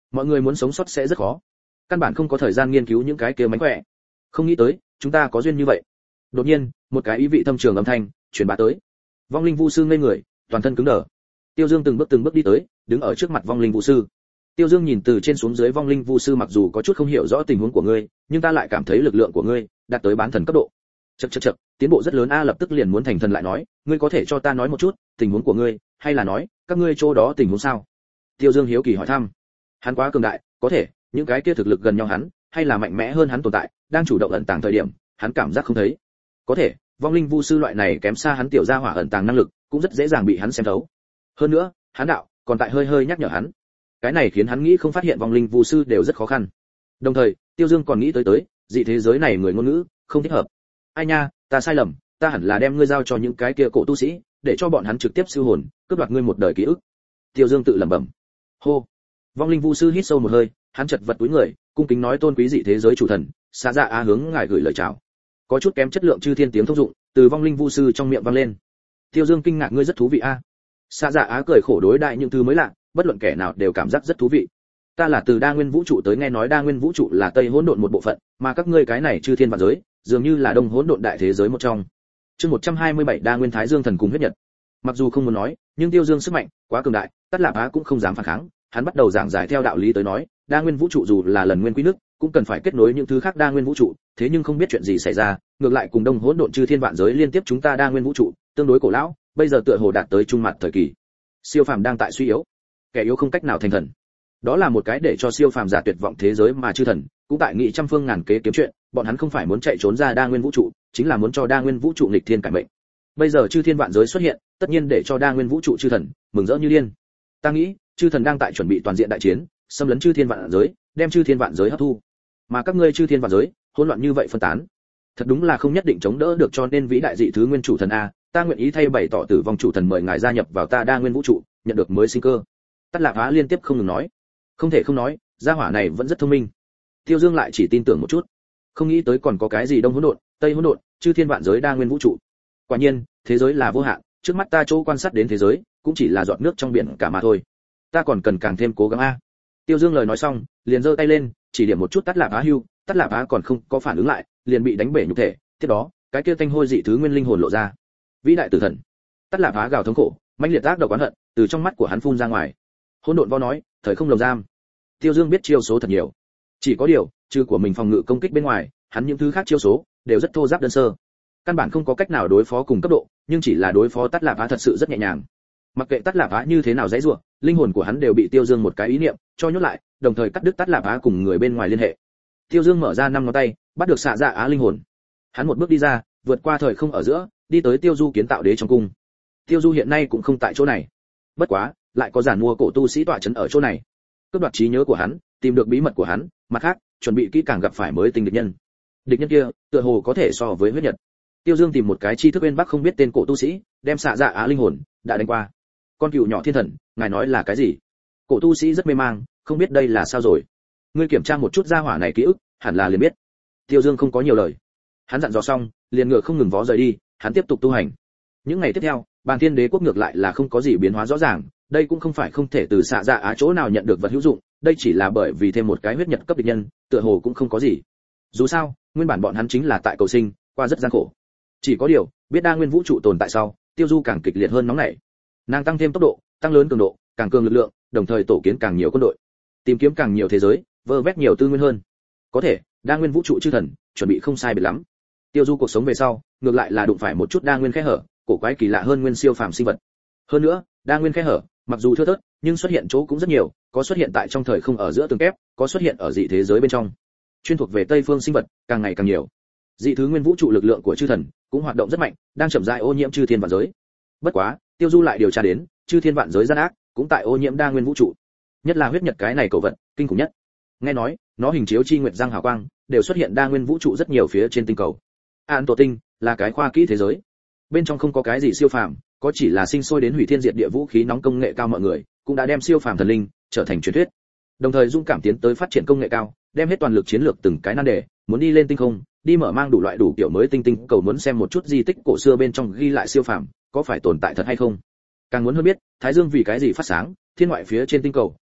S1: mọi người muốn sống sót sẽ rất khó, căn bản không có thời gian nghiên cứu những cái kia mánh khỏe. Không nghĩ tới chúng ta có duyên như vậy. Đột nhiên một cái ý vị thâm trường âm thanh truyền bá tới. Vong linh vu sư ngây người, toàn thân cứng đờ. Tiêu Dương từng bước từng bước đi tới, đứng ở trước mặt vong linh vu sư. Tiêu Dương nhìn từ trên xuống dưới vong linh vu sư, mặc dù có chút không hiểu rõ tình huống của ngươi, nhưng ta lại cảm thấy lực lượng của ngươi đạt tới bán thần cấp độ. Chậc chậc chậc, tiến bộ rất lớn a, lập tức liền muốn thành thần lại nói, ngươi có thể cho ta nói một chút tình huống của ngươi, hay là nói các ngươi chỗ đó tình huống sao? Tiêu Dương hiếu kỳ hỏi thăm. Hắn quá cường đại, có thể những cái kia thực lực gần nhau hắn, hay là mạnh mẽ hơn hắn tồn tại, đang chủ động ẩn tàng thời điểm, hắn cảm giác không thấy. Có thể, vong linh vu sư loại này kém xa hắn tiểu gia hỏa ẩn tàng năng lực, cũng rất dễ dàng bị hắn xem thấu. Hơn nữa, hắn đạo còn tại hơi hơi nhắc nhở hắn. Cái này khiến hắn nghĩ không phát hiện vong linh vu sư đều rất khó khăn. Đồng thời, Tiêu Dương còn nghĩ tới tới, dị thế giới này người ngôn ngữ không thích hợp. Ai nha, ta sai lầm, ta hẳn là đem ngươi giao cho những cái kia cổ tu sĩ, để cho bọn hắn trực tiếp siêu hồn, cướp đoạt ngươi một đời ký ức. Tiêu Dương tự lẩm bẩm. Hô. Vong linh vu sư hít sâu một hơi, hắn chật vật cúi người, cung kính nói, tôn quý dị thế giới chủ thần, xa dạ á hướng ngài gửi lời chào. Có chút kém chất lượng chư thiên tiếng thông dụng từ vong linh vu sư trong miệng vang lên. Tiêu Dương kinh ngạc, ngươi rất thú vị a. Xa dạ á cười khổ đối đại những thứ mới lạ, bất luận kẻ nào đều cảm giác rất thú vị. Ta là từ đa nguyên vũ trụ tới, nghe nói đa nguyên vũ trụ là tây hỗn độn một bộ phận, mà các ngươi cái này chư thiên vạn giới dường như là đông hỗn độn đại thế giới một trong. Chương một trăm hai mươi bảy, đa nguyên thái dương thần cùng huyết nhật. Mặc dù không muốn nói, nhưng Tiêu Dương sức mạnh quá cường đại, Tất Lạp Á cũng không dám phản kháng, hắn bắt đầu giảng giải theo đạo lý tới nói, đa nguyên vũ trụ dù là lần nguyên quý nước, cũng cần phải kết nối những thứ khác đa nguyên vũ trụ, thế nhưng không biết chuyện gì xảy ra, ngược lại cùng đông hỗn độn chư thiên vạn giới liên tiếp chúng ta đa nguyên vũ trụ, tương đối cổ lão, bây giờ tựa hồ đạt tới trung mặt thời kỳ. Siêu phàm đang tại suy yếu, kẻ yếu không cách nào thành thần. Đó là một cái để cho siêu phàm giả tuyệt vọng thế giới, mà chư thần cũng tại nghị trăm phương ngàn kế kiếm chuyện, bọn hắn không phải muốn chạy trốn ra đa nguyên vũ trụ, chính là muốn cho đa nguyên vũ trụ nghịch thiên cải mệnh. Bây giờ chư thiên vạn giới xuất hiện, tất nhiên để cho đa nguyên vũ trụ chư thần mừng rỡ như điên. Ta nghĩ, chư thần đang tại chuẩn bị toàn diện đại chiến, xâm lấn chư thiên vạn giới, đem chư thiên vạn giới hấp thu. Mà các ngươi chư thiên vạn giới, hỗn loạn như vậy phân tán, thật đúng là không nhất định chống đỡ được, cho nên vĩ đại dị thứ nguyên chủ thần a, ta nguyện ý thay bày tỏ tử vong chủ thần mời ngài gia nhập vào ta đa nguyên vũ trụ, nhận được mới sinh cơ. Tất Lạp Á liên tiếp không ngừng nói. Không thể không nói, gia hỏa này vẫn rất thông minh. Tiêu Dương lại chỉ tin tưởng một chút, không nghĩ tới còn có cái gì đông hỗn độn, tây hỗn độn, chư thiên vạn giới đa nguyên vũ trụ. Quả nhiên, thế giới là vô hạn, trước mắt ta chỗ quan sát đến thế giới, cũng chỉ là giọt nước trong biển cả mà thôi. Ta còn cần càng thêm cố gắng a. Tiêu Dương lời nói xong, liền giơ tay lên, chỉ điểm một chút Tất Lạp Á hưu, Tất Lạp Á còn không có phản ứng lại, liền bị đánh bể nhục thể. Tiếp đó, cái kia thanh hôi dị thứ nguyên linh hồn lộ ra. Vĩ đại tử thần. Tất Lạp Á gào thống khổ, mãnh liệt ác độc oán hận từ trong mắt của hắn phun ra ngoài. Hỗn độn vo nói, thời không lồng giam. Tiêu Dương biết chiêu số thật nhiều, chỉ có điều, trừ của mình phòng ngự công kích bên ngoài, hắn những thứ khác chiêu số đều rất thô ráp đơn sơ, căn bản không có cách nào đối phó cùng cấp độ, nhưng chỉ là đối phó Tất Lạp Á thật sự rất nhẹ nhàng. Mặc kệ Tất Lạp Á như thế nào giãy giụa, linh hồn của hắn đều bị Tiêu Dương một cái ý niệm cho nhốt lại, đồng thời cắt đứt Tất Lạp Á cùng người bên ngoài liên hệ. Tiêu Dương mở ra năm ngón tay, bắt được xạ dạ á linh hồn. Hắn một bước đi ra, vượt qua thời không ở giữa, đi tới Tiêu Du kiến tạo đế trong cung. Tiêu Du hiện nay cũng không tại chỗ này, bất quá lại có giản mua cổ tu sĩ tọa trấn ở chỗ này, cướp đoạt trí nhớ của hắn, tìm được bí mật của hắn, mặt khác chuẩn bị kỹ càng gặp phải mới tinh địch nhân. Địch nhân kia tựa hồ có thể so với huyết nhật. Tiêu Dương tìm một cái tri thức bên bắc không biết tên cổ tu sĩ, đem xạ dạ á linh hồn đã đánh qua. Con cừu nhỏ thiên thần, ngài nói là cái gì? Cổ tu sĩ rất mê mang, không biết đây là sao rồi. Ngươi kiểm tra một chút gia hỏa này ký ức, hẳn là liền biết. Tiêu Dương không có nhiều lời, hắn dặn dò xong, liền ngựa không ngừng vó rời đi, hắn tiếp tục tu hành. Những ngày tiếp theo, Bàn Thiên Đế quốc ngược lại là không có gì biến hóa rõ ràng, đây cũng không phải không thể từ xạ dạ á chỗ nào nhận được vật hữu dụng, đây chỉ là bởi vì thêm một cái huyết nhật cấp địch nhân, tựa hồ cũng không có gì. Dù sao, nguyên bản bọn hắn chính là tại cầu sinh, qua rất gian khổ. Chỉ có điều, biết đa nguyên vũ trụ tồn tại sau, Tiêu Du càng kịch liệt hơn nóng nảy. Nàng tăng thêm tốc độ, tăng lớn cường độ, càng cường lực lượng, đồng thời tổ kiến càng nhiều quân đội, tìm kiếm càng nhiều thế giới, vơ vét nhiều tư nguyên hơn. Có thể, đa nguyên vũ trụ chư thần chuẩn bị không sai biệt lắm. Tiêu Du cuộc sống về sau, ngược lại là đụng phải một chút đa nguyên khe hở, cổ quái kỳ lạ hơn nguyên siêu phàm sinh vật. Hơn nữa, đa nguyên khe hở, mặc dù thưa thớt, nhưng xuất hiện chỗ cũng rất nhiều, có xuất hiện tại trong thời không ở giữa tường kép, có xuất hiện ở dị thế giới bên trong. Chuyên thuộc về Tây phương sinh vật, càng ngày càng nhiều. Dị thứ nguyên vũ trụ lực lượng của chư thần cũng hoạt động rất mạnh, đang chậm rãi ô nhiễm chư thiên vạn giới. Bất quá, Tiêu Du lại điều tra đến, chư thiên vạn giới gian ác, cũng tại ô nhiễm đa nguyên vũ trụ. Nhất là huyết nhật cái này cầu vật, kinh khủng nhất. Nghe nói, nó hình chiếu chi nguyệt giang hào quang, đều xuất hiện đa nguyên vũ trụ rất nhiều phía trên tinh cầu. An tổ tinh là cái khoa kỹ thế giới, bên trong không có cái gì siêu phàm, có chỉ là sinh sôi đến hủy thiên diệt địa vũ khí nóng công nghệ cao, mọi người cũng đã đem siêu phàm thần linh trở thành truyền thuyết, đồng thời dung cảm tiến tới phát triển công nghệ cao, đem hết toàn lực chiến lược từng cái nan đề, muốn đi lên tinh không, đi mở mang đủ loại đủ kiểu mới tinh tinh cầu, muốn xem một chút di tích cổ xưa bên trong ghi lại siêu phàm có phải tồn tại thật hay không. Càng muốn hơn biết Thái Dương vì cái gì phát sáng, thiên ngoại phía trên tinh cầu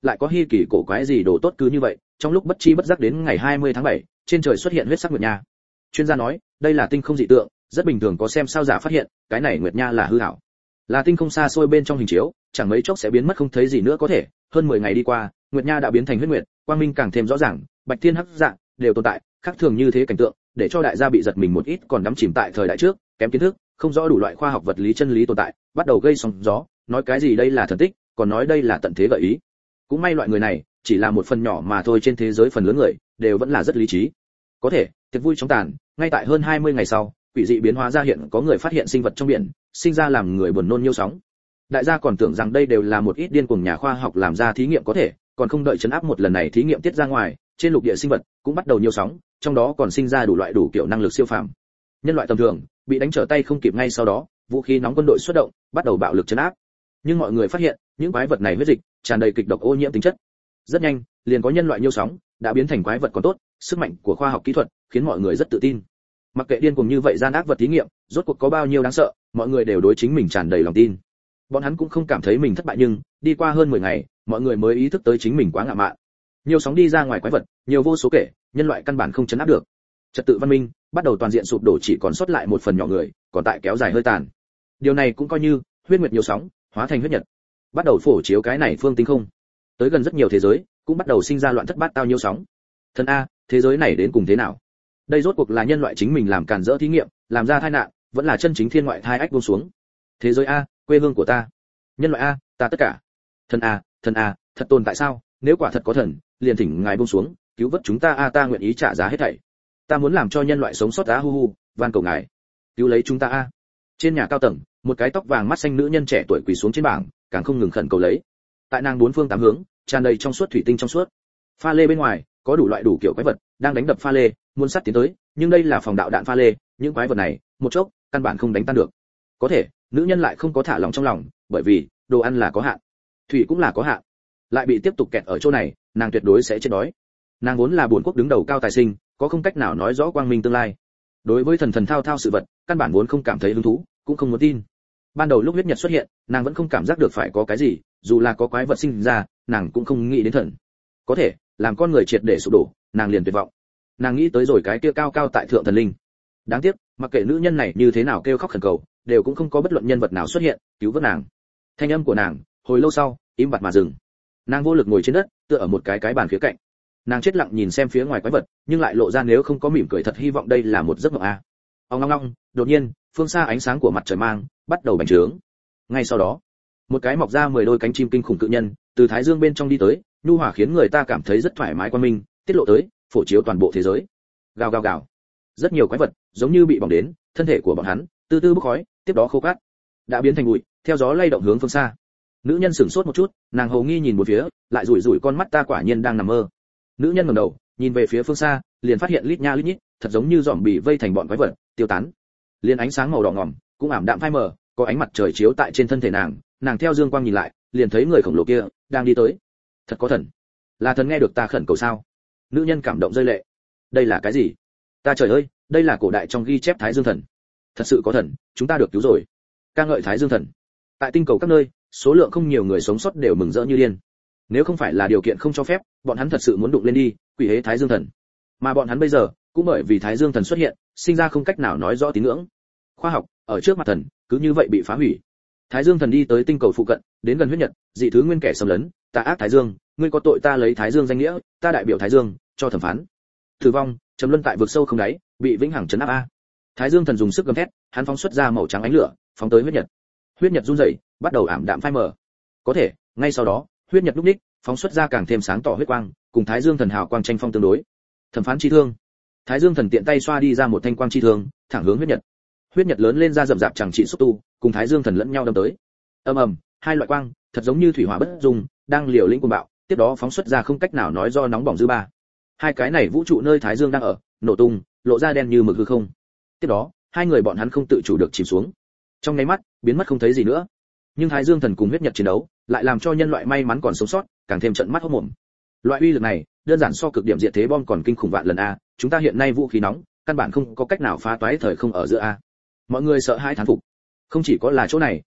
S1: lại có hi kỳ cổ quái gì đồ tốt cứ như vậy, trong lúc bất chi bất giác đến ngày hai mươi tháng bảy, trên trời xuất hiện huyết sắc nguyệt nha. Chuyên gia nói, đây là tinh không dị tượng, rất bình thường có xem sao giả phát hiện, cái này nguyệt nha là hư ảo. Là tinh không xa xôi bên trong hình chiếu, chẳng mấy chốc sẽ biến mất không thấy gì nữa có thể, hơn mười ngày đi qua, nguyệt nha đã biến thành huyết nguyệt, quang minh càng thêm rõ ràng, bạch thiên hắc dạng đều tồn tại, khác thường như thế cảnh tượng, để cho đại gia bị giật mình một ít còn đắm chìm tại thời đại trước, kém kiến thức, không rõ đủ loại khoa học vật lý chân lý tồn tại, bắt đầu gây sóng gió, nói cái gì đây là thần tích, còn nói đây là tận thế gợi ý. Cũng may loại người này, chỉ là một phần nhỏ mà thôi, trên thế giới phần lớn người đều vẫn là rất lý trí. Có thể, tiệc vui chóng tàn, ngay tại hơn hai mươi ngày sau, quỷ dị biến hóa ra hiện, có người phát hiện sinh vật trong biển, sinh ra làm người buồn nôn nhiêu sóng. Đại gia còn tưởng rằng đây đều là một ít điên cuồng nhà khoa học làm ra thí nghiệm có thể, còn không đợi chấn áp một lần này thí nghiệm tiết ra ngoài, trên lục địa sinh vật cũng bắt đầu nhiêu sóng, trong đó còn sinh ra đủ loại đủ kiểu năng lực siêu phàm. Nhân loại tầm thường bị đánh trở tay không kịp, ngay sau đó, vũ khí nóng quân đội xuất động, bắt đầu bạo lực chấn áp. Nhưng mọi người phát hiện, những quái vật này huyết dịch tràn đầy kịch độc ô nhiễm tính chất. Rất nhanh, liền có nhân loại nhiêu sóng đã biến thành quái vật còn tốt, sức mạnh của khoa học kỹ thuật khiến mọi người rất tự tin. Mặc kệ điên cuồng như vậy gian ác vật thí nghiệm, rốt cuộc có bao nhiêu đáng sợ, mọi người đều đối chính mình tràn đầy lòng tin. Bọn hắn cũng không cảm thấy mình thất bại, nhưng đi qua hơn mười ngày, mọi người mới ý thức tới chính mình quá ngạo mạn. Nhiều sóng đi ra ngoài quái vật, nhiều vô số kể, nhân loại căn bản không chấn áp được. Trật tự văn minh bắt đầu toàn diện sụp đổ, chỉ còn sót lại một phần nhỏ người, còn tại kéo dài hơi tàn. Điều này cũng coi như huyết nguyệt nhiều sóng hóa thành huyết nhật, bắt đầu phổ chiếu cái này phương tinh không. Tới gần rất nhiều thế giới, cũng bắt đầu sinh ra loạn thất bát tao nhiêu sóng. Thần a, thế giới này đến cùng thế nào? Đây rốt cuộc là nhân loại chính mình làm càn rỡ thí nghiệm, làm ra tai nạn, vẫn là chân chính thiên ngoại thai ách buông xuống. Thế giới a, quê hương của ta. Nhân loại a, ta tất cả. Thần a, thần a, thật tồn tại sao? Nếu quả thật có thần, liền thỉnh ngài buông xuống, cứu vớt chúng ta a, ta nguyện ý trả giá hết thảy. Ta muốn làm cho nhân loại sống sót á, hu hu, van cầu ngài, cứu lấy chúng ta a. Trên nhà cao tầng, một cái tóc vàng mắt xanh nữ nhân trẻ tuổi quỳ xuống trên bảng, càng không ngừng khẩn cầu lấy. Tại nàng bốn phương tám hướng, tràn đầy trong suốt thủy tinh trong suốt. Pha lê bên ngoài, có đủ loại đủ kiểu quái vật đang đánh đập pha lê, muốn sát tiến tới, nhưng đây là phòng đạo đạn pha lê, những quái vật này, một chốc, căn bản không đánh tan được. Có thể, nữ nhân lại không có thả lòng trong lòng, bởi vì đồ ăn là có hạn, thủy cũng là có hạn, lại bị tiếp tục kẹt ở chỗ này, nàng tuyệt đối sẽ chết đói. Nàng vốn là buồn quốc đứng đầu cao tài sinh, có không cách nào nói rõ quang minh tương lai. Đối với thần thần thao thao sự vật, căn bản vốn không cảm thấy hứng thú, cũng không muốn tin. Ban đầu lúc huyết nhật xuất hiện, nàng vẫn không cảm giác được phải có cái gì, dù là có quái vật sinh ra, nàng cũng không nghĩ đến thần. Có thể, làm con người triệt để sụp đổ, nàng liền tuyệt vọng. Nàng nghĩ tới rồi cái kia cao cao tại thượng thần linh. Đáng tiếc, mặc kệ nữ nhân này như thế nào kêu khóc khẩn cầu, đều cũng không có bất luận nhân vật nào xuất hiện cứu vớt nàng. Thanh âm của nàng, hồi lâu sau, im bặt mà dừng. Nàng vô lực ngồi trên đất, tựa ở một cái cái bàn phía cạnh. Nàng chết lặng nhìn xem phía ngoài quái vật, nhưng lại lộ ra nếu không có mỉm cười thật hy vọng đây là một giấc mộng a. Ong ong ong, đột nhiên, phương xa ánh sáng của mặt trời mang bắt đầu bành trướng. Ngay sau đó, một cái mọc ra mười đôi cánh chim kinh khủng cự nhân từ thái dương bên trong đi tới, nhu hòa khiến người ta cảm thấy rất thoải mái, quan minh tiết lộ tới, phổ chiếu toàn bộ thế giới. Gào gào gào, rất nhiều quái vật giống như bị bỏng đến, thân thể của bọn hắn từ từ bốc khói, tiếp đó khô cát, đã biến thành bụi, theo gió lay động hướng phương xa. Nữ nhân sửng sốt một chút, nàng hầu nghi nhìn một phía, lại rủi rủi con mắt, ta quả nhiên đang nằm mơ. Nữ nhân ngẩng đầu, nhìn về phía phương xa, liền phát hiện lít nha lít nhít, thật giống như dòm bị vây thành bọn quái vật, tiêu tán. Liên ánh sáng màu đỏ ngòm cũng ảm đạm phai mờ, có ánh mặt trời chiếu tại trên thân thể nàng, nàng theo dương quang nhìn lại, liền thấy người khổng lồ kia đang đi tới. Thật có thần, là thần nghe được ta khẩn cầu sao? Nữ nhân cảm động rơi lệ. Đây là cái gì? Ta trời ơi, đây là cổ đại trong ghi chép Thái Dương thần. Thật sự có thần, chúng ta được cứu rồi. Ca ngợi Thái Dương thần. Tại tinh cầu các nơi, số lượng không nhiều người sống sót đều mừng rỡ như điên. Nếu không phải là điều kiện không cho phép, bọn hắn thật sự muốn đụng lên đi, quỷ hế Thái Dương thần. Mà bọn hắn bây giờ, cũng bởi vì Thái Dương thần xuất hiện, sinh ra không cách nào nói rõ tín ngưỡng. Khoa học ở trước mặt thần, cứ như vậy bị phá hủy. Thái Dương thần đi tới tinh cầu phụ cận, đến gần huyết nhật, dị thứ nguyên kẻ xâm lấn, ta ác Thái Dương, ngươi có tội, ta lấy Thái Dương danh nghĩa, ta đại biểu Thái Dương, cho thẩm phán. Tử vong, trầm luân tại vực sâu không đáy, bị vĩnh hằng trấn áp a. Thái Dương thần dùng sức gầm thét, hắn phóng xuất ra màu trắng ánh lửa, phóng tới huyết nhật. Huyết nhật run rẩy, bắt đầu ảm đạm phai mờ. Có thể, ngay sau đó, huyết nhật lúc ních, phóng xuất ra càng thêm sáng tỏ huyết quang, cùng Thái Dương thần hào quang tranh phong tương đối. Thẩm phán chi thương. Thái Dương thần tiện tay xoa đi ra một thanh quang chi thương, thẳng hướng huyết nhật. Huyết nhật lớn lên ra rậm rạp chẳng trị xúc tu, cùng Thái Dương thần lẫn nhau đâm tới. Ầm ầm, hai loại quang, thật giống như thủy hỏa bất dung, đang liều lĩnh cuồng bạo, tiếp đó phóng xuất ra không cách nào nói do nóng bỏng dư ba. Hai cái này vũ trụ nơi Thái Dương đang ở, nổ tung, lộ ra đen như mực hư không. Tiếp đó, hai người bọn hắn không tự chủ được chìm xuống. Trong nháy mắt, biến mất không thấy gì nữa. Nhưng Thái Dương thần cùng huyết nhật chiến đấu, lại làm cho nhân loại may mắn còn sống sót, càng thêm trợn mắt hốt mồm. Loại uy lực này, đơn giản so cực điểm diệt thế bom còn kinh khủng vạn lần a, chúng ta hiện nay vũ khí nóng, căn bản không có cách nào phá toái thời không ở giữa a. Mọi người sợ hãi thán phục. Không chỉ có là chỗ này,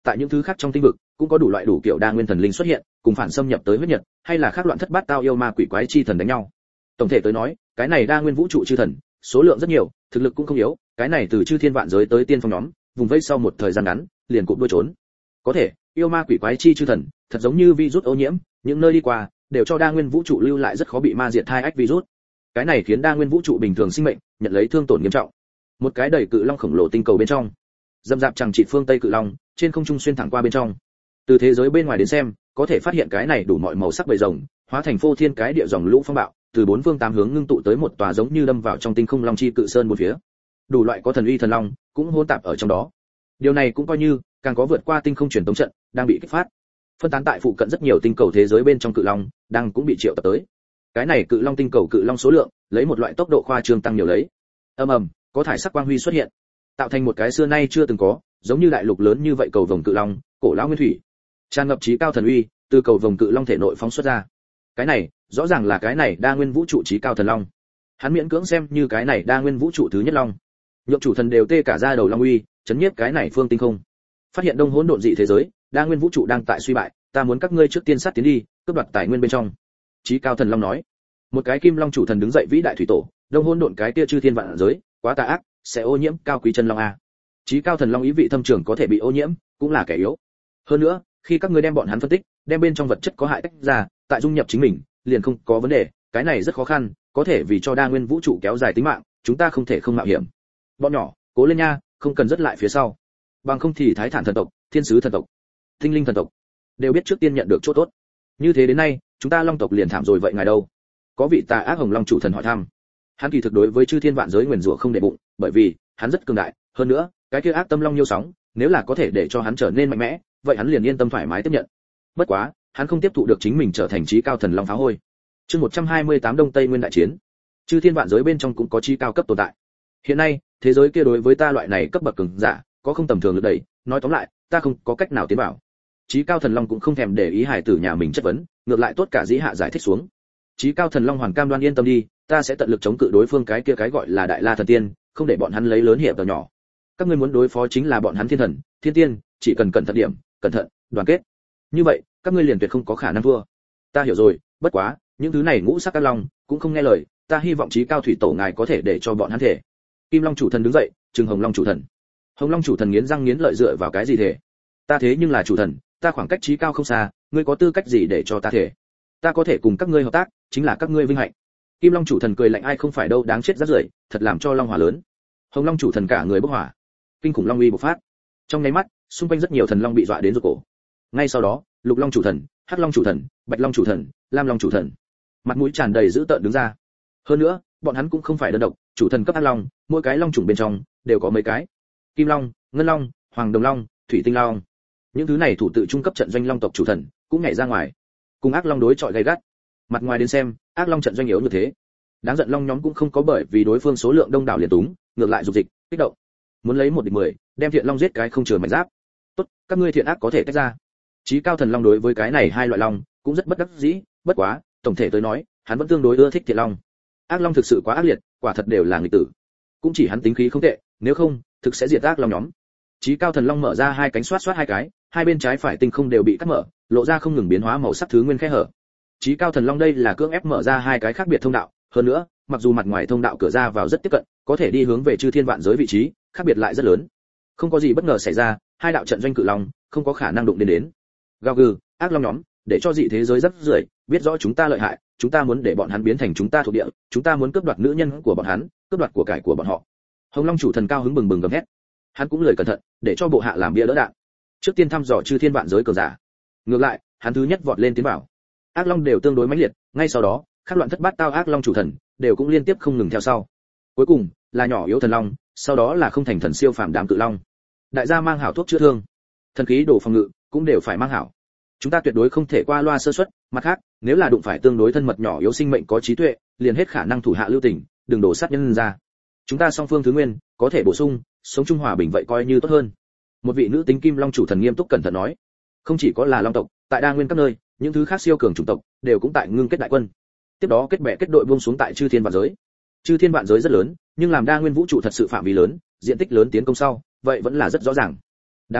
S1: tại những thứ khác trong tinh vực cũng có đủ loại đủ kiểu đa nguyên thần linh xuất hiện, cùng phản xâm nhập tới huyết nhật, hay là khác loạn thất bát tao yêu ma quỷ quái chi thần đánh nhau. Tổng thể tới nói, cái này đa nguyên vũ trụ chư thần, số lượng rất nhiều, thực lực cũng không yếu, cái này từ chư thiên vạn giới tới tiên phong nhóm, vùng vây sau một thời gian ngắn, liền cụp đuôi trốn. Có thể, yêu ma quỷ quái chi chư thần, thật giống như virus ô nhiễm, những nơi đi qua, đều cho đa nguyên vũ trụ lưu lại rất khó bị ma diệt thai ách virus. Cái này khiến đa nguyên vũ trụ bình thường sinh mệnh nhận lấy thương tổn nghiêm trọng. Một cái đầy cự long khổng lồ tinh cầu bên trong, dâm dạp chẳng trị phương tây cự long, trên không trung xuyên thẳng qua bên trong. Từ thế giới bên ngoài đến xem, có thể phát hiện cái này đủ mọi màu sắc bầy rồng, hóa thành phô thiên cái địa dòng lũ phong bạo, từ bốn phương tám hướng ngưng tụ tới một tòa giống như đâm vào trong tinh không long chi cự sơn một phía. Đủ loại có thần uy thần long cũng hỗn tạp ở trong đó. Điều này cũng coi như càng có vượt qua tinh không truyền tống trận đang bị kích phát. Phân tán tại phụ cận rất nhiều tinh cầu thế giới bên trong cự long đang cũng bị triệu tập tới. Cái này cự long tinh cầu cự long số lượng lấy một loại tốc độ khoa trương tăng nhiều lấy. Ầm ầm, có thải sắc quang huy xuất hiện, tạo thành một cái xưa nay chưa từng có, giống như đại lục lớn như vậy cầu vồng cự long, cổ lão nguyên thủy, tràn ngập trí cao thần uy, từ cầu vồng cự long thể nội phóng xuất ra. Cái này, rõ ràng là cái này đa nguyên vũ trụ trí cao thần long. Hắn miễn cưỡng xem như cái này đa nguyên vũ trụ thứ nhất long. Nhượng chủ thần đều tê cả da đầu long uy, chấn nhiếp cái này phương tinh không. Phát hiện đông hỗn độn dị thế giới, đa nguyên vũ trụ đang tại suy bại, ta muốn các ngươi trước tiên sát tiến đi, cướp đoạt tài nguyên bên trong. Chí cao thần long nói. Một cái kim long chủ thần đứng dậy vĩ đại thủy tổ, đông hỗn độn cái kia chư thiên vạn giới, quá tà ác, sẽ ô nhiễm cao quý chân long a. Chí cao thần long ý vị thâm trường có thể bị ô nhiễm, cũng là kẻ yếu. Hơn nữa, khi các ngươi đem bọn hắn phân tích, đem bên trong vật chất có hại tách ra, tại dung nhập chính mình, liền không có vấn đề, cái này rất khó khăn, có thể vì cho đa nguyên vũ trụ kéo dài tính mạng, chúng ta không thể không mạo hiểm. Bọn nhỏ, cố lên nha, không cần rất lại phía sau. Bằng không thì thái thản thần tộc, thiên sứ thần tộc, tinh linh thần tộc đều biết trước tiên nhận được chỗ tốt. Như thế đến nay, chúng ta long tộc liền thảm rồi vậy ngài đâu? Có vị tà ác hồng long chủ thần hỏi thăm. Hắn kỳ thực đối với chư thiên vạn giới nguyền rủa không để bụng, bởi vì hắn rất cường đại, hơn nữa, cái kia ác tâm long nhiêu sóng, nếu là có thể để cho hắn trở nên mạnh mẽ, vậy hắn liền yên tâm thoải mái tiếp nhận. Bất quá, hắn không tiếp thụ được chính mình trở thành chí cao thần long phá hôi. Chương một trăm hai mươi tám Đông Tây Nguyên đại chiến. Chư thiên vạn giới bên trong cũng có chí cao cấp tồn tại. Hiện nay, thế giới kia đối với ta loại này cấp bậc cường giả, có không tầm thường lực đẩy, nói tóm lại, ta không có cách nào tiến vào. Chí cao thần long cũng không thèm để ý hải tử nhà mình chất vấn, ngược lại tốt cả dĩ hạ giải thích xuống. Chí cao thần long hoàn cam đoan yên tâm đi, ta sẽ tận lực chống cự đối phương cái kia cái gọi là đại la thần tiên, không để bọn hắn lấy lớn hiệp vào nhỏ. Các ngươi muốn đối phó chính là bọn hắn thiên thần, thiên tiên, chỉ cần cẩn thận điểm, cẩn thận, đoàn kết. Như vậy, các ngươi liền tuyệt không có khả năng thua. Ta hiểu rồi, bất quá, những thứ này ngũ sắc các long cũng không nghe lời, ta hy vọng chí cao thủy tổ ngài có thể để cho bọn hắn thể. Kim long chủ thần đứng dậy, trừng hồng long chủ thần. Hồng long chủ thần nghiến răng nghiến lợi dựa vào cái gì thể? Ta thế nhưng là chủ thần, ta khoảng cách chí cao không xa, ngươi có tư cách gì để cho ta thể? Ta có thể cùng các ngươi hợp tác, chính là các ngươi vinh hạnh. Kim long chủ thần cười lạnh ai không phải đâu đáng chết rát rưởi, thật làm cho long hỏa lớn. Hồng long chủ thần cả người bốc hỏa, kinh khủng long uy bộc phát. Trong nháy mắt, xung quanh rất nhiều thần long bị dọa đến rụt cổ. Ngay sau đó, lục long chủ thần, hắc long chủ thần, bạch long chủ thần, lam long chủ thần, mặt mũi tràn đầy dữ tợn đứng ra. Hơn nữa, bọn hắn cũng không phải đơn độc, chủ thần cấp hắc long, mỗi cái long chủng bên trong đều có mấy cái. Kim long, ngân long, hoàng đồng long, thủy tinh long. Những thứ này thủ tự trung cấp trận doanh long tộc chủ thần cũng nhảy ra ngoài, cùng ác long đối chọi gay gắt. Mặt ngoài đến xem, ác long trận doanh yếu như thế, đáng giận long nhóm cũng không có bởi vì đối phương số lượng đông đảo liền túng, ngược lại dục dịch, kích động, muốn lấy một địch mười, đem thiện long giết cái không chừa mảnh giáp. Tốt, các ngươi thiện ác có thể tách ra. Chí cao thần long đối với cái này hai loại long cũng rất bất đắc dĩ, bất quá, tổng thể tới nói, hắn vẫn tương đối ưa thích thiện long. Ác long thực sự quá ác liệt, quả thật đều là nghịch tử. Cũng chỉ hắn tính khí không tệ, nếu không, thực sẽ diệt ác long nhóm. Chí cao thần long mở ra hai cánh xoát xoát hai cái, hai bên trái phải tinh không đều bị cắt mở, lộ ra không ngừng biến hóa màu sắc thứ nguyên khe hở. Chí cao thần long đây là cưỡng ép mở ra hai cái khác biệt thông đạo, hơn nữa, mặc dù mặt ngoài thông đạo cửa ra vào rất tiếp cận, có thể đi hướng về chư thiên vạn giới vị trí, khác biệt lại rất lớn. Không có gì bất ngờ xảy ra, hai đạo trận doanh cự long không có khả năng đụng đến đến. Gào gừ, ác long nhóm, để cho dị thế giới rất rưởi, biết rõ chúng ta lợi hại, chúng ta muốn để bọn hắn biến thành chúng ta thuộc địa, chúng ta muốn cướp đoạt nữ nhân của bọn hắn, cướp đoạt của cải của bọn họ. Hồng Long chủ thần cao hứng bừng bừng gầm hét. Hắn cũng lời cẩn thận, để cho bộ hạ làm bia đỡ đạn. Trước tiên thăm dò chư thiên vạn giới cường giả. Ngược lại, hắn thứ nhất vọt lên tiến vào. Ác long đều tương đối mãnh liệt, ngay sau đó, các loạn thất bát tao ác long chủ thần đều cũng liên tiếp không ngừng theo sau. Cuối cùng là nhỏ yếu thần long, sau đó là không thành thần siêu phàm đám cự long. Đại gia mang hảo thuốc chữa thương, thần khí đồ phòng ngự cũng đều phải mang hảo. Chúng ta tuyệt đối không thể qua loa sơ suất, mặt khác, nếu là đụng phải tương đối thân mật nhỏ yếu sinh mệnh có trí tuệ, liền hết khả năng thủ hạ lưu tình, đừng đổ sát nhân ra. Chúng ta song phương thứ nguyên, có thể bổ sung, sống chung hòa bình vậy coi như tốt hơn. Một vị nữ tính kim long chủ thần nghiêm túc cẩn thận nói, không chỉ có là long tộc, tại đa nguyên các nơi, những thứ khác siêu cường chủng tộc đều cũng tại ngưng kết đại quân. Tiếp đó kết bè kết đội buông xuống tại chư thiên vạn giới. Chư thiên vạn giới rất lớn, nhưng làm đa nguyên vũ trụ thật sự phạm vi lớn, diện tích lớn tiến công sau, vậy vẫn là rất rõ ràng. Đáng tiếc,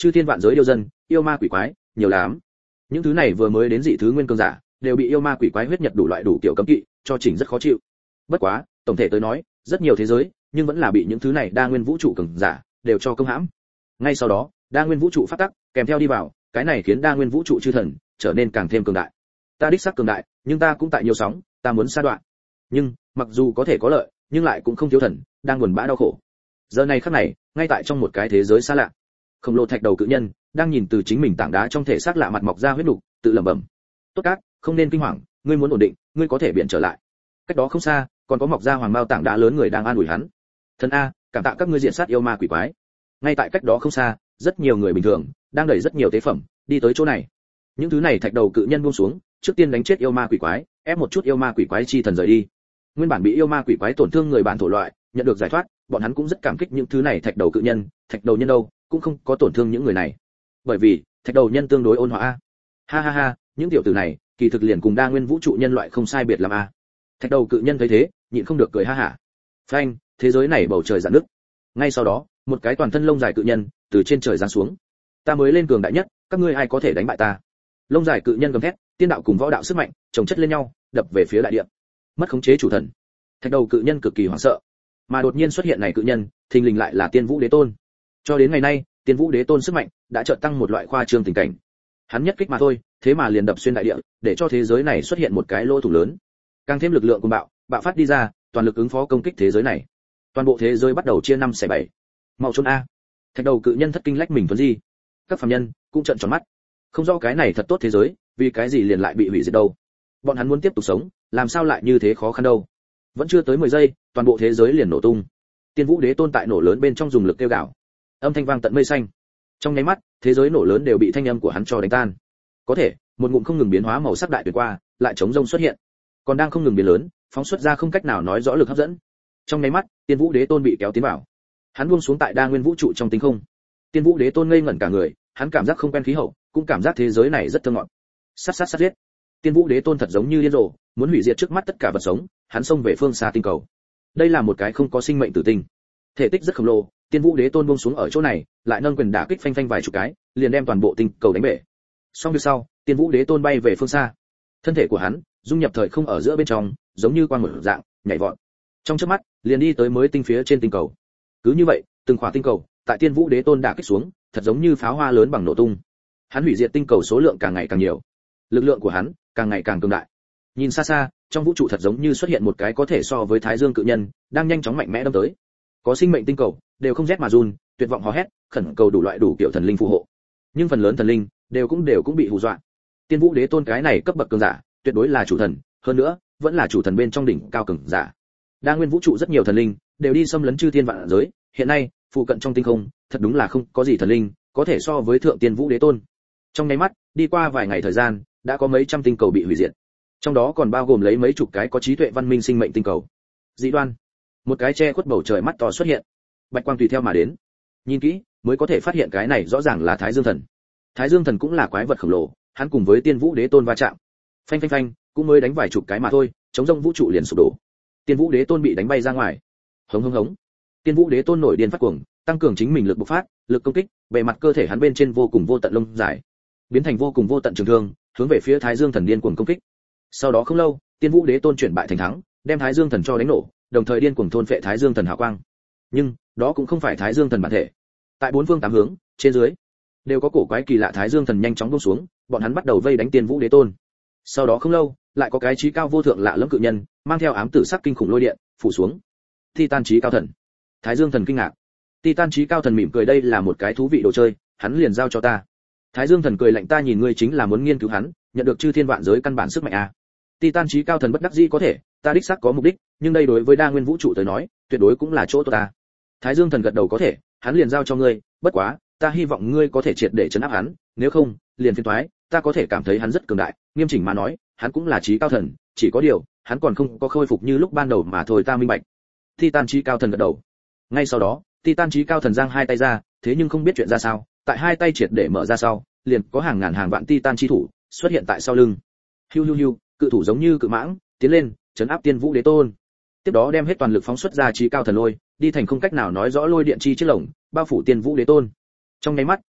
S1: chư thiên vạn giới yêu dân, yêu ma quỷ quái, nhiều lắm. Những thứ này vừa mới đến dị thứ nguyên cường giả, đều bị yêu ma quỷ quái huyết nhật đủ loại đủ kiểu cấm kỵ, cho chỉnh rất khó chịu. Bất quá, tổng thể tới nói, rất nhiều thế giới, nhưng vẫn là bị những thứ này đa nguyên vũ trụ cường giả đều cho công hãm. Ngay sau đó, đa nguyên vũ trụ phát tắc kèm theo đi vào, cái này khiến đa nguyên vũ trụ chư thần trở nên càng thêm cường đại. Ta đích xác cường đại, nhưng ta cũng tại nhiều sóng, ta muốn sa đoạn. Nhưng, mặc dù có thể có lợi, nhưng lại cũng không thiếu thần, đang buồn bã đau khổ. Giờ này khắc này, ngay tại trong một cái thế giới xa lạ, khổng lồ thạch đầu cự nhân đang nhìn từ chính mình tảng đá trong thể xác lạ mặt mọc ra huyết nục, tự lẩm bẩm: tốt các, không nên kinh hoàng, ngươi muốn ổn định, ngươi có thể biện trở lại. Cách đó không xa, còn có mọc ra hoàng mao tảng đá lớn người đang an ủi hắn. Thần a, cảm tạ các ngươi diện sát yêu ma quỷ quái. Ngay tại cách đó không xa, rất nhiều người bình thường đang đẩy rất nhiều tế phẩm đi tới chỗ này. Những thứ này thạch đầu cự nhân buông xuống, trước tiên đánh chết yêu ma quỷ quái, ép một chút yêu ma quỷ quái chi thần rời đi. Nguyên bản bị yêu ma quỷ quái tổn thương người bản thổ loại, nhận được giải thoát, bọn hắn cũng rất cảm kích những thứ này thạch đầu cự nhân, thạch đầu nhân đâu, cũng không có tổn thương những người này. Bởi vì, thạch đầu nhân tương đối ôn hòa a. Ha ha ha, những tiểu tử này, kỳ thực liền cùng đa nguyên vũ trụ nhân loại không sai biệt lắm a. Thạch đầu cự nhân thấy thế, nhịn không được cười ha hả. Phanh, thế giới này bầu trời rạn nứt. Ngay sau đó, một cái toàn thân lông dài cự nhân từ trên trời giáng xuống. Ta mới lên cường đại nhất, các ngươi ai có thể đánh bại ta? Lông dài cự nhân gầm thét, tiên đạo cùng võ đạo sức mạnh chồng chất lên nhau, đập về phía đại địa. Mất khống chế chủ thần. Thạch đầu cự nhân cực kỳ hoảng sợ. Mà đột nhiên xuất hiện này cự nhân, thình lình lại là Tiên Vũ Đế Tôn. Cho đến ngày nay, Tiên Vũ Đế Tôn sức mạnh đã chợt tăng một loại khoa trương tình cảnh. Hắn nhất kích mà thôi, thế mà liền đập xuyên đại địa, để cho thế giới này xuất hiện một cái lỗ thủng lớn. Càng thêm lực lượng cuồng bạo, bạo phát đi ra, toàn lực ứng phó công kích thế giới này. Toàn bộ thế giới bắt đầu chia năm xẻ bảy. Mau trốn a! Thạch đầu cự nhân thất kinh lách mình tuấn di. Các phàm nhân cũng trợn tròn mắt. Không rõ cái này thật tốt thế giới, vì cái gì liền lại bị hủy diệt đâu? Bọn hắn muốn tiếp tục sống, làm sao lại như thế khó khăn đâu? Vẫn chưa tới mười giây, toàn bộ thế giới liền nổ tung. Tiên Vũ Đế Tôn tại nổ lớn bên trong dùng lực kêu gào, âm thanh vang tận mây xanh. Trong nháy mắt, thế giới nổ lớn đều bị thanh âm của hắn cho đánh tan. Có thể, một ngụm không ngừng biến hóa màu sắc đại tuyệt qua, lại chống rông xuất hiện, còn đang không ngừng biến lớn, phóng xuất ra không cách nào nói rõ lực hấp dẫn. Trong nháy mắt, Tiên Vũ Đế Tôn bị kéo tiến vào. Hắn buông xuống tại đa nguyên vũ trụ trong tinh không. Tiên Vũ Đế Tôn ngây ngẩn cả người, hắn cảm giác không quen khí hậu, cũng cảm giác thế giới này rất thơ ngọt. Sát sát sát giết. Tiên Vũ Đế Tôn thật giống như điên rồ, muốn hủy diệt trước mắt tất cả vật sống, hắn xông về phương xa tinh cầu. Đây là một cái không có sinh mệnh tử tinh, thể tích rất khổng lồ. Tiên Vũ Đế Tôn buông xuống ở chỗ này, lại nâng quyền đả kích phanh phanh vài chục cái, liền đem toàn bộ tinh cầu đánh bể. Xong việc sau, Tiên Vũ Đế Tôn bay về phương xa. Thân thể của hắn dung nhập thời không ở giữa bên trong, giống như quang một dạng, nhảy vọt. Trong chớp mắt, liền đi tới mới tinh phía trên tinh cầu. Cứ như vậy, từng khỏa tinh cầu, tại Tiên Vũ Đế Tôn đả kích xuống, thật giống như pháo hoa lớn bằng nổ tung. Hắn hủy diệt tinh cầu số lượng càng ngày càng nhiều, lực lượng của hắn càng ngày càng cường đại. Nhìn xa xa, trong vũ trụ thật giống như xuất hiện một cái có thể so với Thái Dương cự nhân, đang nhanh chóng mạnh mẽ đâm tới. Có sinh mệnh tinh cầu, đều không rét mà run, tuyệt vọng hò hét, khẩn cầu đủ loại đủ kiểu thần linh phù hộ. Nhưng phần lớn thần linh đều cũng đều cũng bị hù dọa. Tiên Vũ Đế Tôn cái này cấp bậc cường giả, tuyệt đối là chủ thần, hơn nữa, vẫn là chủ thần bên trong đỉnh cao cường giả. Đa nguyên vũ trụ rất nhiều thần linh đều đi xâm lấn chư thiên vạn giới, hiện nay, phụ cận trong tinh không, thật đúng là không có gì thần linh có thể so với thượng Tiên Vũ Đế Tôn. Trong nháy mắt, đi qua vài ngày thời gian, đã có mấy trăm tinh cầu bị hủy diệt. Trong đó còn bao gồm lấy mấy chục cái có trí tuệ văn minh sinh mệnh tinh cầu. Dị đoan, một cái che khuất bầu trời mắt to xuất hiện, bạch quang tùy theo mà đến. Nhìn kỹ, mới có thể phát hiện cái này rõ ràng là Thái Dương Thần. Thái Dương Thần cũng là quái vật khổng lồ, hắn cùng với Tiên Vũ Đế Tôn va chạm. Phanh phanh phanh, cũng mới đánh vài chục cái mà thôi, chống rông vũ trụ liền sụp đổ. Tiên Vũ Đế Tôn bị đánh bay ra ngoài. Hống hống hống. Tiên Vũ Đế Tôn nổi điên phát cuồng, tăng cường chính mình lực bộc phát, lực công kích, bề mặt cơ thể hắn bên trên vô cùng vô tận lông dài, biến thành vô cùng vô tận trường thương, hướng về phía Thái Dương Thần điên cuồng công kích. Sau đó không lâu, Tiên Vũ Đế Tôn chuyển bại thành thắng, đem Thái Dương Thần cho đánh nổ, đồng thời điên cuồng thôn phệ Thái Dương Thần hào quang. Nhưng, đó cũng không phải Thái Dương Thần bản thể. Tại bốn phương tám hướng, trên dưới, đều có cổ quái kỳ lạ Thái Dương Thần nhanh chóng buông xuống, bọn hắn bắt đầu vây đánh Tiên Vũ Đế Tôn. Sau đó không lâu, lại có cái chí cao vô thượng lạ lẫm cự nhân, mang theo ám tử sắc kinh khủng lôi điện, phủ xuống. Titan chí cao thần. Thái Dương Thần kinh ngạc. Titan chí cao thần mỉm cười, đây là một cái thú vị đồ chơi, hắn liền giao cho ta. Thái Dương Thần cười lạnh, ta nhìn ngươi chính là muốn nghiên cứu hắn, nhận được chư thiên vạn giới căn bản sức mạnh à? Titan chí cao thần bất đắc dĩ, có thể, ta đích xác có mục đích, nhưng đây đối với đa nguyên vũ trụ tới nói, tuyệt đối cũng là chỗ tốt ta. Thái Dương Thần gật đầu, có thể, hắn liền giao cho ngươi, bất quá, ta hy vọng ngươi có thể triệt để trấn áp hắn, nếu không, liền phiền toái, ta có thể cảm thấy hắn rất cường đại, nghiêm chỉnh mà nói, hắn cũng là chí cao thần, chỉ có điều, hắn còn không có khôi phục như lúc ban đầu mà thôi, ta minh bạch. Titan chí cao thần gật đầu. Ngay sau đó, Titan chí cao thần giang hai tay ra, thế nhưng không biết chuyện ra sao, tại hai tay triệt để mở ra sau, liền có hàng ngàn hàng vạn Titan chi thủ xuất hiện tại sau lưng. Hiu hiu hiu, cự thủ giống như cự mãng, tiến lên, trấn áp Tiên Vũ Đế Tôn. Tiếp đó đem hết toàn lực phóng xuất ra chí cao thần lôi, đi thành không cách nào nói rõ lôi điện chi chiếc lồng, bao phủ Tiên Vũ Đế Tôn. Trong nháy mắt,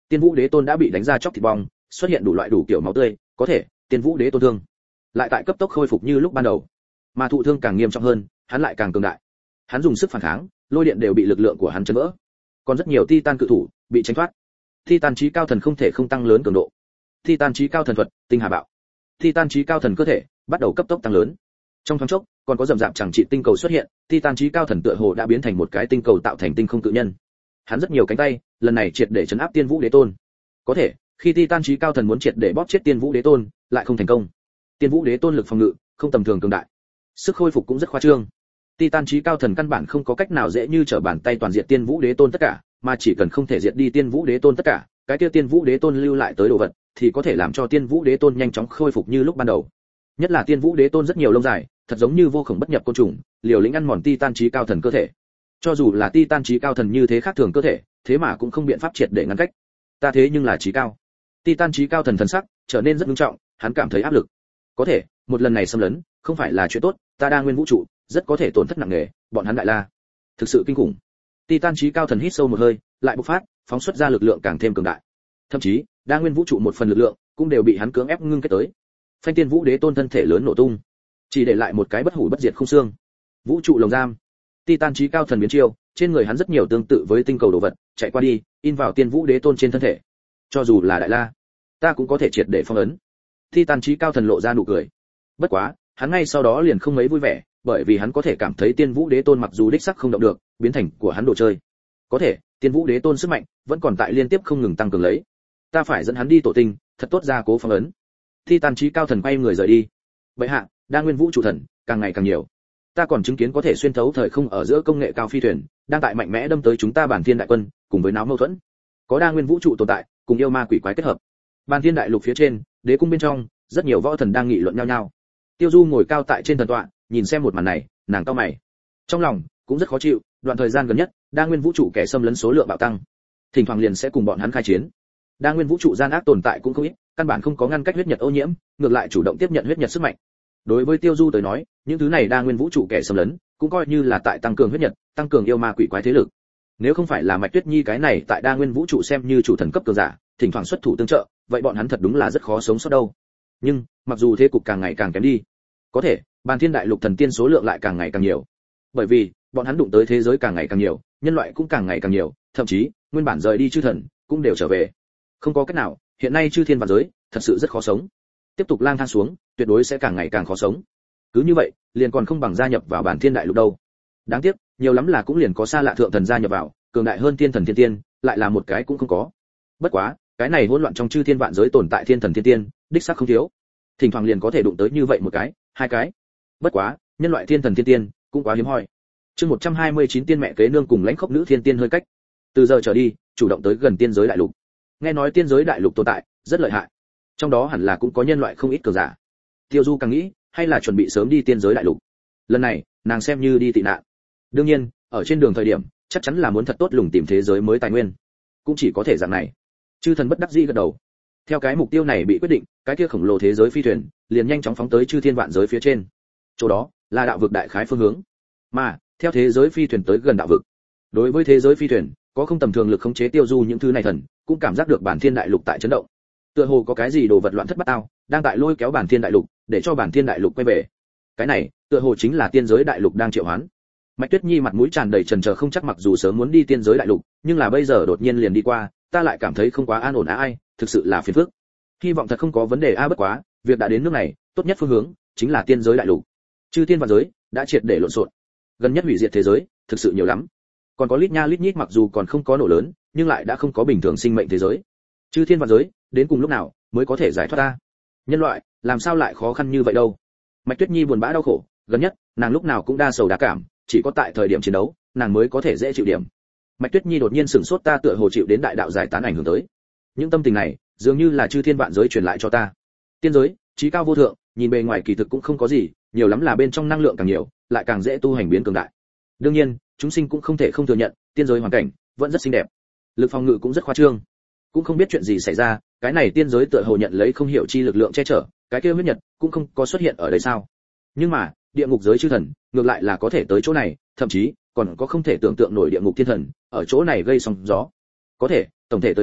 S1: Tiên Vũ Đế Tôn đã bị đánh ra chóc thịt bong, xuất hiện đủ loại đủ kiểu máu tươi, có thể, Tiên Vũ Đế Tôn thương lại tại cấp tốc khôi phục như lúc ban đầu. Mà thụ thương càng nghiêm trọng hơn, hắn lại càng cường đại. Hắn dùng sức phản kháng, lôi điện đều bị lực lượng của hắn chấn vỡ. Còn rất nhiều Titan cự thủ bị tránh thoát. Titan chí cao thần không thể không tăng lớn cường độ. Titan chí cao thần thuật, tinh hà bạo. Titan chí cao thần cơ thể bắt đầu cấp tốc tăng lớn. Trong thoáng chốc, còn có rầm rạp chẳng trị tinh cầu xuất hiện, Titan chí cao thần tựa hồ đã biến thành một cái tinh cầu tạo thành tinh không cự nhân. Hắn rất nhiều cánh tay, lần này triệt để chấn áp Tiên Vũ Đế Tôn. Có thể, khi Titan chí cao thần muốn triệt để bóp chết Tiên Vũ Đế Tôn, lại không thành công. Tiên Vũ Đế Tôn lực phòng ngự không tầm thường cường đại, sức khôi phục cũng rất khoa trương. Titan chí cao thần căn bản không có cách nào dễ như trở bàn tay toàn diệt Tiên Vũ Đế Tôn tất cả, mà chỉ cần không thể diệt đi Tiên Vũ Đế Tôn tất cả, cái kia Tiên Vũ Đế Tôn lưu lại tới đồ vật, thì có thể làm cho Tiên Vũ Đế Tôn nhanh chóng khôi phục như lúc ban đầu. Nhất là Tiên Vũ Đế Tôn rất nhiều lông dài, thật giống như vô khổng bất nhập côn trùng, liều lĩnh ăn mòn Titan chí cao thần cơ thể. Cho dù là Titan chí cao thần như thế khác thường cơ thể, thế mà cũng không biện pháp triệt để ngăn cách. Ta thế nhưng là chí cao. Titan chí cao thần thần sắc trở nên rất nghiêm trọng, hắn cảm thấy áp lực. Có thể, một lần này xâm lấn, không phải là chuyện tốt, ta đang nguyên vũ trụ, rất có thể tổn thất nặng nề, bọn hắn đại la, thực sự kinh khủng. Titan chí cao thần hít sâu một hơi, lại bộc phát, phóng xuất ra lực lượng càng thêm cường đại. Thậm chí, đa nguyên vũ trụ một phần lực lượng cũng đều bị hắn cưỡng ép ngưng kết tới. Phanh Tiên Vũ Đế Tôn thân thể lớn nổ tung, chỉ để lại một cái bất hủ bất diệt không xương. Vũ trụ lồng giam. Titan chí cao thần biến chiêu, trên người hắn rất nhiều tương tự với tinh cầu đồ vật, chạy qua đi, in vào Tiên Vũ Đế Tôn trên thân thể. Cho dù là đại la, ta cũng có thể triệt để phong ấn. Titan chí cao thần lộ ra nụ cười. Bất quá, hắn ngay sau đó liền không mấy vui vẻ, bởi vì hắn có thể cảm thấy Tiên Vũ Đế Tôn mặc dù đích sắc không động được, biến thành của hắn đồ chơi. Có thể, Tiên Vũ Đế Tôn sức mạnh vẫn còn tại liên tiếp không ngừng tăng cường lấy. Ta phải dẫn hắn đi tổ tinh, thật tốt ra cố phong ấn. Titan chí cao thần quay người rời đi. Bệ hạ, đa nguyên vũ trụ thần càng ngày càng nhiều. Ta còn chứng kiến có thể xuyên thấu thời không ở giữa công nghệ cao phi thuyền, đang tại mạnh mẽ đâm tới chúng ta Bản Thiên đại quân, cùng với náo mâu thuẫn. Có đa nguyên vũ trụ tồn tại, cùng yêu ma quỷ quái kết hợp. Bản Thiên đại lục phía trên, đế cung bên trong, rất nhiều võ thần đang nghị luận nhau nhau. Tiêu Du ngồi cao tại trên thần tọa, nhìn xem một màn này, nàng cau mày. Trong lòng cũng rất khó chịu, đoạn thời gian gần nhất, đa nguyên vũ trụ kẻ xâm lấn số lượng bạo tăng. Thỉnh thoảng liền sẽ cùng bọn hắn khai chiến. Đa nguyên vũ trụ gian ác tồn tại cũng không ít, căn bản không có ngăn cách huyết nhật ô nhiễm, ngược lại chủ động tiếp nhận huyết nhật sức mạnh. Đối với Tiêu Du tới nói, những thứ này đa nguyên vũ trụ kẻ xâm lấn, cũng coi như là tại tăng cường huyết nhật, tăng cường yêu ma quỷ quái thế lực. Nếu không phải là Mạch Tuyết Nhi cái này tại đa nguyên vũ trụ xem như chủ thần cấp cường giả, thỉnh thoảng xuất thủ tương trợ, vậy bọn hắn thật đúng là rất khó sống sót đâu. Nhưng, mặc dù thế cục càng ngày càng kém đi, có thể, Bàn Thiên đại lục thần tiên số lượng lại càng ngày càng nhiều. Bởi vì, bọn hắn đụng tới thế giới càng ngày càng nhiều, nhân loại cũng càng ngày càng nhiều, thậm chí, nguyên bản rời đi chư thần, cũng đều trở về. Không có cách nào, hiện nay chư thiên vạn giới, thật sự rất khó sống. Tiếp tục lang thang xuống, tuyệt đối sẽ càng ngày càng khó sống. Cứ như vậy, liền còn không bằng gia nhập vào Bản Thiên đại lục đâu. Đáng tiếc, nhiều lắm là cũng liền có xa lạ thượng thần gia nhập vào, cường đại hơn thiên thần thiên tiên, lại là một cái cũng không có. Bất quá, cái này hỗn loạn trong chư thiên vạn giới tồn tại thiên thần thiên tiên, đích xác không thiếu. Thỉnh thoảng liền có thể đụng tới như vậy một cái, hai cái. Bất quá, nhân loại thiên thần thiên tiên cũng quá hiếm hoi. Chương một trăm hai mươi chín tiên mẹ kế nương cùng lãnh khốc nữ thiên tiên hơi cách. Từ giờ trở đi, chủ động tới gần tiên giới đại lục. Nghe nói tiên giới đại lục tồn tại rất lợi hại. Trong đó hẳn là cũng có nhân loại không ít cường giả. Tiêu Du càng nghĩ, hay là chuẩn bị sớm đi tiên giới đại lục. Lần này, nàng xem như đi tị nạn. Đương nhiên, ở trên đường thời điểm, chắc chắn là muốn thật tốt lùng tìm thế giới mới tài nguyên. Cũng chỉ có thể dạng này. Chư thần bất đắc dĩ gật đầu. Theo cái mục tiêu này bị quyết định, cái kia khổng lồ thế giới phi thuyền liền nhanh chóng phóng tới chư thiên vạn giới phía trên. Chỗ đó là đạo vực đại khái phương hướng. Mà, theo thế giới phi thuyền tới gần đạo vực, đối với thế giới phi thuyền, có không tầm thường lực khống chế Tiêu Du những thứ này thần, cũng cảm giác được Bản Thiên đại lục tại chấn động. Tựa hồ có cái gì đồ vật loạn thất bát ao, đang tại lôi kéo Bản Thiên đại lục, để cho Bản Thiên đại lục quay về. Cái này, tựa hồ chính là tiên giới đại lục đang triệu hoán. Mạch Tuyết Nhi mặt mũi tràn đầy chần chờ không chắc, mặc dù sớm muốn đi tiên giới đại lục, nhưng là bây giờ đột nhiên liền đi qua, ta lại cảm thấy không quá an ổn á ai, thực sự là phiền phức. Hy vọng thật không có vấn đề a, bất quá, việc đã đến nước này, tốt nhất phương hướng chính là tiên giới đại lục. Chư thiên vạn giới đã triệt để lộn xộn, gần nhất hủy diệt thế giới thực sự nhiều lắm. Còn có lít nha lít nhít, mặc dù còn không có nổ lớn, nhưng lại đã không có bình thường sinh mệnh thế giới. Chư thiên vạn giới đến cùng lúc nào mới có thể giải thoát ta? Nhân loại làm sao lại khó khăn như vậy đâu? Mạch Tuyết Nhi buồn bã đau khổ, gần nhất nàng lúc nào cũng đa sầu đa cảm, chỉ có tại thời điểm chiến đấu nàng mới có thể dễ chịu điểm. Mạch Tuyết Nhi đột nhiên sửng sốt, ta tựa hồ chịu đến đại đạo giải tán ảnh hưởng tới. Những tâm tình này dường như là chư thiên vạn giới truyền lại cho ta. Tiên giới trí cao vô thượng, nhìn bề ngoài kỳ thực cũng không có gì, nhiều lắm là bên trong năng lượng càng nhiều, lại càng dễ tu hành biến cường đại. Đương nhiên, chúng sinh cũng không thể không thừa nhận, tiên giới hoàn cảnh vẫn rất xinh đẹp, lực phòng ngự cũng rất khoa trương. Cũng không biết chuyện gì xảy ra, cái này tiên giới tựa hồ nhận lấy không hiểu chi lực lượng che chở, cái kia huyết nhật cũng không có xuất hiện ở đây sao? Nhưng mà, địa ngục giới chư thần ngược lại là có thể tới chỗ này, thậm chí còn có không thể tưởng tượng nổi địa ngục thiên thần ở chỗ này gây sóng gió. Có thể, tổng thể tới nói,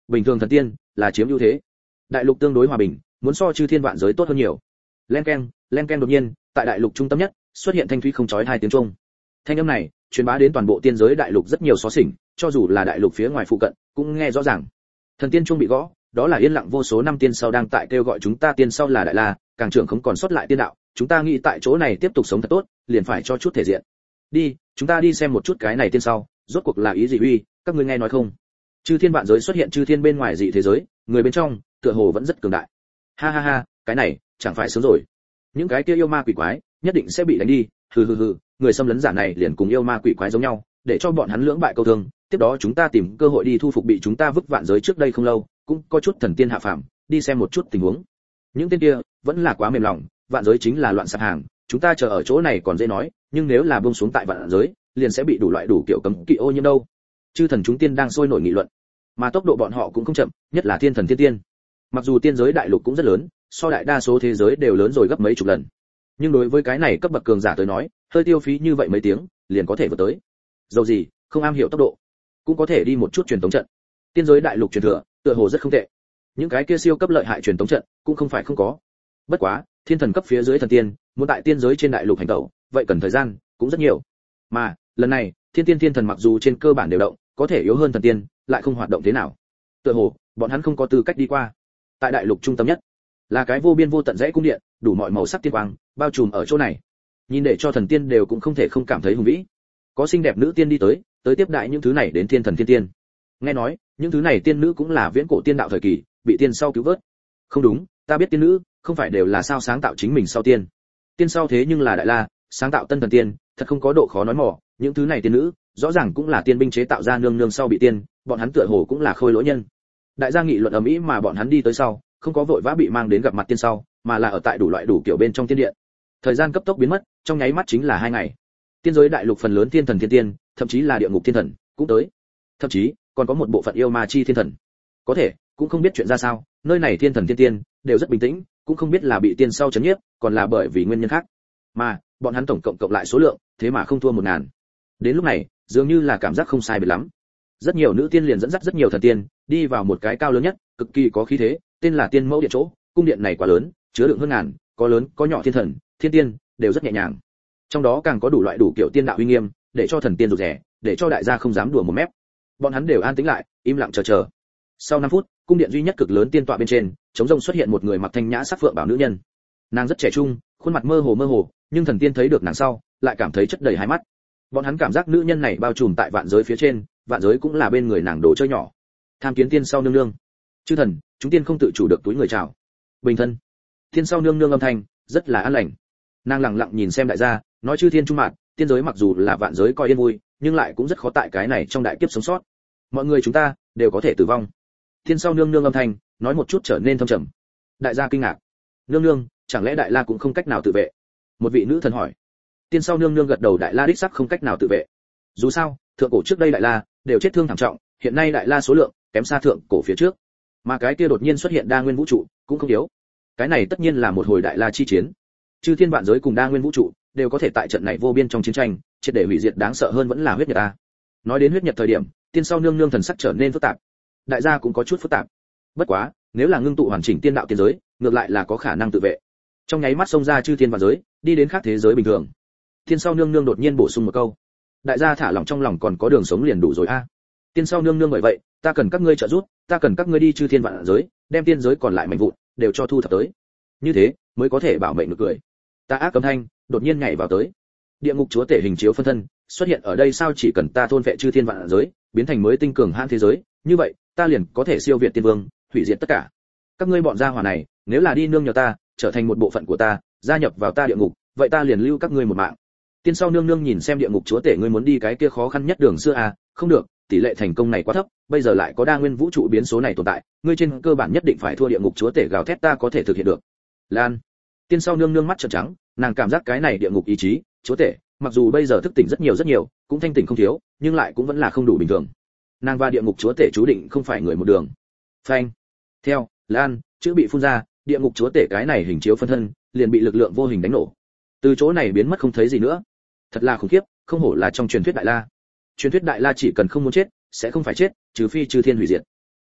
S1: bình thường thần tiên là chiếm ưu thế. Đại lục tương đối hòa bình, muốn so chư thiên vạn giới tốt hơn nhiều. Len keng, len keng, đột nhiên, tại đại lục trung tâm nhất, xuất hiện thanh thúy không chói hai tiếng chuông. Thanh âm này truyền bá đến toàn bộ tiên giới đại lục rất nhiều xó xỉnh, cho dù là đại lục phía ngoài phụ cận, cũng nghe rõ ràng. Thần tiên chuông bị gõ, đó là yên lặng vô số năm tiên sau đang tại kêu gọi chúng ta. Tiên sau là đại la, càng trưởng không còn sót lại tiên đạo, chúng ta nghĩ tại chỗ này tiếp tục sống thật tốt, liền phải cho chút thể diện. Đi, chúng ta đi xem một chút cái này tiên sau, rốt cuộc là ý gì uy, các ngươi nghe nói không? Chư thiên vạn giới xuất hiện chư thiên bên ngoài dị thế giới, người bên trong, tựa hồ vẫn rất cường đại. Ha ha ha, cái này, chẳng phải sớm rồi. Những cái kia yêu ma quỷ quái, nhất định sẽ bị đánh đi, hừ hừ hừ, người xâm lấn giả này liền cùng yêu ma quỷ quái giống nhau, để cho bọn hắn lưỡng bại câu thương, tiếp đó chúng ta tìm cơ hội đi thu phục bị chúng ta vứt vạn giới trước đây không lâu, cũng có chút thần tiên hạ phàm, đi xem một chút tình huống. Những tên kia vẫn là quá mềm lòng, vạn giới chính là loạn sạp hàng, chúng ta chờ ở chỗ này còn dễ nói, nhưng nếu là buông xuống tại vạn giới, liền sẽ bị đủ loại đủ kiểu cấm kỵ ô nhiễm đâu. Chư thần chúng tiên đang sôi nổi nghị luận, mà tốc độ bọn họ cũng không chậm, nhất là thiên thần thiên tiên. Mặc dù tiên giới đại lục cũng rất lớn, so đại đa số thế giới đều lớn rồi gấp mấy chục lần, nhưng đối với cái này cấp bậc cường giả tới nói, hơi tiêu phí như vậy mấy tiếng, liền có thể vượt tới. Dầu gì, không am hiểu tốc độ, cũng có thể đi một chút truyền tống trận. Tiên giới đại lục truyền thừa, tựa hồ rất không tệ. Những cái kia siêu cấp lợi hại truyền tống trận, cũng không phải không có. Bất quá, thiên thần cấp phía dưới thần tiên, muốn tại tiên giới trên đại lục hành tẩu, vậy cần thời gian, cũng rất nhiều. Mà, lần này, thiên tiên thiên thần mặc dù trên cơ bản đều động, có thể yếu hơn thần tiên, lại không hoạt động thế nào. Tựa hồ, bọn hắn không có tư cách đi qua. Tại đại lục trung tâm nhất, là cái vô biên vô tận dãy cung điện, đủ mọi màu sắc tiên quang, bao trùm ở chỗ này. Nhìn để cho thần tiên đều cũng không thể không cảm thấy hùng vĩ. Có xinh đẹp nữ tiên đi tới, tới tiếp đại những thứ này đến thiên thần thiên tiên. Nghe nói, những thứ này tiên nữ cũng là viễn cổ tiên đạo thời kỳ, bị tiên sau cứu vớt. Không đúng, ta biết tiên nữ, không phải đều là sao sáng tạo chính mình sau tiên. Tiên sau thế nhưng là đại la, sáng tạo tân thần tiên, thật không có độ khó nói mỏ, những thứ này tiên nữ, rõ ràng cũng là tiên binh chế tạo ra nương nương sau bị tiên, bọn hắn tựa hồ cũng là khôi lỗi nhân. Đại gia nghị luận ầm ĩ mà bọn hắn đi tới sau, không có vội vã bị mang đến gặp mặt tiên sau, mà là ở tại đủ loại đủ kiểu bên trong tiên điện. Thời gian cấp tốc biến mất, trong nháy mắt chính là hai ngày. Tiên giới đại lục phần lớn tiên thần thiên tiên, thậm chí là địa ngục thiên thần, cũng tới. Thậm chí, còn có một bộ phận yêu ma chi thiên thần. Có thể, cũng không biết chuyện ra sao, nơi này thiên thần thiên tiên đều rất bình tĩnh, cũng không biết là bị tiên sau chấn nhiếp, còn là bởi vì nguyên nhân khác. Mà, bọn hắn tổng cộng cộng lại số lượng, thế mà không thua một ngàn. Đến lúc này, dường như là cảm giác không sai biệt lắm. Rất nhiều nữ tiên liền dẫn dắt rất nhiều thần tiên, đi vào một cái cao lớn nhất, cực kỳ có khí thế, tên là Tiên Mẫu Điện chỗ, cung điện này quá lớn, chứa đựng hơn ngàn, có lớn, có nhỏ thiên thần, thiên tiên, đều rất nhẹ nhàng. Trong đó càng có đủ loại đủ kiểu tiên đạo uy nghiêm, để cho thần tiên rụt rè, để cho đại gia không dám đùa một mép. Bọn hắn đều an tĩnh lại, im lặng chờ chờ. Sau năm phút, cung điện duy nhất cực lớn tiên tọa bên trên, trống rông xuất hiện một người mặc thanh nhã sắc phượng bảo nữ nhân. Nàng rất trẻ trung, khuôn mặt mơ hồ mơ hồ, nhưng thần tiên thấy được nàng sau, lại cảm thấy chất đầy hai mắt. Bọn hắn cảm giác nữ nhân này bao trùm tại vạn giới phía trên, vạn giới cũng là bên người nàng đồ chơi nhỏ. Tham kiến tiên sau nương nương. Chư thần, chúng tiên không tự chủ được túi người chào. Bình thân. Tiên sau nương nương âm thanh rất là an lành. Nàng lặng lặng nhìn xem đại gia, nói chư thiên trung mạn, tiên giới mặc dù là vạn giới coi yên vui, nhưng lại cũng rất khó tại cái này trong đại kiếp sống sót. Mọi người chúng ta đều có thể tử vong. Tiên sau nương nương âm thanh nói một chút trở nên thâm trầm. Đại gia kinh ngạc. Nương nương, chẳng lẽ đại la cũng không cách nào tự vệ? Một vị nữ thần hỏi. Tiên sau nương nương gật đầu, đại la đích sắc không cách nào tự vệ. Dù sao, thượng cổ trước đây đại la đều chết thương thảm trọng, hiện nay đại la số lượng kém xa thượng cổ phía trước. Mà cái kia đột nhiên xuất hiện đa nguyên vũ trụ, cũng không yếu. Cái này tất nhiên là một hồi đại la chi chiến. Chư thiên vạn giới cùng đa nguyên vũ trụ đều có thể tại trận này vô biên trong chiến tranh, triệt để hủy diệt đáng sợ hơn vẫn là huyết nhật a. Nói đến huyết nhật thời điểm, tiên sau nương nương thần sắc trở nên phức tạp. Đại gia cũng có chút phức tạp. Bất quá, nếu là ngưng tụ hoàn chỉnh tiên đạo tiên giới, ngược lại là có khả năng tự vệ. Trong nháy mắt xông ra chư thiên vạn giới, đi đến khác thế giới bình thường. Tiên sau nương nương đột nhiên bổ sung một câu. Đại gia thả lòng trong lòng còn có đường sống liền đủ rồi a. Tiên sau nương nương bởi vậy, ta cần các ngươi trợ giúp, ta cần các ngươi đi chư thiên vạn giới, đem tiên giới còn lại mạnh vụn đều cho thu thập tới. Như thế, mới có thể bảo mệnh được cười. Ta ác cấm thanh, đột nhiên nhảy vào tới. Địa ngục chúa tể hình chiếu phân thân, xuất hiện ở đây sao? Chỉ cần ta thôn vệ chư thiên vạn giới, biến thành mới tinh cường hãn thế giới, như vậy, ta liền có thể siêu việt tiên vương, hủy diệt tất cả. Các ngươi bọn gia hỏa này, nếu là đi nương nhờ ta, trở thành một bộ phận của ta, gia nhập vào ta địa ngục, vậy ta liền lưu các ngươi một mạng. Tiên sau nương nương nhìn xem địa ngục chúa tể, ngươi muốn đi cái kia khó khăn nhất đường xưa à? Không được, tỷ lệ thành công này quá thấp, bây giờ lại có đa nguyên vũ trụ biến số này tồn tại, ngươi trên cơ bản nhất định phải thua địa ngục chúa tể gào thét, ta có thể thực hiện được. Lan. Tiên sau nương nương mắt trợn trắng, nàng cảm giác cái này địa ngục ý chí, chúa tể, mặc dù bây giờ thức tỉnh rất nhiều rất nhiều, cũng thanh tỉnh không thiếu, nhưng lại cũng vẫn là không đủ bình thường. Nàng và địa ngục chúa tể chú định không phải người một đường. Phanh. Theo, Lan, chữ bị phun ra, địa ngục chúa tể cái này hình chiếu phân thân, liền bị lực lượng vô hình đánh nổ. Từ chỗ này biến mất không thấy gì nữa. Thật là khủng khiếp, không hổ là trong truyền thuyết đại la. Truyền thuyết đại la chỉ cần không muốn chết, sẽ không phải chết, trừ phi chư thiên hủy diệt.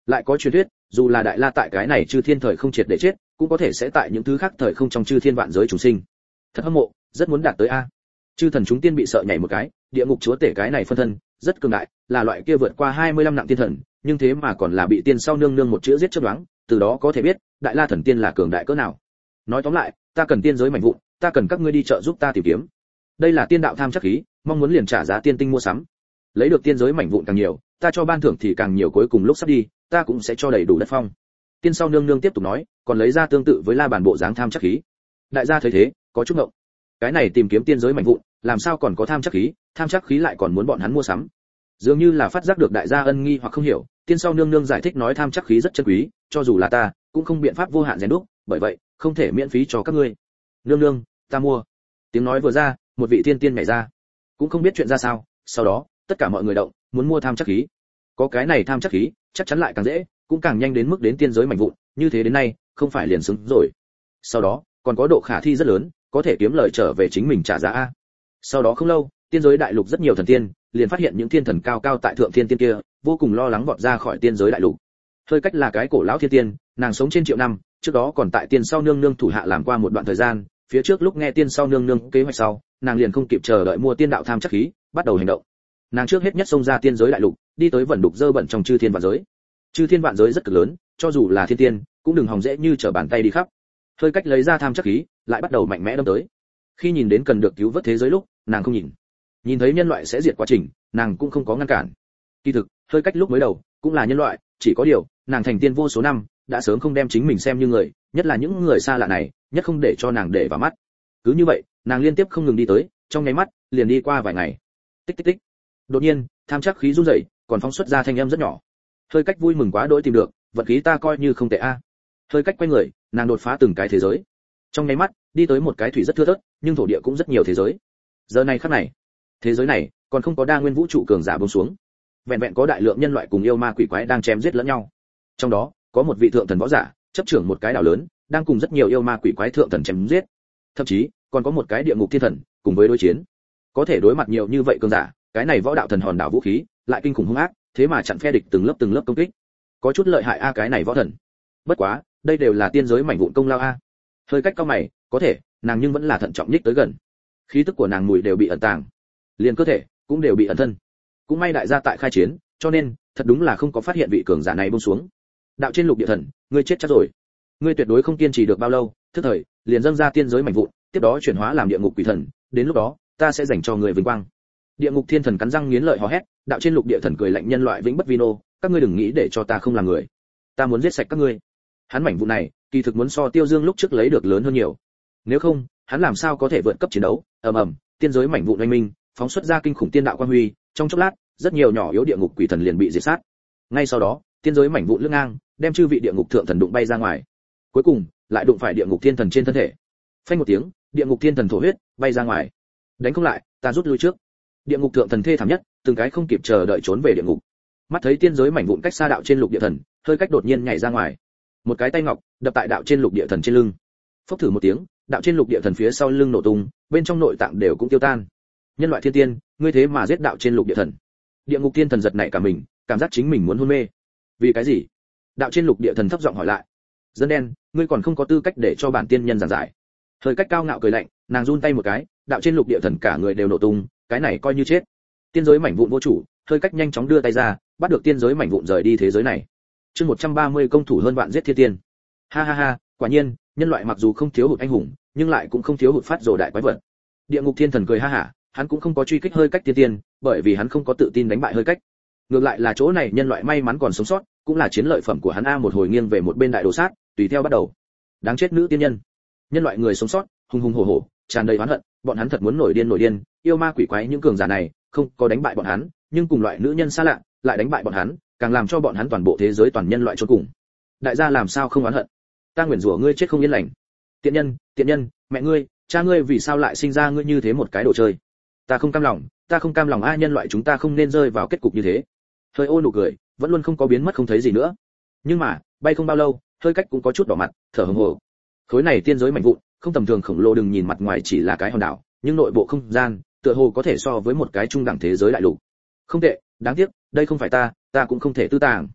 S1: Lại có truyền thuyết, dù là đại la tại cái này chư thiên thời không triệt để chết, cũng có thể sẽ tại những thứ khác thời không trong chư thiên vạn giới chúng sinh. Thật hâm mộ, rất muốn đạt tới a. Chư thần chúng tiên bị sợ nhảy một cái, địa ngục chúa tể cái này phân thân, rất cường đại, là loại kia vượt qua hai mươi lăm nặng tiên thần, nhưng thế mà còn là bị tiên sau nương nương một chữ giết chớp nhoáng, từ đó có thể biết, đại la thần tiên là cường đại cỡ nào. Nói tóm lại, ta cần tiên giới mảnh vụn, ta cần các ngươi đi chợ giúp ta tìm kiếm. Đây là tiên đạo tham chắc khí, mong muốn liền trả giá tiên tinh mua sắm. Lấy được tiên giới mảnh vụn càng nhiều, ta cho ban thưởng thì càng nhiều, cuối cùng lúc sắp đi, ta cũng sẽ cho đầy đủ đất phong. Tiên sau nương nương tiếp tục nói, còn lấy ra tương tự với la bàn bộ dáng tham chắc khí. Đại gia thấy thế, có chút ngộng. Cái này tìm kiếm tiên giới mảnh vụn, làm sao còn có tham chắc khí, tham chắc khí lại còn muốn bọn hắn mua sắm. Dường như là phát giác được đại gia ân nghi hoặc không hiểu, tiên sau nương nương giải thích nói tham chắc khí rất chân quý, cho dù là ta, cũng không biện pháp vô hạn rèn đúc, bởi vậy, không thể miễn phí cho các ngươi. Nương nương, ta mua. Tiếng nói vừa ra, một vị tiên tiên nhảy ra, cũng không biết chuyện ra sao, sau đó, tất cả mọi người động, muốn mua tham chắc khí. Có cái này tham chắc khí, chắc chắn lại càng dễ, cũng càng nhanh đến mức đến tiên giới mảnh vụn, như thế đến nay, không phải liền xứng rồi. Sau đó, còn có độ khả thi rất lớn, có thể kiếm lời trở về chính mình trả giá a. Sau đó không lâu, tiên giới đại lục rất nhiều thần tiên, liền phát hiện những thiên thần cao cao tại thượng thiên tiên kia, vô cùng lo lắng vọt ra khỏi tiên giới đại lục. Hơi cách là cái cổ lão thiên tiên, nàng sống trên triệu năm, trước đó còn tại tiên sau nương nương thủ hạ làm qua một đoạn thời gian, phía trước lúc nghe tiên sau nương nương kế hoạch sau, nàng liền không kịp chờ đợi mua tiên đạo tham chắc khí, bắt đầu hành động. Nàng trước hết nhất xông ra tiên giới đại lục, đi tới vẩn đục dơ bẩn trong chư thiên vạn giới. Chư thiên vạn giới rất cực lớn, cho dù là thiên tiên, cũng đừng hòng dễ như trở bàn tay đi khắp. Hơi cách lấy ra tham chắc khí, lại bắt đầu mạnh mẽ đâm tới. Khi nhìn đến cần được cứu vớt thế giới lúc, nàng không nhìn. Nhìn thấy nhân loại sẽ diệt quá trình, nàng cũng không có ngăn cản. Kỳ thực, hơi cách lúc mới đầu, cũng là nhân loại, chỉ có điều, nàng thành tiên vô số năm, đã sớm không đem chính mình xem như người, nhất là những người xa lạ này, nhất không để cho nàng để vào mắt. Cứ như vậy, nàng liên tiếp không ngừng đi tới, trong nháy mắt, liền đi qua vài ngày. Tích tích tích. Đột nhiên, tham chắc khí run rẩy, còn phóng xuất ra thanh âm rất nhỏ. Hơi cách vui mừng quá đỗi tìm được, vận khí ta coi như không tệ a. Hơi cách quay người, nàng đột phá từng cái thế giới. Trong nháy mắt, đi tới một cái thủy rất thưa thớt, nhưng thổ địa cũng rất nhiều thế giới. Giờ này khắc này, thế giới này còn không có đa nguyên vũ trụ cường giả buông xuống. Vẹn vẹn có đại lượng nhân loại cùng yêu ma quỷ quái đang chém giết lẫn nhau. Trong đó, có một vị thượng thần võ giả, chấp trưởng một cái đảo lớn, đang cùng rất nhiều yêu ma quỷ quái thượng thần chém giết. Thậm chí, còn có một cái địa ngục thiên thần, cùng với đối chiến. Có thể đối mặt nhiều như vậy cường giả, cái này võ đạo thần hòn đảo vũ khí, lại kinh khủng hung ác, thế mà chặn phe địch từng lớp từng lớp công kích. Có chút lợi hại a cái này võ thần. Bất quá, đây đều là tiên giới mảnh vụn công lao a. Hơi cách cao mày, có thể, nàng nhưng vẫn là thận trọng nhích tới gần. Khí tức của nàng mùi đều bị ẩn tàng, liền cơ thể cũng đều bị ẩn thân. Cũng may đại gia tại khai chiến, cho nên thật đúng là không có phát hiện vị cường giả này buông xuống. Đạo trên lục địa thần, ngươi chết chắc rồi. Ngươi tuyệt đối không kiên trì được bao lâu, thức thời, liền dâng ra tiên giới mảnh vụn, tiếp đó chuyển hóa làm địa ngục quỷ thần, đến lúc đó, ta sẽ dành cho người vinh quang. Địa ngục thiên thần cắn răng nghiến lợi hò hét, đạo trên lục địa thần cười lạnh nhân loại vĩnh bất vi nô, các ngươi đừng nghĩ để cho ta không làm người. Ta muốn giết sạch các ngươi. Hắn mảnh vụn này, kỳ thực muốn so Tiêu Dương lúc trước lấy được lớn hơn nhiều. Nếu không, hắn làm sao có thể vượt cấp chiến đấu? Ầm ầm, tiên giới mảnh vụn oanh minh, phóng xuất ra kinh khủng tiên đạo quang huy, trong chốc lát, rất nhiều nhỏ yếu địa ngục quỷ thần liền bị diệt sát. Ngay sau đó, tiên giới mảnh vụn lướt ngang, đem chư vị địa ngục thượng thần đụng bay ra ngoài. Cuối cùng, lại đụng phải địa ngục thiên thần trên thân thể. Phanh một tiếng, địa ngục thiên thần thổ huyết, bay ra ngoài. Đánh không lại, ta rút lui trước. Địa ngục thượng thần thê thảm nhất, từng cái không kịp chờ đợi trốn về địa ngục. Mắt thấy tiên giới mảnh vụn cách xa đạo trên lục địa thần, hơi cách đột nhiên nhảy ra ngoài. Một cái tay ngọc đập tại đạo trên lục địa thần trên lưng. Phốc thử một tiếng, đạo trên lục địa thần phía sau lưng nổ tung, bên trong nội tạng đều cũng tiêu tan. Nhân loại thiên tiên, ngươi thế mà giết đạo trên lục địa thần. Địa ngục thiên thần giật nảy cả mình, cảm giác chính mình muốn hôn mê. Vì cái gì? Đạo trên lục địa thần thấp giọng hỏi lại. Dân đen, ngươi còn không có tư cách để cho bản tiên nhân giảng giải. Hơi cách cao ngạo cười lạnh, nàng run tay một cái, đạo trên lục địa thần cả người đều nổ tung, cái này coi như chết. Tiên giới mảnh vụn vô chủ, hơi cách nhanh chóng đưa tay ra, bắt được tiên giới mảnh vụn rời đi thế giới này. Chương một trăm ba mươi công thủ hơn vạn giết thiên tiên. Ha ha ha, quả nhiên, nhân loại mặc dù không thiếu hụt anh hùng, nhưng lại cũng không thiếu hụt phát rồ đại quái vật. Địa ngục thiên thần cười ha hả, hắn cũng không có truy kích hơi cách tiên tiên, bởi vì hắn không có tự tin đánh bại hơi cách. Ngược lại là chỗ này nhân loại may mắn còn sống sót, cũng là chiến lợi phẩm của hắn a. Một hồi nghiêng về một bên đại đồ sát, tùy theo bắt đầu. Đáng chết nữ tiên nhân. Nhân loại người sống sót, hùng hùng hổ hổ, tràn đầy oán hận, bọn hắn thật muốn nổi điên nổi điên, yêu ma quỷ quái những cường giả này, không có đánh bại bọn hắn, nhưng cùng loại nữ nhân xa lạ, lại đánh bại bọn hắn, càng làm cho bọn hắn toàn bộ thế giới toàn nhân loại chôn cùng. Đại gia làm sao không oán hận? Ta nguyện rủa ngươi chết không yên lành. Tiện nhân, tiện nhân, mẹ ngươi, cha ngươi vì sao lại sinh ra ngươi như thế một cái đồ chơi? Ta không cam lòng, ta không cam lòng a, nhân loại chúng ta không nên rơi vào kết cục như thế. Hơi ô nụ cười, vẫn luôn không có biến mất không thấy gì nữa. Nhưng mà, bay không bao lâu, hơi cách cũng có chút đỏ mặt, thở hổn hển. Khối này tiên giới mạnh vụn, không tầm thường khổng lồ, đừng nhìn mặt ngoài chỉ là cái hòn đảo, nhưng nội bộ không gian, tựa hồ có thể so với một cái trung đẳng thế giới đại lục. Không tệ, đáng tiếc, đây không phải ta, ta cũng không thể tư tàng.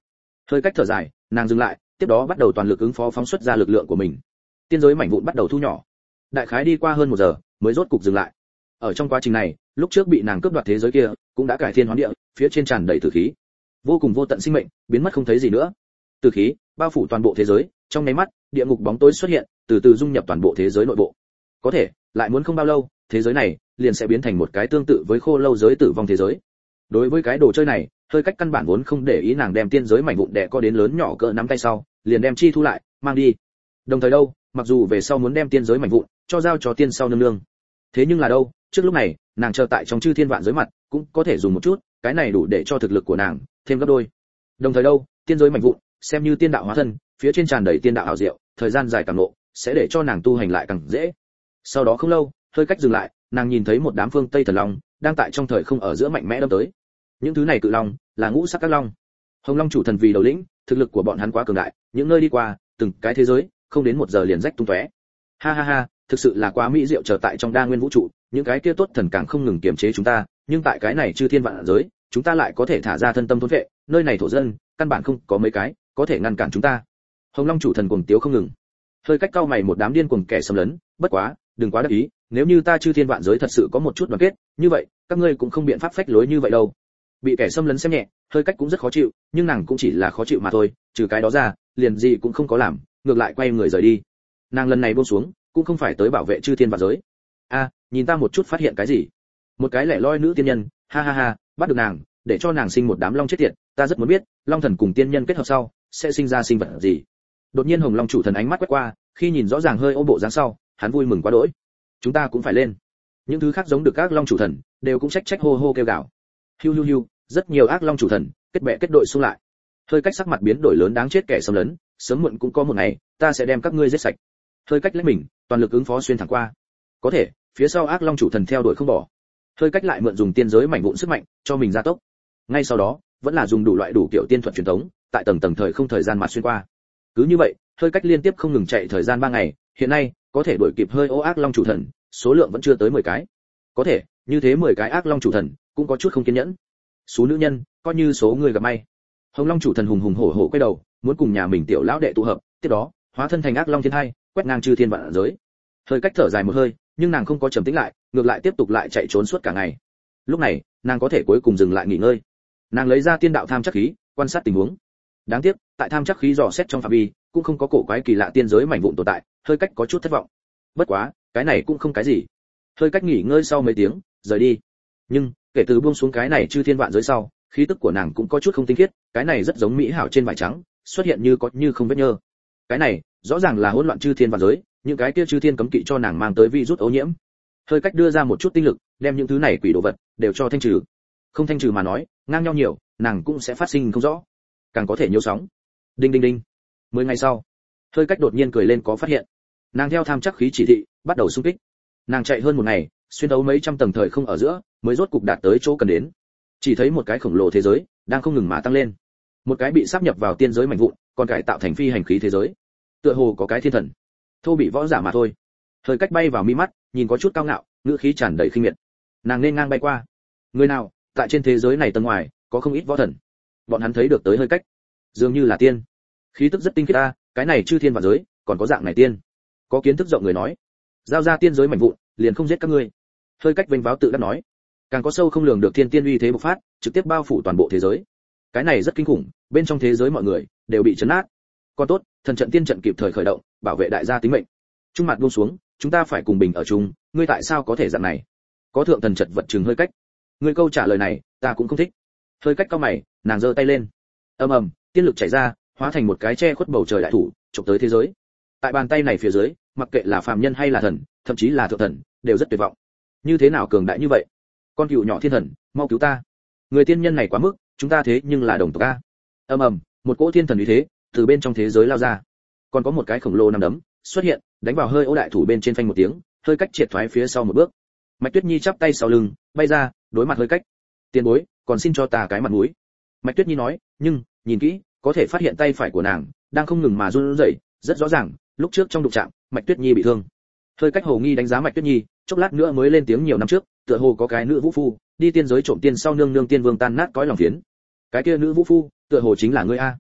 S1: Hơi cách thở dài, nàng dừng lại, tiếp đó bắt đầu toàn lực ứng phó phóng xuất ra lực lượng của mình. Tiên giới mảnh vụn bắt đầu thu nhỏ. Đại khái đi qua hơn một giờ, mới rốt cục dừng lại. Ở trong quá trình này, lúc trước bị nàng cướp đoạt thế giới kia, cũng đã cải thiên hóa địa, phía trên tràn đầy tử khí. Vô cùng vô tận sinh mệnh, biến mất không thấy gì nữa. Tử khí bao phủ toàn bộ thế giới, trong nháy mắt, địa ngục bóng tối xuất hiện, từ từ dung nhập toàn bộ thế giới nội bộ. Có thể, lại muốn không bao lâu, thế giới này liền sẽ biến thành một cái tương tự với khô lâu giới tử vong thế giới. Đối với cái đồ chơi này, hơi cách căn bản vốn không để ý, nàng đem tiên giới mảnh vụn đè co đến lớn nhỏ cỡ nắm tay sau, liền đem chi thu lại, mang đi. Đồng thời đâu, mặc dù về sau muốn đem tiên giới mảnh vụn cho giao cho tiên sau nương nương, thế nhưng là đâu, trước lúc này, nàng chờ tại trong chư thiên vạn giới mặt, cũng có thể dùng một chút, cái này đủ để cho thực lực của nàng thêm gấp đôi. Đồng thời đâu, tiên giới mảnh vụn, xem như tiên đạo hóa thân, phía trên tràn đầy tiên đạo ảo diệu, thời gian dài càng ngộ, sẽ để cho nàng tu hành lại càng dễ. Sau đó không lâu, hơi cách dừng lại, nàng nhìn thấy một đám phương Tây thần long đang tại trong thời không ở giữa mạnh mẽ đâm tới. Những thứ này cự long là ngũ sắc các long. Hồng Long chủ thần vì đầu lĩnh, thực lực của bọn hắn quá cường đại, những nơi đi qua, từng cái thế giới, không đến một giờ liền rách tung tóe. Ha ha ha, thực sự là quá mỹ diệu, trở tại trong đa nguyên vũ trụ, những cái kia tốt thần càng không ngừng kiềm chế chúng ta, nhưng tại cái này chư thiên vạn giới, chúng ta lại có thể thả ra thân tâm thôn vệ, nơi này thổ dân, căn bản không có mấy cái có thể ngăn cản chúng ta. Hồng Long chủ thần cuồng tiếu không ngừng. Hơi cách cao mày, một đám điên cuồng kẻ xâm lấn, bất quá, đừng quá đắc ý, nếu như ta chư thiên vạn giới thật sự có một chút đoàn kết, như vậy, các ngươi cũng không biện pháp phách lối như vậy đâu. Bị kẻ xâm lấn xem nhẹ, hơi cách cũng rất khó chịu, nhưng nàng cũng chỉ là khó chịu mà thôi, trừ cái đó ra, liền gì cũng không có làm, ngược lại quay người rời đi. Nàng lần này buông xuống, cũng không phải tới bảo vệ chư thiên vạn giới. A, nhìn ta một chút phát hiện cái gì? Một cái lẻ loi nữ tiên nhân, ha ha ha, bắt được nàng, để cho nàng sinh một đám long chết tiệt, ta rất muốn biết, long thần cùng tiên nhân kết hợp sau, sẽ sinh ra sinh vật gì. Đột nhiên Hồng Long chủ thần ánh mắt quét qua, khi nhìn rõ ràng hơi ô bộ dáng sau, hắn vui mừng quá đỗi. Chúng ta cũng phải lên. Những thứ khác giống được các long chủ thần, đều cũng trách trách hô hô kêu gào. Hiu hiu hiu, rất nhiều ác long chủ thần kết bè kết đội xung lại. Hơi cách sắc mặt biến đổi lớn, đáng chết kẻ xâm lấn, sớm muộn cũng có một ngày, ta sẽ đem các ngươi giết sạch. Hơi cách lấy mình, toàn lực ứng phó xuyên thẳng qua. Có thể, phía sau ác long chủ thần theo đuổi không bỏ. Hơi cách lại mượn dùng tiên giới mảnh vụn sức mạnh, cho mình gia tốc. Ngay sau đó, vẫn là dùng đủ loại đủ kiểu tiên thuật truyền thống, tại tầng tầng thời không thời gian mà xuyên qua. Cứ như vậy, hơi cách liên tiếp không ngừng chạy thời gian ba ngày, hiện nay có thể đuổi kịp hơi ô ác long chủ thần, số lượng vẫn chưa tới mười cái. Có thể, như thế mười cái ác long chủ thần, cũng có chút không kiên nhẫn. Số nữ nhân, coi như số người gặp may. Hồng Long chủ thần hùng hùng hổ hổ quay đầu, muốn cùng nhà mình tiểu lão đệ tụ hợp, tiếp đó, hóa thân thành ác long thiên hai, quét ngang chư thiên vạn giới. Hơi cách thở dài một hơi, nhưng nàng không có trầm tĩnh lại, ngược lại tiếp tục lại chạy trốn suốt cả ngày. Lúc này, nàng có thể cuối cùng dừng lại nghỉ ngơi. Nàng lấy ra tiên đạo tham chắc khí, quan sát tình huống. Đáng tiếc, tại tham chắc khí dò xét trong phạm vi, cũng không có cổ quái kỳ lạ tiên giới mảnh vụn tồn tại, hơi cách có chút thất vọng. Bất quá, cái này cũng không cái gì. Hơi cách nghỉ ngơi sau mấy tiếng, rời đi. Nhưng, kể từ buông xuống cái này chư thiên vạn giới sau, khí tức của nàng cũng có chút không tinh khiết, cái này rất giống mỹ hảo trên vải trắng, xuất hiện như có như không vết nhơ. Cái này, rõ ràng là hỗn loạn chư thiên vạn giới, những cái kia chư thiên cấm kỵ cho nàng mang tới virus ô nhiễm. Hơi cách đưa ra một chút tinh lực, đem những thứ này quỷ đồ vật đều cho thanh trừ. Không thanh trừ mà nói, ngang nhau nhiều, nàng cũng sẽ phát sinh không rõ, càng có thể nhiều sóng. Đinh đinh đinh. Mười ngày sau, hơi cách đột nhiên cười lên, có phát hiện. Nàng theo tham chắc khí chỉ thị, bắt đầu xung kích. Nàng chạy hơn một ngày, xuyên thấu mấy trăm tầng thời không ở giữa, mới rốt cục đạt tới chỗ cần đến. Chỉ thấy một cái khổng lồ thế giới đang không ngừng mà tăng lên. Một cái bị sáp nhập vào tiên giới mảnh vụn, còn cải tạo thành phi hành khí thế giới. Tựa hồ có cái thiên thần, thô bị võ giả mà thôi. Hơi cách bay vào mi mắt, nhìn có chút cao ngạo, ngữ khí tràn đầy khinh miệt. Nàng nên ngang bay qua. Người nào, tại trên thế giới này tầng ngoài, có không ít võ thần. Bọn hắn thấy được tới hơi cách, dường như là tiên. Khí tức rất tinh khiết ta, cái này chư thiên vạn giới, còn có dạng này tiên. Có kiến thức rộng người nói, giao ra tiên giới mảnh vụn, liền không giết các ngươi. Hơi cách vênh váo tự đắc nói, càng có sâu không lường được thiên tiên uy thế bộc phát, trực tiếp bao phủ toàn bộ thế giới. Cái này rất kinh khủng, bên trong thế giới mọi người đều bị chấn nát. Còn tốt, thần trận tiên trận kịp thời khởi động, bảo vệ đại gia tính mệnh. Trung mặt buông xuống, chúng ta phải cùng bình ở chung, ngươi tại sao có thể dạng này? Có thượng thần chật vật chừng hơi cách. Ngươi câu trả lời này, ta cũng không thích. Hơi cách cao mày, nàng giơ tay lên. Ầm ầm, tiên lực chảy ra, hóa thành một cái che khuất bầu trời đại thủ, chụp tới thế giới. Tại bàn tay này phía dưới, mặc kệ là phàm nhân hay là thần, thậm chí là thượng thần, đều rất tuyệt vọng. Như thế nào cường đại như vậy? Con cừu nhỏ thiên thần, mau cứu ta! Người tiên nhân này quá mức, chúng ta thế nhưng là đồng tộc a. Ầm ầm, một cỗ thiên thần uy thế từ bên trong thế giới lao ra. Còn có một cái khổng lồ nằm đấm xuất hiện, đánh vào hơi ô đại thủ bên trên, phanh một tiếng, hơi cách triệt thoái phía sau một bước. Mạch Tuyết Nhi chắp tay sau lưng, bay ra, đối mặt hơi cách. Tiền bối, còn xin cho ta cái mặt mũi. Mạch Tuyết Nhi nói, nhưng nhìn kỹ, có thể phát hiện tay phải của nàng đang không ngừng mà run rẩy, rất rõ ràng, lúc trước trong đụng chạm, Mạch Tuyết Nhi bị thương. Hơi cách hồ nghi đánh giá Mạch Tuyết Nhi, chốc lát nữa mới lên tiếng, nhiều năm trước, tựa hồ có cái nữ vũ phu đi tiên giới trộm tiên sau nương nương tiên vương tan nát cõi lòng phiến. Cái kia nữ vũ phu, tựa hồ chính là ngươi a.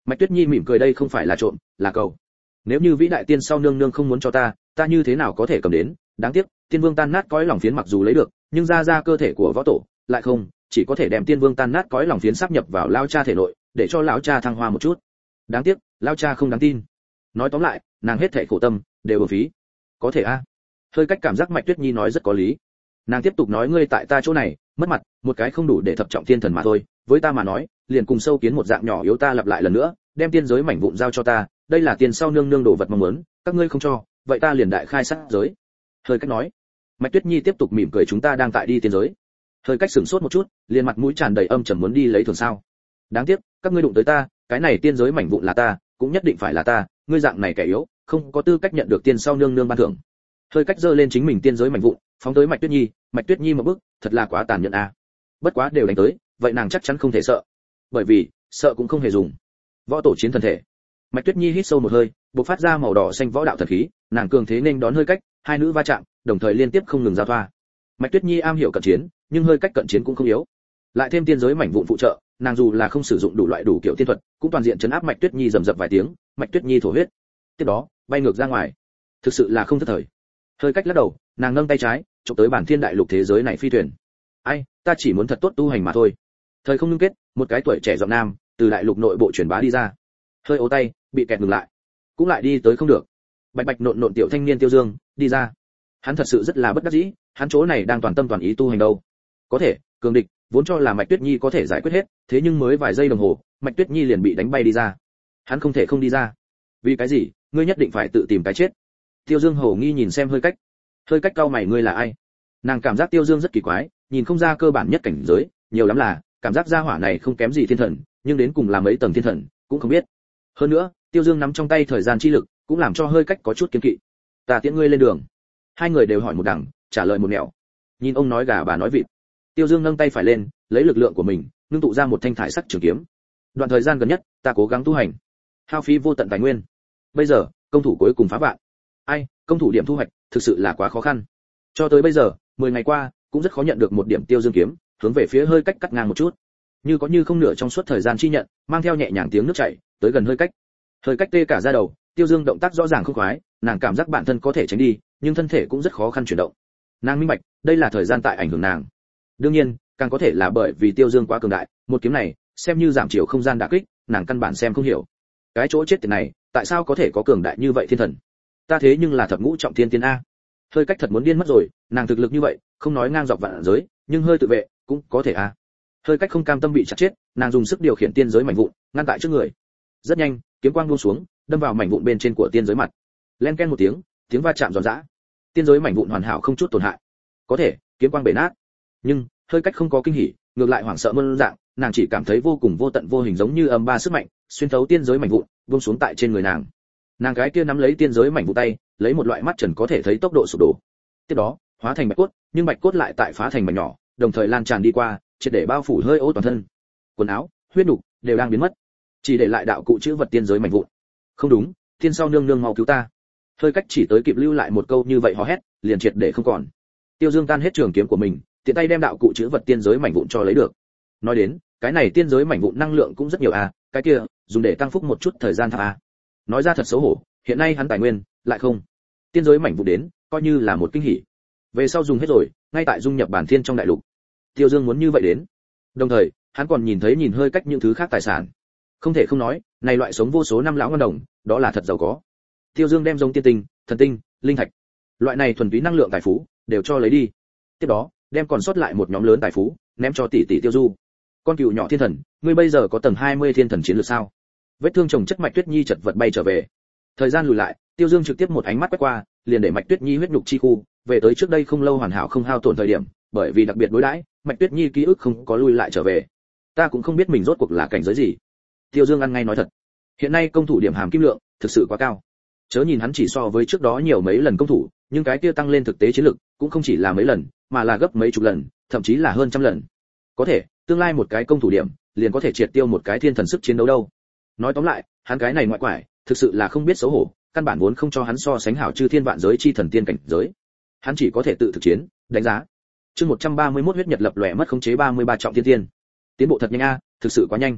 S1: Mạch Tuyết Nhi mỉm cười, đây không phải là trộm, là cầu. Nếu như vĩ đại tiên sau nương nương không muốn cho ta, ta như thế nào có thể cầm đến? Đáng tiếc, tiên vương tan nát cõi lòng phiến mặc dù lấy được, nhưng ra ra cơ thể của võ tổ lại không, chỉ có thể đem tiên vương tan nát cõi lòng phiến sáp nhập vào lão cha thể nội, để cho lão cha thăng hoa một chút. Đáng tiếc, lão cha không đáng tin. Nói tóm lại, nàng hết thảy khổ tâm đều uổng phí. Có thể a? À? Hơi cách cảm giác Mạch Tuyết Nhi nói rất có lý. Nàng tiếp tục nói, ngươi tại ta chỗ này mất mặt, một cái không đủ để thập trọng thiên thần mà thôi, với ta mà nói, liền cùng sâu kiến một dạng nhỏ yếu. Ta lặp lại lần nữa, đem tiên giới mảnh vụn giao cho ta, đây là tiền sau nương nương đồ vật mong muốn, các ngươi không cho, vậy ta liền đại khai sát giới. Hơi cách nói. Mạch Tuyết Nhi tiếp tục mỉm cười, chúng ta đang tại đi tiên giới. Hơi cách sửng sốt một chút, liền mặt mũi tràn đầy âm trầm, muốn đi lấy thường sao? Đáng tiếc, các ngươi đụng tới ta, cái này tiên giới mảnh vụn là ta, cũng nhất định phải là ta, ngươi dạng này kẻ yếu, không có tư cách nhận được tiên sau nương nương ban thưởng. Hơi cách giơ lên chính mình tiên giới mảnh vụn, phóng tới Mạch Tuyết Nhi. Mạch Tuyết Nhi một bước, thật là quá tàn nhẫn a. À. Bất quá đều đánh tới, vậy nàng chắc chắn không thể sợ, bởi vì sợ cũng không hề dùng. Võ tổ chiến thần thể. Mạch Tuyết Nhi hít sâu một hơi, bộc phát ra màu đỏ xanh võ đạo thần khí, nàng cường thế nên đón Hơi cách, hai nữ va chạm, đồng thời liên tiếp không ngừng giao thoa. Mạch Tuyết Nhi am hiểu cận chiến, nhưng Hơi cách cận chiến cũng không yếu. Lại thêm tiên giới mảnh vụn phụ trợ, nàng dù là không sử dụng đủ loại đủ kiểu tiên thuật, cũng toàn diện chấn áp Mạch Tuyết Nhi, rầm rập vài tiếng, Mạch Tuyết Nhi thổ huyết. Tiếp đó, bay ngược ra ngoài. Thực sự là không thất thời. Hơi cách lắc đầu, nàng nâng tay trái, chụp tới bản thiên đại lục thế giới này phi thuyền. Ai, ta chỉ muốn thật tốt tu hành mà thôi. Thời không ngưng kết, một cái tuổi trẻ giọng nam từ đại lục nội bộ truyền bá đi ra. Hơi ố tay, bị kẹt ngừng lại, cũng lại đi tới không được. Bạch bạch nộn nộn tiểu thanh niên Tiêu Dương đi ra. Hắn thật sự rất là bất đắc dĩ, hắn chỗ này đang toàn tâm toàn ý tu hành đâu. Có thể, cường địch, vốn cho là Mạch Tuyết Nhi có thể giải quyết hết, thế nhưng mới vài giây đồng hồ, Mạch Tuyết Nhi liền bị đánh bay đi ra. Hắn không thể không đi ra. Vì cái gì? Ngươi nhất định phải tự tìm cái chết. Tiêu Dương hổ nghi nhìn xem Hơi cách. Hơi cách cau mày, ngươi là ai? Nàng cảm giác Tiêu Dương rất kỳ quái, nhìn không ra cơ bản nhất cảnh giới, nhiều lắm là cảm giác gia hỏa này không kém gì thiên thần, nhưng đến cùng là mấy tầng thiên thần cũng không biết. Hơn nữa, Tiêu Dương nắm trong tay thời gian chi lực, cũng làm cho Hơi cách có chút kiêng kỵ. Ta tiễn ngươi lên đường. Hai người đều hỏi một đằng, trả lời một nẻo. Nhìn ông nói gà bà nói vịt. Tiêu Dương nâng tay phải lên, lấy lực lượng của mình, ngưng tụ ra một thanh thải sắc trường kiếm. Đoạn thời gian gần nhất, ta cố gắng tu hành, hao phí vô tận tài nguyên. Bây giờ, công thủ cuối cùng phá vạn. Ai, công thủ điểm thu hoạch, thực sự là quá khó khăn. Cho tới bây giờ, mười ngày qua, cũng rất khó nhận được một điểm Tiêu Dương kiếm, hướng về phía Hơi cách cắt ngang một chút. Như có như không nửa trong suốt thời gian chi nhận, mang theo nhẹ nhàng tiếng nước chảy, tới gần Hơi cách. Hơi cách tê cả da đầu, Tiêu Dương động tác rõ ràng không khoái, nàng cảm giác bản thân có thể tránh đi, nhưng thân thể cũng rất khó khăn chuyển động. Nàng minh bạch, đây là thời gian tại ảnh hưởng nàng. Đương nhiên, càng có thể là bởi vì Tiêu Dương quá cường đại, một kiếm này, xem như giảm chiều không gian đả kích, nàng căn bản xem không hiểu. Cái chỗ chết tiệt này, tại sao có thể có cường đại như vậy thiên thần? Ta thế nhưng là thập ngũ trọng thiên tiên a. Hơi cách thật muốn điên mất rồi, nàng thực lực như vậy, không nói ngang dọc vạn giới, nhưng hơi tự vệ, cũng có thể a. Hơi cách không cam tâm bị chặt chết, nàng dùng sức điều khiển tiên giới mảnh vụn, ngăn tại trước người. Rất nhanh, kiếm quang buông xuống, đâm vào mảnh vụn bên trên của tiên giới mặt. Len ken một tiếng, tiếng va chạm giòn giã. Tiên giới mảnh vụn hoàn hảo không chút tổn hại. Có thể, kiếm quang bể nát. Nhưng, Hơi cách không có kinh hỉ, ngược lại hoảng sợ mơn dạng, nàng chỉ cảm thấy vô cùng vô tận vô hình giống như âm ba sức mạnh, xuyên thấu tiên giới mảnh vụn, buông xuống tại trên người nàng. Nàng gái kia nắm lấy tiên giới mảnh vụn tay, lấy một loại mắt trần có thể thấy tốc độ sụp đổ. Tiếp đó, hóa thành bạch cốt, nhưng bạch cốt lại tại phá thành mảnh nhỏ, đồng thời lan tràn đi qua, triệt để bao phủ hơi ố toàn thân. Quần áo, huyết nục đều đang biến mất, chỉ để lại đạo cụ chữ vật tiên giới mảnh vụn. Không đúng, thiên sau nương nương mau cứu ta. Hơi cách chỉ tới kịp lưu lại một câu như vậy hò hét, liền triệt để không còn. Tiêu Dương tan hết trường kiếm của mình, tiện tay đem đạo cụ chữ vật tiên giới mảnh vụn cho lấy được. Nói đến, cái này tiên giới mảnh vụn năng lượng cũng rất nhiều à, cái kia, dùng để tăng phúc một chút thời gian thả à. Nói ra thật xấu hổ, hiện nay hắn tài nguyên lại không. Tiên giới mảnh vụn đến, coi như là một kinh hỉ. Về sau dùng hết rồi, ngay tại dung nhập bản thiên trong đại lục. Tiêu Dương muốn như vậy đến. Đồng thời, hắn còn nhìn thấy nhìn Hơi cách những thứ khác tài sản. Không thể không nói, này loại sống vô số năm lão ngân đồng, đó là thật giàu có. Tiêu Dương đem giống tiên tinh, thần tinh, linh thạch, loại này thuần túy năng lượng tài phú đều cho lấy đi. Tiếp đó, đem còn sót lại một nhóm lớn tài phú ném cho tỷ tỷ Tiêu Du. Con cừu nhỏ thiên thần, ngươi bây giờ có tầng hai mươi thiên thần chiến lược sao? Vết thương chồng chất Mạch Tuyết Nhi chật vật bay trở về. Thời gian lùi lại, Tiêu Dương trực tiếp một ánh mắt quét qua, liền để Mạch Tuyết Nhi huyết nhục chi khu về tới trước đây không lâu hoàn hảo không hao tổn thời điểm, bởi vì đặc biệt đối đãi, Mạch Tuyết Nhi ký ức không có lui lại trở về. Ta cũng không biết mình rốt cuộc là cảnh giới gì. Tiêu Dương ăn ngay nói thật. Hiện nay công thủ điểm hàm kim lượng thực sự quá cao. Chớ nhìn hắn chỉ so với trước đó nhiều mấy lần công thủ, nhưng cái kia tăng lên thực tế chiến lực cũng không chỉ là mấy lần, mà là gấp mấy chục lần, thậm chí là hơn trăm lần. Có thể, tương lai một cái công thủ điểm, liền có thể triệt tiêu một cái thiên thần sức chiến đấu đâu. Nói tóm lại, hắn cái này ngoại quải, thực sự là không biết xấu hổ, căn bản vốn không cho hắn so sánh hảo chư thiên vạn giới chi thần tiên cảnh giới. Hắn chỉ có thể tự thực chiến, đánh giá. Chương một trăm ba mươi mốt huyết nhật lập lòe mất khống chế ba mươi ba trọng thiên tiên. Tiến bộ thật nhanh a, thực sự quá nhanh.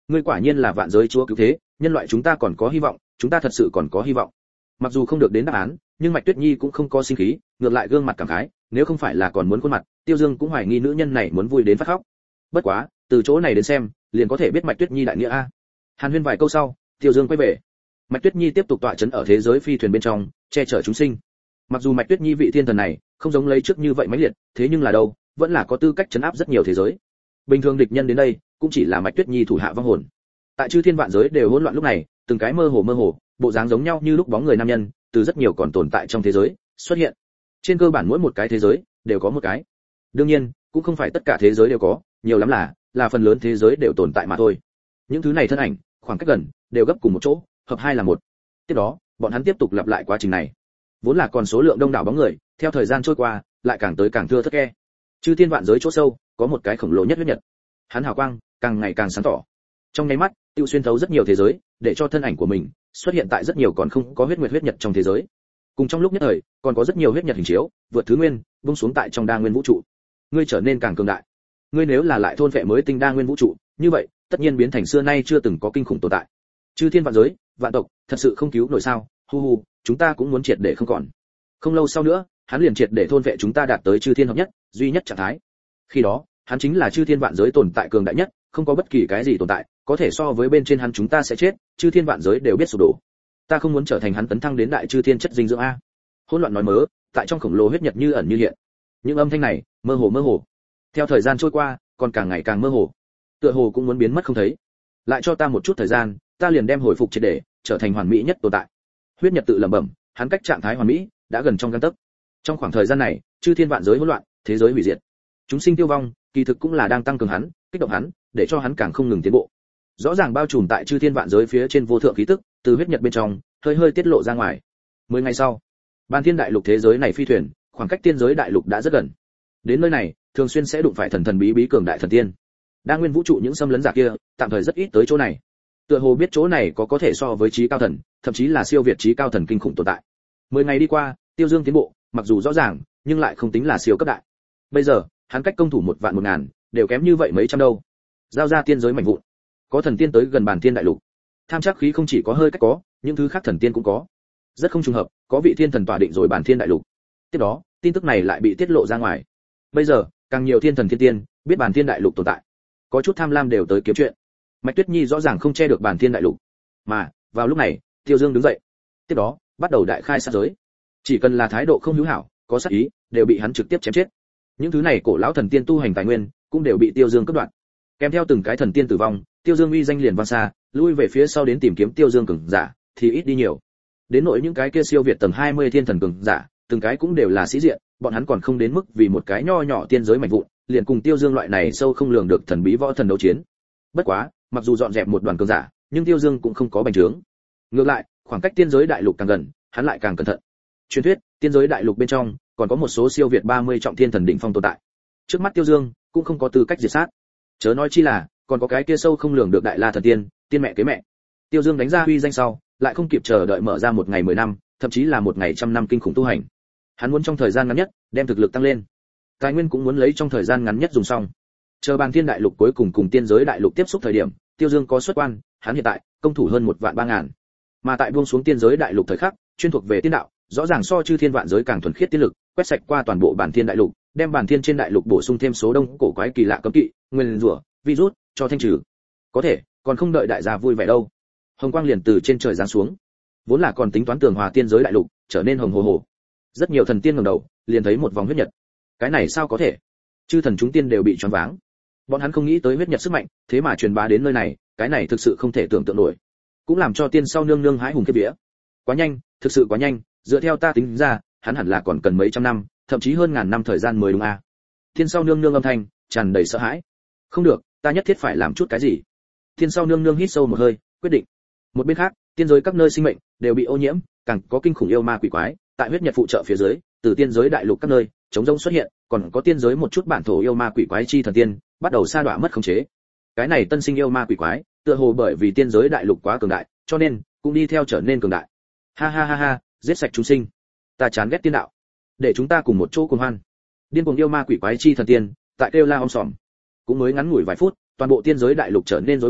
S1: ngươi quả nhiên là vạn giới chúa cứu thế, nhân loại chúng ta còn có hy vọng, chúng ta thật sự còn có hy vọng. Mặc dù không được đến đáp án, nhưng Mạch Tuyết Nhi cũng không có sinh khí, ngược lại gương mặt cảm khái, nếu không phải là còn muốn khuôn mặt, Tiêu Dương cũng hoài nghi nữ nhân này muốn vui đến phát khóc. Bất quá, từ chỗ này đến xem, liền có thể biết Mạch Tuyết Nhi đại nghĩa a. Hàn Huyên vài câu sau, Tiêu Dương quay về. Mạch Tuyết Nhi tiếp tục tọa trấn ở thế giới phi thuyền bên trong, che chở chúng sinh. Mặc dù Mạch Tuyết Nhi vị thiên thần này không giống lấy trước như vậy mãnh liệt, thế nhưng là đâu, vẫn là có tư cách trấn áp rất nhiều thế giới. Bình thường địch nhân đến đây, cũng chỉ là Mạch Tuyết Nhi thủ hạ vong hồn. Tại chư thiên vạn giới đều hỗn loạn lúc này, từng cái mơ hồ mơ hồ, bộ dáng giống nhau như lúc bóng người nam nhân, từ rất nhiều còn tồn tại trong thế giới xuất hiện. Trên cơ bản mỗi một cái thế giới đều có một cái. Đương nhiên, cũng không phải tất cả thế giới đều có, nhiều lắm là là phần lớn thế giới đều tồn tại mà thôi. Những thứ này thân ảnh, khoảng cách gần, đều gấp cùng một chỗ, hợp hai là một. Tiếp đó, bọn hắn tiếp tục lặp lại quá trình này. Vốn là còn số lượng đông đảo bóng người, theo thời gian trôi qua, lại càng tới càng thưa thớt ke. Chư thiên vạn giới chỗ sâu, có một cái khổng lồ nhất huyết nhật. Hắn hào quang càng ngày càng sáng tỏ. Trong nháy mắt, tiêu xuyên thấu rất nhiều thế giới, để cho thân ảnh của mình xuất hiện tại rất nhiều còn không có huyết nguyệt huyết nhật trong thế giới. Cùng trong lúc nhất thời, còn có rất nhiều huyết nhật hình chiếu, vượt thứ nguyên, buông xuống tại trong đa nguyên vũ trụ. Ngươi trở nên càng cường đại. Ngươi nếu là lại thôn vệ mới tinh đa nguyên vũ trụ, như vậy, tất nhiên biến thành xưa nay chưa từng có kinh khủng tồn tại. Chư thiên vạn giới, vạn tộc, thật sự không cứu nổi sao? Hu hu, chúng ta cũng muốn triệt để không còn. Không lâu sau nữa, hắn liền triệt để thôn vệ chúng ta đạt tới chư thiên hợp nhất, duy nhất trạng thái. Khi đó, hắn chính là chư thiên vạn giới tồn tại cường đại nhất, không có bất kỳ cái gì tồn tại có thể so với bên trên hắn chúng ta sẽ chết, chư thiên vạn giới đều biết sụp đổ. Ta không muốn trở thành hắn tấn thăng đến đại chư thiên chất dinh dưỡng a. Hỗn loạn nói mớ, tại trong khổng lồ huyết nhật như ẩn như hiện. Những âm thanh này, mơ hồ mơ hồ. Theo thời gian trôi qua, còn càng ngày càng mơ hồ. Tựa hồ cũng muốn biến mất không thấy. Lại cho ta một chút thời gian, ta liền đem hồi phục triệt để, trở thành hoàn mỹ nhất tồn tại. Huyết nhật tự lẩm bẩm, hắn cách trạng thái hoàn mỹ đã gần trong gang tấc. Trong khoảng thời gian này, chư thiên vạn giới hỗn loạn, thế giới hủy diệt, chúng sinh tiêu vong, kỳ thực cũng là đang tăng cường hắn, kích động hắn, để cho hắn càng không ngừng tiến bộ. Rõ ràng bao trùm tại chư thiên vạn giới phía trên vô thượng khí tức, từ huyết nhật bên trong, hơi hơi tiết lộ ra ngoài. Mười ngày sau, Bàn Thiên đại lục thế giới này phi thuyền, khoảng cách tiên giới đại lục đã rất gần. Đến nơi này, thường xuyên sẽ đụng phải thần thần bí bí cường đại thần tiên. Đa nguyên vũ trụ những xâm lấn giả kia, tạm thời rất ít tới chỗ này. Tựa hồ biết chỗ này có có thể so với trí cao thần, thậm chí là siêu việt trí cao thần kinh khủng tồn tại. Mười ngày đi qua, Tiêu Dương tiến bộ, mặc dù rõ ràng, nhưng lại không tính là siêu cấp đại. Bây giờ, hắn cách công thủ một vạn một ngàn, đều kém như vậy mấy trăm đâu. Giao ra tiên giới mạnh vụn. Có thần tiên tới gần Bàn Thiên đại lục. Tham chắc khí không chỉ có hơi cách có, những thứ khác thần tiên cũng có. Rất không trùng hợp, có vị thiên thần tỏa định rồi Bàn Thiên đại lục. Tiếp đó, tin tức này lại bị tiết lộ ra ngoài. Bây giờ, càng nhiều thiên thần thiên tiên biết Bàn Thiên đại lục tồn tại. Có chút tham lam đều tới kiếm chuyện. Mạch Tuyết Nhi rõ ràng không che được Bàn Thiên đại lục. Mà, vào lúc này, Tiêu Dương đứng dậy. Tiếp đó, bắt đầu đại khai sát giới. Chỉ cần là thái độ không hữu hảo, có sát ý, đều bị hắn trực tiếp chém chết. Những thứ này cổ lão thần tiên tu hành tài nguyên, cũng đều bị Tiêu Dương cắt đoạn. Kèm theo từng cái thần tiên tử vong, Tiêu Dương uy danh liền vang xa, lui về phía sau đến tìm kiếm Tiêu Dương cường giả, thì ít đi nhiều. Đến nỗi những cái kia siêu việt tầng hai mươi thiên thần cường giả, từng cái cũng đều là sĩ diện, bọn hắn còn không đến mức vì một cái nho nhỏ tiên giới mạnh vụn, liền cùng Tiêu Dương loại này sâu không lường được thần bí võ thần đấu chiến. Bất quá, mặc dù dọn dẹp một đoàn cường giả, nhưng Tiêu Dương cũng không có bành trướng. Ngược lại, khoảng cách tiên giới đại lục càng gần, hắn lại càng cẩn thận. Truyền thuyết, tiên giới đại lục bên trong còn có một số siêu việt ba mươi trọng thiên thần đỉnh phong tồn tại. Trước mắt Tiêu Dương cũng không có tư cách diệt sát. Chớ nói chi là, còn có cái kia sâu không lường được đại la thần tiên, tiên mẹ kế mẹ. Tiêu Dương đánh ra uy danh sau, lại không kịp chờ đợi mở ra một ngày mười năm, thậm chí là một ngày trăm năm kinh khủng tu hành. Hắn muốn trong thời gian ngắn nhất đem thực lực tăng lên. Tài nguyên cũng muốn lấy trong thời gian ngắn nhất dùng xong. Chờ Bàn Thiên đại lục cuối cùng cùng tiên giới đại lục tiếp xúc thời điểm, Tiêu Dương có xuất quan, hắn hiện tại công thủ hơn một vạn ba ngàn. Mà tại buông xuống tiên giới đại lục thời khắc, chuyên thuộc về tiên đạo, rõ ràng so chư thiên vạn giới càng thuần khiết tiên lực, quét sạch qua toàn bộ Bàn Thiên đại lục, đem Bàn Thiên trên đại lục bổ sung thêm số đông cổ quái kỳ lạ cấm kỵ, nguyên rủa, virus, cho thanh trừ. Có thể, còn không đợi đại gia vui vẻ đâu. Hồng quang liền từ trên trời giáng xuống. Vốn là còn tính toán tường hòa tiên giới đại lục, trở nên hồng hồ hồ. Rất nhiều thần tiên ngẩng đầu, liền thấy một vòng huyết nhật. Cái này sao có thể? Chư thần chúng tiên đều bị choáng váng. Bọn hắn không nghĩ tới huyết nhật sức mạnh, thế mà truyền bá đến nơi này, cái này thực sự không thể tưởng tượng nổi. Cũng làm cho tiên sau nương nương hãi hùng kiếp vía. Quá nhanh, thực sự quá nhanh, dựa theo ta tính ra, hắn hẳn là còn cần mấy trăm năm, thậm chí hơn ngàn năm thời gian mới đúng a. À. Tiên sau nương nương âm thanh tràn đầy sợ hãi. Không được, ta nhất thiết phải làm chút cái gì. Tiên sau nương nương hít sâu một hơi, quyết định. Một bên khác, tiên giới các nơi sinh mệnh đều bị ô nhiễm, càng có kinh khủng yêu ma quỷ quái, tại huyết nhật phụ trợ phía dưới, từ tiên giới đại lục các nơi, chống rông xuất hiện, còn có tiên giới một chút bản thổ yêu ma quỷ quái chi thần tiên, bắt đầu sa đọa mất khống chế. Cái này tân sinh yêu ma quỷ quái, tựa hồ bởi vì tiên giới đại lục quá cường đại, cho nên cũng đi theo trở nên cường đại. Ha ha ha ha, giết sạch chúng sinh. Ta chán ghét tiên đạo. Để chúng ta cùng một chỗ cùng hoan. Điên cuồng yêu ma quỷ quái chi thần tiên, tại kêu la om sòm. Cũng mới ngắn ngủi vài phút, toàn bộ tiên giới đại lục trở nên rối bời,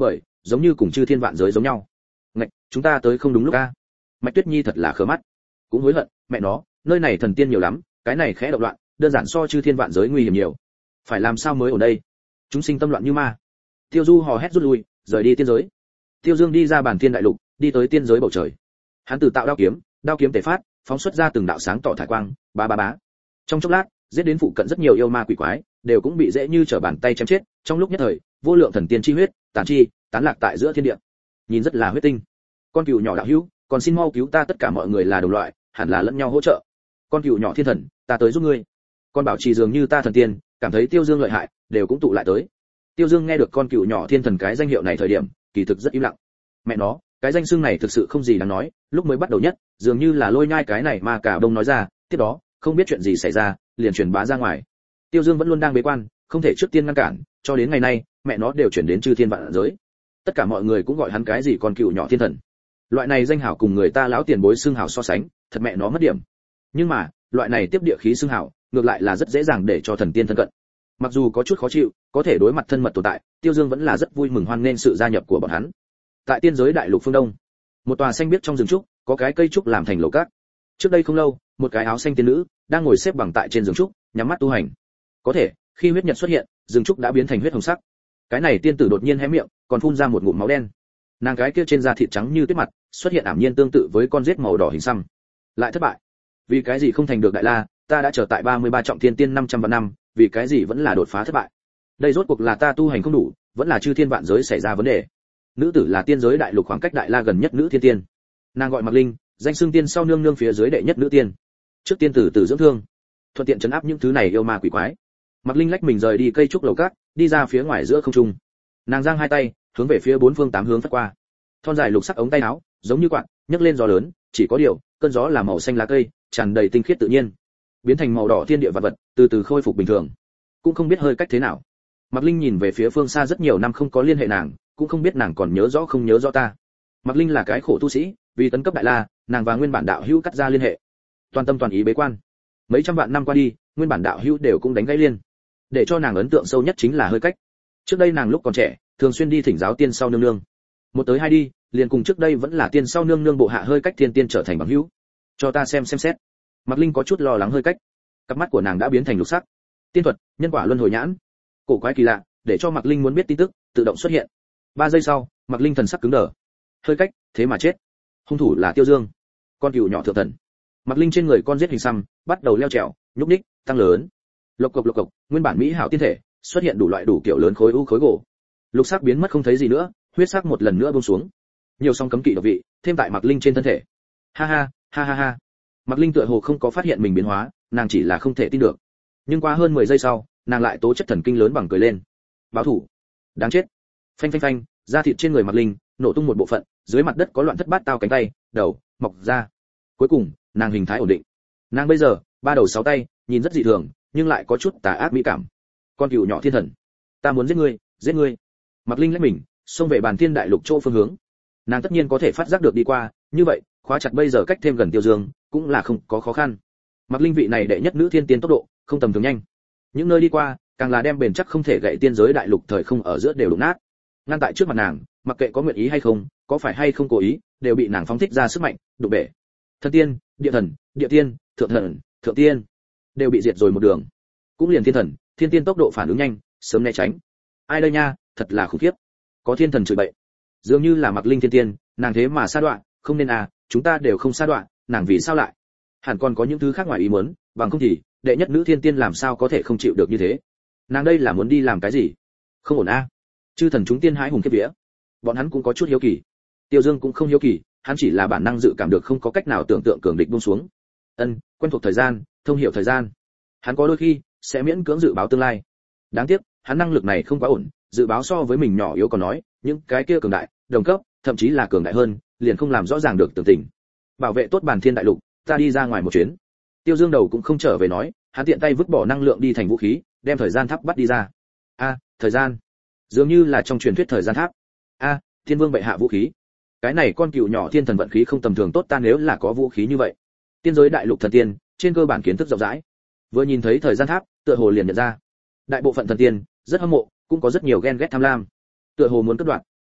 S1: giống như cùng chư thiên vạn giới giống nhau. Ngạch, chúng ta tới không đúng lúc a. Mạch Tuyết Nhi thật là khờ mắt, cũng hối hận, mẹ nó, nơi này thần tiên nhiều lắm, cái này khẽ động loạn, đơn giản so chư thiên vạn giới nguy hiểm nhiều. Phải làm sao mới ở đây? Chúng sinh tâm loạn như ma. Tiêu Du hò hét rút lui, rời đi tiên giới. Tiêu Dương đi ra bản thiên đại lục, đi tới tiên giới bầu trời. Hắn tự tạo đao kiếm, đao kiếm tề phát, phóng xuất ra từng đạo sáng tỏ thải quang, ba ba bá. Trong chốc lát, giết đến phụ cận rất nhiều yêu ma quỷ quái, đều cũng bị dễ như trở bàn tay chém chết, trong lúc nhất thời, vô lượng thần tiên chi huyết, tán chi, tán lạc tại giữa thiên địa. Nhìn rất là huyết tinh. Con cừu nhỏ đạo hữu, còn xin mau cứu ta, tất cả mọi người là đồng loại, hẳn là lẫn nhau hỗ trợ. Con cừu nhỏ thiên thần, ta tới giúp ngươi. Con bảo trì dường như ta thần tiên, cảm thấy Tiêu Dương lợi hại, đều cũng tụ lại tới. Tiêu Dương nghe được con cừu nhỏ thiên thần cái danh hiệu này thời điểm, kỳ thực rất im lặng. Mẹ nó, cái danh xưng này thực sự không gì đáng nói, lúc mới bắt đầu nhất, dường như là lôi nhai cái này mà cả đông nói ra, tiếp đó, không biết chuyện gì xảy ra, liền truyền bá ra ngoài. Tiêu Dương vẫn luôn đang bế quan, không thể trước tiên ngăn cản, cho đến ngày nay, mẹ nó đều chuyển đến chư thiên vạn giới. Tất cả mọi người cũng gọi hắn cái gì con cừu nhỏ thiên thần. Loại này danh hào cùng người ta lão tiền bối xưng hào so sánh, thật mẹ nó mất điểm. Nhưng mà, loại này tiếp địa khí xưng hào, ngược lại là rất dễ dàng để cho thần tiên thân cận. Mặc dù có chút khó chịu, có thể đối mặt thân mật tồn tại, Tiêu Dương vẫn là rất vui mừng hoan nghênh sự gia nhập của bọn hắn. Tại tiên giới đại lục phương đông, một tòa xanh biếc trong rừng trúc, có cái cây trúc làm thành lầu cát. Trước đây không lâu, một cái áo xanh tiên nữ đang ngồi xếp bằng tại trên rừng trúc, nhắm mắt tu hành. Có thể, khi huyết nhật xuất hiện, rừng trúc đã biến thành huyết hồng sắc. Cái này tiên tử đột nhiên hé miệng, còn phun ra một ngụm máu đen. Nàng cái kia trên da thịt trắng như tuyết mặt, xuất hiện ảm nhiên tương tự với con rết màu đỏ hình xăm. Lại thất bại. Vì cái gì không thành được đại la, ta đã trở tại ba mươi ba trọng thiên tiên năm trăm vạn năm, vì cái gì vẫn là đột phá thất bại? Đây rốt cuộc là ta tu hành không đủ, vẫn là chư thiên vạn giới xảy ra vấn đề. Nữ tử là tiên giới đại lục khoảng cách đại la gần nhất nữ thiên tiên. Nàng gọi Mạc Linh, danh xưng tiên sau nương nương phía dưới đệ nhất nữ tiên. Trước tiên tử tử dưỡng thương, thuận tiện trấn áp những thứ này yêu ma quỷ quái. Mạc Linh lách mình rời đi cây trúc lầu cát, đi ra phía ngoài giữa không trung. Nàng giang hai tay, hướng về phía bốn phương tám hướng phất qua. Thon dài lục sắc ống tay áo, giống như quạt, nhấc lên gió lớn, chỉ có điều, cơn gió là màu xanh lá cây, tràn đầy tinh khiết tự nhiên, biến thành màu đỏ thiên địa vật vật, từ từ khôi phục bình thường. Cũng không biết hơi cách thế nào. Mạc Linh nhìn về phía phương xa rất nhiều năm không có liên hệ nàng, cũng không biết nàng còn nhớ rõ không nhớ rõ ta. Mạc Linh là cái khổ tu sĩ, vì tấn cấp đại la, nàng và nguyên bản đạo hữu cắt ra liên hệ. Toàn tâm toàn ý bế quan. Mấy trăm vạn năm qua đi, nguyên bản đạo hữu đều cũng đánh gãy liên. Để cho nàng ấn tượng sâu nhất chính là hơi cách. Trước đây nàng lúc còn trẻ, thường xuyên đi thỉnh giáo tiên sau nương nương. Một tới hai đi, liền cùng trước đây vẫn là tiên sau nương nương bộ hạ hơi cách thiên tiên trở thành bằng hữu. Cho ta xem xem xét. Mạc Linh có chút lo lắng hơi cách. Cặp mắt của nàng đã biến thành lục sắc. Tiên thuật, nhân quả luân hồi nhãn. Cổ quái kỳ lạ, để cho Mạc Linh muốn biết tin tức, tự động xuất hiện. Ba giây sau, Mạc Linh thần sắc cứng đờ. Hơi cách, thế mà chết. Hung thủ là Tiêu Dương, con cừu nhỏ thượng thần. Mạc Linh trên người con giết hình xăm, bắt đầu leo trèo, nhúc nhích, tăng lớn. Lộc cộc lộc cộc, nguyên bản mỹ hảo tiên thể, xuất hiện đủ loại đủ kiểu lớn khối u khối gỗ. Lục sắc biến mất không thấy gì nữa, huyết sắc một lần nữa buông xuống. Nhiều song cấm kỵ độc vị, thêm tại Mạc Linh trên thân thể. Ha ha, ha ha ha. Mạc Linh tựa hồ không có phát hiện mình biến hóa, nàng chỉ là không thể tin được. Nhưng qua hơn mười giây sau, nàng lại tố chất thần kinh lớn bằng cười lên. Báo thủ. Đáng chết. Phanh phanh phanh, da thịt trên người Mạc Linh nổ tung một bộ phận, dưới mặt đất có loạn thất bát tao cánh tay, đầu mọc ra. Cuối cùng, nàng hình thái ổn định. Nàng bây giờ, ba đầu sáu tay, nhìn rất dị thường, nhưng lại có chút tà ác mỹ cảm. Con cừu nhỏ thiên thần, ta muốn giết ngươi, giết ngươi. Mạc Linh lách mình, xông về bàn thiên đại lục chỗ phương hướng. Nàng tất nhiên có thể phát giác được đi qua, như vậy, khóa chặt bây giờ cách thêm gần Tiêu Dương, cũng là không có khó khăn. Mạc Linh vị này đệ nhất nữ thiên tiên tốc độ, không tầm thường nhanh. Những nơi đi qua, càng là đem bền chắc không thể gãy tiên giới đại lục thời không ở giữa đều đụng nát. Ngăn tại trước mặt nàng, mặc kệ có nguyện ý hay không, có phải hay không cố ý, đều bị nàng phóng thích ra sức mạnh, đụng bể. Thần tiên, địa thần, địa tiên, thượng thần, thượng tiên, đều bị diệt rồi một đường. Cũng liền thiên thần, thiên tiên tốc độ phản ứng nhanh, sớm né tránh. Ai đây nha, thật là khủng khiếp. Có thiên thần chửi bậy. Dường như là Mạc Linh thiên tiên, nàng thế mà sa đoạn, không nên à, chúng ta đều không sa đoạn, nàng vì sao lại? Hẳn còn có những thứ khác ngoài ý muốn, bằng không thì, đệ nhất nữ thiên tiên làm sao có thể không chịu được như thế? Nàng đây là muốn đi làm cái gì? Không ổn a. À. Chư thần chúng tiên hãi hùng kiếp vía. Bọn hắn cũng có chút hiếu kỳ. Tiêu Dương cũng không hiếu kỳ, hắn chỉ là bản năng dự cảm được không có cách nào tưởng tượng cường địch buông xuống. Ân, quen thuộc thời gian, thông hiểu thời gian. Hắn có đôi khi sẽ miễn cưỡng dự báo tương lai. Đáng tiếc, hắn năng lực này không quá ổn, dự báo so với mình nhỏ yếu còn nói, những cái kia cường đại, đồng cấp, thậm chí là cường đại hơn, liền không làm rõ ràng được tường tình. Bảo vệ tốt bản thiên đại lục, ta đi ra ngoài một chuyến. Tiêu Dương đầu cũng không trở về nói, hắn tiện tay vứt bỏ năng lượng đi thành vũ khí, đem thời gian tháp bắt đi ra. A, thời gian. Dường như là trong truyền thuyết thời gian tháp. A, Thiên Vương bệ hạ vũ khí. Cái này con cừu nhỏ thiên thần vận khí không tầm thường tốt, ta nếu là có vũ khí như vậy. Tiên giới đại lục thần tiên, trên cơ bản kiến thức rộng rãi. Vừa nhìn thấy thời gian tháp, tựa hồ liền nhận ra. Đại bộ phận thần tiên rất hâm mộ, cũng có rất nhiều ghen ghét tham lam. Tựa hồ muốn cắt đoạn.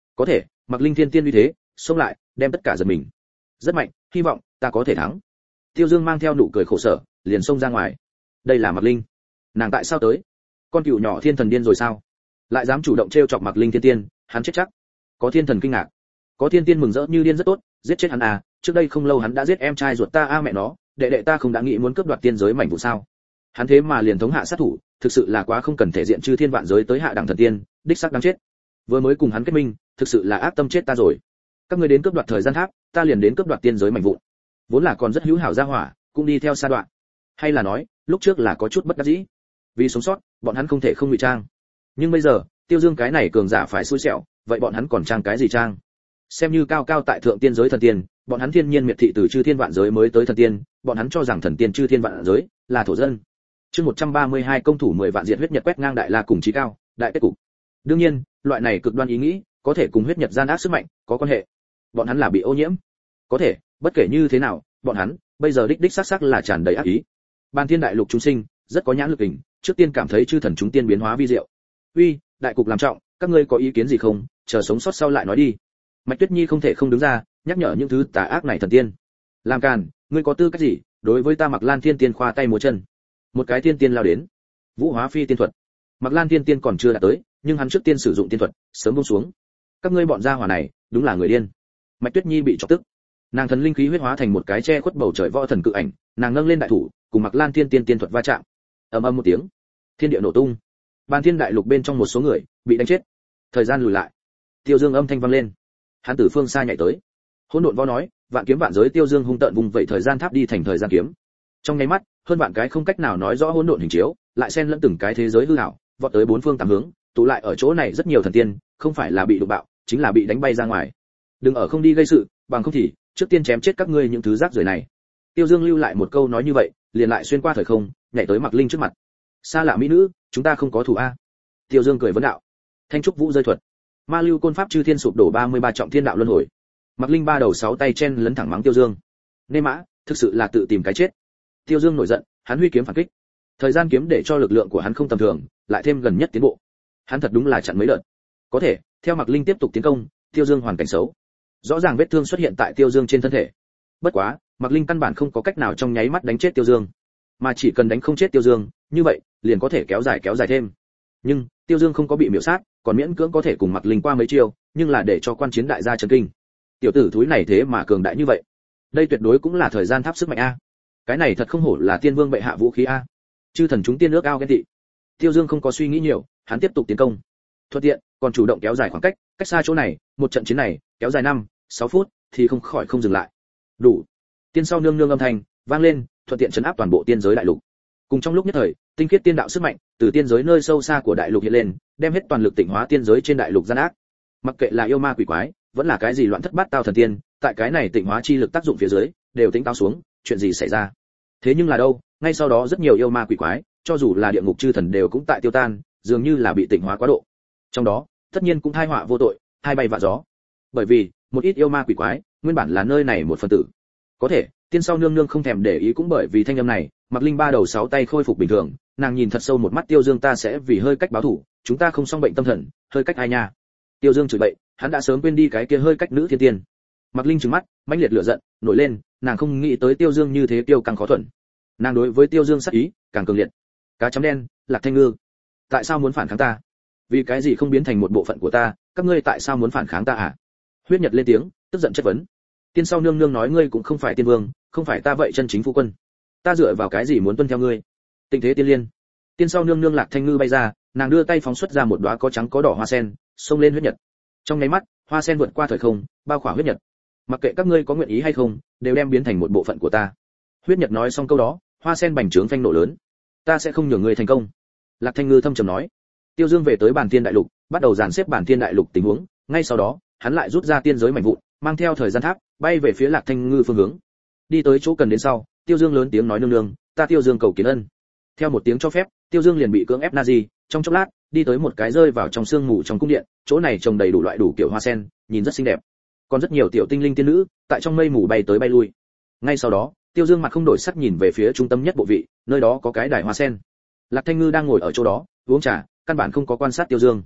S1: Có thể, Mặc Linh thiên tiên uy thế, xông lại, đem tất cả giật mình. Rất mạnh, hy vọng ta có thể thắng. Tiêu Dương mang theo nụ cười khổ sở, liền xông ra ngoài. Đây là Mặc Linh. Nàng tại sao tới? Con cừu nhỏ thiên thần điên rồi sao? Lại dám chủ động trêu chọc Mặc Linh thiên tiên, hắn chết chắc. Có thiên thần kinh ngạc. Có thiên tiên mừng rỡ như điên rất tốt, giết chết hắn à, trước đây không lâu hắn đã giết em trai ruột ta a à mẹ nó, đệ đệ ta không đã nghĩ muốn cướp đoạt tiên giới mảnh vụ sao? Hắn thế mà liền thống hạ sát thủ, thực sự là quá không cần thể diện chư thiên vạn giới tới hạ đẳng thần tiên, đích xác đáng chết. Vừa mới cùng hắn kết minh, thực sự là ác tâm chết ta rồi. Các ngươi đến cướp đoạt thời gian tháp, ta liền đến cướp đoạt tiên giới mảnh vụn. Vốn là còn rất hữu hảo gia hỏa, cũng đi theo sa đoạn. Hay là nói, lúc trước là có chút bất đắc dĩ. Vì sống sót, bọn hắn không thể không ngụy trang. Nhưng bây giờ, Tiêu Dương cái này cường giả phải xui xẻo, vậy bọn hắn còn trang cái gì trang? Xem như cao cao tại thượng tiên giới thần tiên, bọn hắn thiên nhiên miệt thị từ chư thiên vạn giới mới tới thần tiên, bọn hắn cho rằng thần tiên chư thiên vạn giới là thổ dân. Chương một trăm ba mươi hai công thủ mười vạn diệt huyết nhật quét ngang đại la cùng chí cao, đại kết cục. Đương nhiên, loại này cực đoan ý nghĩ, có thể cùng huyết nhật gian ác sức mạnh có quan hệ. Bọn hắn là bị ô nhiễm. Có thể, bất kể như thế nào, bọn hắn bây giờ đích đích xác xác là tràn đầy ác ý. Ban thiên đại lục chúng sinh, rất có nhãn lực hình, trước tiên cảm thấy chư thần chúng tiên biến hóa vi diệu. Uy, đại cục làm trọng, các ngươi có ý kiến gì không, chờ sống sót sau lại nói đi. Mạch Tuyết Nhi không thể không đứng ra, nhắc nhở những thứ tà ác này thần tiên. Làm càn, ngươi có tư cách gì, đối với ta Mặc Lan Thiên Tiên khoa tay múa chân. Một cái tiên tiên lao đến. Vũ Hóa Phi tiên thuật. Mặc Lan Thiên Tiên còn chưa đạt tới, nhưng hắn trước tiên sử dụng tiên thuật, sớm buông xuống. Các ngươi bọn gia hỏa này, đúng là người điên. Mạch Tuyết Nhi bị chọc tức. Nàng thần linh khí huyết hóa thành một cái che khuất bầu trời võ thần cự ảnh, nàng nâng lên đại thủ, cùng Mặc Lan Thiên Tiên tiên thuật va chạm. Ầm ầm một tiếng, thiên địa nổ tung. Ban thiên đại lục bên trong một số người bị đánh chết. Thời gian lùi lại. Tiêu Dương âm thanh vang lên. Hắn từ phương xa nhảy tới. Hỗn độn võ nói, vạn kiếm vạn giới. Tiêu Dương hung tợn vùng vậy thời gian tháp đi thành thời gian kiếm. Trong nháy mắt, hơn vạn cái không cách nào nói rõ hỗn độn hình chiếu, lại xen lẫn từng cái thế giới hư ảo, vọt tới bốn phương tám hướng, tụ lại ở chỗ này rất nhiều thần tiên, không phải là bị đụng bạo, chính là bị đánh bay ra ngoài. Đừng ở không đi gây sự, bằng không thì trước tiên chém chết các ngươi những thứ rác rưởi này. Tiêu Dương lưu lại một câu nói như vậy, liền lại xuyên qua thời không, nhảy tới Mặc Linh trước mặt. Xa lạ mỹ nữ, chúng ta không có thù a. Tiêu Dương cười vấn đạo. Thanh trúc vũ rơi thuật. Ma lưu côn pháp chư thiên sụp đổ ba mươi ba trọng thiên đạo luân hồi. Mặc Linh ba đầu sáu tay chen lấn thẳng mắng Tiêu Dương. Nê mã, thực sự là tự tìm cái chết. Tiêu Dương nổi giận, hắn huy kiếm phản kích. Thời gian kiếm để cho lực lượng của hắn không tầm thường, lại thêm gần nhất tiến bộ. Hắn thật đúng là chặn mấy đợt. Có thể, theo Mặc Linh tiếp tục tiến công, Tiêu Dương hoàn cảnh xấu. Rõ ràng vết thương xuất hiện tại Tiêu Dương trên thân thể. Bất quá, Mặc Linh căn bản không có cách nào trong nháy mắt đánh chết Tiêu Dương, mà chỉ cần đánh không chết Tiêu Dương, như vậy, liền có thể kéo dài kéo dài thêm. Nhưng, Tiêu Dương không có bị miểu sát, còn miễn cưỡng có thể cùng Mặc Linh qua mấy chiêu, nhưng là để cho quan chiến đại gia chấn kinh. Tiểu tử thúi này thế mà cường đại như vậy. Đây tuyệt đối cũng là thời gian tháp sức mạnh a. Cái này thật không hổ là tiên vương bệ hạ vũ khí a. Chư thần chúng tiên ước ao ghen tị. Tiêu Dương không có suy nghĩ nhiều, hắn tiếp tục tiến công. Thuận tiện, còn chủ động kéo dài khoảng cách, cách xa chỗ này, một trận chiến này, kéo dài năm, sáu phút, thì không khỏi không dừng lại. Đủ. Tiên sau nương nương âm thanh vang lên, thuận tiện trấn áp toàn bộ tiên giới đại lục. Cùng trong lúc nhất thời, tinh khiết tiên đạo sức mạnh từ tiên giới nơi sâu xa của đại lục hiện lên, đem hết toàn lực tịnh hóa tiên giới trên đại lục gian ác. Mặc kệ là yêu ma quỷ quái, vẫn là cái gì loạn thất bát tao thần tiên, tại cái này tịnh hóa chi lực tác dụng phía dưới, đều tĩnh táo xuống, chuyện gì xảy ra. Thế nhưng là đâu, ngay sau đó rất nhiều yêu ma quỷ quái, cho dù là địa ngục chư thần đều cũng tại tiêu tan, dường như là bị tịnh hóa quá độ. Trong đó, tất nhiên cũng tai họa vô tội, hai bay vạ gió. Bởi vì, một ít yêu ma quỷ quái, nguyên bản là nơi này một phần tử. Có thể, tiên sau nương nương không thèm để ý cũng bởi vì thanh âm này, Mặc Linh ba đầu sáu tay khôi phục bình thường, nàng nhìn thật sâu một mắt Tiêu Dương, ta sẽ vì hơi cách báo thủ, chúng ta không song bệnh tâm thần, hơi cách ai nha. Tiêu Dương chửi bậy, hắn đã sớm quên đi cái kia hơi cách nữ thiên tiên. Mặc Linh trừng mắt, mãnh liệt lửa giận nổi lên, nàng không nghĩ tới Tiêu Dương như thế tiêu càng khó thuận. Nàng đối với Tiêu Dương sát ý càng cường liệt. Cá chấm đen, Lạc Thanh Ngư, tại sao muốn phản kháng ta? Vì cái gì không biến thành một bộ phận của ta, các ngươi tại sao muốn phản kháng ta à? Huyết Nhật lên tiếng, tức giận chất vấn. Tiên sau nương nương nói ngươi cũng không phải tiên vương, không phải ta vậy chân chính phu quân. Ta dựa vào cái gì muốn tuân theo ngươi? Tình thế tiên liên. Tiên sau nương nương Lạc Thanh Ngư bay ra, nàng đưa tay phóng xuất ra một đóa có trắng có đỏ hoa sen, xông lên Huyết Nhật. Trong nháy mắt, hoa sen vượt qua thời không, bao khỏa Huyết Nhật. Mặc kệ các ngươi có nguyện ý hay không, đều đem biến thành một bộ phận của ta. Huyết Nhật nói xong câu đó, hoa sen bành trướng phanh nổ lớn. Ta sẽ không nhường ngươi thành công. Lạc Thanh Ngư thâm trầm nói. Tiêu Dương về tới Bản Thiên Đại Lục, bắt đầu dàn xếp Bản Thiên Đại Lục tình huống, ngay sau đó, hắn lại rút ra tiên giới mảnh vụn, mang theo thời gian tháp, bay về phía Lạc Thanh Ngư phương hướng. Đi tới chỗ cần đến sau, Tiêu Dương lớn tiếng nói nương nương, ta Tiêu Dương cầu kiến ân. Theo một tiếng cho phép, Tiêu Dương liền bị cưỡng ép Nazi, trong chốc lát, đi tới một cái rơi vào trong sương mù trong cung điện, chỗ này trồng đầy đủ loại đủ kiểu hoa sen, nhìn rất xinh đẹp. Còn rất nhiều tiểu tinh linh tiên nữ, tại trong mây mù bay tới bay lui. Ngay sau đó, Tiêu Dương mặt không đổi sắc nhìn về phía trung tâm nhất bộ vị, nơi đó có cái đài hoa sen. Lạc Thanh Ngư đang ngồi ở chỗ đó, uống trà, căn bản không có quan sát Tiêu Dương.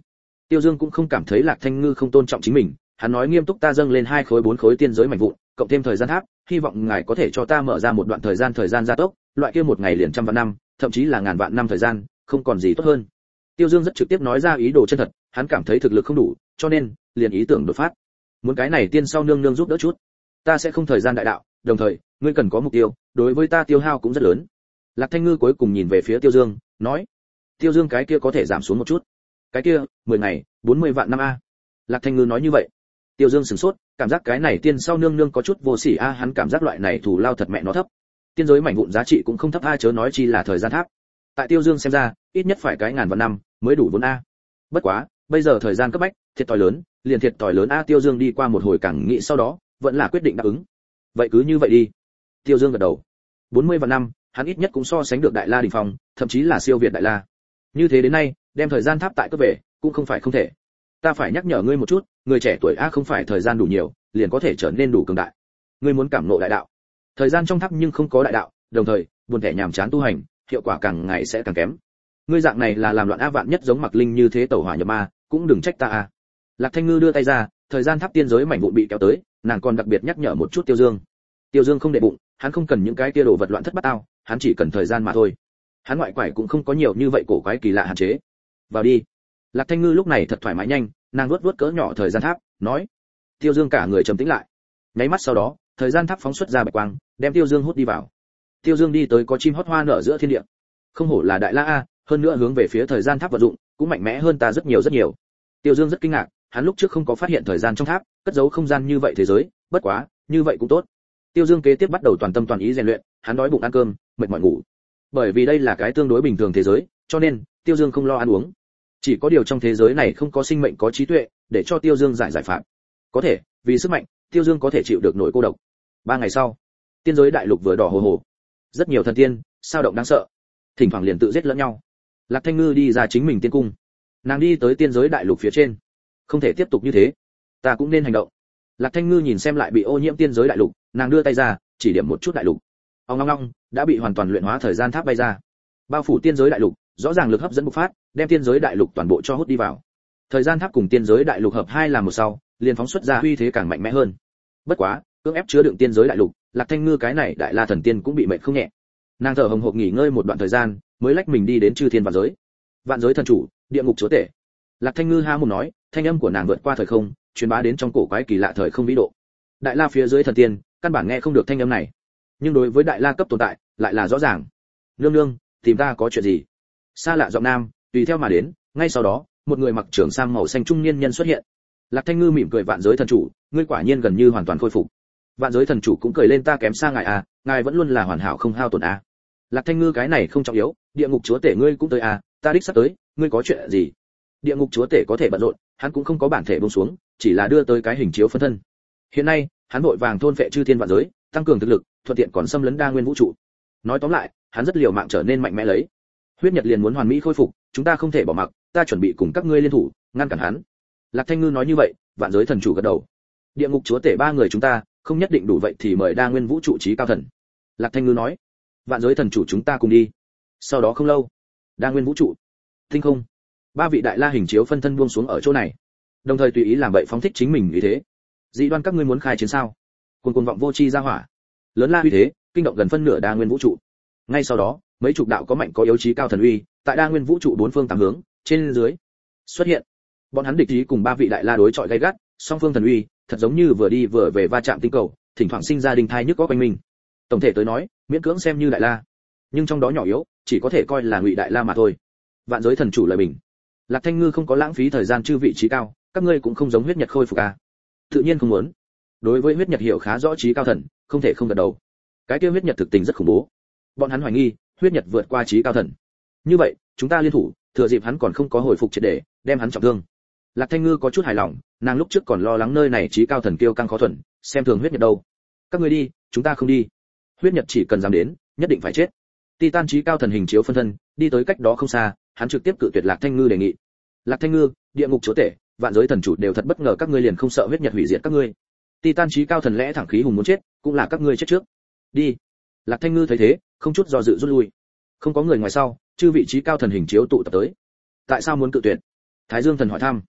S1: Tiêu Dương cũng không cảm thấy Lạc Thanh Ngư không tôn trọng chính mình, hắn nói nghiêm túc, ta dâng lên hai khối bốn khối tiên giới mảnh vụn, cộng thêm thời gian tháp, hy vọng ngài có thể cho ta mở ra một đoạn thời gian thời gian gia tốc, loại kia một ngày liền trăm vạn năm, thậm chí là ngàn vạn năm thời gian, không còn gì tốt hơn. Tiêu Dương rất trực tiếp nói ra ý đồ chân thật, hắn cảm thấy thực lực không đủ, cho nên liền ý tưởng đột phát. Muốn cái này tiên sau nương nương giúp đỡ chút. Ta sẽ không thời gian đại đạo, đồng thời, ngươi cần có mục tiêu, đối với ta tiêu hao cũng rất lớn. Lạc Thanh Ngư cuối cùng nhìn về phía Tiêu Dương, nói: Tiêu Dương, cái kia có thể giảm xuống một chút. Cái kia, mười ngày, bốn mươi vạn năm a. Lạc Thanh Ngư nói như vậy. Tiêu Dương sửng sốt, cảm giác cái này tiên sau nương nương có chút vô sỉ a, hắn cảm giác loại này thù lao thật mẹ nó thấp. Tiên giới mảnh vụn giá trị cũng không thấp a, chớ nói chi là thời gian tháp. Tại Tiêu Dương xem ra, ít nhất phải cái ngàn vạn năm mới đủ vốn a. Bất quá, bây giờ thời gian cấp bách, thiệt thòi lớn, liền thiệt thòi lớn a. Tiêu Dương đi qua một hồi càng nghĩ sau đó, vẫn là quyết định đáp ứng. Vậy cứ như vậy đi. Tiêu Dương gật đầu. bốn mươi vạn năm, hắn ít nhất cũng so sánh được Đại La đỉnh phong, thậm chí là siêu việt Đại La. Như thế đến nay, đem thời gian tháp tại cấp về, cũng không phải không thể. Ta phải nhắc nhở ngươi một chút, người trẻ tuổi a không phải thời gian đủ nhiều, liền có thể trở nên đủ cường đại. Ngươi muốn cảm ngộ đại đạo, thời gian trong tháp nhưng không có đại đạo, đồng thời, buồn tẻ nhàm chán tu hành, hiệu quả càng ngày sẽ càng kém. Ngươi dạng này là làm loạn a, vạn nhất giống Mặc Linh như thế tẩu hỏa nhập ma, cũng đừng trách ta a. Lạc Thanh Ngư đưa tay ra, thời gian tháp tiên giới mảnh vụn bị kéo tới, nàng còn đặc biệt nhắc nhở một chút Tiêu Dương. Tiêu Dương không để bụng, hắn không cần những cái kia đồ vật loạn thất bát ao, hắn chỉ cần thời gian mà thôi. Hắn ngoại quải cũng không có nhiều như vậy cổ quái kỳ lạ hạn chế. Vào đi. Lạc Thanh Ngư lúc này thật thoải mái nhanh, nàng vuốt vuốt cỡ nhỏ thời gian tháp, nói. Tiêu Dương cả người trầm tĩnh lại. Nháy mắt sau đó, thời gian tháp phóng xuất ra bạch quang, đem Tiêu Dương hút đi vào. Tiêu Dương đi tới có chim hót hoa nở giữa thiên địa. Không hổ là Đại La a, hơn nữa hướng về phía thời gian tháp vận dụng, cũng mạnh mẽ hơn ta rất nhiều rất nhiều. Tiêu Dương rất kinh ngạc, hắn lúc trước không có phát hiện thời gian trong tháp cất giấu không gian như vậy thế giới, bất quá, như vậy cũng tốt. Tiêu Dương kế tiếp bắt đầu toàn tâm toàn ý rèn luyện, hắn đói bụng ăn cơm, mệt mỏi ngủ. Bởi vì đây là cái tương đối bình thường thế giới, cho nên Tiêu Dương không lo ăn uống. Chỉ có điều trong thế giới này không có sinh mệnh có trí tuệ, để cho Tiêu Dương giải giải phạm. Có thể, vì sức mạnh, Tiêu Dương có thể chịu được nỗi cô độc. Ba ngày sau, tiên giới đại lục vừa đỏ hồ hồ. Rất nhiều thần tiên, sao động đáng sợ. Thỉnh thoảng liền tự giết lẫn nhau. Lạc Thanh Ngư đi ra chính mình tiên cung. Nàng đi tới tiên giới đại lục phía trên. Không thể tiếp tục như thế, ta cũng nên hành động. Lạc Thanh Ngư nhìn xem lại bị ô nhiễm tiên giới đại lục, nàng đưa tay ra, chỉ điểm một chút đại lục. Ong ong ong, đã bị hoàn toàn luyện hóa thời gian tháp bay ra. Bao phủ tiên giới đại lục, rõ ràng lực hấp dẫn bộc phát, đem tiên giới đại lục toàn bộ cho hút đi vào. Thời gian tháp cùng tiên giới đại lục hợp hai làm một sau, liền phóng xuất ra uy thế càng mạnh mẽ hơn. Bất quá, cưỡng ép chứa đựng tiên giới đại lục, Lạc Thanh Ngư cái này đại la thần tiên cũng bị mệt không nhẹ. Nàng thở hồng hộc nghỉ ngơi một đoạn thời gian, mới lách mình đi đến chư thiên vạn giới. Vạn giới thần chủ, địa ngục chúa tể. Lạc Thanh Ngư ha mồm nói, thanh âm của nàng vượt qua thời không, truyền bá đến trong cổ quái kỳ lạ thời không vĩ độ. Đại la phía dưới thần tiên, căn bản nghe không được thanh âm này, nhưng đối với đại la cấp tồn tại, lại là rõ ràng. Nương nương, tìm ta có chuyện gì? Xa lạ giọng nam, tùy theo mà đến, ngay sau đó, một người mặc trường sam màu xanh trung niên nhân xuất hiện. Lạc Thanh Ngư mỉm cười, vạn giới thần chủ, ngươi quả nhiên gần như hoàn toàn khôi phục. Vạn giới thần chủ cũng cười lên, ta kém xa ngài à, ngài vẫn luôn là hoàn hảo không hao tổn à. Lạc Thanh Ngư, cái này không trọng yếu, địa ngục chúa tể ngươi cũng tới à, ta đích sắp tới, ngươi có chuyện gì? Địa ngục chúa tể có thể bận rộn, hắn cũng không có bản thể buông xuống, chỉ là đưa tới cái hình chiếu phân thân. Hiện nay, hắn vội vàng thôn phệ chư thiên vạn giới, tăng cường thực lực, thuận tiện còn xâm lấn đa nguyên vũ trụ. Nói tóm lại, hắn rất liều mạng trở nên mạnh mẽ lấy. Huyết Nhật liền muốn hoàn mỹ khôi phục, chúng ta không thể bỏ mặc, ta chuẩn bị cùng các ngươi liên thủ, ngăn cản hắn. Lạc Thanh Ngư nói như vậy, vạn giới thần chủ gật đầu. Địa ngục chúa tể ba người chúng ta, không nhất định đủ, vậy thì mời đa nguyên vũ trụ chí cao thần. Lạc Thanh Ngư nói. Vạn giới thần chủ, chúng ta cùng đi. Sau đó không lâu, đa nguyên vũ trụ, tinh không, ba vị đại la hình chiếu phân thân buông xuống ở chỗ này, đồng thời tùy ý làm vậy phóng thích chính mình uy thế. Dị đoan các ngươi muốn khai chiến sao? Cuồn cuồn vọng vô chi ra hỏa, lớn la uy thế, kinh động gần phân nửa đa nguyên vũ trụ. Ngay sau đó, mấy chục đạo có mạnh có yếu chí cao thần uy, tại đa nguyên vũ trụ bốn phương tám hướng, trên dưới xuất hiện. Bọn hắn địch ý cùng ba vị đại la đối chọi gay gắt, song phương thần uy, thật giống như vừa đi vừa về va chạm tinh cầu, thỉnh thoảng sinh ra đình thai nhức có quanh mình. Tổng thể tới nói, miễn cưỡng xem như đại la, nhưng trong đó nhỏ yếu, chỉ có thể coi là ngụy đại la mà thôi. Vạn giới thần chủ lời bình. Lạc Thanh Ngư không có lãng phí thời gian chư vị trí cao, các ngươi cũng không giống huyết nhật khôi phục à? Tự nhiên không muốn. Đối với huyết nhật hiểu khá rõ trí cao thần, không thể không gật đầu. Cái kia huyết nhật thực tình rất khủng bố. Bọn hắn hoài nghi, huyết nhật vượt qua trí cao thần. Như vậy, chúng ta liên thủ, thừa dịp hắn còn không có hồi phục triệt để, đem hắn trọng thương. Lạc Thanh Ngư có chút hài lòng, nàng lúc trước còn lo lắng nơi này trí cao thần kiêu căng khó thuần, xem thường huyết nhật đâu. Các ngươi đi, chúng ta không đi. Huyết nhật chỉ cần dám đến, nhất định phải chết. Titan trí cao thần hình chiếu phân thân, đi tới cách đó không xa, hắn trực tiếp cự tuyệt Lạc Thanh Ngư đề nghị. Lạc Thanh Ngư, địa ngục chúa tể, vạn giới thần chủ đều thật bất ngờ các ngươi liền không sợ huyết nhật hủy diệt các ngươi. Titan trí cao thần lẽ thẳng khí hùng muốn chết, cũng là các ngươi chết trước. Đi. Lạc Thanh Ngư thấy thế, không chút do dự rút lui. Không có người ngoài sau, chư vị trí cao thần hình chiếu tụ tập tới. Tại sao muốn cự tuyệt? Thái Dương thần hỏi thăm.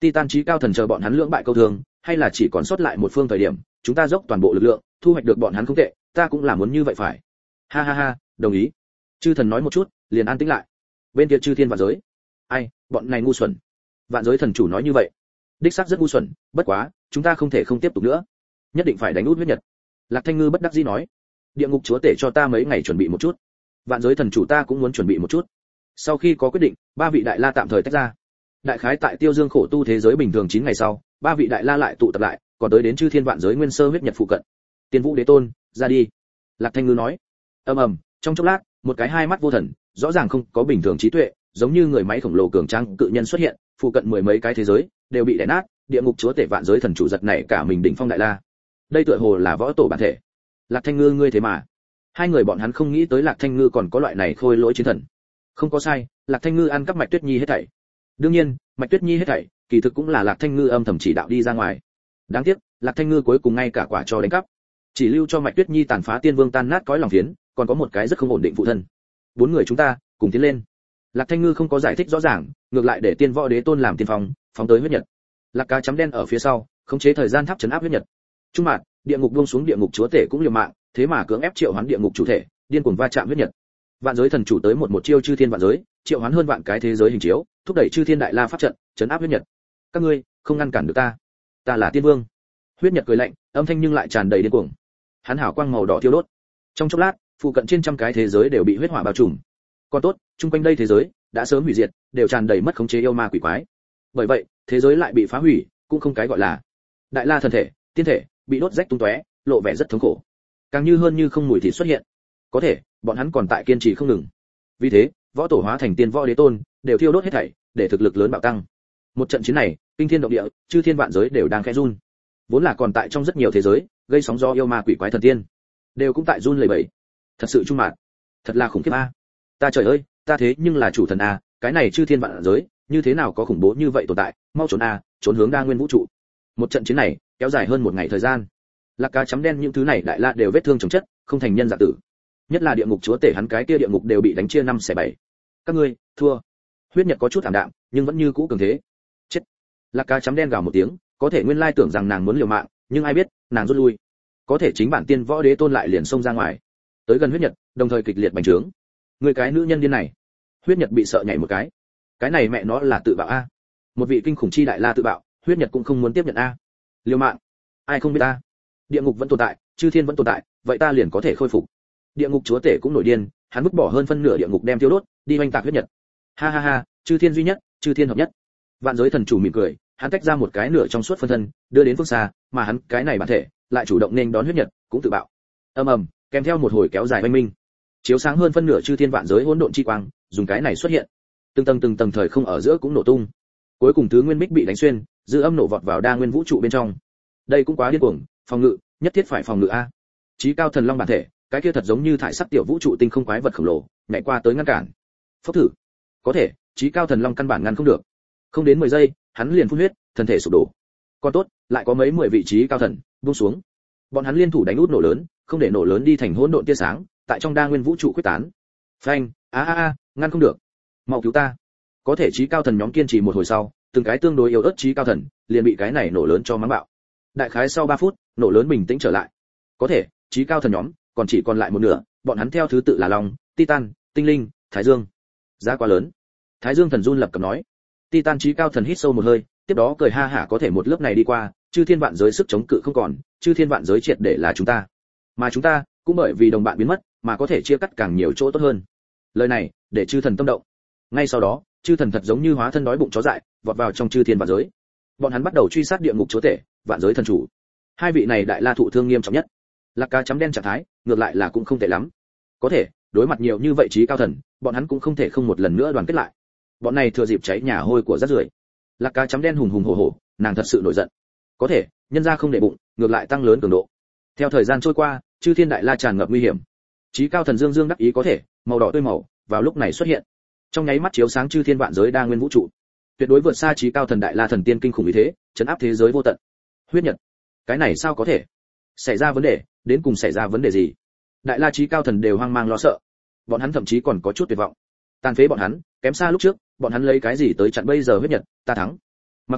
S1: Titan chí cao thần chờ bọn hắn lưỡng bại câu thương, hay là chỉ còn sót lại một phương thời điểm, chúng ta dốc toàn bộ lực lượng, thu hoạch được bọn hắn không tệ, ta cũng là muốn như vậy phải. Ha ha ha, đồng ý. Chư thần nói một chút, liền an tĩnh lại. Bên kia chư thiên vạn giới. Ai, bọn này ngu xuẩn. Vạn giới thần chủ nói như vậy, đích xác rất ngu xuẩn, bất quá, chúng ta không thể không tiếp tục nữa, nhất định phải đánh út huyết nhật. Lạc Thanh Ngư bất đắc dĩ nói, địa ngục chúa tể cho ta mấy ngày chuẩn bị một chút, vạn giới thần chủ ta cũng muốn chuẩn bị một chút. Sau khi có quyết định, ba vị đại la tạm thời tách ra. Đại khái tại Tiêu Dương khổ tu thế giới bình thường chín ngày sau, ba vị đại la lại tụ tập lại, còn tới đến chư thiên vạn giới nguyên sơ huyết nhật phụ cận. Tiên Vũ Đế Tôn, ra đi. Lạc Thanh Ngư nói. Ầm ầm, trong chốc lát, một cái hai mắt vô thần, rõ ràng không có bình thường trí tuệ, giống như người máy khổng lồ cường tráng cự nhân xuất hiện, phụ cận mười mấy cái thế giới đều bị đè nát, địa ngục chúa tể vạn giới thần chủ giật này cả mình đỉnh phong đại la. Đây tựa hồ là võ tổ bản thể. Lạc Thanh Ngư ngươi thế mà. Hai người bọn hắn không nghĩ tới Lạc Thanh Ngư còn có loại này khôi lỗi chiến thần. Không có sai, Lạc Thanh Ngư ăn cắp Mạch Tuyết Nhi hết thảy. Đương nhiên, Mạch Tuyết Nhi hết thảy, kỳ thực cũng là Lạc Thanh Ngư âm thầm chỉ đạo đi ra ngoài. Đáng tiếc, Lạc Thanh Ngư cuối cùng ngay cả quả cho đánh cắp, chỉ lưu cho Mạch Tuyết Nhi tàn phá tiên vương tan nát cõi lòng phiến, còn có một cái rất không ổn định phụ thân. Bốn người chúng ta cùng tiến lên. Lạc Thanh Ngư không có giải thích rõ ràng, ngược lại để Tiên Võ Đế Tôn làm tiên phong, phóng tới huyết nhật. Lạc Cá chấm đen ở phía sau, khống chế thời gian tháp trấn áp huyết nhật. Trung mạn, địa ngục buông xuống địa ngục chúa tể cũng liều mạng, thế mà cưỡng ép triệu hoán địa ngục chủ thể, điên cuồng va chạm huyết nhật. Vạn giới thần chủ tới một một chiêu chư thiên vạn giới, triệu hoán hơn vạn cái thế giới hình chiếu, thúc đẩy chư thiên đại la pháp trận, trấn áp huyết nhật. Các ngươi không ngăn cản được ta, ta là tiên vương. Huyết nhật cười lạnh, âm thanh nhưng lại tràn đầy điên cuồng. Hắn hào quang màu đỏ thiêu đốt. Trong chốc lát, phụ cận trên trăm cái thế giới đều bị huyết hỏa bao trùm. Còn tốt, chung quanh đây thế giới đã sớm hủy diệt, đều tràn đầy mất khống chế yêu ma quỷ quái. Bởi vậy, thế giới lại bị phá hủy, cũng không cái gọi là đại la thần thể, tiên thể bị đốt rách tung tóe, lộ vẻ rất thống khổ. Càng như hơn như không mùi thịt xuất hiện. Có thể, bọn hắn còn tại kiên trì không ngừng. Vì thế, võ tổ hóa thành tiên võ đế tôn, đều thiêu đốt hết thảy, để thực lực lớn bạo tăng. Một trận chiến này, kinh thiên động địa, chư thiên vạn giới đều đang khẽ run. Vốn là còn tại trong rất nhiều thế giới, gây sóng gió yêu ma quỷ quái thần tiên, đều cũng tại run lẩy bẩy. Thật sự trung mạn, thật là khủng khiếp a. Ta trời ơi, ta thế nhưng là chủ thần a, cái này chư thiên vạn giới, như thế nào có khủng bố như vậy tồn tại, mau trốn a, trốn hướng đa nguyên vũ trụ. Một trận chiến này, kéo dài hơn một ngày thời gian. Lạc Cá chấm đen những thứ này đại la đều vết thương chồng chất, không thành nhân dạng tử. Nhất là địa ngục chúa tể hắn cái kia địa ngục đều bị đánh chia năm xẻ bảy. Các ngươi thua. Huyết nhật có chút ảm đạm, nhưng vẫn như cũ cường thế. Chết. Lạc Cá chấm đen gào một tiếng, có thể nguyên lai tưởng rằng nàng muốn liều mạng, nhưng ai biết, nàng rút lui. Có thể chính bản tiên võ đế tôn lại liền xông ra ngoài, tới gần huyết nhật, đồng thời kịch liệt bành trướng. Người cái nữ nhân điên này. Huyết nhật bị sợ nhảy một cái. Cái này mẹ nó là tự bạo a. Một vị kinh khủng chi đại la tự bạo, huyết nhật cũng không muốn tiếp nhận a. Liều mạng. Ai không biết ta. Địa ngục vẫn tồn tại, chư thiên vẫn tồn tại, vậy ta liền có thể khôi phục. Địa ngục chúa tể cũng nổi điên, hắn vứt bỏ hơn phân nửa địa ngục đem tiêu đốt, đi oanh tạc huyết nhật. Ha ha ha, chư thiên duy nhất, chư thiên hợp nhất. Vạn giới thần chủ mỉm cười, hắn tách ra một cái nửa trong suốt phân thân, đưa đến phương xa, mà hắn cái này bản thể lại chủ động nên đón huyết nhật, cũng tự bạo. Ầm ầm, kèm theo một hồi kéo dài oanh minh, chiếu sáng hơn phân nửa chư thiên vạn giới hỗn độn chi quang, dùng cái này xuất hiện. Từng tầng từng tầng thời không ở giữa cũng nổ tung. Cuối cùng thứ nguyên bích bị đánh xuyên, dư âm nổ vọt vào đa nguyên vũ trụ bên trong. Đây cũng quá điên cuồng, phòng ngự, nhất thiết phải phòng ngự a. Chí cao thần long bản thể, cái kia thật giống như thải sắc tiểu vũ trụ tinh không quái vật khổng lồ, nhảy qua tới ngăn cản. Phốc thử. Có thể, chí cao thần long căn bản ngăn không được. Không đến mười giây, hắn liền phun huyết, thân thể sụp đổ. Còn tốt, lại có mấy mười vị trí cao thần buông xuống. Bọn hắn liên thủ đánh út nổ lớn, không để nổ lớn đi thành hỗn độn tia sáng, tại trong đa nguyên vũ trụ quyết tán. Phanh, a a a, ngăn không được. Mau cứu ta. Có thể chí cao thần nhóm kiên trì một hồi sau, từng cái tương đối yếu ớt chí cao thần, liền bị cái này nổ lớn cho mắng bạo. Đại khái sau ba phút, nổ lớn bình tĩnh trở lại. Có thể, chí cao thần nhóm còn chỉ còn lại một nửa, bọn hắn theo thứ tự là Long, Titan, Tinh Linh, Thái Dương. Giá quá lớn. Thái Dương thần run lập cập nói. Titan chí cao thần hít sâu một hơi, tiếp đó cười ha hả có thể một lớp này đi qua, chư thiên vạn giới sức chống cự không còn, chư thiên vạn giới triệt để là chúng ta. Mà chúng ta cũng bởi vì đồng bạn biến mất, mà có thể chia cắt càng nhiều chỗ tốt hơn. Lời này, để chư thần tâm động. Ngay sau đó, chư thần thật giống như hóa thân đói bụng chó dại, vọt vào trong chư thiên vạn giới. Bọn hắn bắt đầu truy sát địa ngục chúa tể, vạn giới thần chủ. Hai vị này đại la thụ thương nghiêm trọng nhất. Lạc Cá chấm đen trạng thái, ngược lại là cũng không tệ lắm. Có thể, đối mặt nhiều như vậy trí cao thần, bọn hắn cũng không thể không một lần nữa đoàn kết lại. Bọn này thừa dịp cháy nhà hôi của rác rưởi. Lạc Cá chấm đen hùng hùng hổ hổ, nàng thật sự nổi giận. Có thể, nhân ra không để bụng, ngược lại tăng lớn cường độ. Theo thời gian trôi qua, chư thiên đại la tràn ngập nguy hiểm. Chí cao thần dương dương đắc ý có thể, màu đỏ tươi màu, vào lúc này xuất hiện. Trong nháy mắt chiếu sáng chư thiên vạn giới đa nguyên vũ trụ. Tuyệt đối vượt xa chí cao thần đại la thần tiên kinh khủng như thế, chấn áp thế giới vô tận. Huyết nhật, cái này sao có thể? Xảy ra vấn đề, đến cùng xảy ra vấn đề gì? Đại la chí cao thần đều hoang mang lo sợ. Bọn hắn thậm chí còn có chút tuyệt vọng. Tàn phế bọn hắn, kém xa lúc trước, bọn hắn lấy cái gì tới chặn bây giờ huyết nhật, ta thắng. Mặc dù,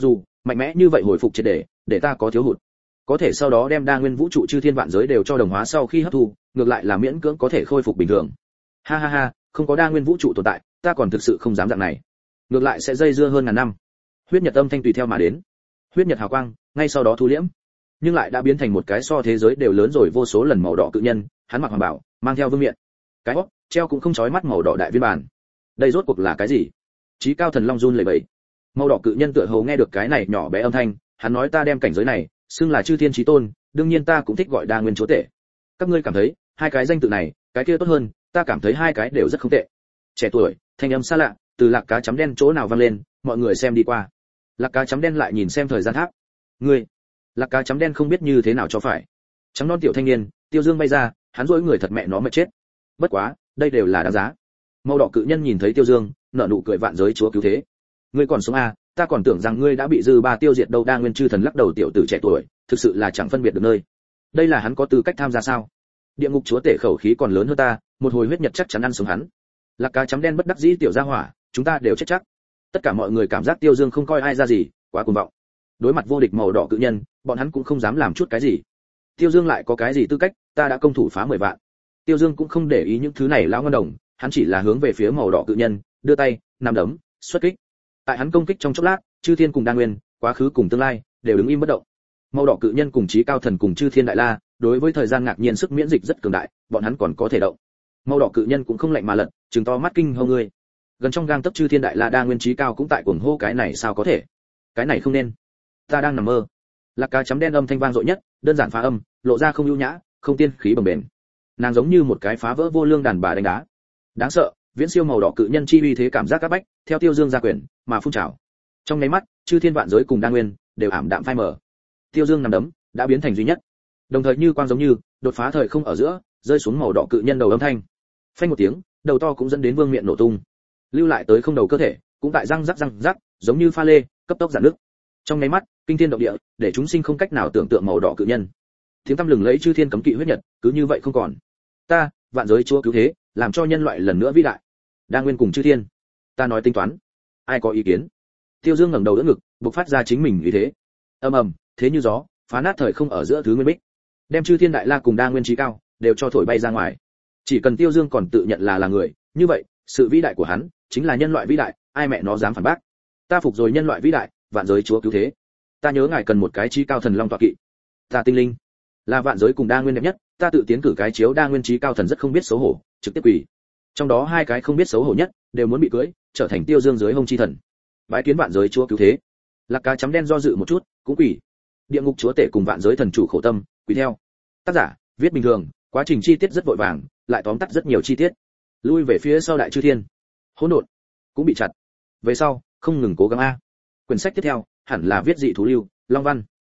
S1: mạnh mẽ như vậy hồi phục triệt để, để ta có thiếu hụt. Có thể sau đó đem đa nguyên vũ trụ chư thiên vạn giới đều cho đồng hóa sau khi hấp thu, ngược lại là miễn cưỡng có thể khôi phục bình thường. Ha ha ha, không có đa nguyên vũ trụ tồn tại, ta còn thực sự không dám dạng này. Ngược lại sẽ dây dưa hơn ngàn năm. Huyết nhật âm thanh tùy theo mà đến. Huyết nhật hào quang, ngay sau đó thu liễm, nhưng lại đã biến thành một cái so thế giới đều lớn rồi vô số lần màu đỏ cự nhân, hắn mặc hoàng bảo, mang theo vương miện. Cái hốc, treo cũng không chói mắt màu đỏ đại viên bản. Đây rốt cuộc là cái gì? Chí cao thần long run lẩy bẩy. Màu đỏ cự nhân tựa hồ nghe được cái này nhỏ bé âm thanh, hắn nói ta đem cảnh giới này xưng là chư thiên chí tôn, đương nhiên ta cũng thích gọi đa nguyên chúa tể. Các ngươi cảm thấy hai cái danh tự này, cái kia tốt hơn, ta cảm thấy hai cái đều rất không tệ. Trẻ tuổi, thanh âm xa lạ, từ lạc cá chấm đen chỗ nào vang lên, mọi người xem đi qua. Lạc cá chấm đen lại nhìn xem thời gian tháp. Ngươi, lạc cá chấm đen không biết như thế nào cho phải. Trắng non tiểu thanh niên, Tiêu Dương bay ra, hắn rỗi người thật mẹ nó mệt chết. Bất quá, đây đều là đáng giá. Màu đỏ cự nhân nhìn thấy Tiêu Dương, nở nụ cười vạn giới chúa cứu thế. Ngươi còn sống à, ta còn tưởng rằng ngươi đã bị dư ba tiêu diệt đâu. Đa nguyên chư thần lắc đầu, tiểu tử trẻ tuổi, thực sự là chẳng phân biệt được nơi. Đây là hắn có tư cách tham gia sao? Địa ngục chúa tể khẩu khí còn lớn hơn ta, một hồi huyết nhật chắc chắn ăn sống hắn. Lạc cá chấm đen bất đắc dĩ, tiểu gia hỏa, chúng ta đều chết chắc. Tất cả mọi người cảm giác Tiêu Dương không coi ai ra gì, quá cuồng vọng. Đối mặt vô địch màu đỏ cự nhân, bọn hắn cũng không dám làm chút cái gì. Tiêu Dương lại có cái gì tư cách, ta đã công thủ phá mười vạn. Tiêu Dương cũng không để ý những thứ này lão ngân đồng, hắn chỉ là hướng về phía màu đỏ cự nhân, đưa tay, nắm đấm, xuất kích. Tại hắn công kích trong chốc lát, chư thiên cùng đa nguyên, quá khứ cùng tương lai, đều đứng im bất động. Màu đỏ cự nhân cùng chí cao thần cùng chư thiên đại la, đối với thời gian ngạc nhiên sức miễn dịch rất cường đại, bọn hắn còn có thể động. Màu đỏ cự nhân cũng không lạnh mà lật, trừng to mắt kinh hô ngươi. Gần trong gang tấc chư thiên đại la đa nguyên chí cao cũng tại cuồng hô, cái này sao có thể? Cái này không nên. Ta đang nằm mơ. Lạc cá chấm đen âm thanh vang dội nhất, đơn giản phá âm, lộ ra không ưu nhã, không tiên khí bồng bềnh. Nàng giống như một cái phá vỡ vô lương đàn bà đánh đá. Đáng sợ, viễn siêu màu đỏ cự nhân chi uy thế cảm giác các bách, theo Tiêu Dương ra quyền, mà phun trào. Trong nháy mắt, chư thiên vạn giới cùng đa nguyên đều ảm đạm phai mờ. Tiêu Dương nằm đấm đã biến thành duy nhất. Đồng thời như quang giống như đột phá thời không ở giữa, rơi xuống màu đỏ cự nhân đầu âm thanh. Phanh một tiếng, đầu to cũng dẫn đến vương miện nổ tung. Lưu lại tới không đầu cơ thể, cũng tại răng rắc răng rắc, giống như pha lê, cấp tốc giãn nước. Trong nháy mắt, kinh thiên động địa, để chúng sinh không cách nào tưởng tượng màu đỏ cự nhân. Tiếng tăm lừng lẫy chư thiên cấm kỵ huyết nhật, cứ như vậy không còn. Ta, vạn giới chúa cứu thế, làm cho nhân loại lần nữa vĩ đại. Đa nguyên cùng chư thiên, ta nói tính toán. Ai có ý kiến? Tiêu Dương ngẩng đầu đỡ ngực, bộc phát ra chính mình ý thế. Ầm ầm, thế như gió, phá nát thời không ở giữa thứ nguyên bích, đem chư thiên đại la cùng đa nguyên trí cao đều cho thổi bay ra ngoài. Chỉ cần Tiêu Dương còn tự nhận là là người, như vậy, sự vĩ đại của hắn chính là nhân loại vĩ đại, ai mẹ nó dám phản bác? Ta phục rồi nhân loại vĩ đại, vạn giới chúa cứu thế. Ta nhớ ngài cần một cái trí cao thần long tọa kỵ. Ta tinh linh, là vạn giới cùng đa nguyên đẹp nhất, ta tự tiến cử cái chiếu đa nguyên trí cao thần rất không biết xấu hổ, trực tiếp quỳ. Trong đó hai cái không biết xấu hổ nhất, đều muốn bị cưỡi, trở thành Tiêu Dương dưới hông chi thần. Bái kiến vạn giới chúa cứu thế. Lạc cá chấm đen do dự một chút, cũng quỳ. Địa ngục chúa tể cùng vạn giới thần chủ khổ tâm, quỳ theo. Tác giả, viết bình thường, quá trình chi tiết rất vội vàng, lại tóm tắt rất nhiều chi tiết. Lui về phía sau đại chư thiên. Hỗn độn cũng bị chặt. Về sau, không ngừng cố gắng a. Quyển sách tiếp theo hẳn là viết dị thú lưu, Long Văn.